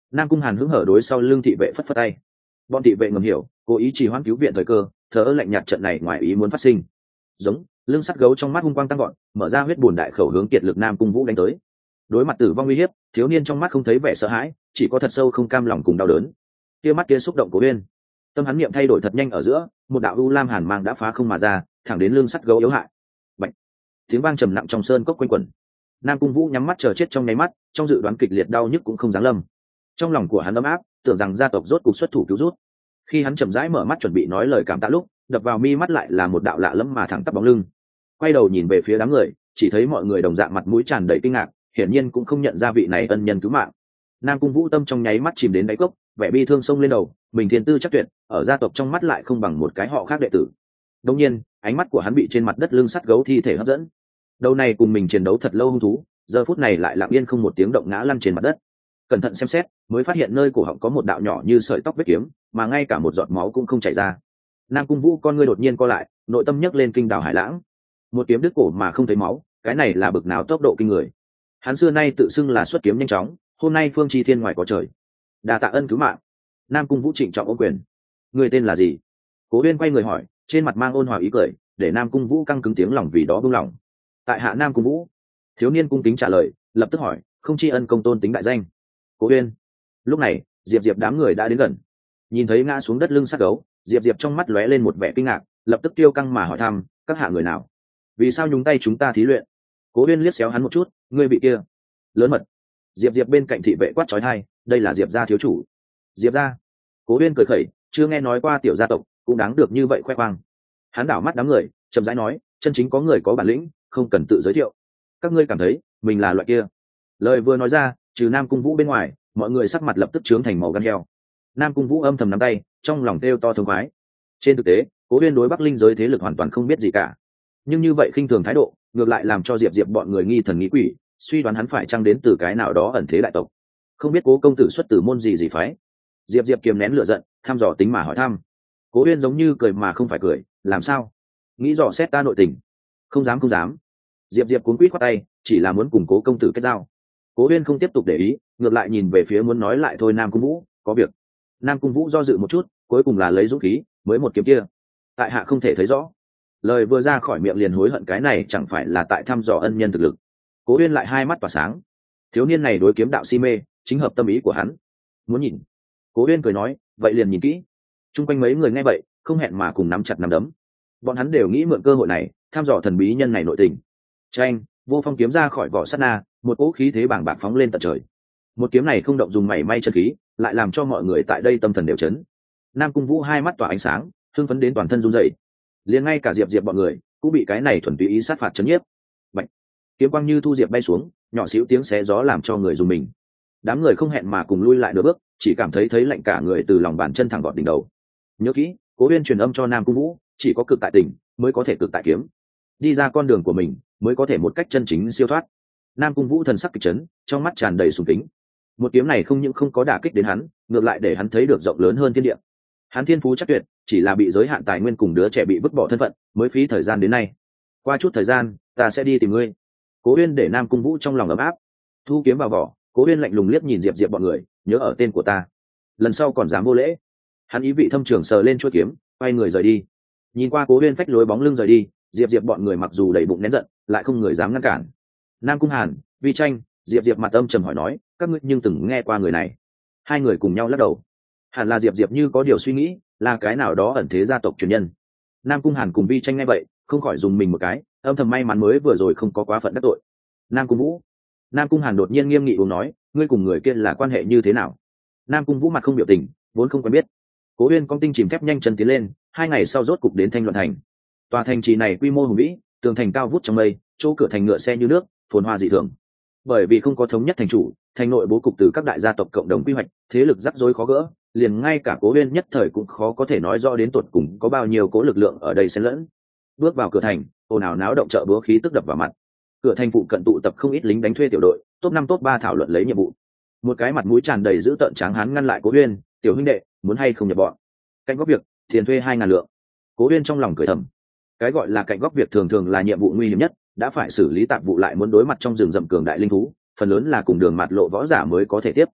Nam Cung Hàn hứng hở đối sau lưng thị vệ phất phất tay. Bọn thị vệ ngầm hiểu, cố ý trì hoãn cứu viện thời cơ, thờ ơ lạnh nhạt trận này ngoài ý muốn phát sinh. Giống, lưng sắt gấu trong mắt hung quang tăng gọn, mở ra huyết bùn đại khẩu hướng kiệt lực Nam Cung Vũ đánh tới. Đối mặt tử vong uy hiếp, thiếu niên trong mắt không thấy vẻ sợ hãi, chỉ có thật sâu không cam lòng cùng đau đớn. Kia mắt kia xúc động Cố Uyên, tâm hắn niệm thay đổi thật nhanh ở giữa, một đạo u lam hàn mang đã phá không mà ra, thẳng đến lưng sắt gấu yếu hại. Bạch, tiếng vang trầm nặng trong sơn cốc quanh quẩn. Nam Cung Vũ nhắm mắt chờ chết trong nháy mắt, trong dự đoán kịch liệt đau nhức cũng không dám lâm. Trong lòng của hắn ấm áp, tưởng rằng gia tộc rốt cục xuất thủ cứu rút. Khi hắn chậm rãi mở mắt chuẩn bị nói lời cảm tạ lúc, đập vào mi mắt lại là một đạo lạ lẫm mà thẳng tắp bóng lưng. Quay đầu nhìn về phía đám người, chỉ thấy mọi người đồng dạng mặt mũi tràn đầy kinh ngạc, hiển nhiên cũng không nhận ra vị này ân nhân cứu mạng. Nam Cung Vũ tâm trong nháy mắt chìm đến đáy cốc, vẻ bi thương sông lên đầu, mình thiên tư chắc tuyệt, ở gia tộc trong mắt lại không bằng một cái họ khác đệ tử. Đương nhiên, ánh mắt của hắn bị trên mặt đất lưng sắt gấu thi thể hấp dẫn. Đầu này cùng mình chiến đấu thật lâu hung thú, giờ phút này lại lặng yên không một tiếng động ngã lăn trên mặt đất. Cẩn thận xem xét, mới phát hiện nơi cổ họng có một đạo nhỏ như sợi tóc vết kiếm, mà ngay cả một giọt máu cũng không chảy ra. Nam Cung Vũ con ngươi đột nhiên co lại, nội tâm nhấc lên kinh đảo hải lãng. Một kiếm đứt cổ mà không thấy máu, cái này là bực nào tốc độ kinh người. Hắn xưa nay tự xưng là xuất kiếm nhanh chóng, hôm nay phương chi thiên ngoài có trời. Đa tạ ân cứu mạng. Nam Cung Vũ trịnh trọng ôm quyền. Người tên là gì? Cố Uyên quay người hỏi, trên mặt mang ôn hòa ý cười, để Nam Cung Vũ căng cứng tiếng lòng vì đó buông lòng. Tại hạ Nam Cung Vũ. Thiếu niên cung kính trả lời, lập tức hỏi, không tri ân công tôn tính đại danh. Cố Uyên. Lúc này, Diệp Diệp đám người đã đến gần. Nhìn thấy ngã xuống đất lưng sát gấu, Diệp Diệp trong mắt lóe lên một vẻ kinh ngạc, lập tức tiêu căng mà hỏi thăm, các hạ người nào? Vì sao nhúng tay chúng ta thí luyện? Cố Uyên liếc xéo hắn một chút, ngươi bị kia lớn mật. Diệp Diệp bên cạnh thị vệ quát chói tai, đây là Diệp gia thiếu chủ. Diệp gia? Cố Uyên cười khẩy, chưa nghe nói qua tiểu gia tộc cũng đáng được như vậy khoe khoang. Hắn đảo mắt đám người, chậm rãi nói, chân chính có người có bản lĩnh, không cần tự giới thiệu. Các ngươi cảm thấy mình là loại kia? Lời vừa nói ra, trừ Nam Cung Vũ bên ngoài, mọi người sắc mặt lập tức trướng thành màu gan heo. Nam Cung Vũ âm thầm nắm tay, trong lòng kêu to thông khoái. Trên thực tế, Cố Uyên đối Bắc Linh giới thế lực hoàn toàn không biết gì cả, nhưng như vậy khinh thường thái độ, ngược lại làm cho Diệp Diệp bọn người nghi thần nghi quỷ, suy đoán hắn phải chăng đến từ cái nào đó ẩn thế đại tộc. Không biết Cố công tử xuất từ môn gì gì phái? Diệp Diệp kiềm nén lửa giận, thăm dò tính mà hỏi thăm. Cố Uyên giống như cười mà không phải cười, làm sao? Nghĩ dò xét ta nội tình? Không dám không dám. Diệp Diệp cuống quýt khoát tay, chỉ là muốn cùng Cố công tử kết giao. Cố Uyên không tiếp tục để ý, ngược lại nhìn về phía muốn nói lại thôi Nam Cung Vũ, có việc. Nam Cung Vũ do dự một chút, cuối cùng là lấy dũng khí, mới một kiếm kia. Tại hạ không thể thấy rõ. Lời vừa ra khỏi miệng liền hối hận, cái này chẳng phải là tại thăm dò ân nhân thực lực. Cố Uyên lại hai mắt tỏa sáng. Thiếu niên này đối kiếm đạo si mê, chính hợp tâm ý của hắn. Muốn nhìn. Cố Uyên cười nói, vậy liền nhìn kỹ. Trung quanh mấy người nghe vậy, không hẹn mà cùng nắm chặt nắm đấm. Bọn hắn đều nghĩ mượn cơ hội này, thăm dò thần bí nhân này nội tình. Tranh, vô phong kiếm ra khỏi vỏ sát na, một cỗ khí thế bàng bạc phóng lên tận trời. Một kiếm này không động dùng mảy may chân khí, lại làm cho mọi người tại đây tâm thần đều chấn. Nam Cung Vũ hai mắt tỏa ánh sáng, hưng phấn đến toàn thân run rẩy. Liền ngay cả Diệp Diệp bọn người cũng bị cái này thuần túy ý sát phạt chấn nhiếp. Bạch, kiếm quang như thu diệp bay xuống, nhỏ xíu tiếng xé gió làm cho người dùng mình. Đám người không hẹn mà cùng lui lại nửa bước, chỉ cảm thấy thấy lạnh cả người từ lòng bàn chân thẳng gọt đỉnh đầu. Nhớ kỹ, Cố Uyên truyền âm cho Nam Cung Vũ, chỉ có cực tại tình mới có thể cực tại kiếm. Đi ra con đường của mình mới có thể một cách chân chính siêu thoát. Nam Cung Vũ thần sắc kịch chấn, trong mắt tràn đầy sùng kính. Một kiếm này không những không có đả kích đến hắn, ngược lại để hắn thấy được rộng lớn hơn thiên địa. Hắn thiên phú chắc tuyệt, chỉ là bị giới hạn tài nguyên cùng đứa trẻ bị vứt bỏ thân phận, mới phí thời gian đến nay. Qua chút thời gian, ta sẽ đi tìm ngươi. Cố Uyên để Nam Cung Vũ trong lòng ấm áp. Thu kiếm vào vỏ, Cố Uyên lạnh lùng liếc nhìn Diệp Diệp bọn người, nhớ ở tên của ta, lần sau còn dám vô lễ. Hắn ý vị thâm trường sờ lên chuôi kiếm, quay người rời đi. Nhìn qua Cố Uyên phách lối bóng lưng rời đi, Diệp Diệp bọn người mặc dù đầy bụng nén giận, lại không người dám ngăn cản. Nam Cung Hàn, Vi Tranh, Diệp Diệp mặt âm trầm hỏi nói, các ngươi nhưng từng nghe qua người này? Hai người cùng nhau lắc đầu. Hẳn là Diệp Diệp như có điều suy nghĩ, là cái nào đó ẩn thế gia tộc truyền nhân. Nam Cung Hàn cùng Vi Tranh nghe vậy, không khỏi dùng mình một cái, âm thầm may mắn mới vừa rồi không có quá phận đắc tội. Nam Cung Vũ. Nam Cung Hàn đột nhiên nghiêm nghị uống nói, ngươi cùng người kia là quan hệ như thế nào? Nam Cung Vũ mặt không biểu tình, vốn không quen biết. Cố Uyên công tinh chìm thép nhanh chân tiến lên, hai ngày sau rốt cục đến Thanh Loan thành. Tòa thành trì này quy mô hùng vĩ, tường thành cao vút trong mây, chỗ cửa thành ngựa xe như nước, phồn hoa dị thường. Bởi vì không có thống nhất thành chủ, thành nội bố cục từ các đại gia tộc cộng đồng quy hoạch, thế lực rắc rối khó gỡ, liền ngay cả Cố Uyên nhất thời cũng khó có thể nói rõ đến tột cùng có bao nhiêu cố lực lượng ở đây xen lẫn. Bước vào cửa thành, ồn ào náo động chợ búa khí tức đập vào mặt. Cửa thành phụ cận tụ tập không ít lính đánh thuê tiểu đội, top năm top ba thảo luận lấy nhiệm vụ. Một cái mặt mũi tràn đầy dữ tợn tráng hán ngăn lại Cố Uyên, "Tiểu huynh đệ, muốn hay không nhập bọn? Cạnh góc việc, tiền thuê hai ngàn lượng." Cố Uyên trong lòng cười thầm. Cái gọi là cạnh góc việc thường thường là nhiệm vụ nguy hiểm nhất, đã phải xử lý tạp vụ lại muốn đối mặt trong rừng rậm cường đại linh thú, phần lớn là cùng đường mạt lộ võ giả mới có thể tiếp.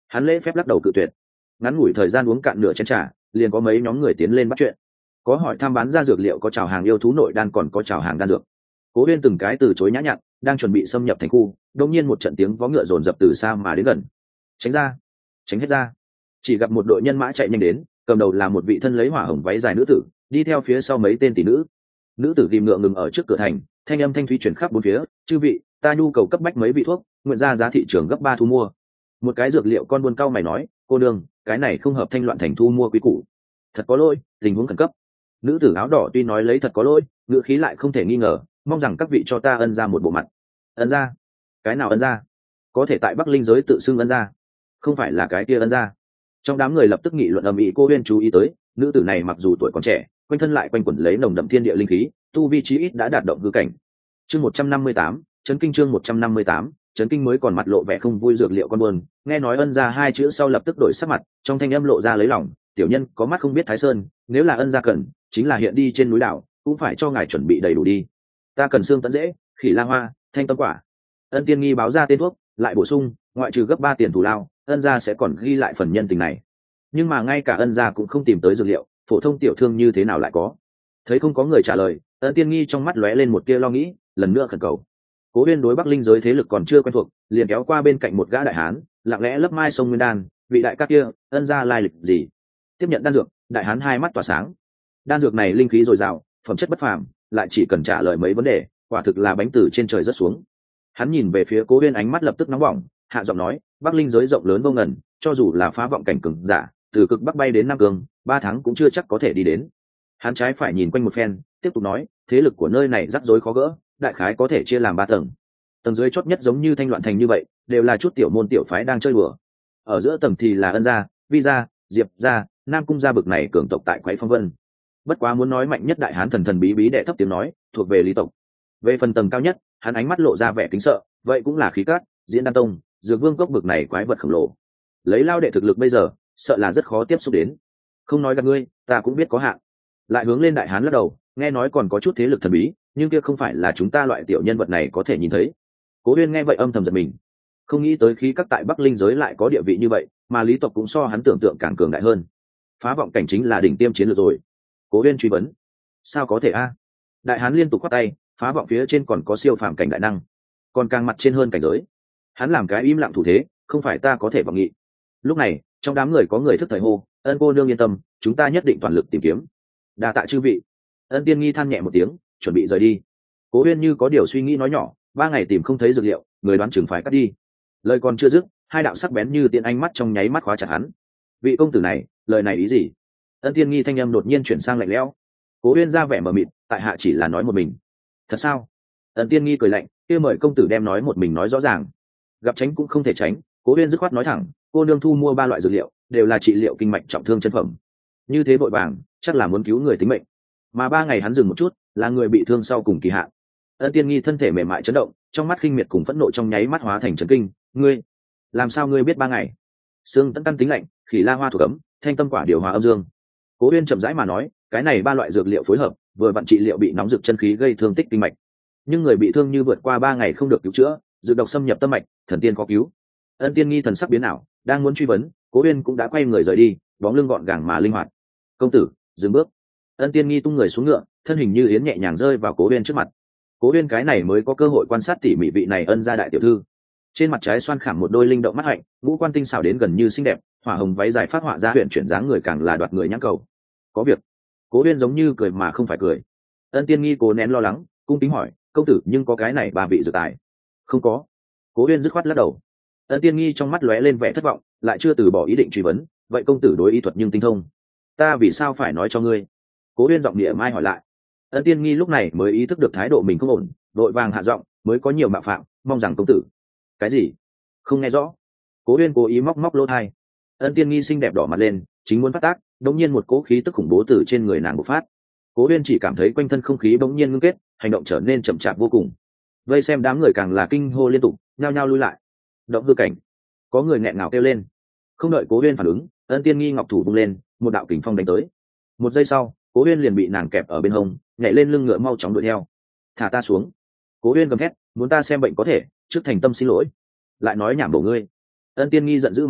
Hắn lễ phép lắc đầu cự tuyệt. Ngắn ngủi thời gian uống cạn nửa chén trà, liền có mấy nhóm người tiến lên bắt chuyện. Có hỏi thăm bán ra dược liệu, có chào hàng yêu thú nội đan, còn có chào hàng đan dược. Cố Huyên từng cái từ chối nhã nhặn, đang chuẩn bị xâm nhập thành khu, đột nhiên một trận tiếng vó ngựa dồn dập từ xa mà đến gần. Tránh ra, tránh hết ra. Chỉ gặp một đội nhân mã chạy nhanh đến, cầm đầu là một vị thân lấy hỏa hồng váy dài nữ tử, đi theo phía sau mấy tên tỷ nữ. Nữ tử ghim ngựa ngừng ở trước cửa thành, thanh âm thanh thúy truyền khắp bốn phía, chư vị, ta nhu cầu cấp bách mấy vị thuốc, nguyện ra giá thị trường gấp ba thu mua. Một cái dược liệu con buôn cao mày nói, cô đương, cái này không hợp thanh loạn thành thu mua quý củ. Thật có lỗi, tình huống khẩn cấp. Nữ tử áo đỏ tuy nói lấy thật có lỗi, ngữ khí lại không thể nghi ngờ, mong rằng các vị cho ta ân ra một bộ mặt. Ân ra? Cái nào ân ra? Có thể tại Bắc Linh giới tự xưng ân ra, không phải là cái kia ân ra. Trong đám người lập tức nghị luận ầm ĩ. Cô Huyên chú ý tới, nữ tử này mặc dù tuổi còn trẻ, quanh thân lại quanh quẩn lấy nồng đậm thiên địa linh khí, tu vi chí ít đã đạt động hư cảnh. Chương một trăm năm mươi tám, chấn kinh. Chương một trăm năm mươi tám, chấn kinh. Mới còn mặt lộ vẻ không vui dược liệu con buồn, nghe nói ân ra hai chữ sau lập tức đổi sắc mặt, trong thanh âm lộ ra lấy lòng, tiểu nhân có mắt không biết thái sơn, nếu là ân ra cần, chính là hiện đi trên núi đảo, cũng phải cho ngài chuẩn bị đầy đủ đi. Ta cần xương tận dễ, khỉ la hoa, thanh tâm quả. Ân Tiên Nghi báo ra tên thuốc, lại bổ sung, ngoại trừ gấp ba tiền thù lao, ân gia sẽ còn ghi lại phần nhân tình này. Nhưng mà ngay cả ân gia cũng không tìm tới dược liệu, phổ thông tiểu thương như thế nào lại có? Thấy không có người trả lời, Ân Tiên Nghi trong mắt lóe lên một tia lo nghĩ, lần nữa khẩn cầu. Cố Huyên đối Bắc Linh giới thế lực còn chưa quen thuộc, liền kéo qua bên cạnh một gã đại hán, lặng lẽ lấp mai sông Nguyên Đan, vị đại ca kia, ân gia lai lịch gì? Tiếp nhận đan dược, đại hán hai mắt tỏa sáng. Đan dược này linh khí dồi dào, phẩm chất bất phàm, lại chỉ cần trả lời mấy vấn đề, quả thực là bánh từ trên trời rớt xuống. Hắn nhìn về phía Cố Huyên, ánh mắt lập tức nóng bỏng, hạ giọng nói, Bắc Linh giới rộng lớn vô ngần, cho dù là phá vọng cảnh cường giả, từ cực bắc bay đến nam cương, ba tháng cũng chưa chắc có thể đi đến. Hắn trái phải nhìn quanh một phen, tiếp tục nói, thế lực của nơi này rắc rối khó gỡ, đại khái có thể chia làm ba tầng. Tầng dưới chót nhất giống như Thanh Loạn thành như vậy, đều là chút tiểu môn tiểu phái đang chơi đùa. Ở giữa tầng thì là Ân gia, Vi gia, Diệp gia, Nam cung gia bực này cường tộc tại Quái Phong Vân. Bất quá muốn nói mạnh nhất đại hán thần thần bí bí đệ thấp tiếng nói, thuộc về Lý tộc. Về phần tầng cao nhất, hắn ánh mắt lộ ra vẻ kính sợ, vậy cũng là khí cát, Diễn Đan Tông, Dược Vương cốc bực này quái vật khổng lồ. Lấy lao đệ thực lực bây giờ, sợ là rất khó tiếp xúc đến. Không nói gặp ngươi, ta cũng biết có hạn. Lại hướng lên đại hán lắc đầu, nghe nói còn có chút thế lực thần bí, nhưng kia không phải là chúng ta loại tiểu nhân vật này có thể nhìn thấy. Cố Huyên nghe vậy âm thầm giật mình, không nghĩ tới khí các tại Bắc Linh giới lại có địa vị như vậy, mà Lý tộc cũng so hắn tưởng tượng càng cường đại hơn. Phá vọng cảnh chính là đỉnh tiêm chiến lược rồi. Cố Huyên truy vấn, sao có thể a? Đại hán liên tục quát tay, phá vọng phía trên còn có siêu phàm cảnh đại năng, còn càng mặt trên hơn cảnh giới. Hắn làm cái im lặng thủ thế, không phải ta có thể vọng nghị. Lúc này trong đám người có người thức thời hô, Ân cô nương yên tâm, chúng ta nhất định toàn lực tìm kiếm. Đa tạ chư vị. Ân Tiên Nghi than nhẹ một tiếng, chuẩn bị rời đi. Cố Huyên như có điều suy nghĩ nói nhỏ, ba ngày tìm không thấy dược liệu, người đoán chừng phải cắt đi. Lời còn chưa dứt, hai đạo sắc bén như tiện ánh mắt trong nháy mắt khóa chặt hắn. Vị công tử này, lời này ý gì? Ân Tiên Nghi thanh âm đột nhiên chuyển sang lạnh lẽo. Cố Huyên ra vẻ mờ mịt, tại hạ chỉ là nói một mình. Thật sao? Ân Tiên Nghi cười lạnh, kia mời công tử đem nói một mình nói rõ ràng. Gặp tránh cũng không thể tránh, Cố Huyên dứt khoát nói thẳng, cô nương thu mua ba loại dược liệu, đều là trị liệu kinh mạch trọng thương chân phẩm. Như thế vội vàng, chắc là muốn cứu người tính mệnh. Mà ba ngày hắn dừng một chút, là người bị thương sau cùng kỳ hạn. Ân Tiên Nghi thân thể mềm mại chấn động, trong mắt khinh miệt cùng phẫn nộ trong nháy mắt hóa thành chấn kinh. Ngươi, làm sao ngươi biết ba ngày? Xương tận căn tính lạnh, khỉ la hoa thuộc ấm, thanh tâm quả điều hòa âm dương. Cố Uyên chậm rãi mà nói, cái này ba loại dược liệu phối hợp, vừa vặn trị liệu bị nóng rực chân khí gây thương tích kinh mạch. Nhưng người bị thương như vượt qua ba ngày không được cứu chữa, dược độc xâm nhập tâm mạch, thần tiên có cứu. Ân Tiên Nghi thần sắc biến ảo, đang muốn truy vấn, Cố Uyên cũng đã quay người rời đi, bóng lưng gọn gàng mà linh hoạt. Công tử, dừng bước. Ân Tiên Nghi tung người xuống ngựa, thân hình như yến nhẹ nhàng rơi vào Cố Uyên trước mặt. Cố Uyên cái này mới có cơ hội quan sát tỉ mỉ vị này Ân gia đại tiểu thư. Trên mặt trái xoan khảm một đôi linh động mắt hạnh, ngũ quan tinh xảo đến gần như xinh đẹp, hỏa hồng váy dài phát họa ra huyện chuyển dáng người càng là đoạt người nhãn cầu. Có việc. Cố Uyên giống như cười mà không phải cười. Ân Tiên Nghi cố nén lo lắng, cung kính hỏi, công tử nhưng có cái này bà vị dự tài? Không có. Cố Uyên dứt khoát lắc đầu. Ân Tiên Nghi trong mắt lóe lên vẻ thất vọng, lại chưa từ bỏ ý định truy vấn, vậy công tử đối y thuật nhưng tinh thông, ta vì sao phải nói cho ngươi? Cố Uyên giọng địa mai hỏi lại. Ân Tiên Nghi lúc này mới ý thức được thái độ mình không ổn, đội vàng hạ giọng, mới có nhiều mạo phạm, mong rằng công tử. Cái gì? Không nghe rõ. Cố Uyên cố ý móc móc lỗ tai. Ân Tiên Nghi xinh đẹp đỏ mặt lên, chính muốn phát tác, đột nhiên một cỗ khí tức khủng bố từ trên người nàng bộc phát. Cố Uyên chỉ cảm thấy quanh thân không khí bỗng nhiên ngưng kết, hành động trở nên chậm chạp vô cùng. Vây xem đám người càng là kinh hô liên tục, nhao nhao lui lại. Động hư cảnh. Có người nghẹn ngào kêu lên. Không đợi Cố Uyên phản ứng, Ân Tiên Nghi ngọc thủ vung lên, một đạo kình phong đánh tới. Một giây sau, Cố Uyên liền bị nàng kẹp ở bên hông, nhảy lên lưng ngựa mau chóng đuổi theo. Thả ta xuống. Cố Uyên gầm thét, muốn ta xem bệnh có thể, trước thành tâm xin lỗi, lại nói nhảm bổ ngươi. Ân Tiên Nghi giận dữ mắng mỏ,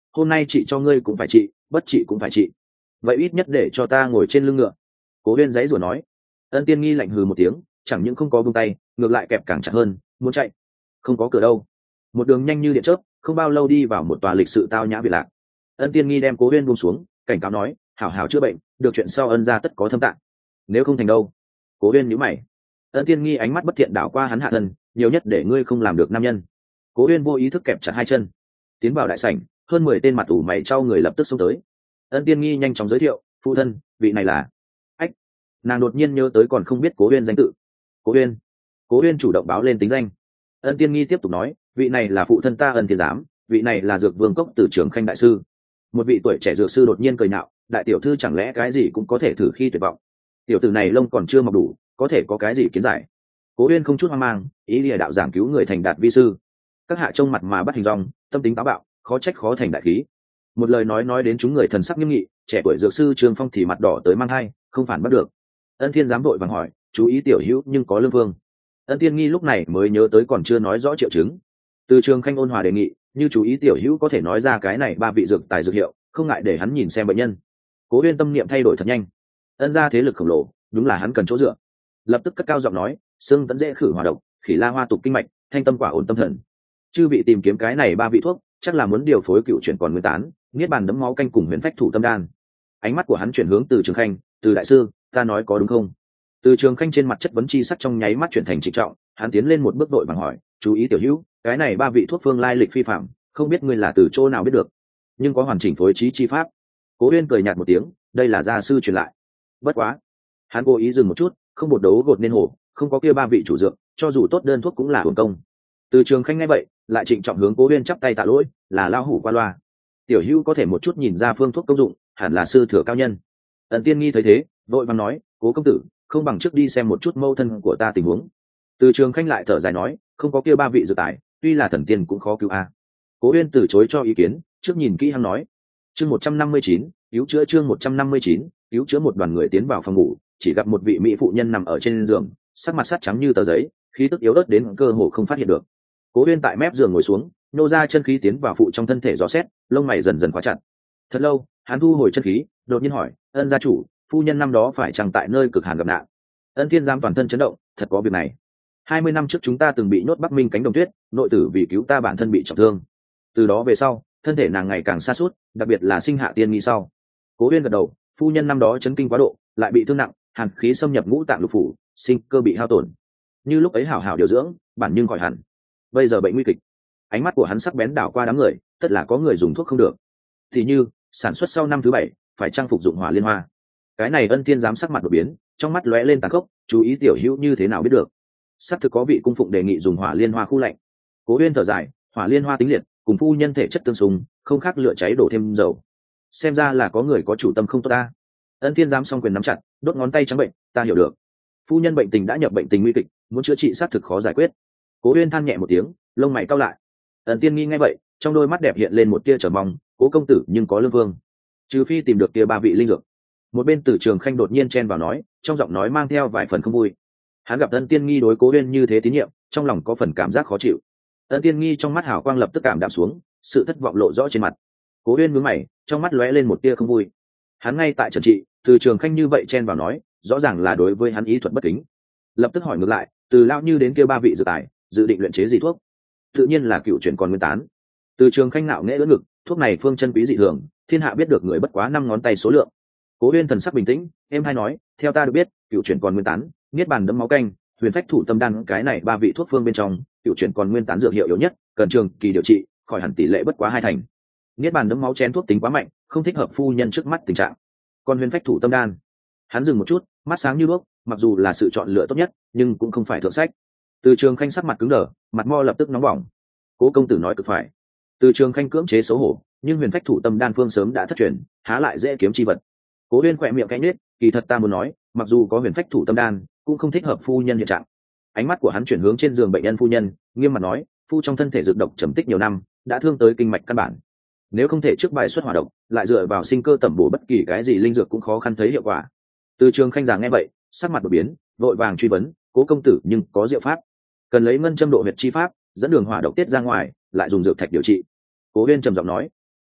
hôm nay chị cho ngươi cũng phải trị, bất trị cũng phải trị. Vậy ít nhất để cho ta ngồi trên lưng ngựa. Cố Huyên giãy giụa nói. Ân Tiên Nghi lạnh hừ một tiếng, chẳng những không có buông tay, ngược lại kẹp càng chặt hơn, muốn chạy. Không có cửa đâu. Một đường nhanh như điện chớp, không bao lâu đi vào một tòa lịch sự tao nhã biệt lạc. Ân Tiên Nghi đem Cố Huyên buông xuống, cảnh cáo nói, hảo hảo chữa bệnh, được chuyện sau ân gia tất có thâm tạng. Nếu không thành đâu? Cố Huyên nhíu mày. Ân Tiên Nghi ánh mắt bất thiện đảo qua hắn hạ thân, nhiều nhất để ngươi không làm được nam nhân. Cố Huyên vô ý thức kẹp chặt hai chân, tiến vào đại sảnh, hơn mười tên mặt ủ mày trao người lập tức xông tới. Ân Tiên Nghi nhanh chóng giới thiệu, phụ thân, vị này là. Ách, nàng đột nhiên nhớ tới còn không biết Cố Huyên danh tự. Cố Huyên. Cố Huyên chủ động báo lên tính danh. Ân Tiên Nghi tiếp tục nói, vị này là phụ thân ta Ân Thiên Giám, vị này là dược vương cốc từ trường khanh đại sư. Một vị tuổi trẻ dược sư đột nhiên cười nhạo, đại tiểu thư chẳng lẽ cái gì cũng có thể thử khi tuyệt vọng. Tiểu tử này lông còn chưa mọc đủ, có thể có cái gì kiến giải. Cố Huyên không chút hoang mang, ý lìa đạo giảng cứu người thành đạt vi sư. Các hạ trông mặt mà bắt hình dong, tâm tính táo bạo, khó trách khó thành đại khí. Một lời nói nói đến chúng người thần sắc nghiêm nghị, trẻ tuổi dược sư Trương Phong thì mặt đỏ tới mang hai, không phản bắt được. Ân Thiên Giám vội vàng hỏi, chú ý tiểu hữu nhưng có lương vương. Ân Tiên Nghi lúc này mới nhớ tới còn chưa nói rõ triệu chứng. Từ Trường Khanh ôn hòa đề nghị, như chú ý tiểu hữu có thể nói ra cái này ba vị dược tài dược hiệu, không ngại để hắn nhìn xem bệnh nhân. Cố Huyên tâm niệm thay đổi thật nhanh. Ân gia thế lực khổng lồ, đúng là hắn cần chỗ dựa. Lập tức cất cao giọng nói, xương tấn dễ khử hỏa độc, khỉ la hoa tục kinh mạch, thanh tâm quả ổn tâm thần. Chư vị tìm kiếm cái này ba vị thuốc, chắc là muốn điều phối cựu chuyển còn nguyên tán, niết bàn đấm máu canh cùng huyền phách thủ tâm đan. Ánh mắt của hắn chuyển hướng Từ Trường Khanh, Từ đại sư, ta nói có đúng không? Từ Trường Khanh trên mặt chất vấn chi sắc trong nháy mắt chuyển thành trịnh trọng, hắn tiến lên một bước đội vàng hỏi, chú ý tiểu hữu, cái này ba vị thuốc phương lai lịch phi phạm, không biết ngươi là từ chỗ nào biết được, nhưng có hoàn chỉnh phối trí chi pháp. Cố Uyên cười nhạt một tiếng, đây là gia sư truyền lại. Bất quá, hắn cố ý dừng một chút, không một đấu gột nên hổ, không có kia ba vị chủ dược, cho dù tốt đơn thuốc cũng là hưởng công. Từ Trường Khanh nghe vậy, lại trịnh trọng hướng Cố Uyên chắp tay tạ lỗi, là lao hủ qua loa. Tiểu hữu có thể một chút nhìn ra phương thuốc công dụng, hẳn là sư thừa cao nhân. Ẩn Tiên Nghi thấy thế, vội vàng nói, Cố công tử, không bằng trước đi xem một chút mâu thân của ta tình huống. Từ Trường Khanh lại thở dài nói, không có kia ba vị dược tài, tuy là thần tiên cũng khó cứu a. Cố Uyên từ chối cho ý kiến, trước nhìn kỹ hắn nói. Chương một trăm năm mươi chín, cứu chữa chương một trăm năm mươi chín, cứu chữa. Một đoàn người tiến vào phòng ngủ, chỉ gặp một vị mỹ phụ nhân nằm ở trên giường, sắc mặt sắt trắng như tờ giấy, khí tức yếu ớt đến cơ hồ không phát hiện được. Cố Uyên tại mép giường ngồi xuống, nô ra chân khí tiến vào phụ trong thân thể dò xét, lông mày dần dần khóa chặt. Thật lâu, hắn thu hồi chân khí, đột nhiên hỏi, Ân gia chủ, phu nhân năm đó phải chăng tại nơi cực hàn gặp nạn? Ân Thiên Giám toàn thân chấn động, thật có việc này. Hai mươi năm trước chúng ta từng bị nhốt Bắc Minh cánh đồng tuyết, nội tử vì cứu ta bản thân bị trọng thương. Từ đó về sau, thân thể nàng ngày càng sa sút, đặc biệt là sinh hạ tiên nghi sau. Cố Uyên gật đầu, phu nhân năm đó chấn kinh quá độ, lại bị thương nặng, hàn khí xâm nhập ngũ tạng lục phủ, sinh cơ bị hao tổn. Như lúc ấy hảo hảo điều dưỡng, bản nhưng khỏi hẳn. Bây giờ bệnh nguy kịch. Ánh mắt của hắn sắc bén đảo qua đám người, tất là có người dùng thuốc không được. Thì như, sản xuất sau năm thứ bảy, phải trang phục dụng hỏa liên hoa. Cái này Ân Thiên Giám sắc mặt đột biến, trong mắt lóe lên tàn khốc, chú ý tiểu hữu như thế nào biết được? Sắp thực có vị cung phụng đề nghị dùng hỏa liên hoa khu lạnh. Cố Uyên thở dài, hỏa liên hoa tính liệt, cùng phu nhân thể chất tương xung, không khác lửa cháy đổ thêm dầu. Xem ra là có người có chủ tâm không tốt ta. Ân Thiên Giám song quyền nắm chặt, đốt ngón tay trắng bệnh, ta hiểu được. Phu nhân bệnh tình đã nhập bệnh tình nguy kịch, muốn chữa trị xác thực khó giải quyết. Cố Uyên than nhẹ một tiếng, lông mày cau lại. Ân Tiên Nghi nghe vậy, trong đôi mắt đẹp hiện lên một tia chờ mong, Cố công tử nhưng có lương vương, trừ phi tìm được kia ba vị linh dược. Một bên Từ Trường Khanh đột nhiên chen vào nói, trong giọng nói mang theo vài phần không vui. Hắn gặp Ân Tiên Nghi đối Cố Uyên như thế tín nhiệm, trong lòng có phần cảm giác khó chịu. Ân Tiên Nghi trong mắt hào quang lập tức cảm đạm xuống, sự thất vọng lộ rõ trên mặt. Cố Uyên nhướng mày, trong mắt lóe lên một tia không vui. Hắn ngay tại trần trị, Từ Trường Khanh như vậy chen vào nói, rõ ràng là đối với hắn ý thuật bất kính. Lập tức hỏi ngược lại, từ lão như đến kia ba vị dự tài, dự định luyện chế gì thuốc? Tự nhiên là cựu chuyển còn nguyên tán. Từ Trường Khanh nạo nghễ ưỡn ngực, thuốc này phương chân quý dị thường, thiên hạ biết được người bất quá năm ngón tay số lượng. Cố Uyên thần sắc bình tĩnh, em hay nói, theo ta được biết, cựu chuyển còn nguyên tán, niết bàn đấm máu canh, huyền phách thủ tâm đan, cái này ba vị thuốc phương bên trong, cựu chuyển còn nguyên tán dược hiệu yếu nhất, cần trường kỳ điều trị, khỏi hẳn tỷ lệ bất quá hai thành. Niết bàn đấm máu chén thuốc tính quá mạnh, không thích hợp phu nhân trước mắt tình trạng. Còn huyền phách thủ tâm đan, hắn dừng một chút, mắt sáng như đuốc, mặc dù là sự chọn lựa tốt nhất, nhưng cũng không phải thượng sách. Từ Trường Khanh sắc mặt cứng đờ, mặt mo lập tức nóng bỏng. Cố công tử nói cực phải. Từ Trường Khanh cưỡng chế xấu hổ, nhưng huyền phách thủ tâm đan phương sớm đã thất truyền, há lại dễ kiếm chi vật. Cố Uyên khỏe miệng cánh nết, kỳ thật ta muốn nói, mặc dù có huyền phách thủ tâm đan, cũng không thích hợp phu nhân hiện trạng. Ánh mắt của hắn chuyển hướng trên giường bệnh nhân phu nhân, nghiêm mặt nói, phu trong thân thể dược độc trầm tích nhiều năm, đã thương tới kinh mạch căn bản. Nếu không thể trước bài xuất hỏa độc, lại dựa vào sinh cơ tẩm bổ bất kỳ cái gì linh dược cũng khó khăn thấy hiệu quả. Từ Trường Khanh già nghe vậy, sắc mặt đột biến, vội vàng truy vấn, Cố công tử nhưng có diệu pháp, cần lấy ngân châm độ huyệt chi pháp, dẫn đường hỏa độc tiết ra ngoài, lại dùng dược thạch điều trị. Cố Uyên trầm giọng nói,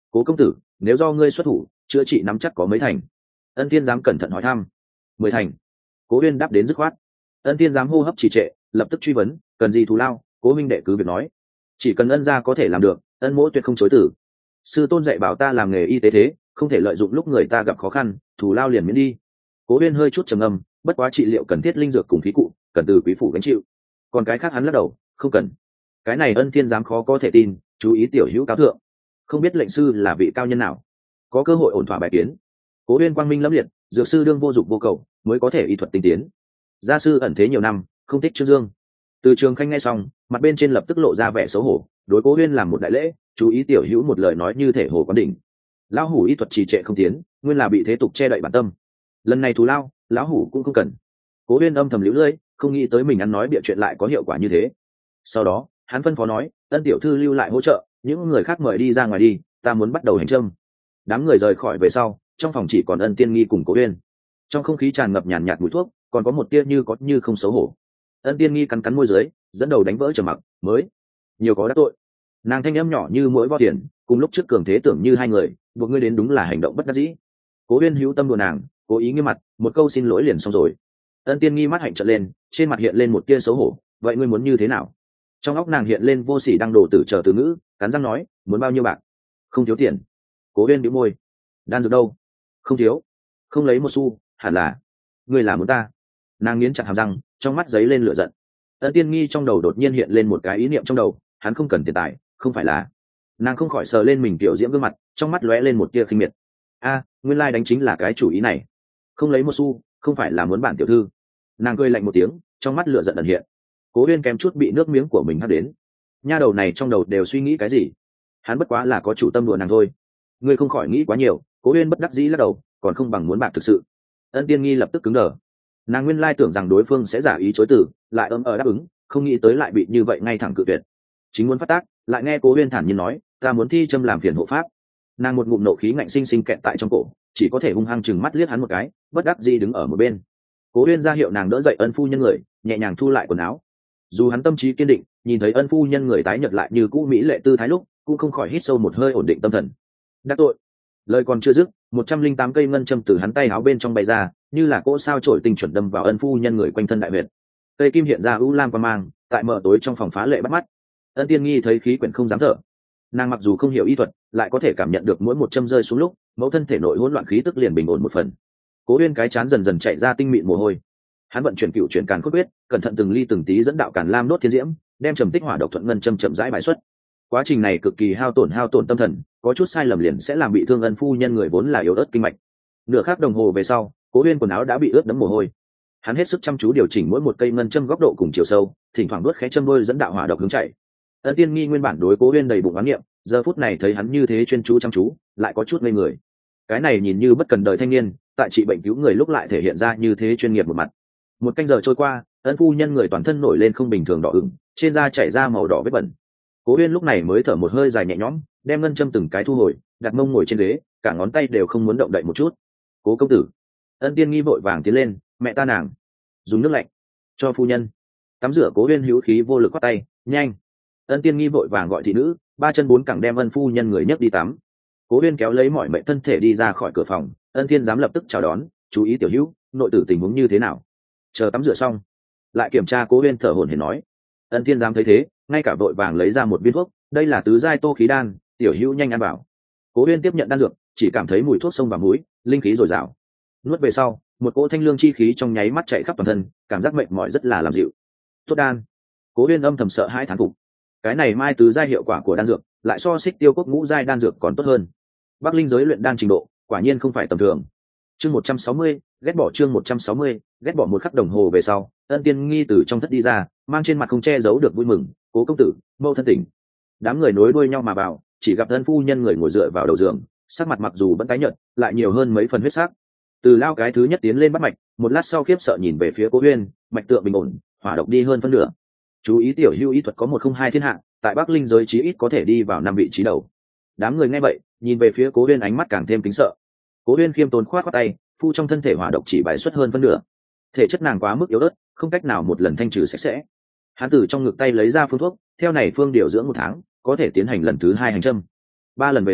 Cố công tử, nếu do ngươi xuất thủ chữa trị nắm chắc có mấy thành? Ân Thiên giám cẩn thận hỏi thăm. Mười thành. Cố Uyên đáp đến dứt khoát. Ân Thiên giám hô hấp trì trệ, lập tức truy vấn, cần gì thù lao? Cố minh đệ cứ việc nói, chỉ cần ân gia có thể làm được, ân mỗ tuyệt không chối từ. Sư tôn dạy bảo ta làm nghề y tế thế, không thể lợi dụng lúc người ta gặp khó khăn, thù lao liền miễn đi. Cố Uyên hơi chút trầm ngâm, bất quá trị liệu cần thiết linh dược cùng khí cụ, cần từ quý phủ gánh chịu. Còn cái khác hắn lắc đầu, không cần. Cái này Ân Thiên giám khó có thể tin, chú ý tiểu hữu cao thượng, không biết lệnh sư là vị cao nhân nào, có cơ hội ổn thỏa bài kiến. Cố Uyên quang minh lẫm liệt, dược sư đương vô dụng vô cầu, mới có thể y thuật tinh tiến. Gia sư ẩn thế nhiều năm, không thích Trương Dương. Từ Trường Khanh nghe xong, mặt bên trên lập tức lộ ra vẻ xấu hổ, đối Cố Uyên làm một đại lễ, chú ý tiểu hữu một lời nói như thể hồ quán đỉnh. Lão hủ y thuật trì trệ không tiến, nguyên là bị thế tục che đậy bản tâm. Lần này thù lao, lão hủ cũng không cần. Cố Uyên âm thầm liễu lưỡi, không nghĩ tới mình ăn nói bịa chuyện lại có hiệu quả như thế. Sau đó, hắn phân phó nói, Ân tiểu thư lưu lại hỗ trợ, những người khác mời đi ra ngoài đi, ta muốn bắt đầu hành trâm. Đám người rời khỏi về sau, trong phòng chỉ còn Ân Tiên Nghi cùng Cố Uyên. Trong không khí tràn ngập nhàn nhạt mùi thuốc, còn có một tia như có như không xấu hổ. Ân Tiên Nghi cắn cắn môi dưới, dẫn đầu đánh vỡ trầm mặc, mới nhiều có đắc tội. Nàng thanh âm nhỏ như mũi vo tiền, cùng lúc trước cường thế tưởng như hai người, buộc ngươi đến đúng là hành động bất đắc dĩ. Cố Uyên hữu tâm đùa nàng, cố ý nghiêm mặt, một câu xin lỗi liền xong rồi. Ân Tiên Nghi mắt hạnh trợn lên, trên mặt hiện lên một tia xấu hổ, vậy ngươi muốn như thế nào? Trong óc nàng hiện lên vô sỉ đang đổ tử chờ từ ngữ, cắn răng nói, muốn bao nhiêu bạc? Không thiếu tiền. Cố Uyên bĩu môi, đan dược đâu? Không thiếu. Không lấy một xu, hẳn là ngươi là muốn ta. Nàng nghiến chặt hàm răng, trong mắt giấy lên lửa giận. Ân Tiên Nghi trong đầu đột nhiên hiện lên một cái ý niệm trong đầu, hắn không cần tiền tài, không phải là? Nàng không khỏi sờ lên mình tiểu diễm gương mặt, trong mắt lóe lên một tia khinh miệt. A, nguyên lai đánh chính là cái chủ ý này. Không lấy một xu, không phải là muốn bản tiểu thư. Nàng cười lạnh một tiếng, trong mắt lửa giận ẩn hiện. Cố Uyên kém chút bị nước miếng của mình hắt đến. Nha đầu này trong đầu đều suy nghĩ cái gì? Hắn bất quá là có chủ tâm đùa nàng thôi. Ngươi không khỏi nghĩ quá nhiều. Cố Uyên bất đắc dĩ lắc đầu, còn không bằng muốn bạc thực sự. Ân Tiên Nghi lập tức cứng đờ. Nàng nguyên lai tưởng rằng đối phương sẽ giả ý chối từ, lại ấm ờ đáp ứng, không nghĩ tới lại bị như vậy ngay thẳng cự tuyệt. Chính muốn phát tác, lại nghe Cố Uyên thản nhiên nói, ta muốn thi châm làm phiền hộ pháp. Nàng một ngụm nộ khí ngạnh sinh sinh kẹt tại trong cổ, chỉ có thể hung hăng chừng mắt liếc hắn một cái, bất đắc dĩ đứng ở một bên. Cố Uyên ra hiệu nàng đỡ dậy Ân phu nhân người, nhẹ nhàng thu lại quần áo. Dù hắn tâm trí kiên định, nhìn thấy Ân phu nhân người tái nhợt lại như cũ mỹ lệ tư thái lúc, cũng không khỏi hít sâu một hơi ổn định tâm thần. Đắc tội. Lời còn chưa dứt, một trăm linh tám cây ngân châm từ hắn tay áo bên trong bay ra, như là cỗ sao chổi tinh chuẩn đâm vào Ân phu nhân người quanh thân đại huyệt. Cây kim hiện ra u lam quang mang, tại mờ tối trong phòng phá lệ bắt mắt. Ân Tiên Nghi thấy khí quyển không dám thở. Nàng mặc dù không hiểu y thuật, lại có thể cảm nhận được mỗi một châm rơi xuống lúc, mẫu thân thể nội hỗn loạn khí tức liền bình ổn một phần. Cố Uyên cái chán dần dần chạy ra tinh mịn mồ hôi. Hắn vận chuyển cựu chuyển càn khôn quyết, cẩn thận từng ly từng tí dẫn đạo càn lam nốt thiên diễm, đem trầm tích hỏa độc thuận ngân châm chậm rãi bài xuất. Quá trình này cực kỳ hao tổn hao tổn tâm thần, có chút sai lầm liền sẽ làm bị thương Ân phu nhân người vốn là yếu ớt kinh mạch. Nửa khắc đồng hồ về sau, Cố Uyên quần áo đã bị ướt đẫm mồ hôi. Hắn hết sức chăm chú điều chỉnh mỗi một cây ngân châm góc độ cùng chiều sâu, thỉnh thoảng đuốt khẽ châm đôi dẫn đạo hỏa độc hướng chạy. Ân Tiên Nghi nguyên bản đối Cố Uyên đầy bụng oán niệm, giờ phút này thấy hắn như thế chuyên chú chăm chú, lại có chút ngây người. Cái này nhìn như bất cần đời thanh niên, tại trị bệnh cứu người lúc lại thể hiện ra như thế chuyên nghiệp một mặt. Một canh giờ trôi qua, Ân phu nhân người toàn thân nổi lên không bình thường đỏ ửng, trên da chảy ra màu đỏ vết bẩn. Cố Uyên lúc này mới thở một hơi dài nhẹ nhõm, đem ngân châm từng cái thu hồi, đặt mông ngồi trên ghế, cả ngón tay đều không muốn động đậy một chút. Cố công tử. Ân Tiên Nghi vội vàng tiến lên, mẹ ta nàng, dùng nước lạnh cho phu nhân tắm rửa. Cố Uyên hữu khí vô lực quát tay, nhanh. Ân Tiên Nghi vội vàng gọi thị nữ, ba chân bốn cẳng đem Ân phu nhân người nhấc đi tắm. Cố Uyên kéo lấy mọi mệnh thân thể đi ra khỏi cửa phòng. Ân Thiên giám lập tức chào đón, chú ý tiểu hữu, nội tử tình huống như thế nào? Chờ tắm rửa xong, lại kiểm tra. Cố Uyên thở hổn hển nói. Ân Thiên giám thấy thế, ngay cả vội vàng lấy ra một viên thuốc, đây là tứ giai tô khí đan, tiểu hữu nhanh ăn vào. Cố Uyên tiếp nhận đan dược, chỉ cảm thấy mùi thuốc xông vào mũi, linh khí dồi dào. Nuốt về sau, một cỗ thanh lương chi khí trong nháy mắt chạy khắp toàn thân, cảm giác mệt mỏi rất là làm dịu. Tốt đan. Cố Uyên âm thầm sợ hai thán phục. Cái này mai tứ giai hiệu quả của đan dược, lại so Xích Tiêu Quốc ngũ giai đan dược còn tốt hơn. Bắc Linh giới luyện đan trình độ, quả nhiên không phải tầm thường. Chương một trăm sáu mươi, ghét bỏ chương một trăm sáu mươi, ghét bỏ. Một khắc đồng hồ về sau, Ân Tiên Nghi từ trong thất đi ra, mang trên mặt không che giấu được vui mừng, "Cố công tử, mẫu thân tỉnh." Đám người nối đuôi nhau mà vào, chỉ gặp Ân phu nhân người ngồi dựa vào đầu giường, sắc mặt mặc dù vẫn tái nhợt, lại nhiều hơn mấy phần huyết sắc. Từ Lao cái thứ nhất tiến lên bắt mạch, một lát sau khiếp sợ nhìn về phía Cố Uyên, mạch tượng bình ổn, hỏa độc đi hơn phân nửa. Chú ý tiểu hữu y thuật có một không hai thiên hạ, tại Bắc Linh giới chí ít có thể đi vào năm vị trí đầu. Đám người nghe vậy, nhìn về phía Cố Uyên ánh mắt càng thêm kính sợ. Cố Uyên khiêm tốn khoát khoát tay, phu trong thân thể hỏa độc chỉ bài xuất hơn phân nửa, thể chất nàng quá mức yếu ớt, không cách nào một lần thanh trừ sạch sẽ. Hắn từ trong ngực tay lấy ra phương thuốc, theo này phương điều dưỡng một tháng, có thể tiến hành lần thứ hai hành châm. Ba lần về sau,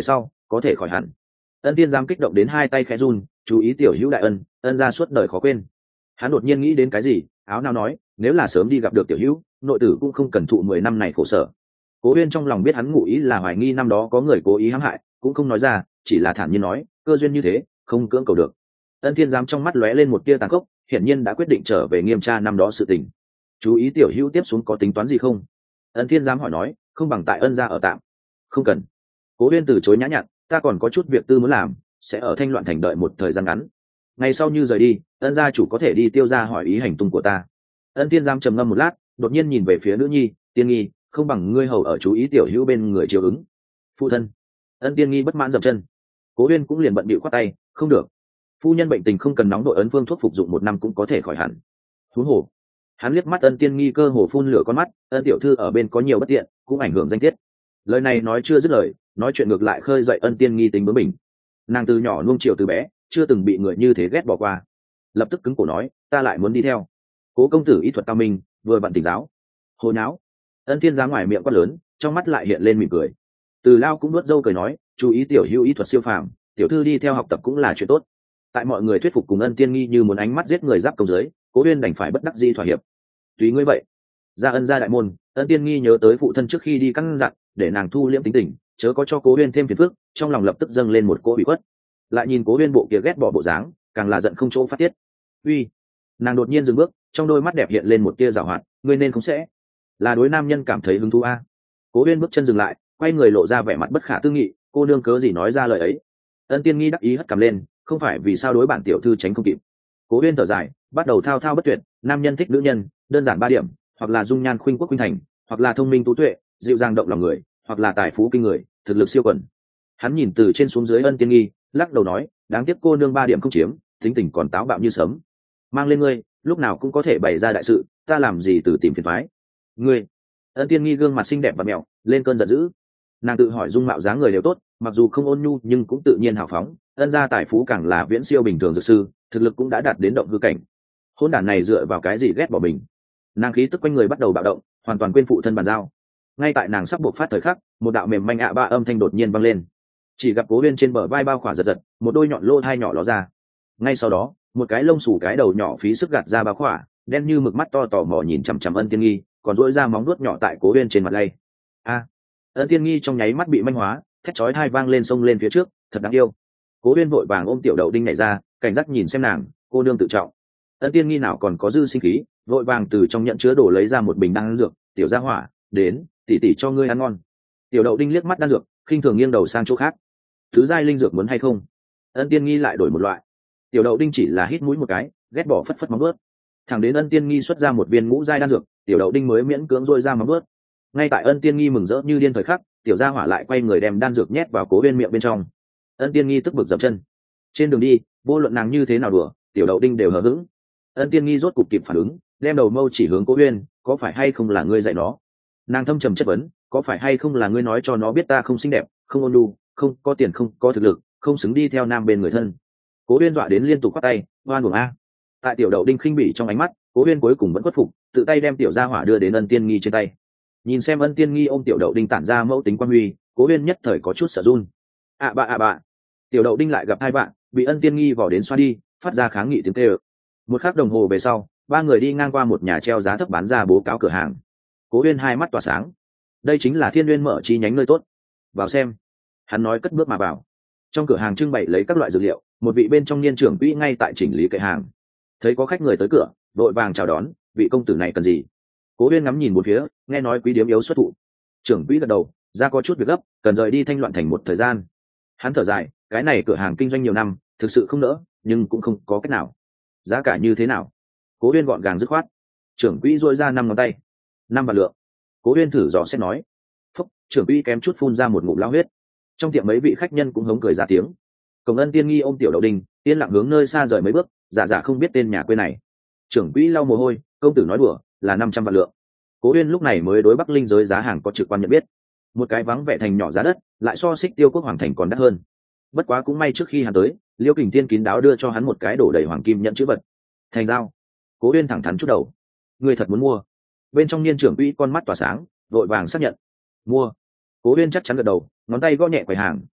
có thể khỏi hẳn. Ân Tiên Giám kích động đến hai tay khẽ run, chú ý tiểu hữu đại ân, ân gia suốt đời khó quên. Hắn đột nhiên nghĩ đến cái gì, áo nào nói, nếu là sớm đi gặp được tiểu hữu, nội tử cũng không cần thụ mười năm này khổ sở. Cố Uyên trong lòng biết hắn ngụ ý là hoài nghi năm đó có người cố ý hãm hại, cũng không nói ra, chỉ là thản nhiên nói, cơ duyên như thế, không cưỡng cầu được. Ân Thiên Giám trong mắt lóe lên một tia tàn khốc, hiển nhiên đã quyết định trở về nghiêm tra năm đó sự tình. Chú ý tiểu hữu tiếp xuống có tính toán gì không? Ân Thiên Giám hỏi nói, không bằng tại ân gia ở tạm. Không cần. Cố Uyên từ chối nhã nhặn, ta còn có chút việc tư muốn làm, sẽ ở Thanh Loạn thành đợi một thời gian ngắn. Ngày sau như rời đi, ân gia chủ có thể đi tiêu gia hỏi ý hành tung của ta. Ân Thiên Giám trầm ngâm một lát, đột nhiên nhìn về phía nữ nhi, Tiên Nghi, không bằng ngươi hầu ở chú ý tiểu hữu bên người chiều ứng. Phụ thân. Ân Tiên Nghi bất mãn dậm chân. Cố Uyên cũng liền bận bịu khoát tay, không được. Phu nhân bệnh tình không cần nóng đội ấn phương thuốc phục dụng một năm cũng có thể khỏi hẳn. Thú hồ. Hắn liếc mắt Ân Tiên Nghi cơ hồ phun lửa con mắt, Ân tiểu thư ở bên có nhiều bất tiện, cũng ảnh hưởng danh tiết. Lời này nói chưa dứt lời, nói chuyện ngược lại khơi dậy Ân Tiên Nghi tính bướng bỉnh. Nàng từ nhỏ nuông chiều từ bé, chưa từng bị người như thế ghét bỏ qua. Lập tức cứng cổ nói, ta lại muốn đi theo. Cố công tử y thuật cao minh, vừa vặn tỉnh giáo. Hồ nháo. Ân Thiên Giám ngoài miệng quát lớn, trong mắt lại hiện lên mỉm cười. Từ Lao cũng nuốt dâu cười nói, chú ý tiểu hữu y thuật siêu phàm, tiểu thư đi theo học tập cũng là chuyện tốt. Tại mọi người thuyết phục cùng Ân Tiên Nghi như muốn ánh mắt giết người giáp công dưới, Cố Uyên đành phải bất đắc dĩ thỏa hiệp. Tùy ngươi vậy. Ra Ân gia đại môn, Ân Tiên Nghi nhớ tới phụ thân trước khi đi căn dặn, để nàng thu liễm tính tình, chớ có cho Cố Uyên thêm phiền phức, trong lòng lập tức dâng lên một cỗ bị khuất. Lại nhìn Cố Uyên bộ kia ghét bỏ bộ dáng, càng là giận không chỗ phát tiết. Uy. Nàng đột nhiên dừng bước, trong đôi mắt đẹp hiện lên một tia giảo hoạt, ngươi nên không sẽ là đối nam nhân cảm thấy hứng thú a. Cố Uyên bước chân dừng lại, quay người lộ ra vẻ mặt bất khả tư nghị, cô nương cớ gì nói ra lời ấy? Ân Tiên Nghi đắc ý hất cằm lên, không phải vì sao đối bản tiểu thư tránh không kịp. Cố Uyên thở dài, bắt đầu thao thao bất tuyệt, nam nhân thích nữ nhân, đơn giản ba điểm, hoặc là dung nhan khuynh quốc khuynh thành, hoặc là thông minh tú tuệ, dịu dàng động lòng người, hoặc là tài phú kinh người, thực lực siêu quần. Hắn nhìn từ trên xuống dưới Ân Tiên Nghi, lắc đầu nói, đáng tiếc cô nương ba điểm không chiếm, tính tình còn táo bạo như sớm. Mang lên ngươi, lúc nào cũng có thể bày ra đại sự, ta làm gì từ tìm phiền toái. Ngươi. Ân Tiên Nghi gương mặt xinh đẹp và mèo, lên cơn giận dữ. Nàng tự hỏi dung mạo dáng người đều tốt, mặc dù không ôn nhu nhưng cũng tự nhiên hào phóng, ân gia tài phú càng là viễn siêu bình thường dược sư, thực lực cũng đã đạt đến động hư cảnh. Hôn đản này dựa vào cái gì ghét bỏ mình? Nàng khí tức quanh người bắt đầu bạo động, hoàn toàn quên phụ thân bàn giao. Ngay tại nàng sắp buộc phát thời khắc, một đạo mềm manh ạ ba âm thanh đột nhiên vang lên. Chỉ gặp Cố Uyên trên bờ vai bao khỏa giật giật, một đôi nhọn lô thai nhỏ ló ra. Ngay sau đó, một cái lông xù cái đầu nhỏ phí sức gạt ra bao khỏa, đen như mực mắt to tò mò nhìn chằm chằm Ân Tiên Nghi, còn duỗi ra móng vuốt nhỏ tại Cố Uyên trên mặt lay. A. Ân Tiên Nghi trong nháy mắt bị manh hóa, thét chói tai vang lên xông lên phía trước, thật đáng yêu. Cố Uyên vội vàng ôm tiểu đậu đinh nhảy ra, cảnh giác nhìn xem nàng, cô nương tự trọng. Ân Tiên Nghi nào còn có dư sinh khí, vội vàng từ trong nhận chứa đồ lấy ra một bình đan dược, tiểu gia hỏa, đến, tỷ tỷ cho ngươi ăn ngon. Tiểu đậu đinh liếc mắt đan dược, khinh thường nghiêng đầu sang chỗ khác. Thứ giai linh dược muốn hay không? Ân Tiên Nghi lại đổi một loại. Tiểu đậu đinh chỉ là hít mũi một cái, ghét bỏ phất phất móng vuốt. Thẳng đến Ân Tiên Nghi xuất ra một viên ngũ giai đan dược, tiểu đậu đinh mới miễn cưỡng rôi ra móng vuốt. Ngay tại Ân Tiên Nghi mừng rỡ như điên thời khắc, tiểu gia hỏa lại quay người đem đan dược nhét vào Cố Uyên miệng bên trong. Ân Tiên Nghi tức bực dậm chân. Trên đường đi, vô luận nàng như thế nào đùa, tiểu đậu đinh đều hờ hững. Ân Tiên Nghi rốt cục kịp phản ứng, đem đầu mâu chỉ hướng Cố Uyên, có phải hay không là ngươi dạy nó? Nàng thâm trầm chất vấn, có phải hay không là ngươi nói cho nó biết ta không xinh đẹp, không ôn nhu, không có tiền, không có thực lực, không xứng đi theo nam bên người thân? Cố Uyên dọa đến liên tục quát tay, oan uổng a. Tại tiểu đậu đinh khinh bỉ trong ánh mắt, Cố Uyên cuối cùng vẫn khuất phục, tự tay đem tiểu gia hỏa đưa đến Ân Tiên Nghi trên tay. Nhìn xem Ân Tiên Nghi ôm tiểu đậu đinh tản ra mẫu tính quan huy, Cố Uyên nhất thời có chút sợ run. ạ bạ ạ bạ. Tiểu đậu đinh lại gặp hai bạn, bị Ân Tiên Nghi vò đến xoa đi, phát ra kháng nghị tiếng kêu. Một khắc đồng hồ về sau, ba người đi ngang qua một nhà treo giá thấp bán ra bố cáo cửa hàng. Cố Uyên hai mắt tỏa sáng. Đây chính là Thiên Nguyên mở chi nhánh nơi tốt. Vào xem. Hắn nói cất bước mà vào. Trong cửa hàng trưng bày lấy các loại dược liệu, một vị bên trong niên trưởng quỹ ngay tại chỉnh lý kệ hàng. Thấy có khách người tới cửa, đội vàng chào đón, vị công tử này cần gì? Cố Uyên ngắm nhìn một phía, nghe nói quý điếm yếu xuất thụ. Trưởng quỹ gật đầu, ra có chút việc gấp, cần rời đi Thanh Loạn thành một thời gian. Hắn thở dài, cái này cửa hàng kinh doanh nhiều năm, thực sự không nỡ, nhưng cũng không có cách nào. Giá cả như thế nào? Cố Uyên gọn gàng dứt khoát. Trưởng quỹ duỗi ra năm ngón tay. Năm vạn lượng. Cố Uyên thử dò xét nói. Phúc, trưởng quỹ kém chút phun ra một ngụm lao huyết. Trong tiệm mấy vị khách nhân cũng hống cười ra tiếng. Cổng Ân Tiên Nghi ôm tiểu đậu đinh, yên lặng hướng nơi xa rời mấy bước, giả giả không biết tên nhà quê này. Trưởng quỹ lau mồ hôi, công tử nói đùa, là năm trăm vạn lượng. Cố Uyên lúc này mới đối Bắc Linh giới giá hàng có trực quan nhận biết. Một cái vắng vẻ thành nhỏ giá đất, lại so Xích Tiêu quốc hoàng thành còn đắt hơn. Bất quá cũng may trước khi hắn tới, Liêu Kình Thiên kín đáo đưa cho hắn một cái đổ đầy hoàng kim nhận chữ vật. Thành giao. Cố Uyên thẳng thắn chút đầu. Người thật muốn mua? Bên trong niên trưởng quỹ con mắt tỏa sáng, vội vàng xác nhận. Mua. Cố Uyên chắc chắn gật đầu, ngón tay gõ nhẹ quầy hàng,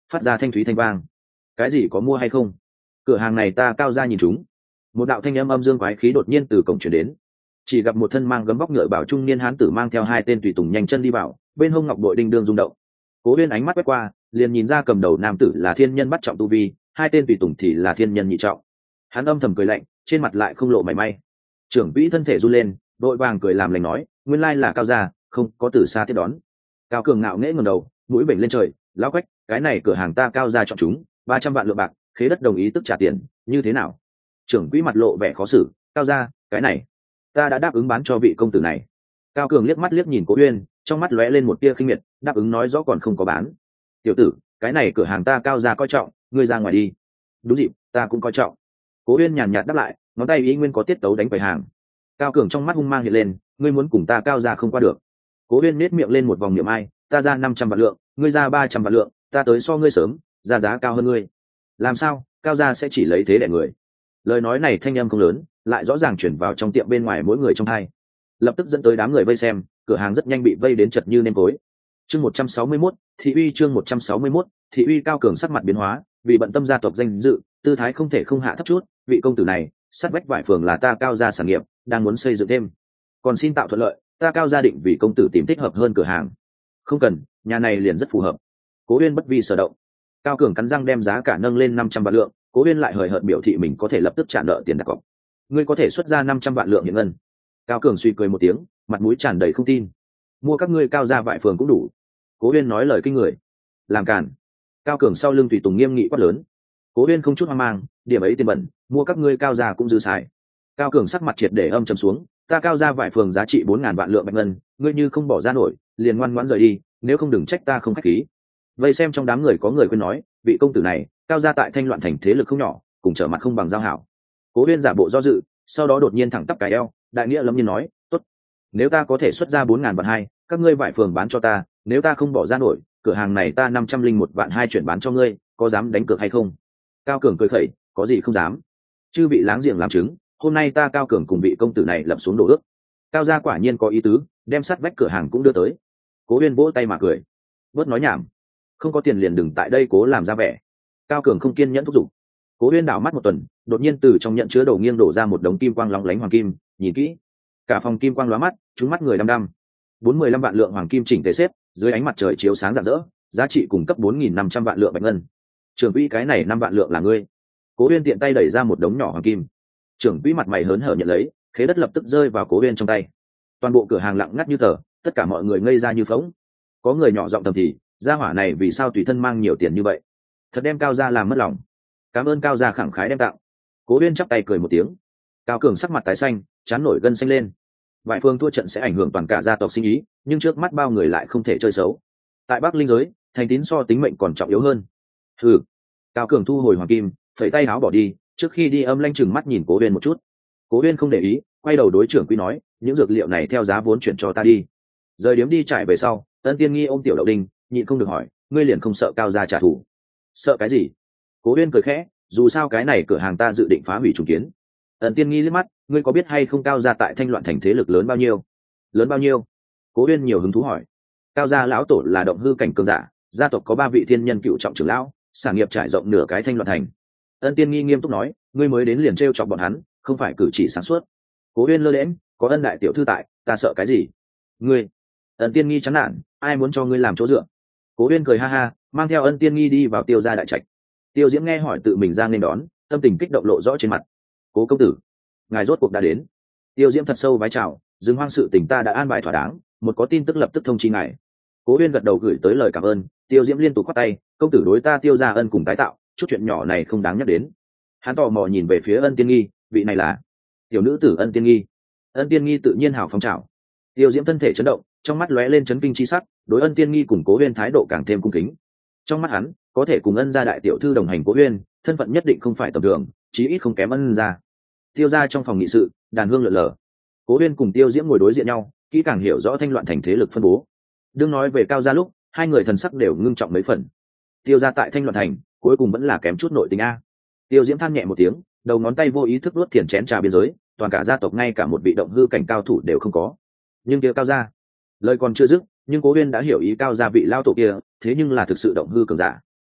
phát ra thanh thúy thanh vang. Cái gì có mua hay không? Cửa hàng này ta Cao gia nhìn chúng. Một đạo thanh âm âm dương quái khí đột nhiên từ cổng chuyển đến. Chỉ gặp một thân mang gấm vóc ngựa bảo trung niên hán tử mang theo hai tên tùy tùng nhanh chân đi vào, bên hông ngọc bội đinh đương rung động. Cố Uyên ánh mắt quét qua, liền nhìn ra cầm đầu nam tử là thiên nhân bắt trọng tu vi, hai tên tùy tùng thì là thiên nhân nhị trọng. Hắn âm thầm cười lạnh, trên mặt lại không lộ mảy may. Trưởng quỹ thân thể run lên, đội vàng cười làm lành nói, nguyên lai là Cao gia, không có từ xa tiếp đón. Cao Cường ngạo nghễ ngẩng đầu, mũi vểnh lên trời, lão quách, cái này cửa hàng ta Cao gia chọn chúng, ba trăm vạn lượng bạc, khế đất đồng ý tức trả tiền, như thế nào? Trưởng quỹ mặt lộ vẻ khó xử, Cao gia, cái này, ta đã đáp ứng bán cho vị công tử này. Cao Cường liếc mắt liếc nhìn Cố Uyên, trong mắt lóe lên một tia khinh miệt, đáp ứng nói rõ còn không có bán. Tiểu tử, cái này cửa hàng ta Cao gia coi trọng, ngươi ra ngoài đi. Đúng dịp, ta cũng coi trọng. Cố Uyên nhàn nhạt đáp lại, ngón tay ý nguyên có tiết tấu đánh quầy hàng. Cao Cường trong mắt hung mang hiện lên, ngươi muốn cùng ta Cao gia không qua được. Cố Uyên nét miệng lên một vòng niệm ai, ta ra năm trăm vạn lượng, ngươi ra ba trăm vạn lượng, ta tới so ngươi sớm, ra giá cao hơn ngươi. Làm sao? Cao gia sẽ chỉ lấy thế để người. Lời nói này thanh âm không lớn, lại rõ ràng chuyển vào trong tiệm bên ngoài mỗi người trong hai, lập tức dẫn tới đám người vây xem, cửa hàng rất nhanh bị vây đến chật như nêm tối. Chương một trăm sáu mươi mốt, thị uy chương một trăm sáu mươi mốt, thị uy. Cao Cường sắc mặt biến hóa, vì bận tâm gia tộc danh dự, tư thái không thể không hạ thấp chút, vị công tử này, sát vách vải phường là ta Cao gia sản nghiệp, đang muốn xây dựng thêm, còn xin tạo thuận lợi, ta Cao gia định vì công tử tìm thích hợp hơn cửa hàng. Không cần, nhà này liền rất phù hợp. Cố Uyên bất vi sở động. Cao Cường cắn răng đem giá cả nâng lên năm trăm vạn lượng, Cố Uyên lại hời hợt biểu thị mình có thể lập tức trả nợ tiền đặt cọc. Ngươi có thể xuất ra năm trăm vạn lượng hiện ngân. Cao Cường suy cười một tiếng, mặt mũi tràn đầy không tin. Mua các ngươi Cao gia vải phường cũng đủ. Cố Uyên nói lời kinh người. Làm cản. Cao Cường sau lưng tùy tùng nghiêm nghị quát lớn. Cố Uyên không chút hoang mang, điểm ấy tiền bẩn, mua các ngươi Cao gia cũng dư xài. Cao Cường sắc mặt triệt để âm trầm xuống, ta Cao gia vải phường giá trị bốn ngàn vạn lượng bạch ngân, ngươi như không bỏ ra nổi, liền ngoan ngoãn rời đi, nếu không đừng trách ta không khách khí. Vây xem trong đám người có người khuyên nói, vị công tử này, Cao gia tại Thanh Loạn thành thế lực không nhỏ, cùng trở mặt không bằng giao hảo. Cố Uyên giả bộ do dự, sau đó đột nhiên thẳng tắp cái eo, đại nghĩa lâm nhiên nói, tốt, nếu ta có thể xuất ra bốn ngàn vạn hai, các ngươi vải phường bán cho ta, nếu ta không bỏ ra nổi, cửa hàng này ta năm trăm linh một vạn hai chuyển bán cho ngươi, có dám đánh cược hay không? Cao Cường cười khẩy, có gì không dám. Chư vị láng giềng làm chứng, hôm nay ta Cao Cường cùng vị công tử này lập xuống đồ ước. Cao gia quả nhiên có ý tứ, đem sắt vách cửa hàng cũng đưa tới. Cố Uyên vỗ tay mà cười, bớt nói nhảm, không có tiền liền đừng tại đây cố làm ra vẻ. Cao Cường không kiên nhẫn thúc giục. Cố Uyên đảo mắt một tuần, đột nhiên từ trong nhận chứa đồ nghiêng đổ ra một đống kim quang lóng lánh hoàng kim, nhìn kỹ, cả phòng kim quang lóa mắt, trúng mắt người đăm đăm. Bốn mươi lăm vạn lượng hoàng kim chỉnh tề xếp, dưới ánh mặt trời chiếu sáng rạng rỡ, giá trị cùng cấp bốn nghìn năm trăm vạn lượng bạch ngân. Trưởng quỹ, cái này năm vạn lượng là ngươi. Cố Uyên tiện tay đẩy ra một đống nhỏ hoàng kim. Trưởng quỹ mặt mày hớn hở nhận lấy, khế đất lập tức rơi vào Cố Uyên trong tay. Toàn bộ cửa hàng lặng ngắt như tờ, tất cả mọi người ngây ra như phỗng. Có người nhỏ giọng thầm thì, gia hỏa này vì sao tùy thân mang nhiều tiền như vậy, thật đem Cao gia làm mất lòng. Cảm ơn Cao gia khẳng khái đem tặng. Cố Uyên chắp tay cười một tiếng. Cao Cường sắc mặt tái xanh, trán nổi gân xanh lên. Vài phương thua trận sẽ ảnh hưởng toàn cả gia tộc sinh ý, nhưng trước mắt bao người lại không thể chơi xấu. Tại Bắc Linh giới, thành tín so tính mệnh còn trọng yếu hơn. Hừ. Cao Cường thu hồi hoàng kim, phẩy tay áo bỏ đi, trước khi đi âm lanh chừng mắt nhìn Cố Uyên một chút. Cố Uyên không để ý, quay đầu đối trưởng quý nói, những dược liệu này theo giá vốn chuyển cho ta đi. Rời điếm đi trải về sau, Ân Tiên Nghi ôm Tiểu Đậu Đinh, nhịn không được hỏi, ngươi liền không sợ Cao gia trả thù? Sợ cái gì? Cố Uyên cười khẽ, dù sao cái này cửa hàng ta dự định phá hủy trùng kiến. Ân Tiên Nghi liếc mắt, ngươi có biết hay không Cao gia tại Thanh Loạn thành thế lực lớn bao nhiêu? Lớn bao nhiêu? Cố Uyên nhiều hứng thú hỏi. Cao gia lão tổ là động hư cảnh cường giả, gia tộc có ba vị thiên nhân cựu trọng trưởng lão, sản nghiệp trải rộng nửa cái Thanh Loạn thành. Ân Tiên Nghi nghiêm túc nói, ngươi mới đến liền trêu chọc bọn hắn, không phải cử chỉ sáng suốt. Cố Uyên lơ lẽm, có Ân đại tiểu thư tại, ta sợ cái gì? Ngươi? Ân Tiên Nghi chán nản, ai muốn cho ngươi làm chỗ dựa? Cố Uyên cười ha ha, mang theo Ân Tiên Nghi đi vào Tiêu gia đại trạch. Tiêu Diễm nghe hỏi tự mình ra nên đón, tâm tình kích động lộ rõ trên mặt. Cố công tử, ngài rốt cuộc đã đến. Tiêu Diễm thật sâu vái chào, dừng hoang sự tình ta đã an bài thỏa đáng, một có tin tức lập tức thông chi ngài. Cố Uyên gật đầu gửi tới lời cảm ơn. Tiêu Diễm liên tục khoát tay, công tử đối ta Tiêu gia ân cùng tái tạo, chút chuyện nhỏ này không đáng nhắc đến. Hắn tò mò nhìn về phía Ân Tiên Nghi, vị này là tiểu nữ tử Ân Tiên Nghi. Ân Tiên Nghi tự nhiên hào phóng chào. Tiêu Diễm thân thể chấn động, trong mắt lóe lên chấn kinh chi sắc, đối Ân Tiên Nghi cùng Cố Uyên thái độ càng thêm cung kính. Trong mắt hắn, có thể cùng Ân gia đại tiểu thư đồng hành Cố Uyên, thân phận nhất định không phải tầm thường, chí ít không kém Ân gia. Tiêu gia trong phòng nghị sự, đàn hương lượn lờ. Cố Uyên cùng Tiêu Diễm ngồi đối diện nhau, kỹ càng hiểu rõ Thanh Loạn thành thế lực phân bố. Đương nói về Cao gia lúc, hai người thần sắc đều ngưng trọng mấy phần. Tiêu gia tại Thanh Loạn thành, cuối cùng vẫn là kém chút nội tình a. Tiêu Diễm than nhẹ một tiếng, đầu ngón tay vô ý thức nuốt thiền chén trà biên giới, toàn cả gia tộc ngay cả một vị động hư cảnh cao thủ đều không có. Nhưng kia Cao gia, lời còn chưa dứt, nhưng Cố Uyên đã hiểu ý Cao gia vị lao tổ kia, thế nhưng là thực sự động hư cường giả.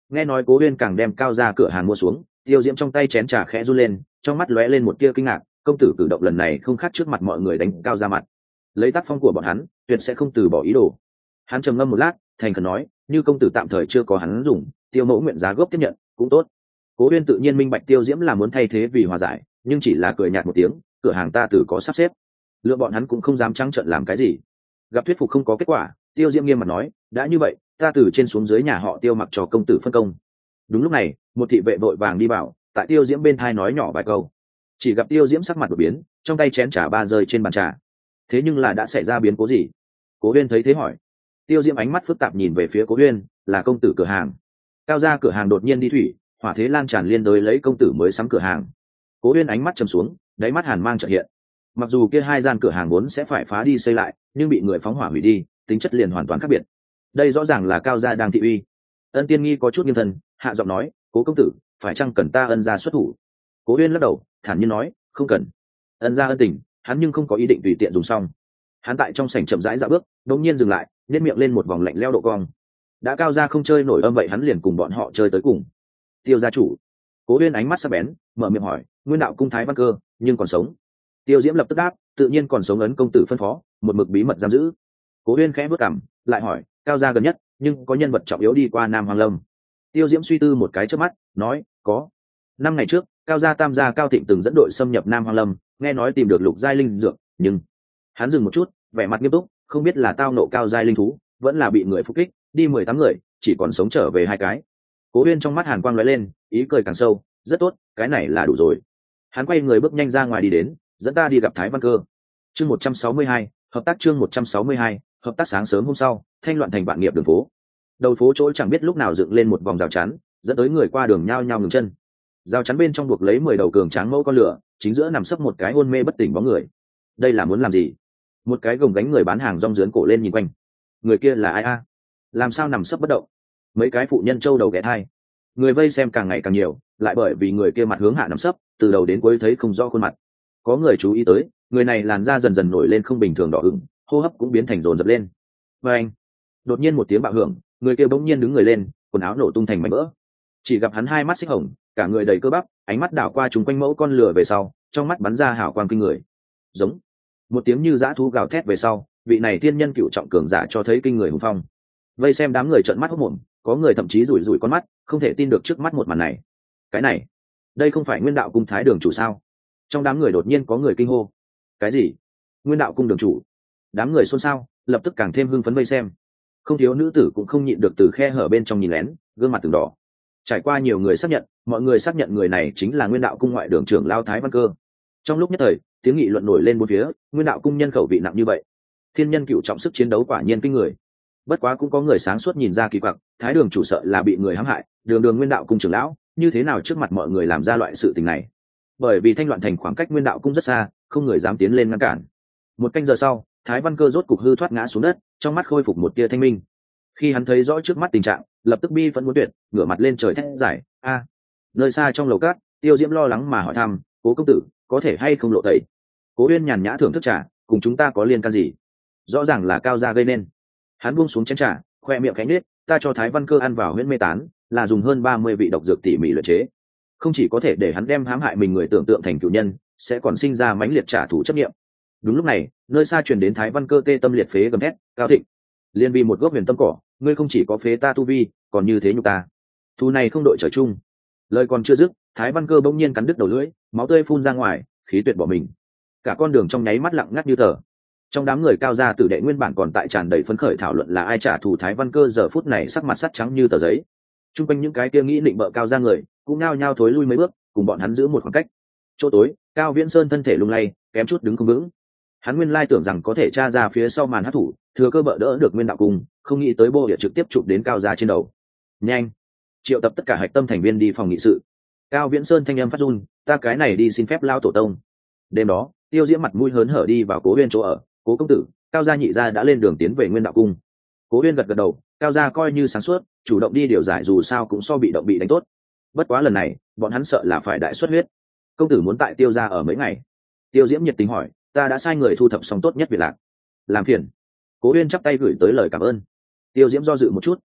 Nghe nói Cố Uyên càng đem cao ra cửa hàng mua xuống, Tiêu Diễm trong tay chén trà khẽ run lên, trong mắt lóe lên một tia kinh ngạc, công tử cử động lần này không khác trước mặt mọi người đánh cao ra mặt. Lấy tác phong của bọn hắn, tuyệt sẽ không từ bỏ ý đồ. Hắn trầm ngâm một lát, thành khẩn nói, như công tử tạm thời chưa có hắn dùng, Tiêu mẫu nguyện giá gốc tiếp nhận, cũng tốt. Cố Uyên tự nhiên minh bạch Tiêu Diễm là muốn thay thế vì hòa giải, nhưng chỉ là cười nhạt một tiếng, cửa hàng ta từ có sắp xếp. Lượng bọn hắn cũng không dám trắng trợn làm cái gì. Gặp thuyết phục không có kết quả, Tiêu Diễm nghiêm mặt nói, đã như vậy, ta từ trên xuống dưới nhà họ Tiêu mặc cho công tử phân công. Đúng lúc này, một thị vệ vội vàng đi vào, tại Tiêu Diễm bên thai nói nhỏ vài câu. Chỉ gặp Tiêu Diễm sắc mặt đột biến, trong tay chén trà ba rơi trên bàn trà. Thế nhưng là đã xảy ra biến cố gì? Cố Uyên thấy thế hỏi. Tiêu Diễm ánh mắt phức tạp nhìn về phía Cố Uyên, là công tử cửa hàng. Cao gia cửa hàng đột nhiên đi thủy, hỏa thế lan tràn liên đới lấy công tử mới sắm cửa hàng. Cố Uyên ánh mắt trầm xuống, đáy mắt hàn mang chợt hiện. Mặc dù kia hai gian cửa hàng vốn sẽ phải phá đi xây lại, nhưng bị người phóng hỏa hủy đi, tính chất liền hoàn toàn khác biệt. Đây rõ ràng là Cao gia đang thị uy. Ân Tiên Nghi có chút nghiêm thần, hạ giọng nói, Cố công tử, phải chăng cần ta Ân gia xuất thủ? Cố Uyên lắc đầu, thản nhiên nói, không cần. Ân gia ân tình, hắn nhưng không có ý định tùy tiện dùng xong. Hắn tại trong sảnh chậm rãi dạo bước, đột nhiên dừng lại, nhếch miệng lên một vòng lạnh lẽo độ cong. Đã Cao gia không chơi nổi âm vậy hắn liền cùng bọn họ chơi tới cùng. Tiêu gia chủ. Cố Uyên ánh mắt sắc bén, mở miệng hỏi, Nguyên đạo cung Thái Văn Cơ, nhưng còn sống? Tiêu Diễm lập tức đáp, tự nhiên còn sống, ấn công tử phân phó, một mực bí mật giam giữ. Cố Uyên khẽ bước cằm, lại hỏi, Cao gia gần nhất, nhưng có nhân vật trọng yếu đi qua Nam Hoàng Lâm? Tiêu Diễm suy tư một cái chớp mắt, nói, có. Năm ngày trước, Cao gia Tam gia Cao Thịnh từng dẫn đội xâm nhập Nam Hoàng Lâm, nghe nói tìm được lục giai linh dược, nhưng hắn dừng một chút, vẻ mặt nghiêm túc, không biết là tao nộ cao giai linh thú, vẫn là bị người phục kích, đi mười tám người, chỉ còn sống trở về hai cái. Cố Uyên trong mắt hàn quang lóe lên, ý cười càng sâu, rất tốt, cái này là đủ rồi. Hắn quay người bước nhanh ra ngoài đi đến, dẫn ta đi gặp Thái Văn Cơ. Chương một trăm sáu mươi hai, hợp tác chương một trăm sáu mươi hai, hợp tác. Sáng sớm hôm sau, thanh loạn thành vạn nghiệp đường phố. Đầu phố chỗ chẳng biết lúc nào dựng lên một vòng rào chắn, dẫn tới người qua đường nhao nhao ngừng chân. Rào chắn bên trong buộc lấy mười đầu cường tráng mẫu con lửa, chính giữa nằm sấp một cái hôn mê bất tỉnh bóng người. Đây là muốn làm gì? Một cái gồng gánh người bán hàng rong dướn cổ lên nhìn quanh. Người kia là ai a? Làm sao nằm sấp bất động? Mấy cái phụ nhân trâu đầu ghé thai. Người vây xem càng ngày càng nhiều, lại bởi vì người kia mặt hướng hạ nằm sấp, từ đầu đến cuối thấy không rõ khuôn mặt. Có người chú ý tới, người này làn da dần dần nổi lên không bình thường đỏ ửng, hô hấp cũng biến thành rồn rập lên. Và anh, đột nhiên một tiếng bạo hưởng, người kia bỗng nhiên đứng người lên, quần áo nổ tung thành mảnh vỡ. Chỉ gặp hắn hai mắt xích hồng, cả người đầy cơ bắp, ánh mắt đảo qua chúng quanh mẫu con lừa về sau, trong mắt bắn ra hào quang kinh người. Giống một tiếng như dã thú gào thét về sau, vị này thiên nhân cựu trọng cường giả cho thấy kinh người hùng phong. Vây xem đám người trợn mắt hốt mồm, có người thậm chí rủi rủi con mắt, không thể tin được trước mắt một màn này. Cái này, đây không phải Nguyên đạo cung Thái đường chủ sao? Trong đám người đột nhiên có người kinh hô. Cái gì? Nguyên đạo cung đường chủ? Đám người xôn xao, lập tức càng thêm hưng phấn vây xem. Không thiếu nữ tử cũng không nhịn được từ khe hở bên trong nhìn lén, gương mặt từng đỏ. Trải qua nhiều người xác nhận, mọi người xác nhận người này chính là Nguyên đạo cung ngoại đường trưởng Lao Thái Văn Cơ. Trong lúc nhất thời, tiếng nghị luận nổi lên bốn phía, Nguyên đạo cung nhân khẩu vị nặng như vậy, thiên nhân cựu trọng sức chiến đấu quả nhiên kinh người. Bất quá cũng có người sáng suốt nhìn ra kỳ quặc, Thái đường chủ sợ là bị người hãm hại, đường đường Nguyên đạo cung trưởng lão, như thế nào trước mặt mọi người làm ra loại sự tình này? Bởi vì thanh loạn thành khoảng cách Nguyên đạo cung rất xa, không người dám tiến lên ngăn cản. Một canh giờ sau, Thái Văn Cơ rốt cục hư thoát ngã xuống đất, trong mắt khôi phục một tia thanh minh. Khi hắn thấy rõ trước mắt tình trạng, lập tức bi phẫn muốn tuyệt, ngửa mặt lên trời thét giải, a! Nơi xa trong lầu cát, Tiêu Diễm lo lắng mà hỏi thăm, Cố công tử, có thể hay không lộ tẩy? Cố Uyên nhàn nhã thưởng thức trà, cùng chúng ta có liên can gì? Rõ ràng là Cao gia gây nên. Hắn buông xuống chén trà, khoe miệng khẽ nhếch, ta cho Thái Văn Cơ ăn vào huyễn mê tán, là dùng hơn ba mươi vị độc dược tỉ mỉ luyện chế, không chỉ có thể để hắn đem hãm hại mình người tưởng tượng thành cựu nhân, sẽ còn sinh ra mãnh liệt trả thù chấp niệm. Đúng lúc này, nơi xa truyền đến Thái Văn Cơ tê tâm liệt phế gầm thét, Cao Thịnh, liên vì một gốc huyền tâm cỏ, ngươi không chỉ có phế ta tu vi, còn như thế nhục ta. Thù này không đội trời chung. Lời còn chưa dứt, Thái Văn Cơ bỗng nhiên cắn đứt đầu lưỡi, máu tươi phun ra ngoài, khí tuyệt bỏ mình. Cả con đường trong nháy mắt lặng ngắt như tờ. Trong đám người Cao gia tử đệ nguyên bản còn tại tràn đầy phấn khởi thảo luận là ai trả thù Thái Văn Cơ, giờ phút này sắc mặt sắt trắng như tờ giấy. Trung quanh những cái kia nghĩ định bợ Cao gia người cũng nhao nhao thối lui mấy bước, cùng bọn hắn giữ một khoảng cách. Chỗ tối, Cao Viễn Sơn thân thể lung lay, kém chút đứng không vững. Hắn nguyên lai tưởng rằng có thể tra ra phía sau màn hắc thủ, thừa cơ bợ đỡ được Nguyên đạo cung, không nghĩ tới bô địa trực tiếp chụp đến Cao gia trên đầu. Nhanh, triệu tập tất cả hạch tâm thành viên đi phòng nghị sự. Cao Viễn Sơn thanh âm phát run, ta cái này đi xin phép lao tổ tông. Đêm đó, Tiêu Diễm mặt mũi hớn hở đi vào Cố Uyên chỗ ở, Cố công tử, Cao gia nhị gia đã lên đường tiến về Nguyên đạo cung. Cố Uyên gật gật đầu, Cao gia coi như sáng suốt, chủ động đi điều giải dù sao cũng so bị động bị đánh tốt. Bất quá lần này, bọn hắn sợ là phải đại xuất huyết. Công tử muốn tại Tiêu gia ở mấy ngày? Tiêu Diễm nhiệt tình hỏi, ta đã sai người thu thập xong tốt nhất việc lạc. Làm phiền. Cố Uyên chắp tay gửi tới lời cảm ơn. Tiêu Diễm do dự một chút,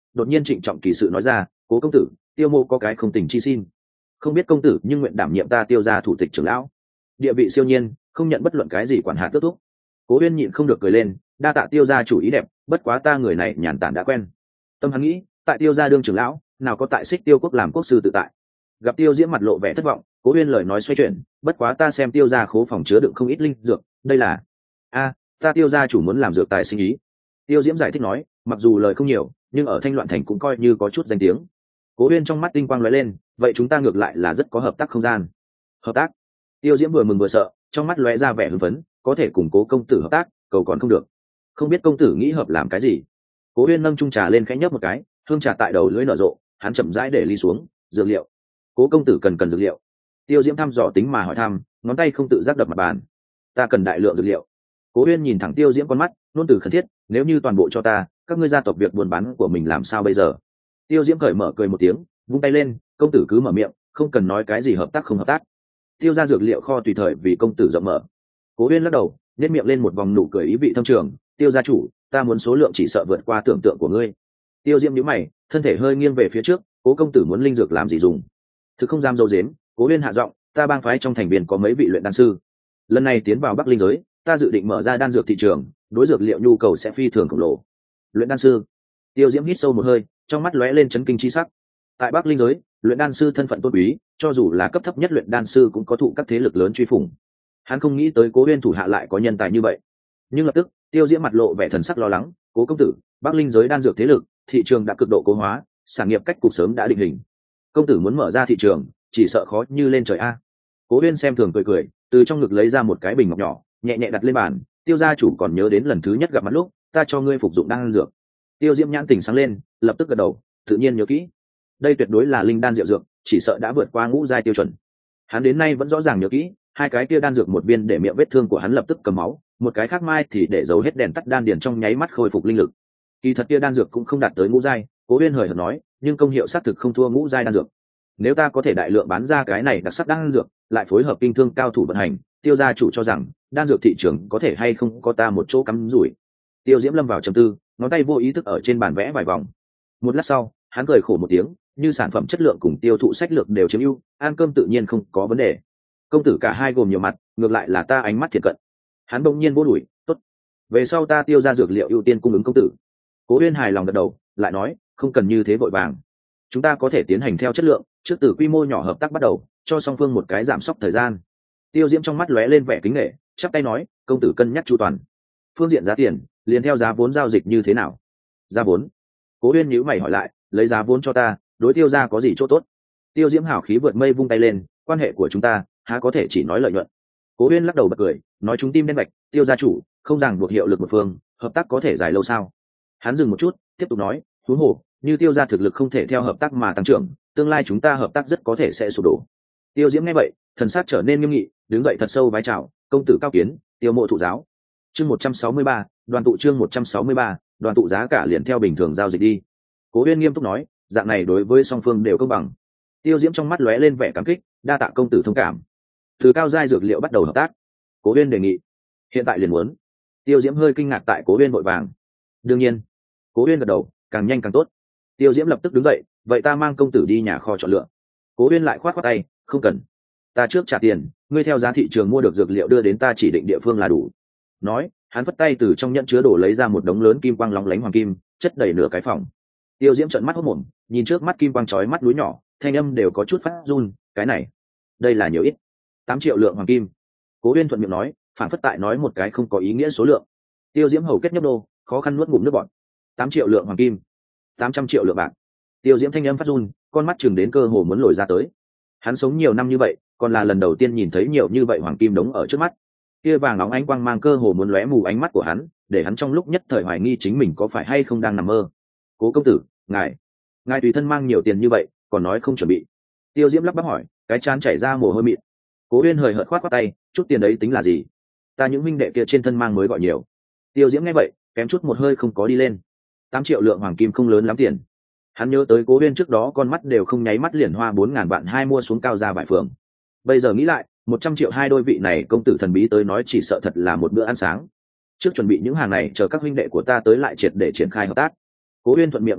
đột nhiên trịnh trọng kỳ sự nói ra, cố công tử, tiêu mô có cái không tình chi xin, không biết công tử nhưng nguyện đảm nhiệm ta tiêu gia thủ tịch trưởng lão, địa vị siêu nhiên, không nhận bất luận cái gì quản hạt tước thúc. Cố Uyên nhịn không được cười lên, đa tạ tiêu gia chủ ý đẹp, bất quá ta người này nhàn tản đã quen. Tâm hắn nghĩ, tại tiêu gia đương trưởng lão, nào có tại xích tiêu quốc làm quốc sư tự tại. Gặp tiêu diễm mặt lộ vẻ thất vọng, Cố Uyên lời nói xoay chuyển, bất quá ta xem tiêu gia khố phòng chứa đựng không ít linh dược, đây là a ta tiêu gia chủ muốn làm dược tài sinh ý. Tiêu diễm giải thích nói, mặc dù lời không nhiều, nhưng ở Thanh Loạn thành cũng coi như có chút danh tiếng. Cố Uyên trong mắt tinh quang lóe lên, vậy chúng ta ngược lại là rất có hợp tác không gian. Hợp tác? Tiêu diễm vừa mừng vừa sợ, trong mắt lóe ra vẻ hưng phấn, có thể cùng Cố công tử hợp tác, cầu còn không được. Không biết công tử nghĩ hợp làm cái gì? Cố Uyên nâng chung trà lên khẽ nhấp một cái, hương trà tại đầu lưỡi nở rộ, hắn chậm rãi để ly xuống. Dược liệu. Cố công tử cần cần dược liệu. Tiêu diễm thăm dò tính mà hỏi thăm, ngón tay không tự giác đập mặt bàn. Ta cần đại lượng dược liệu. Cố Uyên nhìn thẳng tiêu diễm con mắt, nôn từ khẩn thiết, nếu như toàn bộ cho ta, các ngươi gia tộc việc buôn bán của mình làm sao bây giờ? Tiêu diễm cởi mở cười một tiếng, vung tay lên, công tử cứ mở miệng, không cần nói cái gì hợp tác không hợp tác. Tiêu gia dược liệu kho tùy thời vì công tử rộng mở. Cố Uyên lắc đầu, nhếch miệng lên một vòng nụ cười ý vị thâm trường, tiêu gia chủ, ta muốn số lượng chỉ sợ vượt qua tưởng tượng của ngươi. Tiêu diễm nhíu mày, thân thể hơi nghiêng về phía trước, cố công tử muốn linh dược làm gì dùng? Thực không dám dâu dếm, Cố Uyên hạ giọng, ta bang phái trong thành viên có mấy vị luyện đan sư, lần này tiến vào Bắc Linh giới, ta dự định mở ra đan dược thị trường, đối dược liệu nhu cầu sẽ phi thường khổng lồ. Luyện đan sư? Tiêu diễm hít sâu một hơi, trong mắt lóe lên chấn kinh chi sắc. Tại Bắc Linh giới, luyện đan sư thân phận tôn quý, cho dù là cấp thấp nhất luyện đan sư cũng có thụ các thế lực lớn truy phủng. Hắn không nghĩ tới Cố Uyên thủ hạ lại có nhân tài như vậy. Nhưng lập tức, Tiêu diễm mặt lộ vẻ thần sắc lo lắng, cố công tử, Bắc Linh giới đan dược thế lực, thị trường đã cực độ cố hóa, sản nghiệp cách cục sớm đã định hình. Công tử muốn mở ra thị trường, chỉ sợ khó như lên trời a. Cố Uyên xem thường cười cười, từ trong ngực lấy ra một cái bình ngọc nhỏ, nhẹ nhẹ đặt lên bàn. Tiêu gia chủ còn nhớ đến lần thứ nhất gặp mặt lúc, ta cho ngươi phục dụng đan dược. Tiêu diễm nhãn tình sáng lên, lập tức gật đầu, tự nhiên nhớ kỹ. Đây tuyệt đối là linh đan diệu dược, chỉ sợ đã vượt qua ngũ giai tiêu chuẩn. Hắn đến nay vẫn rõ ràng nhớ kỹ, hai cái kia đan dược một viên để miệng vết thương của hắn lập tức cầm máu, một cái khác mai thì để dầu hết đèn tắt đan điền trong nháy mắt khôi phục linh lực. Kỳ thật kia đan dược cũng không đạt tới ngũ giai, Cố Uyên hời hợt nói, nhưng công hiệu xác thực không thua ngũ giai đan dược. Nếu ta có thể đại lượng bán ra cái này đặc sắc đan dược, lại phối hợp kinh thương cao thủ vận hành, Tiêu gia chủ cho rằng đan dược thị trường có thể hay không có ta một chỗ cắm rủi. Tiêu diễm lâm vào trầm tư, ngón tay vô ý thức ở trên bàn vẽ vài vòng. Một lát sau, hắn cười khổ một tiếng, như sản phẩm chất lượng cùng tiêu thụ sách lược đều chiếm ưu, ăn cơm tự nhiên không có vấn đề. Công tử cả hai gồm nhiều mặt, ngược lại là ta ánh mắt thiệt cận. Hắn bỗng nhiên vô đuổi, tốt, về sau ta Tiêu gia dược liệu ưu tiên cung ứng công tử. Cố Uyên hài lòng gật đầu, lại nói, không cần như thế vội vàng, chúng ta có thể tiến hành theo chất lượng, trước từ quy mô nhỏ hợp tác bắt đầu, cho song phương một cái giảm sốc thời gian. Tiêu diễm trong mắt lóe lên vẻ kính nể, chắp tay nói, công tử cân nhắc chu toàn. Phương diện giá tiền, liền theo giá vốn giao dịch như thế nào? Giá vốn? Cố Uyên nhíu mày hỏi lại, lấy giá vốn cho ta, đối Tiêu gia có gì chỗ tốt? Tiêu diễm hào khí vượt mây vung tay lên, quan hệ của chúng ta há có thể chỉ nói lợi nhuận. Cố Uyên lắc đầu bật cười, nói chúng tim đen bạch, Tiêu gia chủ không ràng buộc hiệu lực một phương, hợp tác có thể dài lâu sao? Hắn dừng một chút, tiếp tục nói, huống hồ như Tiêu gia thực lực không thể theo hợp tác mà tăng trưởng, tương lai chúng ta hợp tác rất có thể sẽ sụp đổ. Tiêu diễm nghe vậy, thần sắc trở nên nghiêm nghị, đứng dậy thật sâu vái chào, công tử cao kiến, Tiêu mộ thụ giáo. Chương một trăm sáu mươi ba, đoàn tụ chương một trăm sáu mươi ba, đoàn tụ giá cả liền theo bình thường giao dịch đi. Cố Uyên nghiêm túc nói, dạng này đối với song phương đều công bằng. Tiêu diễm trong mắt lóe lên vẻ cảm kích, đa tạ công tử thông cảm. Từ cao giai dược liệu bắt đầu hợp tác. Cố Uyên đề nghị. Hiện tại liền muốn. Tiêu diễm hơi kinh ngạc tại Cố Uyên vội vàng. Đương nhiên. Cố Uyên gật đầu, càng nhanh càng tốt. Tiêu diễm lập tức đứng dậy, vậy ta mang công tử đi nhà kho chọn lựa. Cố Uyên lại khoát khoát tay, không cần, ta trước trả tiền, ngươi theo giá thị trường mua được dược liệu đưa đến ta chỉ định địa phương là đủ. Nói, hắn phất tay từ trong nhẫn chứa đồ lấy ra một đống lớn kim quang lóng lánh hoàng kim, chất đầy nửa cái phòng. Tiêu diễm trợn mắt hốt mồm, nhìn trước mắt kim quang chói mắt núi nhỏ, thanh âm đều có chút phát run, cái này, đây là nhiều ít. Tám triệu lượng hoàng kim. Cố Uyên thuận miệng nói, phản phất tại nói một cái không có ý nghĩa số lượng. Tiêu diễm hầu kết nhấp đô, khó khăn nuốt ngụm nước bọt. Tám triệu lượng hoàng kim, tám trăm triệu lượng bạc. Tiêu diễm thanh âm phát run, con mắt chừng đến cơ hồ muốn lồi ra tới. Hắn sống nhiều năm như vậy, còn là lần đầu tiên nhìn thấy nhiều như vậy hoàng kim đống ở trước mắt. Kia vàng nóng ánh quang mang cơ hồ muốn lóe mù ánh mắt của hắn, để hắn trong lúc nhất thời hoài nghi chính mình có phải hay không đang nằm mơ. Cố công tử, ngài, ngài tùy thân mang nhiều tiền như vậy, còn nói không chuẩn bị. Tiêu diễm lắp bắp hỏi, cái chán chảy ra mồ hôi mịn. Cố Uyên hời hợt khoát khoát tay, chút tiền đấy tính là gì? Ta những huynh đệ kia trên thân mang mới gọi nhiều. Tiêu diễm nghe vậy, kém chút một hơi không có đi lên. Tám triệu lượng hoàng kim không lớn lắm tiền. Hắn nhớ tới Cố Uyên trước đó con mắt đều không nháy mắt liền hoa bốn ngàn vạn hai mua xuống cao gia vải phường. Bây giờ nghĩ lại, một trăm triệu hai đôi vị này công tử thần bí tới nói chỉ sợ thật là một bữa ăn sáng. Trước chuẩn bị những hàng này chờ các huynh đệ của ta tới lại triệt để triển khai hợp tác. Cố Uyên thuận miệng nói nói,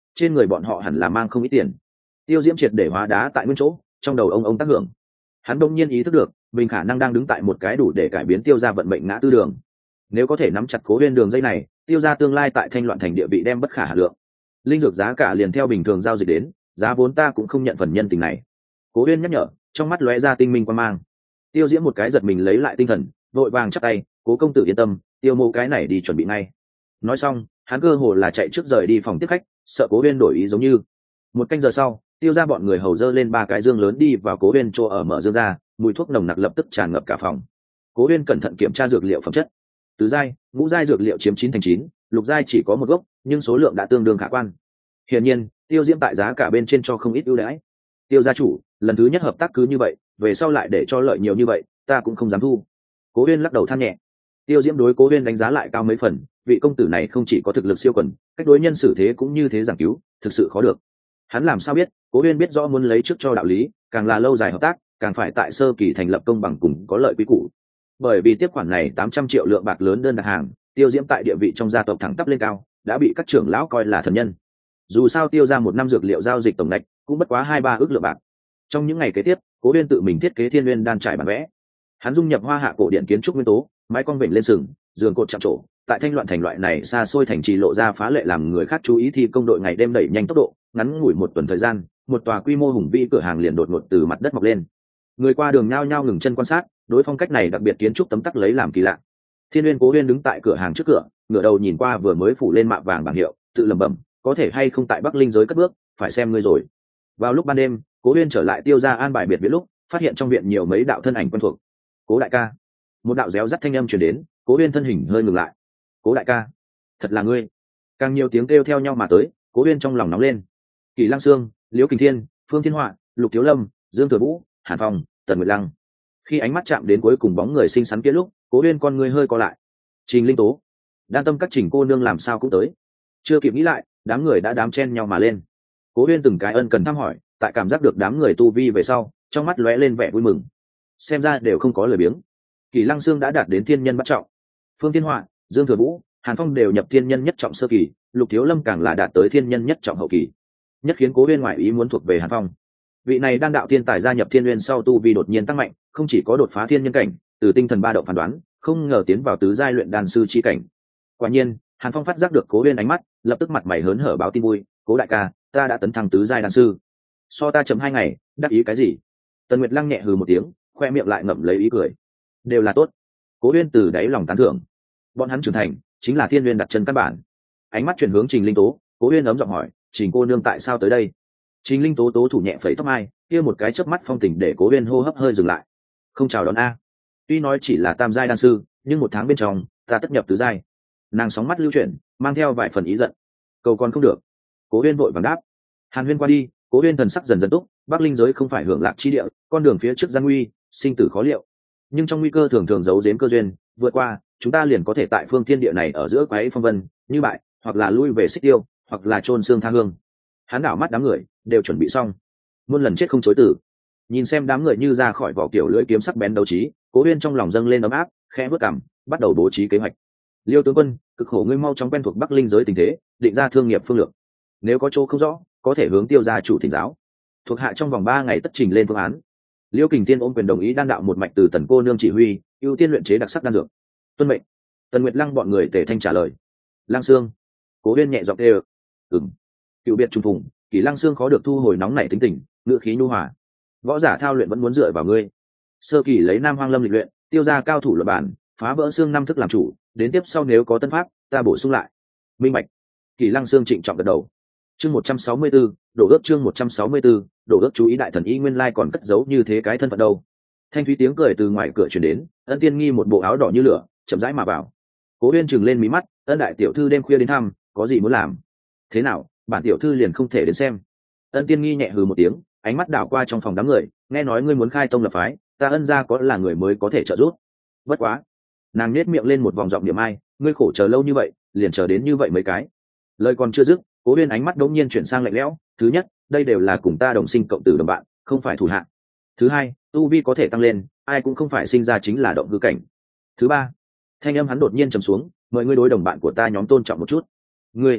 trên người bọn họ hẳn là mang không ít tiền. Tiêu Diễm triệt để hóa đá tại nguyên chỗ, trong đầu ông ông tác hưởng. Hắn đông nhiên ý thức được mình khả năng đang đứng tại một cái đủ để cải biến Tiêu gia vận mệnh ngã tư đường. Nếu có thể nắm chặt Cố Huyên đường dây này, Tiêu gia tương lai tại Thanh Loạn thành địa vị đem bất khả hà lượng. Linh dược giá cả liền theo bình thường giao dịch đến, giá vốn ta cũng không nhận phần nhân tình này. Cố Huyên nhắc nhở, trong mắt lóe ra tinh minh quan mang. Tiêu Diễm một cái giật mình lấy lại tinh thần, vội vàng chắp tay, Cố công tử yên tâm, Tiêu mộ cái này đi chuẩn bị ngay. Nói xong, hắn cơ hồ là chạy trước rời đi phòng tiếp khách, sợ Cố Huyên đổi ý giống như. Một canh giờ sau, Tiêu ra bọn người hầu dơ lên ba cái dương lớn đi vào Cố Huyên chỗ ở mở dương ra, mùi thuốc nồng nặc lập tức tràn ngập cả phòng. Cố Huyên cẩn thận kiểm tra dược liệu phẩm chất. Tứ giai, ngũ giai dược liệu chiếm chín thành chín, lục giai chỉ có một gốc, nhưng số lượng đã tương đương khả quan. Hiển nhiên, Tiêu Diễm tại giá cả bên trên cho không ít ưu đãi. Tiêu gia chủ, lần thứ nhất hợp tác cứ như vậy, về sau lại để cho lợi nhiều như vậy, ta cũng không dám thu. Cố Huyên lắc đầu than nhẹ. Tiêu Diễm đối Cố Huyên đánh giá lại cao mấy phần, vị công tử này không chỉ có thực lực siêu quần, cách đối nhân xử thế cũng như thế giảng cứu, thực sự khó được. Hắn làm sao biết, Cố Huyên biết rõ muốn lấy trước cho đạo lý, càng là lâu dài hợp tác, càng phải tại sơ kỳ thành lập công bằng cùng có lợi quý cũ. Bởi vì tiếp khoản này tám trăm triệu lượng bạc lớn đơn đặt hàng, Tiêu Diễm tại địa vị trong gia tộc thẳng tắp lên cao, đã bị các trưởng lão coi là thần nhân. Dù sao Tiêu ra một năm dược liệu giao dịch tổng ngạch cũng bất quá hai ba ước lượng bạc. Trong những ngày kế tiếp, Cố Huyên tự mình thiết kế Thiên Nguyên đan trải bản vẽ. Hắn dung nhập hoa hạ cổ điển kiến trúc nguyên tố, mái cong vểnh lên sừng, giường cột chạm trổ, tại Thanh Loạn thành loại này xa xôi thành trì lộ ra phá lệ làm người khác chú ý thì công đội ngày đêm đẩy nhanh tốc độ, ngắn ngủi một tuần thời gian, một tòa quy mô hùng vĩ cửa hàng liền đột ngột từ mặt đất mọc lên. Người qua đường nhao nhao ngừng chân quan sát, đối phong cách này đặc biệt kiến trúc tấm tắc lấy làm kỳ lạ. Thiên Nguyên Cố Huyên đứng tại cửa hàng trước cửa, ngửa đầu nhìn qua vừa mới phủ lên mạ vàng bảng hiệu, tự lẩm bẩm, có thể hay không tại Bắc Linh giới cất bước, phải xem ngươi rồi. Vào lúc ban đêm, Cố Huyên trở lại Tiêu gia an bài biệt viện lúc, phát hiện trong viện nhiều mấy đạo thân ảnh quen thuộc. Cố đại ca. Một đạo réo rắt thanh âm truyền đến, Cố Huyên thân hình hơi ngừng lại. Cố đại ca, thật là ngươi. Càng nhiều tiếng kêu theo nhau mà tới, Cố Huyên trong lòng nóng lên. Kỳ Lăng Sương, Liễu Kình Thiên, Phương Thiên Họa, Lục Thiếu Lâm, Dương Thừa Vũ, Hàn Phong, Tần Nguyệt Lăng. Khi ánh mắt chạm đến cuối cùng bóng người xinh xắn kia lúc, Cố Huyên con người hơi co lại. Trình Linh Tố, đan tâm các Trình cô nương làm sao cũng tới. Chưa kịp nghĩ lại, đám người đã đám chen nhau mà lên. Cố Huyên từng cái ân cần thăm hỏi, tại cảm giác được đám người tu vi về sau, trong mắt lóe lên vẻ vui mừng. Xem ra đều không có lời biếng. Kỳ Lăng Sương đã đạt đến thiên nhân bắt trọng, Phương Thiên Họa, Dương Thừa Vũ, Hàn Phong đều nhập thiên nhân nhất trọng sơ kỳ, Lục Thiếu Lâm càng là đạt tới thiên nhân nhất trọng hậu kỳ. Nhất khiến Cố Huyên ngoại ý muốn thuộc về Hàn Phong. Vị này đan đạo thiên tài gia nhập thiên nguyên sau tu vi đột nhiên tăng mạnh, không chỉ có đột phá thiên nhân cảnh, từ tinh thần ba động phán đoán, không ngờ tiến vào tứ giai luyện đan sư chi cảnh. Quả nhiên, Hàn Phong phát giác được Cố Huyên ánh mắt, lập tức mặt mày hớn hở báo tin vui, Cố đại ca, ta đã tấn thăng tứ giai đan sư. So ta chấm hai ngày, đắc ý cái gì? Tần Nguyệt Lăng nhẹ hừ một tiếng, khoe miệng lại ngậm lấy ý cười. Đều là tốt. Cố Huyên từ đáy lòng tán thưởng. Bọn hắn trưởng thành, chính là thiên nguyên đặt chân căn bản. Ánh mắt chuyển hướng Trình Linh Tố, Cố Huyên ấm giọng hỏi, Trình cô nương tại sao tới đây? Trình Linh Tố tố thủ nhẹ phẩy tóc mai, kia một cái chớp mắt phong tình để Cố Huyên hô hấp hơi dừng lại. Không chào đón a. Tuy nói chỉ là tam giai đan sư, nhưng một tháng bên trong, ta tất nhập tứ giai. Nàng sóng mắt lưu chuyển, mang theo vài phần ý giận. Cầu còn không được. Cố Huyên vội vàng đáp. Hàn Huyên qua đi, Cố Huyên thần sắc dần dần túc, Bắc Linh giới không phải hưởng lạc chi địa, con đường phía trước gian nguy, sinh tử khó liệu. Nhưng trong nguy cơ thường thường giấu giếm cơ duyên, vượt qua, chúng ta liền có thể tại phương thiên địa này ở giữa quái phong vân, như bại, hoặc là lui về xích tiêu, hoặc là chôn xương tha hương. Hắn đảo mắt đám người, đều chuẩn bị xong. Muôn lần chết không chối từ. Nhìn xem đám người như ra khỏi vỏ kiểu lưỡi kiếm sắc bén đấu trí, Cố Huyên trong lòng dâng lên ấm áp, khẽ bước cằm, bắt đầu bố trí kế hoạch. Liêu tướng quân, cực khổ ngươi mau chóng quen thuộc Bắc Linh giới tình thế, định ra thương nghiệp phương lược. Nếu có chỗ không rõ, có thể hướng Tiêu gia chủ thỉnh giáo. Thuộc hạ trong vòng ba ngày tất trình lên phương án. Liêu Kình Tiên ôm quyền đồng ý đan đạo một mạch từ Tần cô nương chỉ huy, ưu tiên luyện chế đặc sắc đan dược. Tuân mệnh. Tần Nguyệt Lăng bọn người tề thanh trả lời. Lăng Sương. Cố Huyên nhẹ giọng kêu. Ừm. Cựu biệt trùng phùng, Kỳ Lăng Sương khó được thu hồi nóng nảy tính tình, ngữ khí nhu hòa. Võ giả thao luyện vẫn muốn dựa vào ngươi. Sơ kỳ lấy Nam Hoang Lâm lịch luyện, Tiêu gia cao thủ luật bản, phá vỡ xương năm thức làm chủ, đến tiếp sau nếu có tân pháp, ta bổ sung lại. Minh bạch. Kỳ Lăng Sương trịnh trọng gật đầu. Chương một trăm sáu mươi 164, đổ ước chương một trăm sáu mươi 164, đổ ước chú ý đại thần y nguyên lai còn cất giấu như thế cái thân phận đâu. Thanh thúy tiếng cười từ ngoài cửa truyền đến, Ân Tiên Nghi một bộ áo đỏ như lửa, chậm rãi mà vào. Cố Huyên trừng lên mí mắt, Ân đại tiểu thư đêm khuya đến thăm, có gì muốn làm? Thế nào, bản tiểu thư liền không thể đến xem. Ân Tiên Nghi nhẹ hừ một tiếng, ánh mắt đảo qua trong phòng đám người, nghe nói ngươi muốn khai tông lập phái, ta Ân gia có là người mới có thể trợ giúp. Bất quá, nàng nhếch miệng lên một vòng giọng niệm ai, ngươi khổ chờ lâu như vậy, liền chờ đến như vậy mấy cái. Lời còn chưa dứt, Cố Huyên ánh mắt đống nhiên chuyển sang lạnh lẽo. Thứ nhất, đây đều là cùng ta đồng sinh cộng tử đồng bạn, không phải thủ hạ. Thứ hai, tu vi có thể tăng lên, ai cũng không phải sinh ra chính là động hư cảnh. Thứ ba, thanh âm hắn đột nhiên trầm xuống, mời ngươi đối đồng bạn của ta nhóm tôn trọng một chút. Ngươi,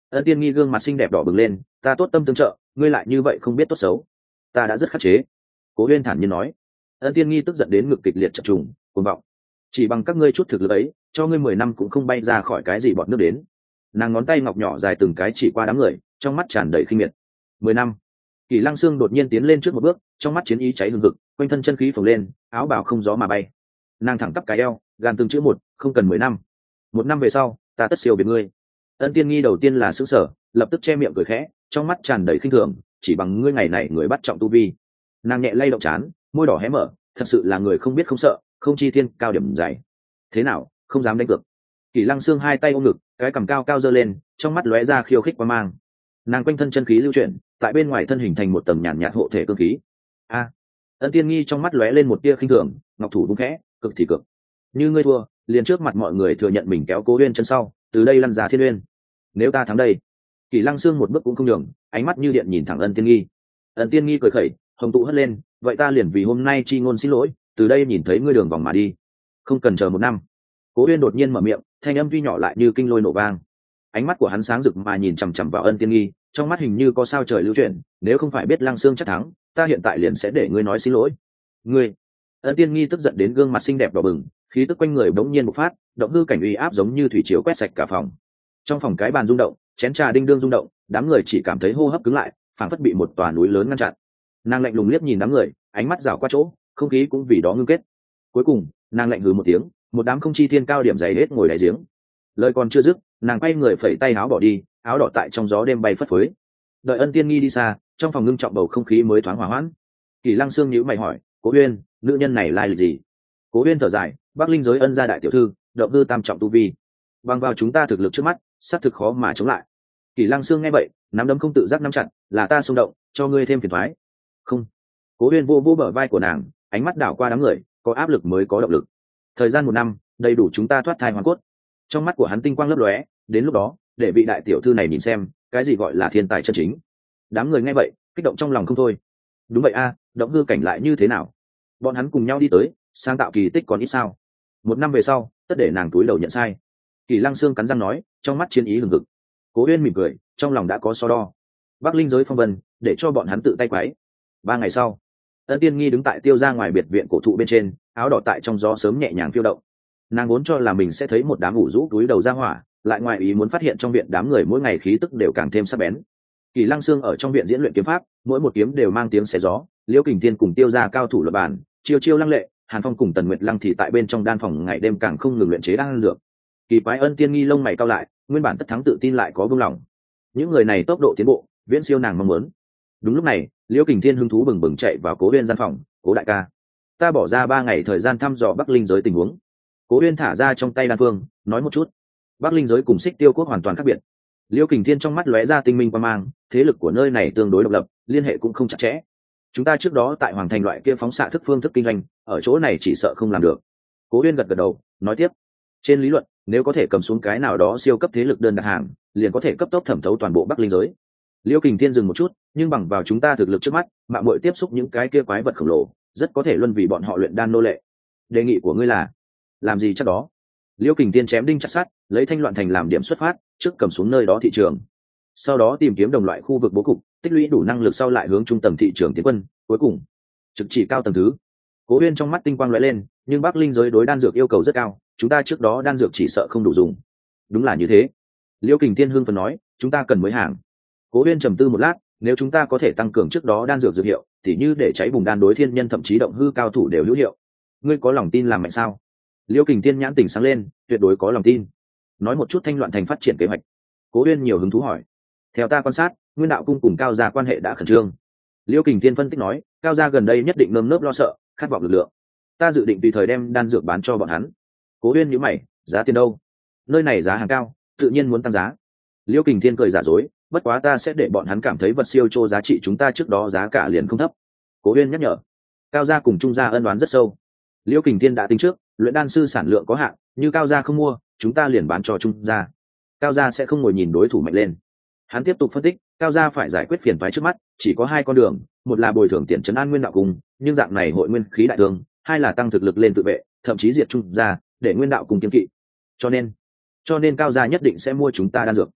Ân Tiên Nghi gương mặt xinh đẹp đỏ bừng lên, ta tốt tâm tương trợ, ngươi lại như vậy không biết tốt xấu. Ta đã rất khắc chế. Cố Huyên thản nhiên nói. Ân Tiên Nghi tức giận đến ngực kịch liệt chập trùng, cuồng vọng. Chỉ bằng các ngươi chút thực lực ấy, cho ngươi mười năm cũng không bay ra khỏi cái gì bọt nước đến. Nàng ngón tay ngọc nhỏ dài từng cái chỉ qua đám người, trong mắt tràn đầy khinh miệt. Mười năm. Kỳ Lăng Sương đột nhiên tiến lên trước một bước, trong mắt chiến ý cháy hừng hực, quanh thân chân khí phồng lên, áo bào không gió mà bay. Nàng thẳng tắp cái eo, gan từng chữ một, không cần mười năm. Một năm về sau, ta tất siêu biệt ngươi. Ân Tiên Nghi đầu tiên là sững sờ, lập tức che miệng cười khẽ, trong mắt tràn đầy khinh thường, chỉ bằng ngươi ngày này người bắt trọng tu vi. Nàng nhẹ lay động trán, môi đỏ hé mở, thật sự là người không biết không sợ, không chi thiên cao điểm dày. Thế nào, không dám đánh cược. Kỳ Lăng Sương hai tay ôm ngực, cái cằm cao cao giơ lên, trong mắt lóe ra khiêu khích quan mang. Nàng quanh thân chân khí lưu chuyển, tại bên ngoài thân hình thành một tầng nhàn nhạt hộ thể cương khí. A. Ân Tiên Nghi trong mắt lóe lên một tia khinh thường, ngọc thủ vung khẽ, cực thì cực. Như ngươi thua, liền trước mặt mọi người thừa nhận mình kéo Cố Uyên chân sau, từ đây lăn ra thiên uyên. Nếu ta thắng đây. Kỳ Lăng Sương một bước cũng không nhường, ánh mắt như điện nhìn thẳng Ân Tiên Nghi. Ân Tiên Nghi cười khẩy, hồng tụ hất lên, vậy ta liền vì hôm nay chi ngôn xin lỗi, từ đây nhìn thấy ngươi đường vòng mà đi, không cần chờ một năm. Cố Uyên đột nhiên mở miệng, thanh âm tuy nhỏ lại như kinh lôi nổ vang. Ánh mắt của hắn sáng rực mà nhìn chằm chằm vào Ân Tiên Nghi, trong mắt hình như có sao trời lưu chuyển, nếu không phải biết Lăng Sương chắc thắng, ta hiện tại liền sẽ để ngươi nói xin lỗi. Ngươi. Ân Tiên Nghi tức giận đến gương mặt xinh đẹp đỏ bừng, khí tức quanh người bỗng nhiên bộc phát, động hư cảnh uy áp giống như thủy triều quét sạch cả phòng. Trong phòng cái bàn rung động, chén trà đinh đương rung động, đám người chỉ cảm thấy hô hấp cứng lại, phảng phất bị một tòa núi lớn ngăn chặn. Nàng lạnh lùng liếc nhìn đám người, ánh mắt rảo qua chỗ, không khí cũng vì đó ngưng kết. Cuối cùng, nàng lạnh hừ một tiếng, một đám không chi thiên cao điểm dày hết ngồi đáy giếng. Lời còn chưa dứt, nàng quay người phẩy tay áo bỏ đi, áo đỏ tại trong gió đêm bay phất phới. Đợi Ân Tiên Nghi đi xa, trong phòng ngưng trọng bầu không khí mới thoáng hòa hoãn. Kỳ Lăng Sương nhíu mày hỏi, Cố Uyên, nữ nhân này lai lịch gì? Cố Uyên thở dài, Bắc Linh giới Ân gia đại tiểu thư, động hư tam trọng tu vi, bằng vào chúng ta thực lực trước mắt, xác thực khó mà chống lại. Kỳ Lăng Sương nghe vậy, nắm đấm không tự giác nắm chặt, là ta xung động, cho ngươi thêm phiền toái. Không. Cố Uyên vô vô bờ vai của nàng, ánh mắt đảo qua đám người, có áp lực mới có động lực. Thời gian một năm, đầy đủ chúng ta thoát thai hoàn cốt. Trong mắt của hắn tinh quang lấp lóe, đến lúc đó, để vị đại tiểu thư này nhìn xem, cái gì gọi là thiên tài chân chính. Đám người nghe vậy, kích động trong lòng không thôi. Đúng vậy a, động hư cảnh lại như thế nào? Bọn hắn cùng nhau đi tới, sáng tạo kỳ tích còn ít sao? Một năm về sau, tất để nàng túi đầu nhận sai. Kỳ Lăng Sương cắn răng nói, trong mắt chiến ý hừng hực. Cố Uyên mỉm cười, trong lòng đã có so đo. Bắc Linh giới phong vân, để cho bọn hắn tự tay quấy. Ba ngày sau, Ân Tiên Nghi đứng tại tiêu ra ngoài biệt viện cổ thụ bên trên, áo đỏ tại trong gió sớm nhẹ nhàng phiêu động. Nàng vốn cho là mình sẽ thấy một đám ủ rũ túi đầu ra hỏa, lại ngoài ý muốn phát hiện trong viện đám người mỗi ngày khí tức đều càng thêm sắc bén. Kỳ Lăng Sương ở trong viện diễn luyện kiếm pháp, mỗi một kiếm đều mang tiếng xé gió. Liễu Kình Thiên cùng tiêu ra cao thủ lập bàn, chiêu chiêu lăng lệ. Hàn Phong cùng Tần Nguyệt Lăng thì tại bên trong đan phòng ngày đêm càng không ngừng luyện chế đan dược. Kỳ quái Ân Tiên Nghi lông mày cau lại, nguyên bản tất thắng tự tin lại có buông lỏng. Những người này tốc độ tiến bộ viễn siêu nàng mong muốn. Đúng lúc này, Liễu Kình Thiên hứng thú bừng bừng chạy vào Cố Uyên gian phòng, Cố đại ca, ta bỏ ra ba ngày thời gian thăm dò Bắc Linh giới tình huống. Cố Uyên thả ra trong tay đan phương, nói một chút. Bắc Linh giới cùng Xích Tiêu quốc hoàn toàn khác biệt. Liễu Kình Thiên trong mắt lóe ra tinh minh quang mang, thế lực của nơi này tương đối độc lập, liên hệ cũng không chặt chẽ. Chúng ta trước đó tại Hoàng Thành loại kia phóng xạ thức phương thức kinh doanh, ở chỗ này chỉ sợ không làm được. Cố Uyên gật gật đầu, nói tiếp. Trên lý luận, nếu có thể cầm xuống cái nào đó siêu cấp thế lực đơn đặt hàng, liền có thể cấp tốc thẩm thấu toàn bộ Bắc Linh giới. Liễu Kình Thiên dừng một chút, nhưng bằng vào chúng ta thực lực trước mắt, mạo muội tiếp xúc những cái kia quái vật khổng lồ, rất có thể luân vì bọn họ luyện đan nô lệ. Đề nghị của ngươi là làm gì chắc đó? Liễu Kình Thiên chém đinh chặt sắt, lấy Thanh Loạn Thành làm điểm xuất phát, trước cầm xuống nơi đó thị trường, sau đó tìm kiếm đồng loại khu vực bố cục, tích lũy đủ năng lực sau lại hướng trung tầng thị trường tiến quân, cuối cùng trực chỉ cao tầng thứ. Cố Uyên trong mắt tinh quang lóe lên, nhưng Bắc Linh giới đối đan dược yêu cầu rất cao, chúng ta trước đó đan dược chỉ sợ không đủ dùng. Đúng là như thế. Liễu Kình Thiên hưng phấn nói, chúng ta cần mới hàng. Cố Uyên trầm tư một lát, nếu chúng ta có thể tăng cường trước đó đan dược dược hiệu, thì như để cháy bùng đan đối thiên nhân thậm chí động hư cao thủ đều hữu hiệu. Ngươi có lòng tin làm mạnh sao? Liễu Kình Thiên nhãn tỉnh sáng lên, tuyệt đối có lòng tin. Nói một chút Thanh Loạn Thành phát triển kế hoạch. Cố Uyên nhiều hứng thú hỏi. Theo ta quan sát, Nguyên Đạo cung cùng Cao gia quan hệ đã khẩn trương. Liễu Kình Thiên phân tích nói, Cao gia gần đây nhất định nơm nớp lo sợ, khát vọng lực lượng. Ta dự định tùy thời đem đan dược bán cho bọn hắn. Cố Uyên nhíu mày, giá tiền đâu? Nơi này giá hàng cao, tự nhiên muốn tăng giá. Liễu Kình Thiên cười giả dối, bất quá ta sẽ để bọn hắn cảm thấy vật siêu chô giá trị chúng ta trước đó giá cả liền không thấp. Cố Uyên nhắc nhở. Cao gia cùng Trung gia ân oán rất sâu. Liễu Kình Thiên đã tính trước, luyện đan sư sản lượng có hạn, như Cao gia không mua, chúng ta liền bán cho Trung gia. Cao gia sẽ không ngồi nhìn đối thủ mạnh lên. Hắn tiếp tục phân tích, Cao gia phải giải quyết phiền toái trước mắt, chỉ có hai con đường, một là bồi thường tiền trấn an Nguyên Đạo cung, nhưng dạng này hội nguyên khí đại thương, hai là tăng thực lực lên tự vệ, thậm chí diệt Trung gia, để Nguyên Đạo cung kiên kỵ. Cho nên, cho nên Cao gia nhất định sẽ mua chúng ta đan dược.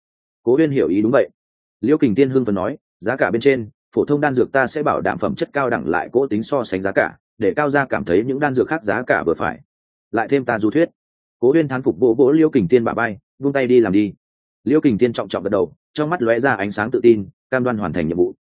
Cố Uyên hiểu ý đúng vậy. Liễu Kình Tiên hưng phấn nói, giá cả bên trên phổ thông đan dược ta sẽ bảo đảm phẩm chất cao đẳng lại cố tính so sánh giá cả, để cao gia cảm thấy những đan dược khác giá cả vừa phải. Lại thêm ta du thuyết. Cố Uyên thán phục vỗ vỗ Liễu Kình Tiên bả vai, vung tay đi làm đi. Liễu Kình Tiên trọng trọng gật đầu, trong mắt lóe ra ánh sáng tự tin, cam đoan hoàn thành nhiệm vụ.